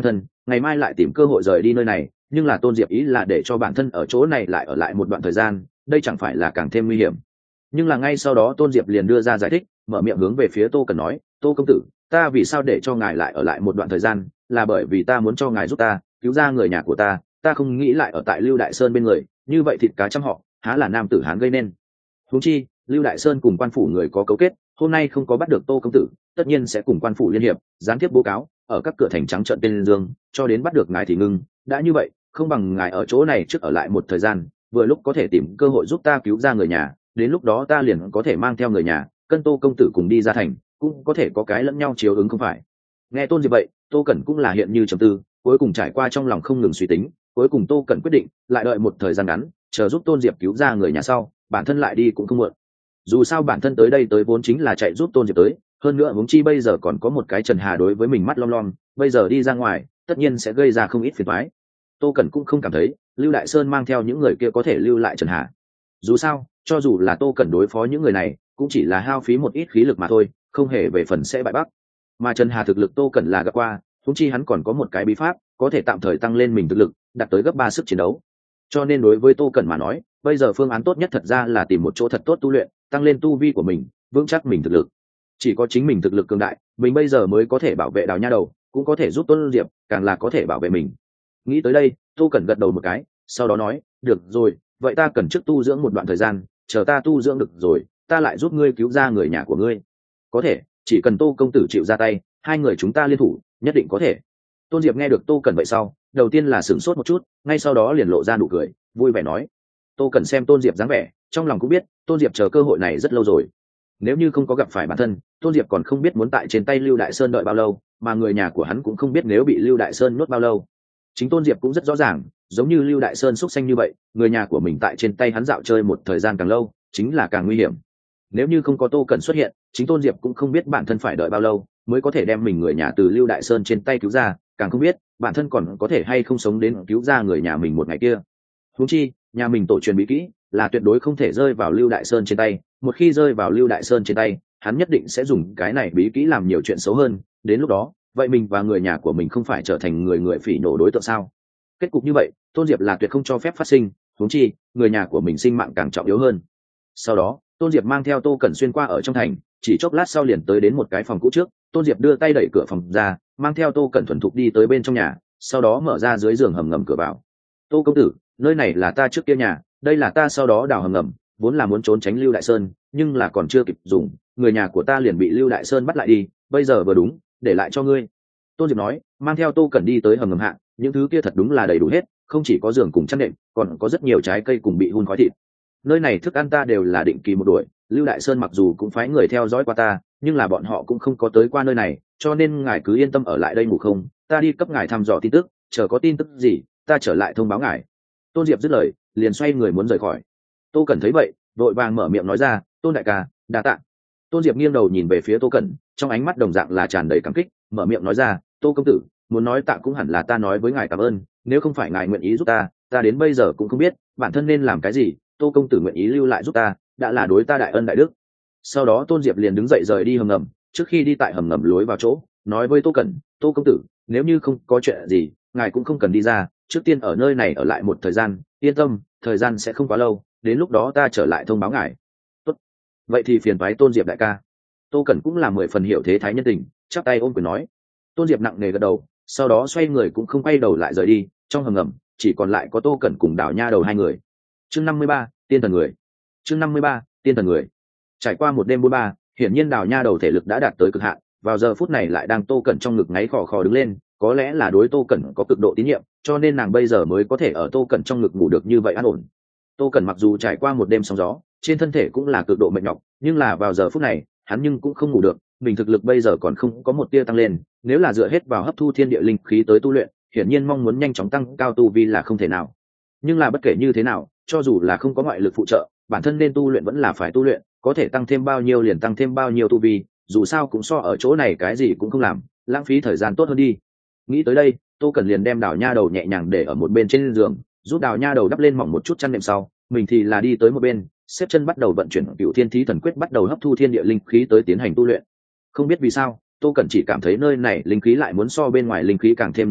ngày mai lại tìm cơ hội rời đi nơi này, nhưng là Tôn Diệp ý là để cho bản thân ở chỗ này lại ở lại một đoạn thời gian, đây chẳng phải là càng thêm nguy hiểm. Nhưng là ngay sau đó Tôn Diệp liền đưa ra giải thích, mở miệng hướng về phía Tô Cẩn nói, Tô công tử, ta vì sao để cho ngài lại ở lại một đoạn thời gian, là bởi vì ta muốn cho ngài giúp ta cứu ra người nhà của ta, ta không nghĩ lại ở tại Lưu Đại Sơn bên người, như vậy thịt cá trăm họ há là nam tử hán gây nên. Huống chi Lưu Đại Sơn cùng quan phủ người có cấu kết, hôm nay không có bắt được Tô công tử, tất nhiên sẽ cùng quan phủ liên hiệp gián tiếp bố cáo ở các cửa thành trắng trợn tên dương, cho đến bắt được ngài thì ngưng. Đã như vậy, không bằng ngài ở chỗ này trước ở lại một thời gian, vừa lúc có thể tìm cơ hội giúp ta cứu ra người nhà, đến lúc đó ta liền có thể mang theo người nhà cân Tô công tử cùng đi ra thành, cũng có thể có cái lẫn nhau chiếu ứng không phải. Nghe Tôn Diệp vậy, Tô Cẩn cũng là hiện như trầm tư, cuối cùng trải qua trong lòng không ngừng suy tính, cuối cùng Tô Cẩn quyết định lại đợi một thời gian ngắn, chờ giúp Tôn Diệp cứu ra người nhà sau, bản thân lại đi cũng không muộn. Dù sao bản thân tới đây tới vốn chính là chạy giúp Tôn Diệp tới, hơn nữa huống chi bây giờ còn có một cái Trần Hà đối với mình mắt lom lom, bây giờ đi ra ngoài tất nhiên sẽ gây ra không ít phiền toái. Tô Cẩn cũng không cảm thấy Lưu Đại Sơn mang theo những người kia có thể lưu lại Trần Hà. Dù sao, cho dù là Tô Cẩn đối phó những người này, cũng chỉ là hao phí một ít khí lực mà thôi, không hề về phần sẽ bại bắc. Mà Trần Hà thực lực Tô Cẩn là gặp qua, huống chi hắn còn có một cái bí pháp, có thể tạm thời tăng lên mình thực lực, đạt tới gấp ba sức chiến đấu. Cho nên đối với Tô Cẩn mà nói, bây giờ phương án tốt nhất thật ra là tìm một chỗ thật tốt tu luyện, tăng lên tu vi của mình, vững chắc mình thực lực. Chỉ có chính mình thực lực cường đại, mình bây giờ mới có thể bảo vệ Đào Nha Đầu, cũng có thể giúp Tôn Diệp, càng là có thể bảo vệ mình. Nghĩ tới đây, Tô Cẩn gật đầu một cái, sau đó nói, được rồi, vậy ta cần trước tu dưỡng một đoạn thời gian, chờ ta tu dưỡng được rồi, ta lại giúp ngươi cứu ra người nhà của ngươi. Có thể, chỉ cần Tô công tử chịu ra tay, hai người chúng ta liên thủ, nhất định có thể. Tôn Diệp nghe được Tô Cẩn vậy sau, đầu tiên là sửng sốt một chút, ngay sau đó liền lộ ra nụ cười, vui vẻ nói. Tô Cẩn xem Tôn Diệp dáng vẻ, trong lòng cũng biết Tôn Diệp chờ cơ hội này rất lâu rồi. Nếu như không có gặp phải bản thân, Tôn Diệp còn không biết muốn tại trên tay Lưu Đại Sơn đợi bao lâu, mà người nhà của hắn cũng không biết nếu bị Lưu Đại Sơn nuốt bao lâu. Chính Tôn Diệp cũng rất rõ ràng, giống như Lưu Đại Sơn xúc xanh như vậy, người nhà của mình tại trên tay hắn dạo chơi một thời gian càng lâu, chính là càng nguy hiểm. Nếu như không có Tô Cẩn xuất hiện, chính Tôn Diệp cũng không biết bản thân phải đợi bao lâu mới có thể đem mình người nhà từ Lưu Đại Sơn trên tay cứu ra, càng không biết bản thân còn có thể hay không sống đến cứu ra người nhà mình một ngày kia. Huống chi, nhà mình tổ truyền bí kỹ là tuyệt đối không thể rơi vào Lưu Đại Sơn trên tay, một khi rơi vào Lưu Đại Sơn trên tay, hắn nhất định sẽ dùng cái này bí kỹ làm nhiều chuyện xấu hơn, đến lúc đó, vậy mình và người nhà của mình không phải trở thành người người phỉ nhổ đối tượng sao? Kết cục như vậy, Tôn Diệp là tuyệt không cho phép phát sinh, huống chi, người nhà của mình sinh mạng càng trọng yếu hơn. Sau đó, Tôn Diệp mang theo Tô Cẩn xuyên qua ở trong thành, chỉ chốc lát sau liền tới đến một cái phòng cũ trước, Tôn Diệp đưa tay đẩy cửa phòng ra, mang theo Tô Cẩn thuần thục đi tới bên trong nhà, sau đó mở ra dưới giường hầm ngầm cửa vào. Tô công tử, nơi này là ta trước kia nhà, đây là ta sau đó đào hầm ngầm, vốn là muốn trốn tránh Lưu Đại Sơn, nhưng là còn chưa kịp dùng, người nhà của ta liền bị Lưu Đại Sơn bắt lại đi, bây giờ vừa đúng, để lại cho ngươi. Tôn Diệp nói, mang theo Tô Cẩn đi tới hầm ngầm hạ, những thứ kia thật đúng là đầy đủ hết, không chỉ có giường cùng chăn đệm, còn có rất nhiều trái cây cùng bị hun khói thịt. Nơi này thức ăn ta đều là định kỳ một đuổi, Lưu Đại Sơn mặc dù cũng phái người theo dõi qua ta, nhưng là bọn họ cũng không có tới qua nơi này, cho nên ngài cứ yên tâm ở lại đây ngủ không, ta đi cấp ngài thăm dò tin tức, chờ có tin tức gì, ta trở lại thông báo ngài. Tôn Diệp dứt lời, liền xoay người muốn rời khỏi. Tô Cẩn thấy vậy, vội vàng mở miệng nói ra, Tôn đại ca, đa tạ. Tôn Diệp nghiêng đầu nhìn về phía Tô Cẩn, trong ánh mắt đồng dạng là tràn đầy cảm kích, mở miệng nói ra, Tô công tử, muốn nói tạ cũng hẳn là ta nói với ngài cảm ơn, nếu không phải ngài nguyện ý giúp ta, ta đến bây giờ cũng không biết bản thân nên làm cái gì, Tô công tử nguyện ý lưu lại giúp ta, đã là đối ta đại ân đại đức. Sau đó Tôn Diệp liền đứng dậy rời đi hầm ngầm, trước khi đi tại hầm ngầm lối vào chỗ, nói với Tô Cẩn, Tô công tử, nếu như không có chuyện gì, ngài cũng không cần đi ra, trước tiên ở nơi này ở lại một thời gian, yên tâm, thời gian sẽ không quá lâu, đến lúc đó ta trở lại thông báo ngài. Tốt, vậy thì phiền toái Tôn Diệp đại ca. Tô Cẩn cũng là mười phần hiểu thế thái nhân tình, chắp tay ôm quyền nói. Tôn Diệp nặng nề gật đầu, sau đó xoay người cũng không quay đầu lại rời đi, trong hầm ngầm chỉ còn lại có Tô Cẩn cùng Đào Nha Đầu hai người. Chương năm mươi ba, tiên thần người. Chương năm mươi ba, tiên thần người. Trải qua một đêm bốn ba, hiển nhiên Đào Nha Đầu thể lực đã đạt tới cực hạn, vào giờ phút này lại đang Tô Cẩn trong ngực ngáy khò khò đứng lên, có lẽ là đối Tô Cẩn có cực độ tín nhiệm, cho nên nàng bây giờ mới có thể ở Tô Cẩn trong ngực ngủ được như vậy an ổn. Tô Cẩn mặc dù trải qua một đêm sóng gió, trên thân thể cũng là cực độ mệt nhọc, nhưng là vào giờ phút này, hắn nhưng cũng không ngủ được, mình thực lực bây giờ còn không có một tia tăng lên, nếu là dựa hết vào hấp thu thiên địa linh khí tới tu luyện, hiển nhiên mong muốn nhanh chóng tăng cao tu vi là không thể nào. Nhưng là bất kể như thế nào, cho dù là không có ngoại lực phụ trợ, bản thân nên tu luyện vẫn là phải tu luyện, có thể tăng thêm bao nhiêu liền tăng thêm bao nhiêu tu vi, dù sao cũng so ở chỗ này cái gì cũng không làm, lãng phí thời gian tốt hơn đi. Nghĩ tới đây, Tô Cẩn liền đem Đào Nha Đầu nhẹ nhàng để ở một bên trên giường, giúp Đào Nha Đầu đắp lên mỏng một chút chăn đệm sau, mình thì là đi tới một bên, xếp chân bắt đầu vận chuyển Cửu Thiên Thí Thần Quyết, bắt đầu hấp thu thiên địa linh khí tới tiến hành tu luyện. Không biết vì sao, Tô Cẩn chỉ cảm thấy nơi này linh khí lại muốn so bên ngoài linh khí càng thêm nồng nặc,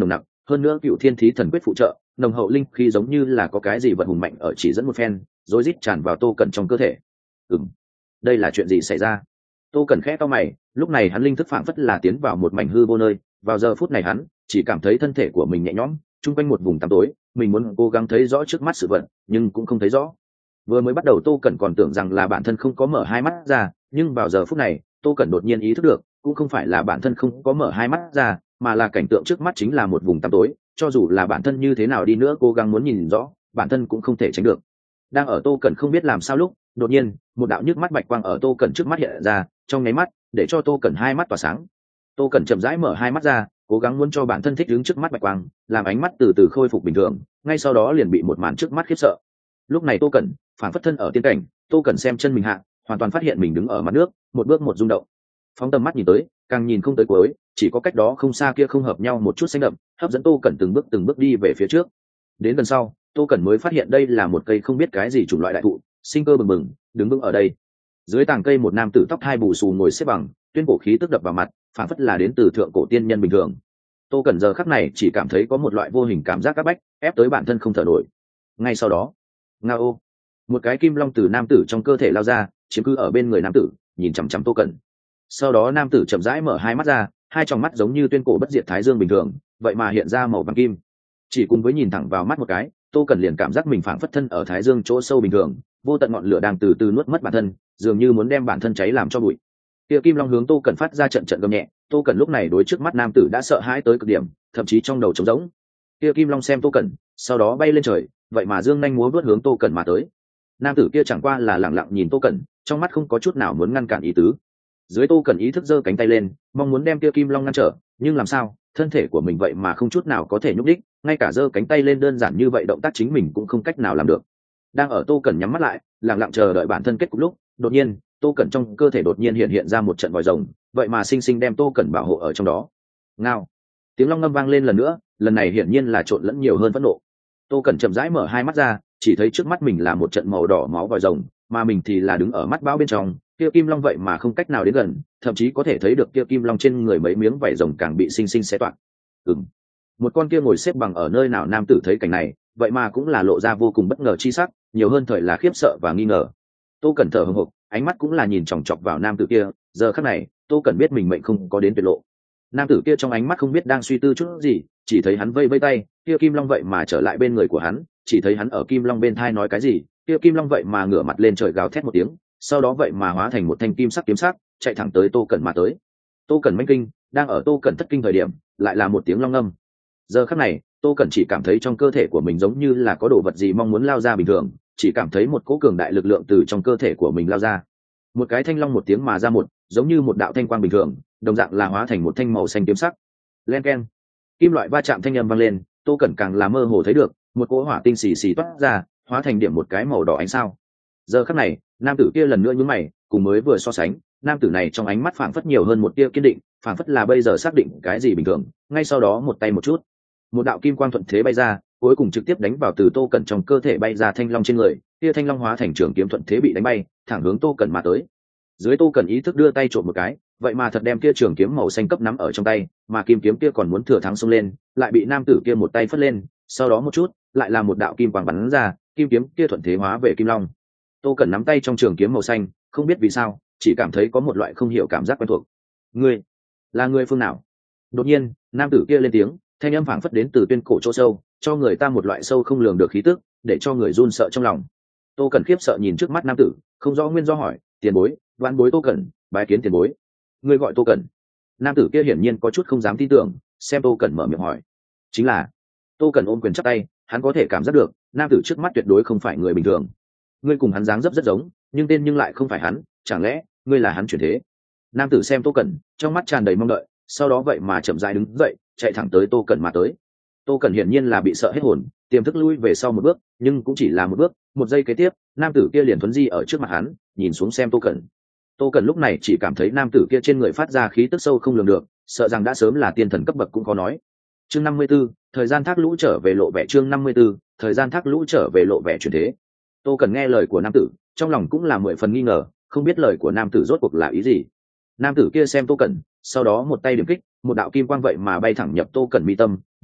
hơn nữa cựu thiên thí thần quyết phụ trợ, nồng hậu linh khí giống như là có cái gì vật hùng mạnh ở chỉ dẫn một phen, rối rít tràn vào Tô Cẩn trong cơ thể. Ừm, đây là chuyện gì xảy ra? Tô Cẩn khẽ cau mày, lúc này hắn linh thức phảng phất là tiến vào một mảnh hư vô nơi, vào giờ phút này hắn chỉ cảm thấy thân thể của mình nhẹ nhõm, chung quanh một vùng tăm tối, mình muốn cố gắng thấy rõ trước mắt sự vật, nhưng cũng không thấy rõ. Vừa mới bắt đầu Tô Cẩn còn tưởng rằng là bản thân không có mở hai mắt ra, nhưng vào giờ phút này, Tô Cẩn đột nhiên ý thức được, cũng không phải là bản thân không có mở hai mắt ra, mà là cảnh tượng trước mắt chính là một vùng tăm tối, cho dù là bản thân như thế nào đi nữa cố gắng muốn nhìn rõ, bản thân cũng không thể tránh được. Đang ở Tô Cẩn không biết làm sao lúc, đột nhiên, một đạo nhức mắt bạch quang ở Tô Cẩn trước mắt hiện ra, trong nháy mắt, để cho Tô Cẩn hai mắt tỏa sáng. Tô Cẩn chậm rãi mở hai mắt ra, cố gắng muốn cho bản thân thích ứng trước mắt bạch quang, làm ánh mắt từ từ khôi phục bình thường, ngay sau đó liền bị một màn trước mắt khiếp sợ. Lúc này Tô Cẩn phản phất thân ở tiên cảnh, Tô Cẩn xem chân mình hạ, hoàn toàn phát hiện mình đứng ở mặt nước, một bước một rung động. Phóng tầm mắt nhìn tới, càng nhìn không tới cuối, chỉ có cách đó không xa kia không hợp nhau một chút xanh đậm, hấp dẫn Tô Cẩn từng bước từng bước đi về phía trước. Đến gần sau, Tô Cẩn mới phát hiện đây là một cây không biết cái gì chủng loại đại thụ, sinh cơ bừng bừng, đứng vững ở đây. Dưới tàng cây một nam tử tóc hai bù xù ngồi xếp bằng, tuyên cổ khí tức đập vào mặt, phản phất là đến từ thượng cổ tiên nhân bình thường. Tô Cẩn giờ khắc này chỉ cảm thấy có một loại vô hình cảm giác áp bách, ép tới bản thân không thở nổi. Ngay sau đó, ngao, một cái kim long từ nam tử trong cơ thể lao ra, chiếm cứ ở bên người nam tử, nhìn chằm chằm Tô Cẩn. Sau đó nam tử chậm rãi mở hai mắt ra, hai tròng mắt giống như tuyên cổ bất diệt thái dương bình thường, vậy mà hiện ra màu vàng kim. Chỉ cùng với nhìn thẳng vào mắt một cái, Tô Cẩn liền cảm giác mình phảng phất thân ở thái dương chỗ sâu bình thường, vô tận ngọn lửa đang từ từ nuốt mất bản thân, dường như muốn đem bản thân cháy làm cho bụi. Kia kim long hướng Tô Cẩn phát ra trận trận gầm nhẹ, Tô Cẩn lúc này đối trước mắt nam tử đã sợ hãi tới cực điểm, thậm chí trong đầu trống rỗng. Kia kim long xem Tô Cẩn, sau đó bay lên trời, vậy mà dương nhanh múa vớt hướng Tô Cẩn mà tới. Nam tử kia chẳng qua là lẳng lặng nhìn Tô Cẩn, trong mắt không có chút nào muốn ngăn cản ý tứ. Dưới Tô Cẩn ý thức giơ cánh tay lên, mong muốn đem kia kim long ngăn trở, nhưng làm sao, thân thể của mình vậy mà không chút nào có thể nhúc đích, ngay cả giơ cánh tay lên đơn giản như vậy động tác chính mình cũng không cách nào làm được. Đang ở Tô Cẩn nhắm mắt lại, lặng lặng chờ đợi bản thân kết cục lúc, đột nhiên, Tô Cẩn trong cơ thể đột nhiên hiện hiện ra một trận vòi rồng, vậy mà sinh sinh đem Tô Cẩn bảo hộ ở trong đó. Ngao, tiếng long ngâm vang lên lần nữa, lần này hiển nhiên là trộn lẫn nhiều hơn phẫn nộ. Tô Cẩn chậm rãi mở hai mắt ra, chỉ thấy trước mắt mình là một trận màu đỏ máu vòi rồng, mà mình thì là đứng ở mắt bão bên trong, kia kim long vậy mà không cách nào đến gần, thậm chí có thể thấy được kia kim long trên người mấy miếng vảy rồng càng bị sinh sinh xé toạc. Ừm. Một con kia ngồi xếp bằng ở nơi nào nam tử thấy cảnh này, vậy mà cũng là lộ ra vô cùng bất ngờ chi sắc, nhiều hơn thời là khiếp sợ và nghi ngờ. Tô Cẩn thở hổn hộc, ánh mắt cũng là nhìn chòng chọc vào nam tử kia, giờ khắc này, Tô Cẩn biết mình mệnh không có đến tuyệt lộ. Nam tử kia trong ánh mắt không biết đang suy tư chút gì, chỉ thấy hắn vây vây tay, kia kim long vậy mà trở lại bên người của hắn, chỉ thấy hắn ở kim long bên thai nói cái gì, kia kim long vậy mà ngửa mặt lên trời gào thét một tiếng, sau đó vậy mà hóa thành một thanh kim sắc kiếm sắc, chạy thẳng tới Tô Cẩn mà tới. Tô Cẩn manh kinh, đang ở Tô Cẩn thất kinh thời điểm, lại là một tiếng long ngâm. Giờ khắc này, Tô Cẩn chỉ cảm thấy trong cơ thể của mình giống như là có đồ vật gì mong muốn lao ra bình thường, chỉ cảm thấy một cỗ cường đại lực lượng từ trong cơ thể của mình lao ra. Một cái thanh long một tiếng mà ra một, giống như một đạo thanh quang bình thường, đồng dạng là hóa thành một thanh màu xanh kiếm sắc. Len keng, kim loại va chạm thanh âm vang lên, Tô Cẩn càng là mơ hồ thấy được một cỗ hỏa tinh xì xì toát ra, hóa thành điểm một cái màu đỏ ánh sao. Giờ khắc này, nam tử kia lần nữa nhướng mày, cùng mới vừa so sánh, nam tử này trong ánh mắt phảng phất nhiều hơn một tia kiên định, phảng phất là bây giờ xác định cái gì bình thường, ngay sau đó một tay một chút, một đạo kim quang thuận thế bay ra, cuối cùng trực tiếp đánh vào từ Tô Cẩn trong cơ thể bay ra thanh long trên người, tia thanh long hóa thành trường kiếm thuận thế bị đánh bay, thẳng hướng Tô Cẩn mà tới. Dưới Tô Cẩn ý thức đưa tay trộm một cái, vậy mà thật đem kia trường kiếm màu xanh cấp nắm ở trong tay, mà kim kiếm kia còn muốn thừa thắng xông lên, lại bị nam tử kia một tay phất lên, sau đó một chút, lại là một đạo kim quang bắn ra, kim kiếm kia thuận thế hóa về kim long. Tô Cẩn nắm tay trong trường kiếm màu xanh, không biết vì sao, chỉ cảm thấy có một loại không hiểu cảm giác quen thuộc. Ngươi, là người phương nào? Đột nhiên, nam tử kia lên tiếng, thanh âm phảng phất đến từ tuyên cổ chỗ sâu, cho người ta một loại sâu không lường được khí tức, để cho người run sợ trong lòng. Tô Cẩn khiếp sợ nhìn trước mắt nam tử, không rõ nguyên do hỏi, tiền bối, vãn bối Tô Cẩn, bái kiến tiền bối. Ngươi gọi Tô Cẩn? Nam tử kia hiển nhiên có chút không dám tin tưởng, xem Tô Cẩn mở miệng hỏi, chính là. Tô Cẩn ôm quyền chắp tay, hắn có thể cảm giác được, nam tử trước mắt tuyệt đối không phải người bình thường. Ngươi cùng hắn dáng dấp rất giống, nhưng tên nhưng lại không phải hắn, chẳng lẽ ngươi là hắn chuyển thế? Nam tử xem Tô Cẩn, trong mắt tràn đầy mong đợi, sau đó vậy mà chậm rãi đứng dậy, chạy thẳng tới Tô Cẩn mà tới. Tô Cẩn hiển nhiên là bị sợ hết hồn, tiềm thức lui về sau một bước, nhưng cũng chỉ là một bước, một giây kế tiếp, nam tử kia liền thuấn di ở trước mặt hắn, nhìn xuống xem Tô Cẩn. Tô Cẩn lúc này chỉ cảm thấy nam tử kia trên người phát ra khí tức sâu không lường được, sợ rằng đã sớm là tiên thần cấp bậc cũng khó nói. Chương năm mươi 54, thời gian thác lũ trở về lộ vẻ chương năm mươi 54, thời gian thác lũ trở về lộ vẻ chuyển thế. Tô Cẩn nghe lời của nam tử, trong lòng cũng là mười phần nghi ngờ, không biết lời của nam tử rốt cuộc là ý gì. Nam tử kia xem Tô Cẩn, sau đó một tay điểm kích, một đạo kim quang vậy mà bay thẳng nhập Tô Cẩn mi tâm,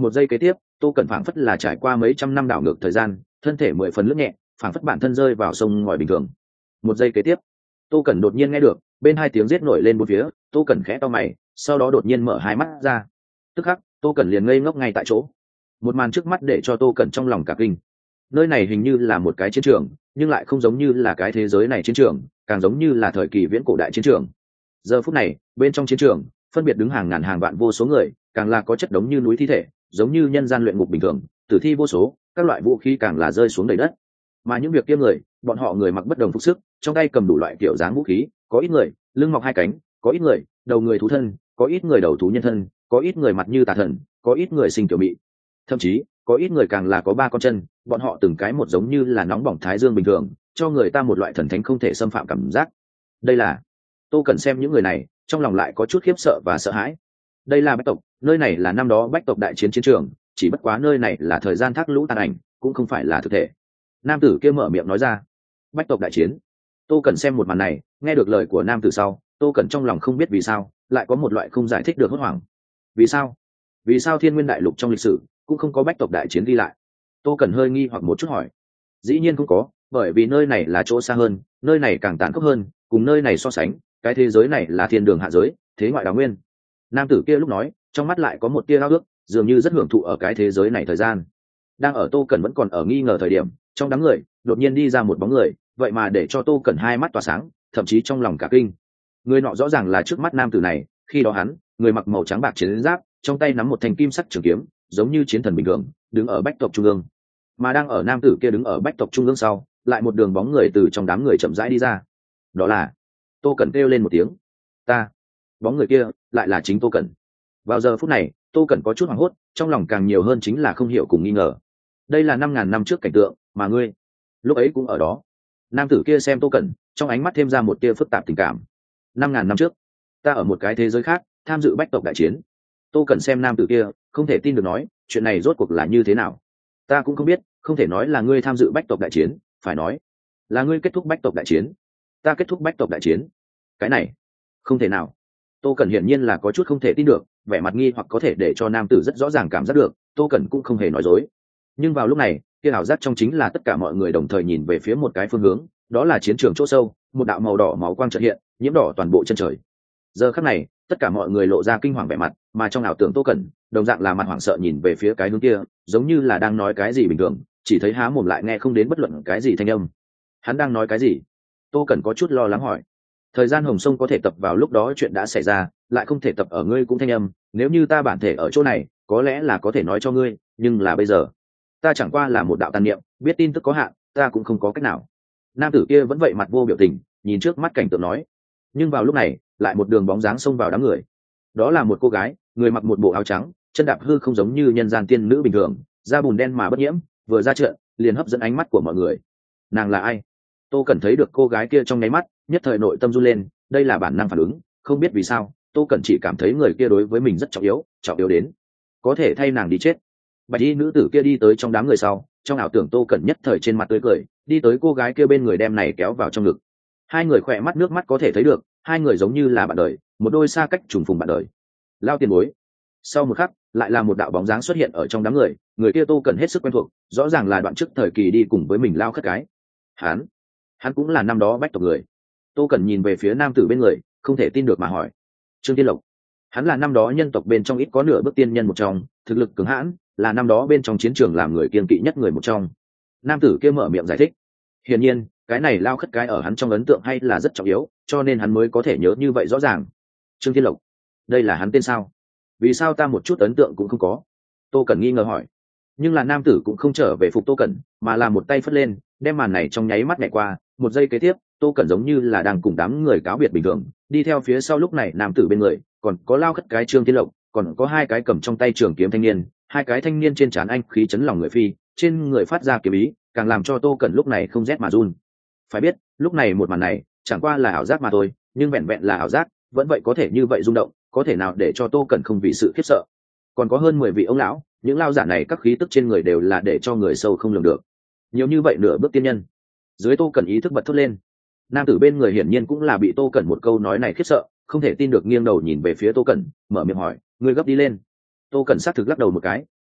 Một giây kế tiếp, tô cẩn phảng phất là trải qua mấy trăm năm đảo ngược thời gian, thân thể mười phần lướt nhẹ, phảng phất bản thân rơi vào sông ngòi bình thường. Một giây kế tiếp, tô cẩn đột nhiên nghe được bên hai tiếng giết nổi lên bốn phía. Tô cẩn khẽ to mày, sau đó đột nhiên mở hai mắt ra. Tức khắc, tô cẩn liền ngây ngốc ngay tại chỗ. Một màn trước mắt để cho tô cẩn trong lòng cả kinh. Nơi này hình như là một cái chiến trường, nhưng lại không giống như là cái thế giới này chiến trường, càng giống như là thời kỳ viễn cổ đại chiến trường. Giờ phút này, bên trong chiến trường phân biệt đứng hàng ngàn hàng vạn vô số người, càng là có chất đống như núi thi thể, giống như nhân gian luyện ngục bình thường, tử thi vô số, các loại vũ khí càng là rơi xuống đầy đất. Mà những việc kia người, bọn họ người mặc bất đồng phục sức, trong tay cầm đủ loại kiểu dáng vũ khí, có ít người lưng mọc hai cánh, có ít người đầu người thú thân, có ít người đầu thú nhân thân, có ít người mặt như tà thần, có ít người sinh kiểu mị, thậm chí có ít người càng là có ba con chân. Bọn họ từng cái một giống như là nóng bỏng thái dương bình thường, cho người ta một loại thần thánh không thể xâm phạm cảm giác. Đây là Tô Cẩn xem những người này, trong lòng lại có chút khiếp sợ và sợ hãi. Đây là bách tộc, nơi này là năm đó bách tộc đại chiến chiến trường, chỉ bất quá nơi này là thời gian thác lũ tàn ảnh, cũng không phải là thực thể. Nam tử kia mở miệng nói ra. Bách tộc đại chiến. Tô Cẩn xem một màn này, nghe được lời của nam tử sau, Tô Cẩn trong lòng không biết vì sao lại có một loại không giải thích được hốt hoảng. Vì sao? Vì sao Thiên Nguyên đại lục trong lịch sử cũng không có bách tộc đại chiến ghi lại? Tô Cẩn hơi nghi hoặc một chút hỏi. Dĩ nhiên không có, bởi vì nơi này là chỗ xa hơn, nơi này càng tàn khốc hơn, cùng nơi này so sánh, cái thế giới này là thiên đường hạ giới, thế ngoại đào nguyên. Nam tử kia lúc nói, trong mắt lại có một tia ao ước, dường như rất hưởng thụ ở cái thế giới này thời gian. Đang ở Tô Cẩn vẫn còn ở nghi ngờ thời điểm, trong đám người đột nhiên đi ra một bóng người, vậy mà để cho Tô Cẩn hai mắt tỏa sáng, thậm chí trong lòng cả kinh. Người nọ rõ ràng là trước mắt nam tử này, khi đó hắn, người mặc màu trắng bạc chiến giáp, trong tay nắm một thanh kim sắc trường kiếm, giống như chiến thần bình thường, đứng ở bách tộc trung ương. Mà đang ở nam tử kia đứng ở bách tộc trung ương sau, lại một đường bóng người từ trong đám người chậm rãi đi ra. Đó là Tô Cẩn kêu lên một tiếng. Ta. Bóng người kia lại là chính Tô Cẩn. Vào giờ phút này, Tô Cẩn có chút hoảng hốt, trong lòng càng nhiều hơn chính là không hiểu cùng nghi ngờ. Đây là năm ngàn năm trước cảnh tượng, mà ngươi lúc ấy cũng ở đó. Nam tử kia xem Tô Cẩn, trong ánh mắt thêm ra một tia phức tạp tình cảm. Năm ngàn năm trước, ta ở một cái thế giới khác, tham dự bách tộc đại chiến. Tô Cẩn xem nam tử kia, không thể tin được nói, chuyện này rốt cuộc là như thế nào? Ta cũng không biết, không thể nói là ngươi tham dự bách tộc đại chiến, phải nói là ngươi kết thúc bách tộc đại chiến. Ta kết thúc bách tộc đại chiến? Cái này không thể nào. Tô Cẩn hiển nhiên là có chút không thể tin được, vẻ mặt nghi hoặc có thể để cho nam tử rất rõ ràng cảm giác được, Tô Cẩn cũng không hề nói dối. Nhưng vào lúc này, kia ảo giác trong chính là tất cả mọi người đồng thời nhìn về phía một cái phương hướng, đó là chiến trường chỗ sâu, một đạo màu đỏ máu quang chợt hiện, nhiễm đỏ toàn bộ chân trời. Giờ khắc này, tất cả mọi người lộ ra kinh hoàng vẻ mặt, mà trong ảo tưởng Tô Cẩn, đồng dạng là mặt hoảng sợ nhìn về phía cái hướng kia, giống như là đang nói cái gì bình thường, chỉ thấy há mồm lại nghe không đến bất luận cái gì thanh âm. Hắn đang nói cái gì? Tô Cẩn có chút lo lắng hỏi. Thời gian hồng sông có thể tập vào lúc đó chuyện đã xảy ra, lại không thể tập ở ngươi cũng thanh âm, nếu như ta bản thể ở chỗ này, có lẽ là có thể nói cho ngươi, nhưng là bây giờ, ta chẳng qua là một đạo tàn niệm, biết tin tức có hạn, ta cũng không có cách nào. Nam tử kia vẫn vậy mặt vô biểu tình, nhìn trước mắt cảnh tượng nói. Nhưng vào lúc này, lại một đường bóng dáng xông vào đám người. Đó là một cô gái, người mặc một bộ áo trắng, chân đạp hư không giống như nhân gian tiên nữ bình thường, da bùn đen mà bất nhiễm, vừa ra trận, liền hấp dẫn ánh mắt của mọi người. Nàng là ai? Tô Cẩn thấy được cô gái kia trong nháy mắt, nhất thời nội tâm run lên, đây là bản năng phản ứng, không biết vì sao, Tô Cẩn chỉ cảm thấy người kia đối với mình rất trọng yếu, trọng yếu đến có thể thay nàng đi chết. Bạch y nữ tử kia đi tới trong đám người sau, trong ảo tưởng Tô Cẩn nhất thời trên mặt tươi cười, đi tới cô gái kia bên người đem này kéo vào trong ngực. Hai người khỏe mắt nước mắt có thể thấy được, hai người giống như là bạn đời, một đôi xa cách trùng phùng bạn đời. Lao tiền bối. Sau một khắc, lại là một đạo bóng dáng xuất hiện ở trong đám người, người kia Tô Cẩn hết sức quen thuộc, rõ ràng là đoạn trước thời kỳ đi cùng với mình Lao khất cái. Hắn, hắn cũng là năm đó bách tộc người. Tô Cẩn nhìn về phía nam tử bên người, không thể tin được mà hỏi. Trương Tiên Lộc. Hắn là năm đó nhân tộc bên trong ít có nửa bước tiên nhân một trong, thực lực cường hãn, là năm đó bên trong chiến trường làm người kiên kỵ nhất người một trong. Nam tử kia mở miệng giải thích. Hiển nhiên, cái này Lao khất cái ở hắn trong ấn tượng hay là rất trọng yếu, cho nên hắn mới có thể nhớ như vậy rõ ràng. Trương Tiên Lộc, đây là hắn tên sao? Vì sao ta một chút ấn tượng cũng không có? Tô Cẩn nghi ngờ hỏi. Nhưng là nam tử cũng không trở về phục Tô Cẩn, mà là một tay phất lên, đem màn này trong nháy mắt nhẹ qua. Một giây kế tiếp, Tô Cẩn giống như là đang cùng đám người cáo biệt bình thường, đi theo phía sau. Lúc này nam tử bên người còn có Lao khất cái Trương Tiên Lộc, còn có hai cái cầm trong tay trường kiếm thanh niên, hai cái thanh niên trên trán anh khí chấn lòng người phi, trên người phát ra kiếm ý, càng làm cho Tô Cẩn lúc này không rét mà run. Phải biết, lúc này một màn này chẳng qua là ảo giác mà thôi, nhưng vẹn vẹn là ảo giác, vẫn vậy có thể như vậy rung động, có thể nào để cho Tô Cẩn không vì sự khiếp sợ. Còn có hơn mười vị ông lão, những lao giả này các khí tức trên người đều là để cho người sâu không lường được. Nhiều như vậy nửa bước tiên nhân. Dưới Tô Cẩn ý thức bật thốt lên. Nam tử bên người hiển nhiên cũng là bị Tô Cẩn một câu nói này khiếp sợ, không thể tin được nghiêng đầu nhìn về phía Tô Cẩn, mở miệng hỏi, ngươi gấp đi lên. Tô Cẩn xác thực lắc đầu một cái,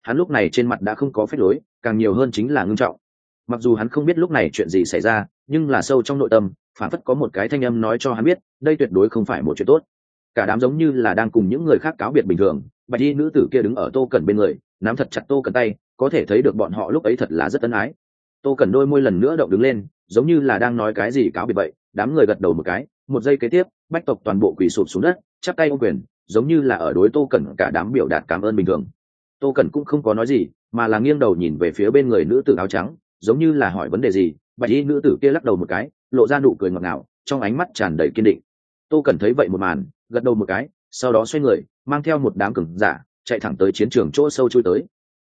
hắn lúc này trên mặt đã không có phép lối, càng nhiều hơn chính là ngưng trọng. Mặc dù hắn không biết lúc này chuyện gì xảy ra, nhưng là sâu trong nội tâm phản phất có một cái thanh âm nói cho hắn biết đây tuyệt đối không phải một chuyện tốt. Cả đám giống như là đang cùng những người khác cáo biệt bình thường, bạch y nữ tử kia đứng ở Tô Cẩn bên người, nắm thật chặt Tô Cẩn tay, có thể thấy được bọn họ lúc ấy thật là rất ân ái. Tô Cẩn đôi môi lần nữa động đứng lên, giống như là đang nói cái gì cáo biệt vậy. Đám người gật đầu một cái, một giây kế tiếp bách tộc toàn bộ quỳ sụp xuống đất, chắp tay ôm quyền, giống như là ở đối Tô Cẩn cả đám biểu đạt cảm ơn bình thường. Tô Cẩn cũng không có nói gì, mà là nghiêng đầu nhìn về phía bên người nữ tử áo trắng, giống như là hỏi vấn đề gì. Bạch y nữ tử kia lắc đầu một cái, lộ ra nụ cười ngọt ngào, trong ánh mắt tràn đầy kiên định. Tô Cẩn thấy vậy một màn, gật đầu một cái, sau đó xoay người mang theo một đám cường giả chạy thẳng tới chiến trường chỗ sâu chui tới.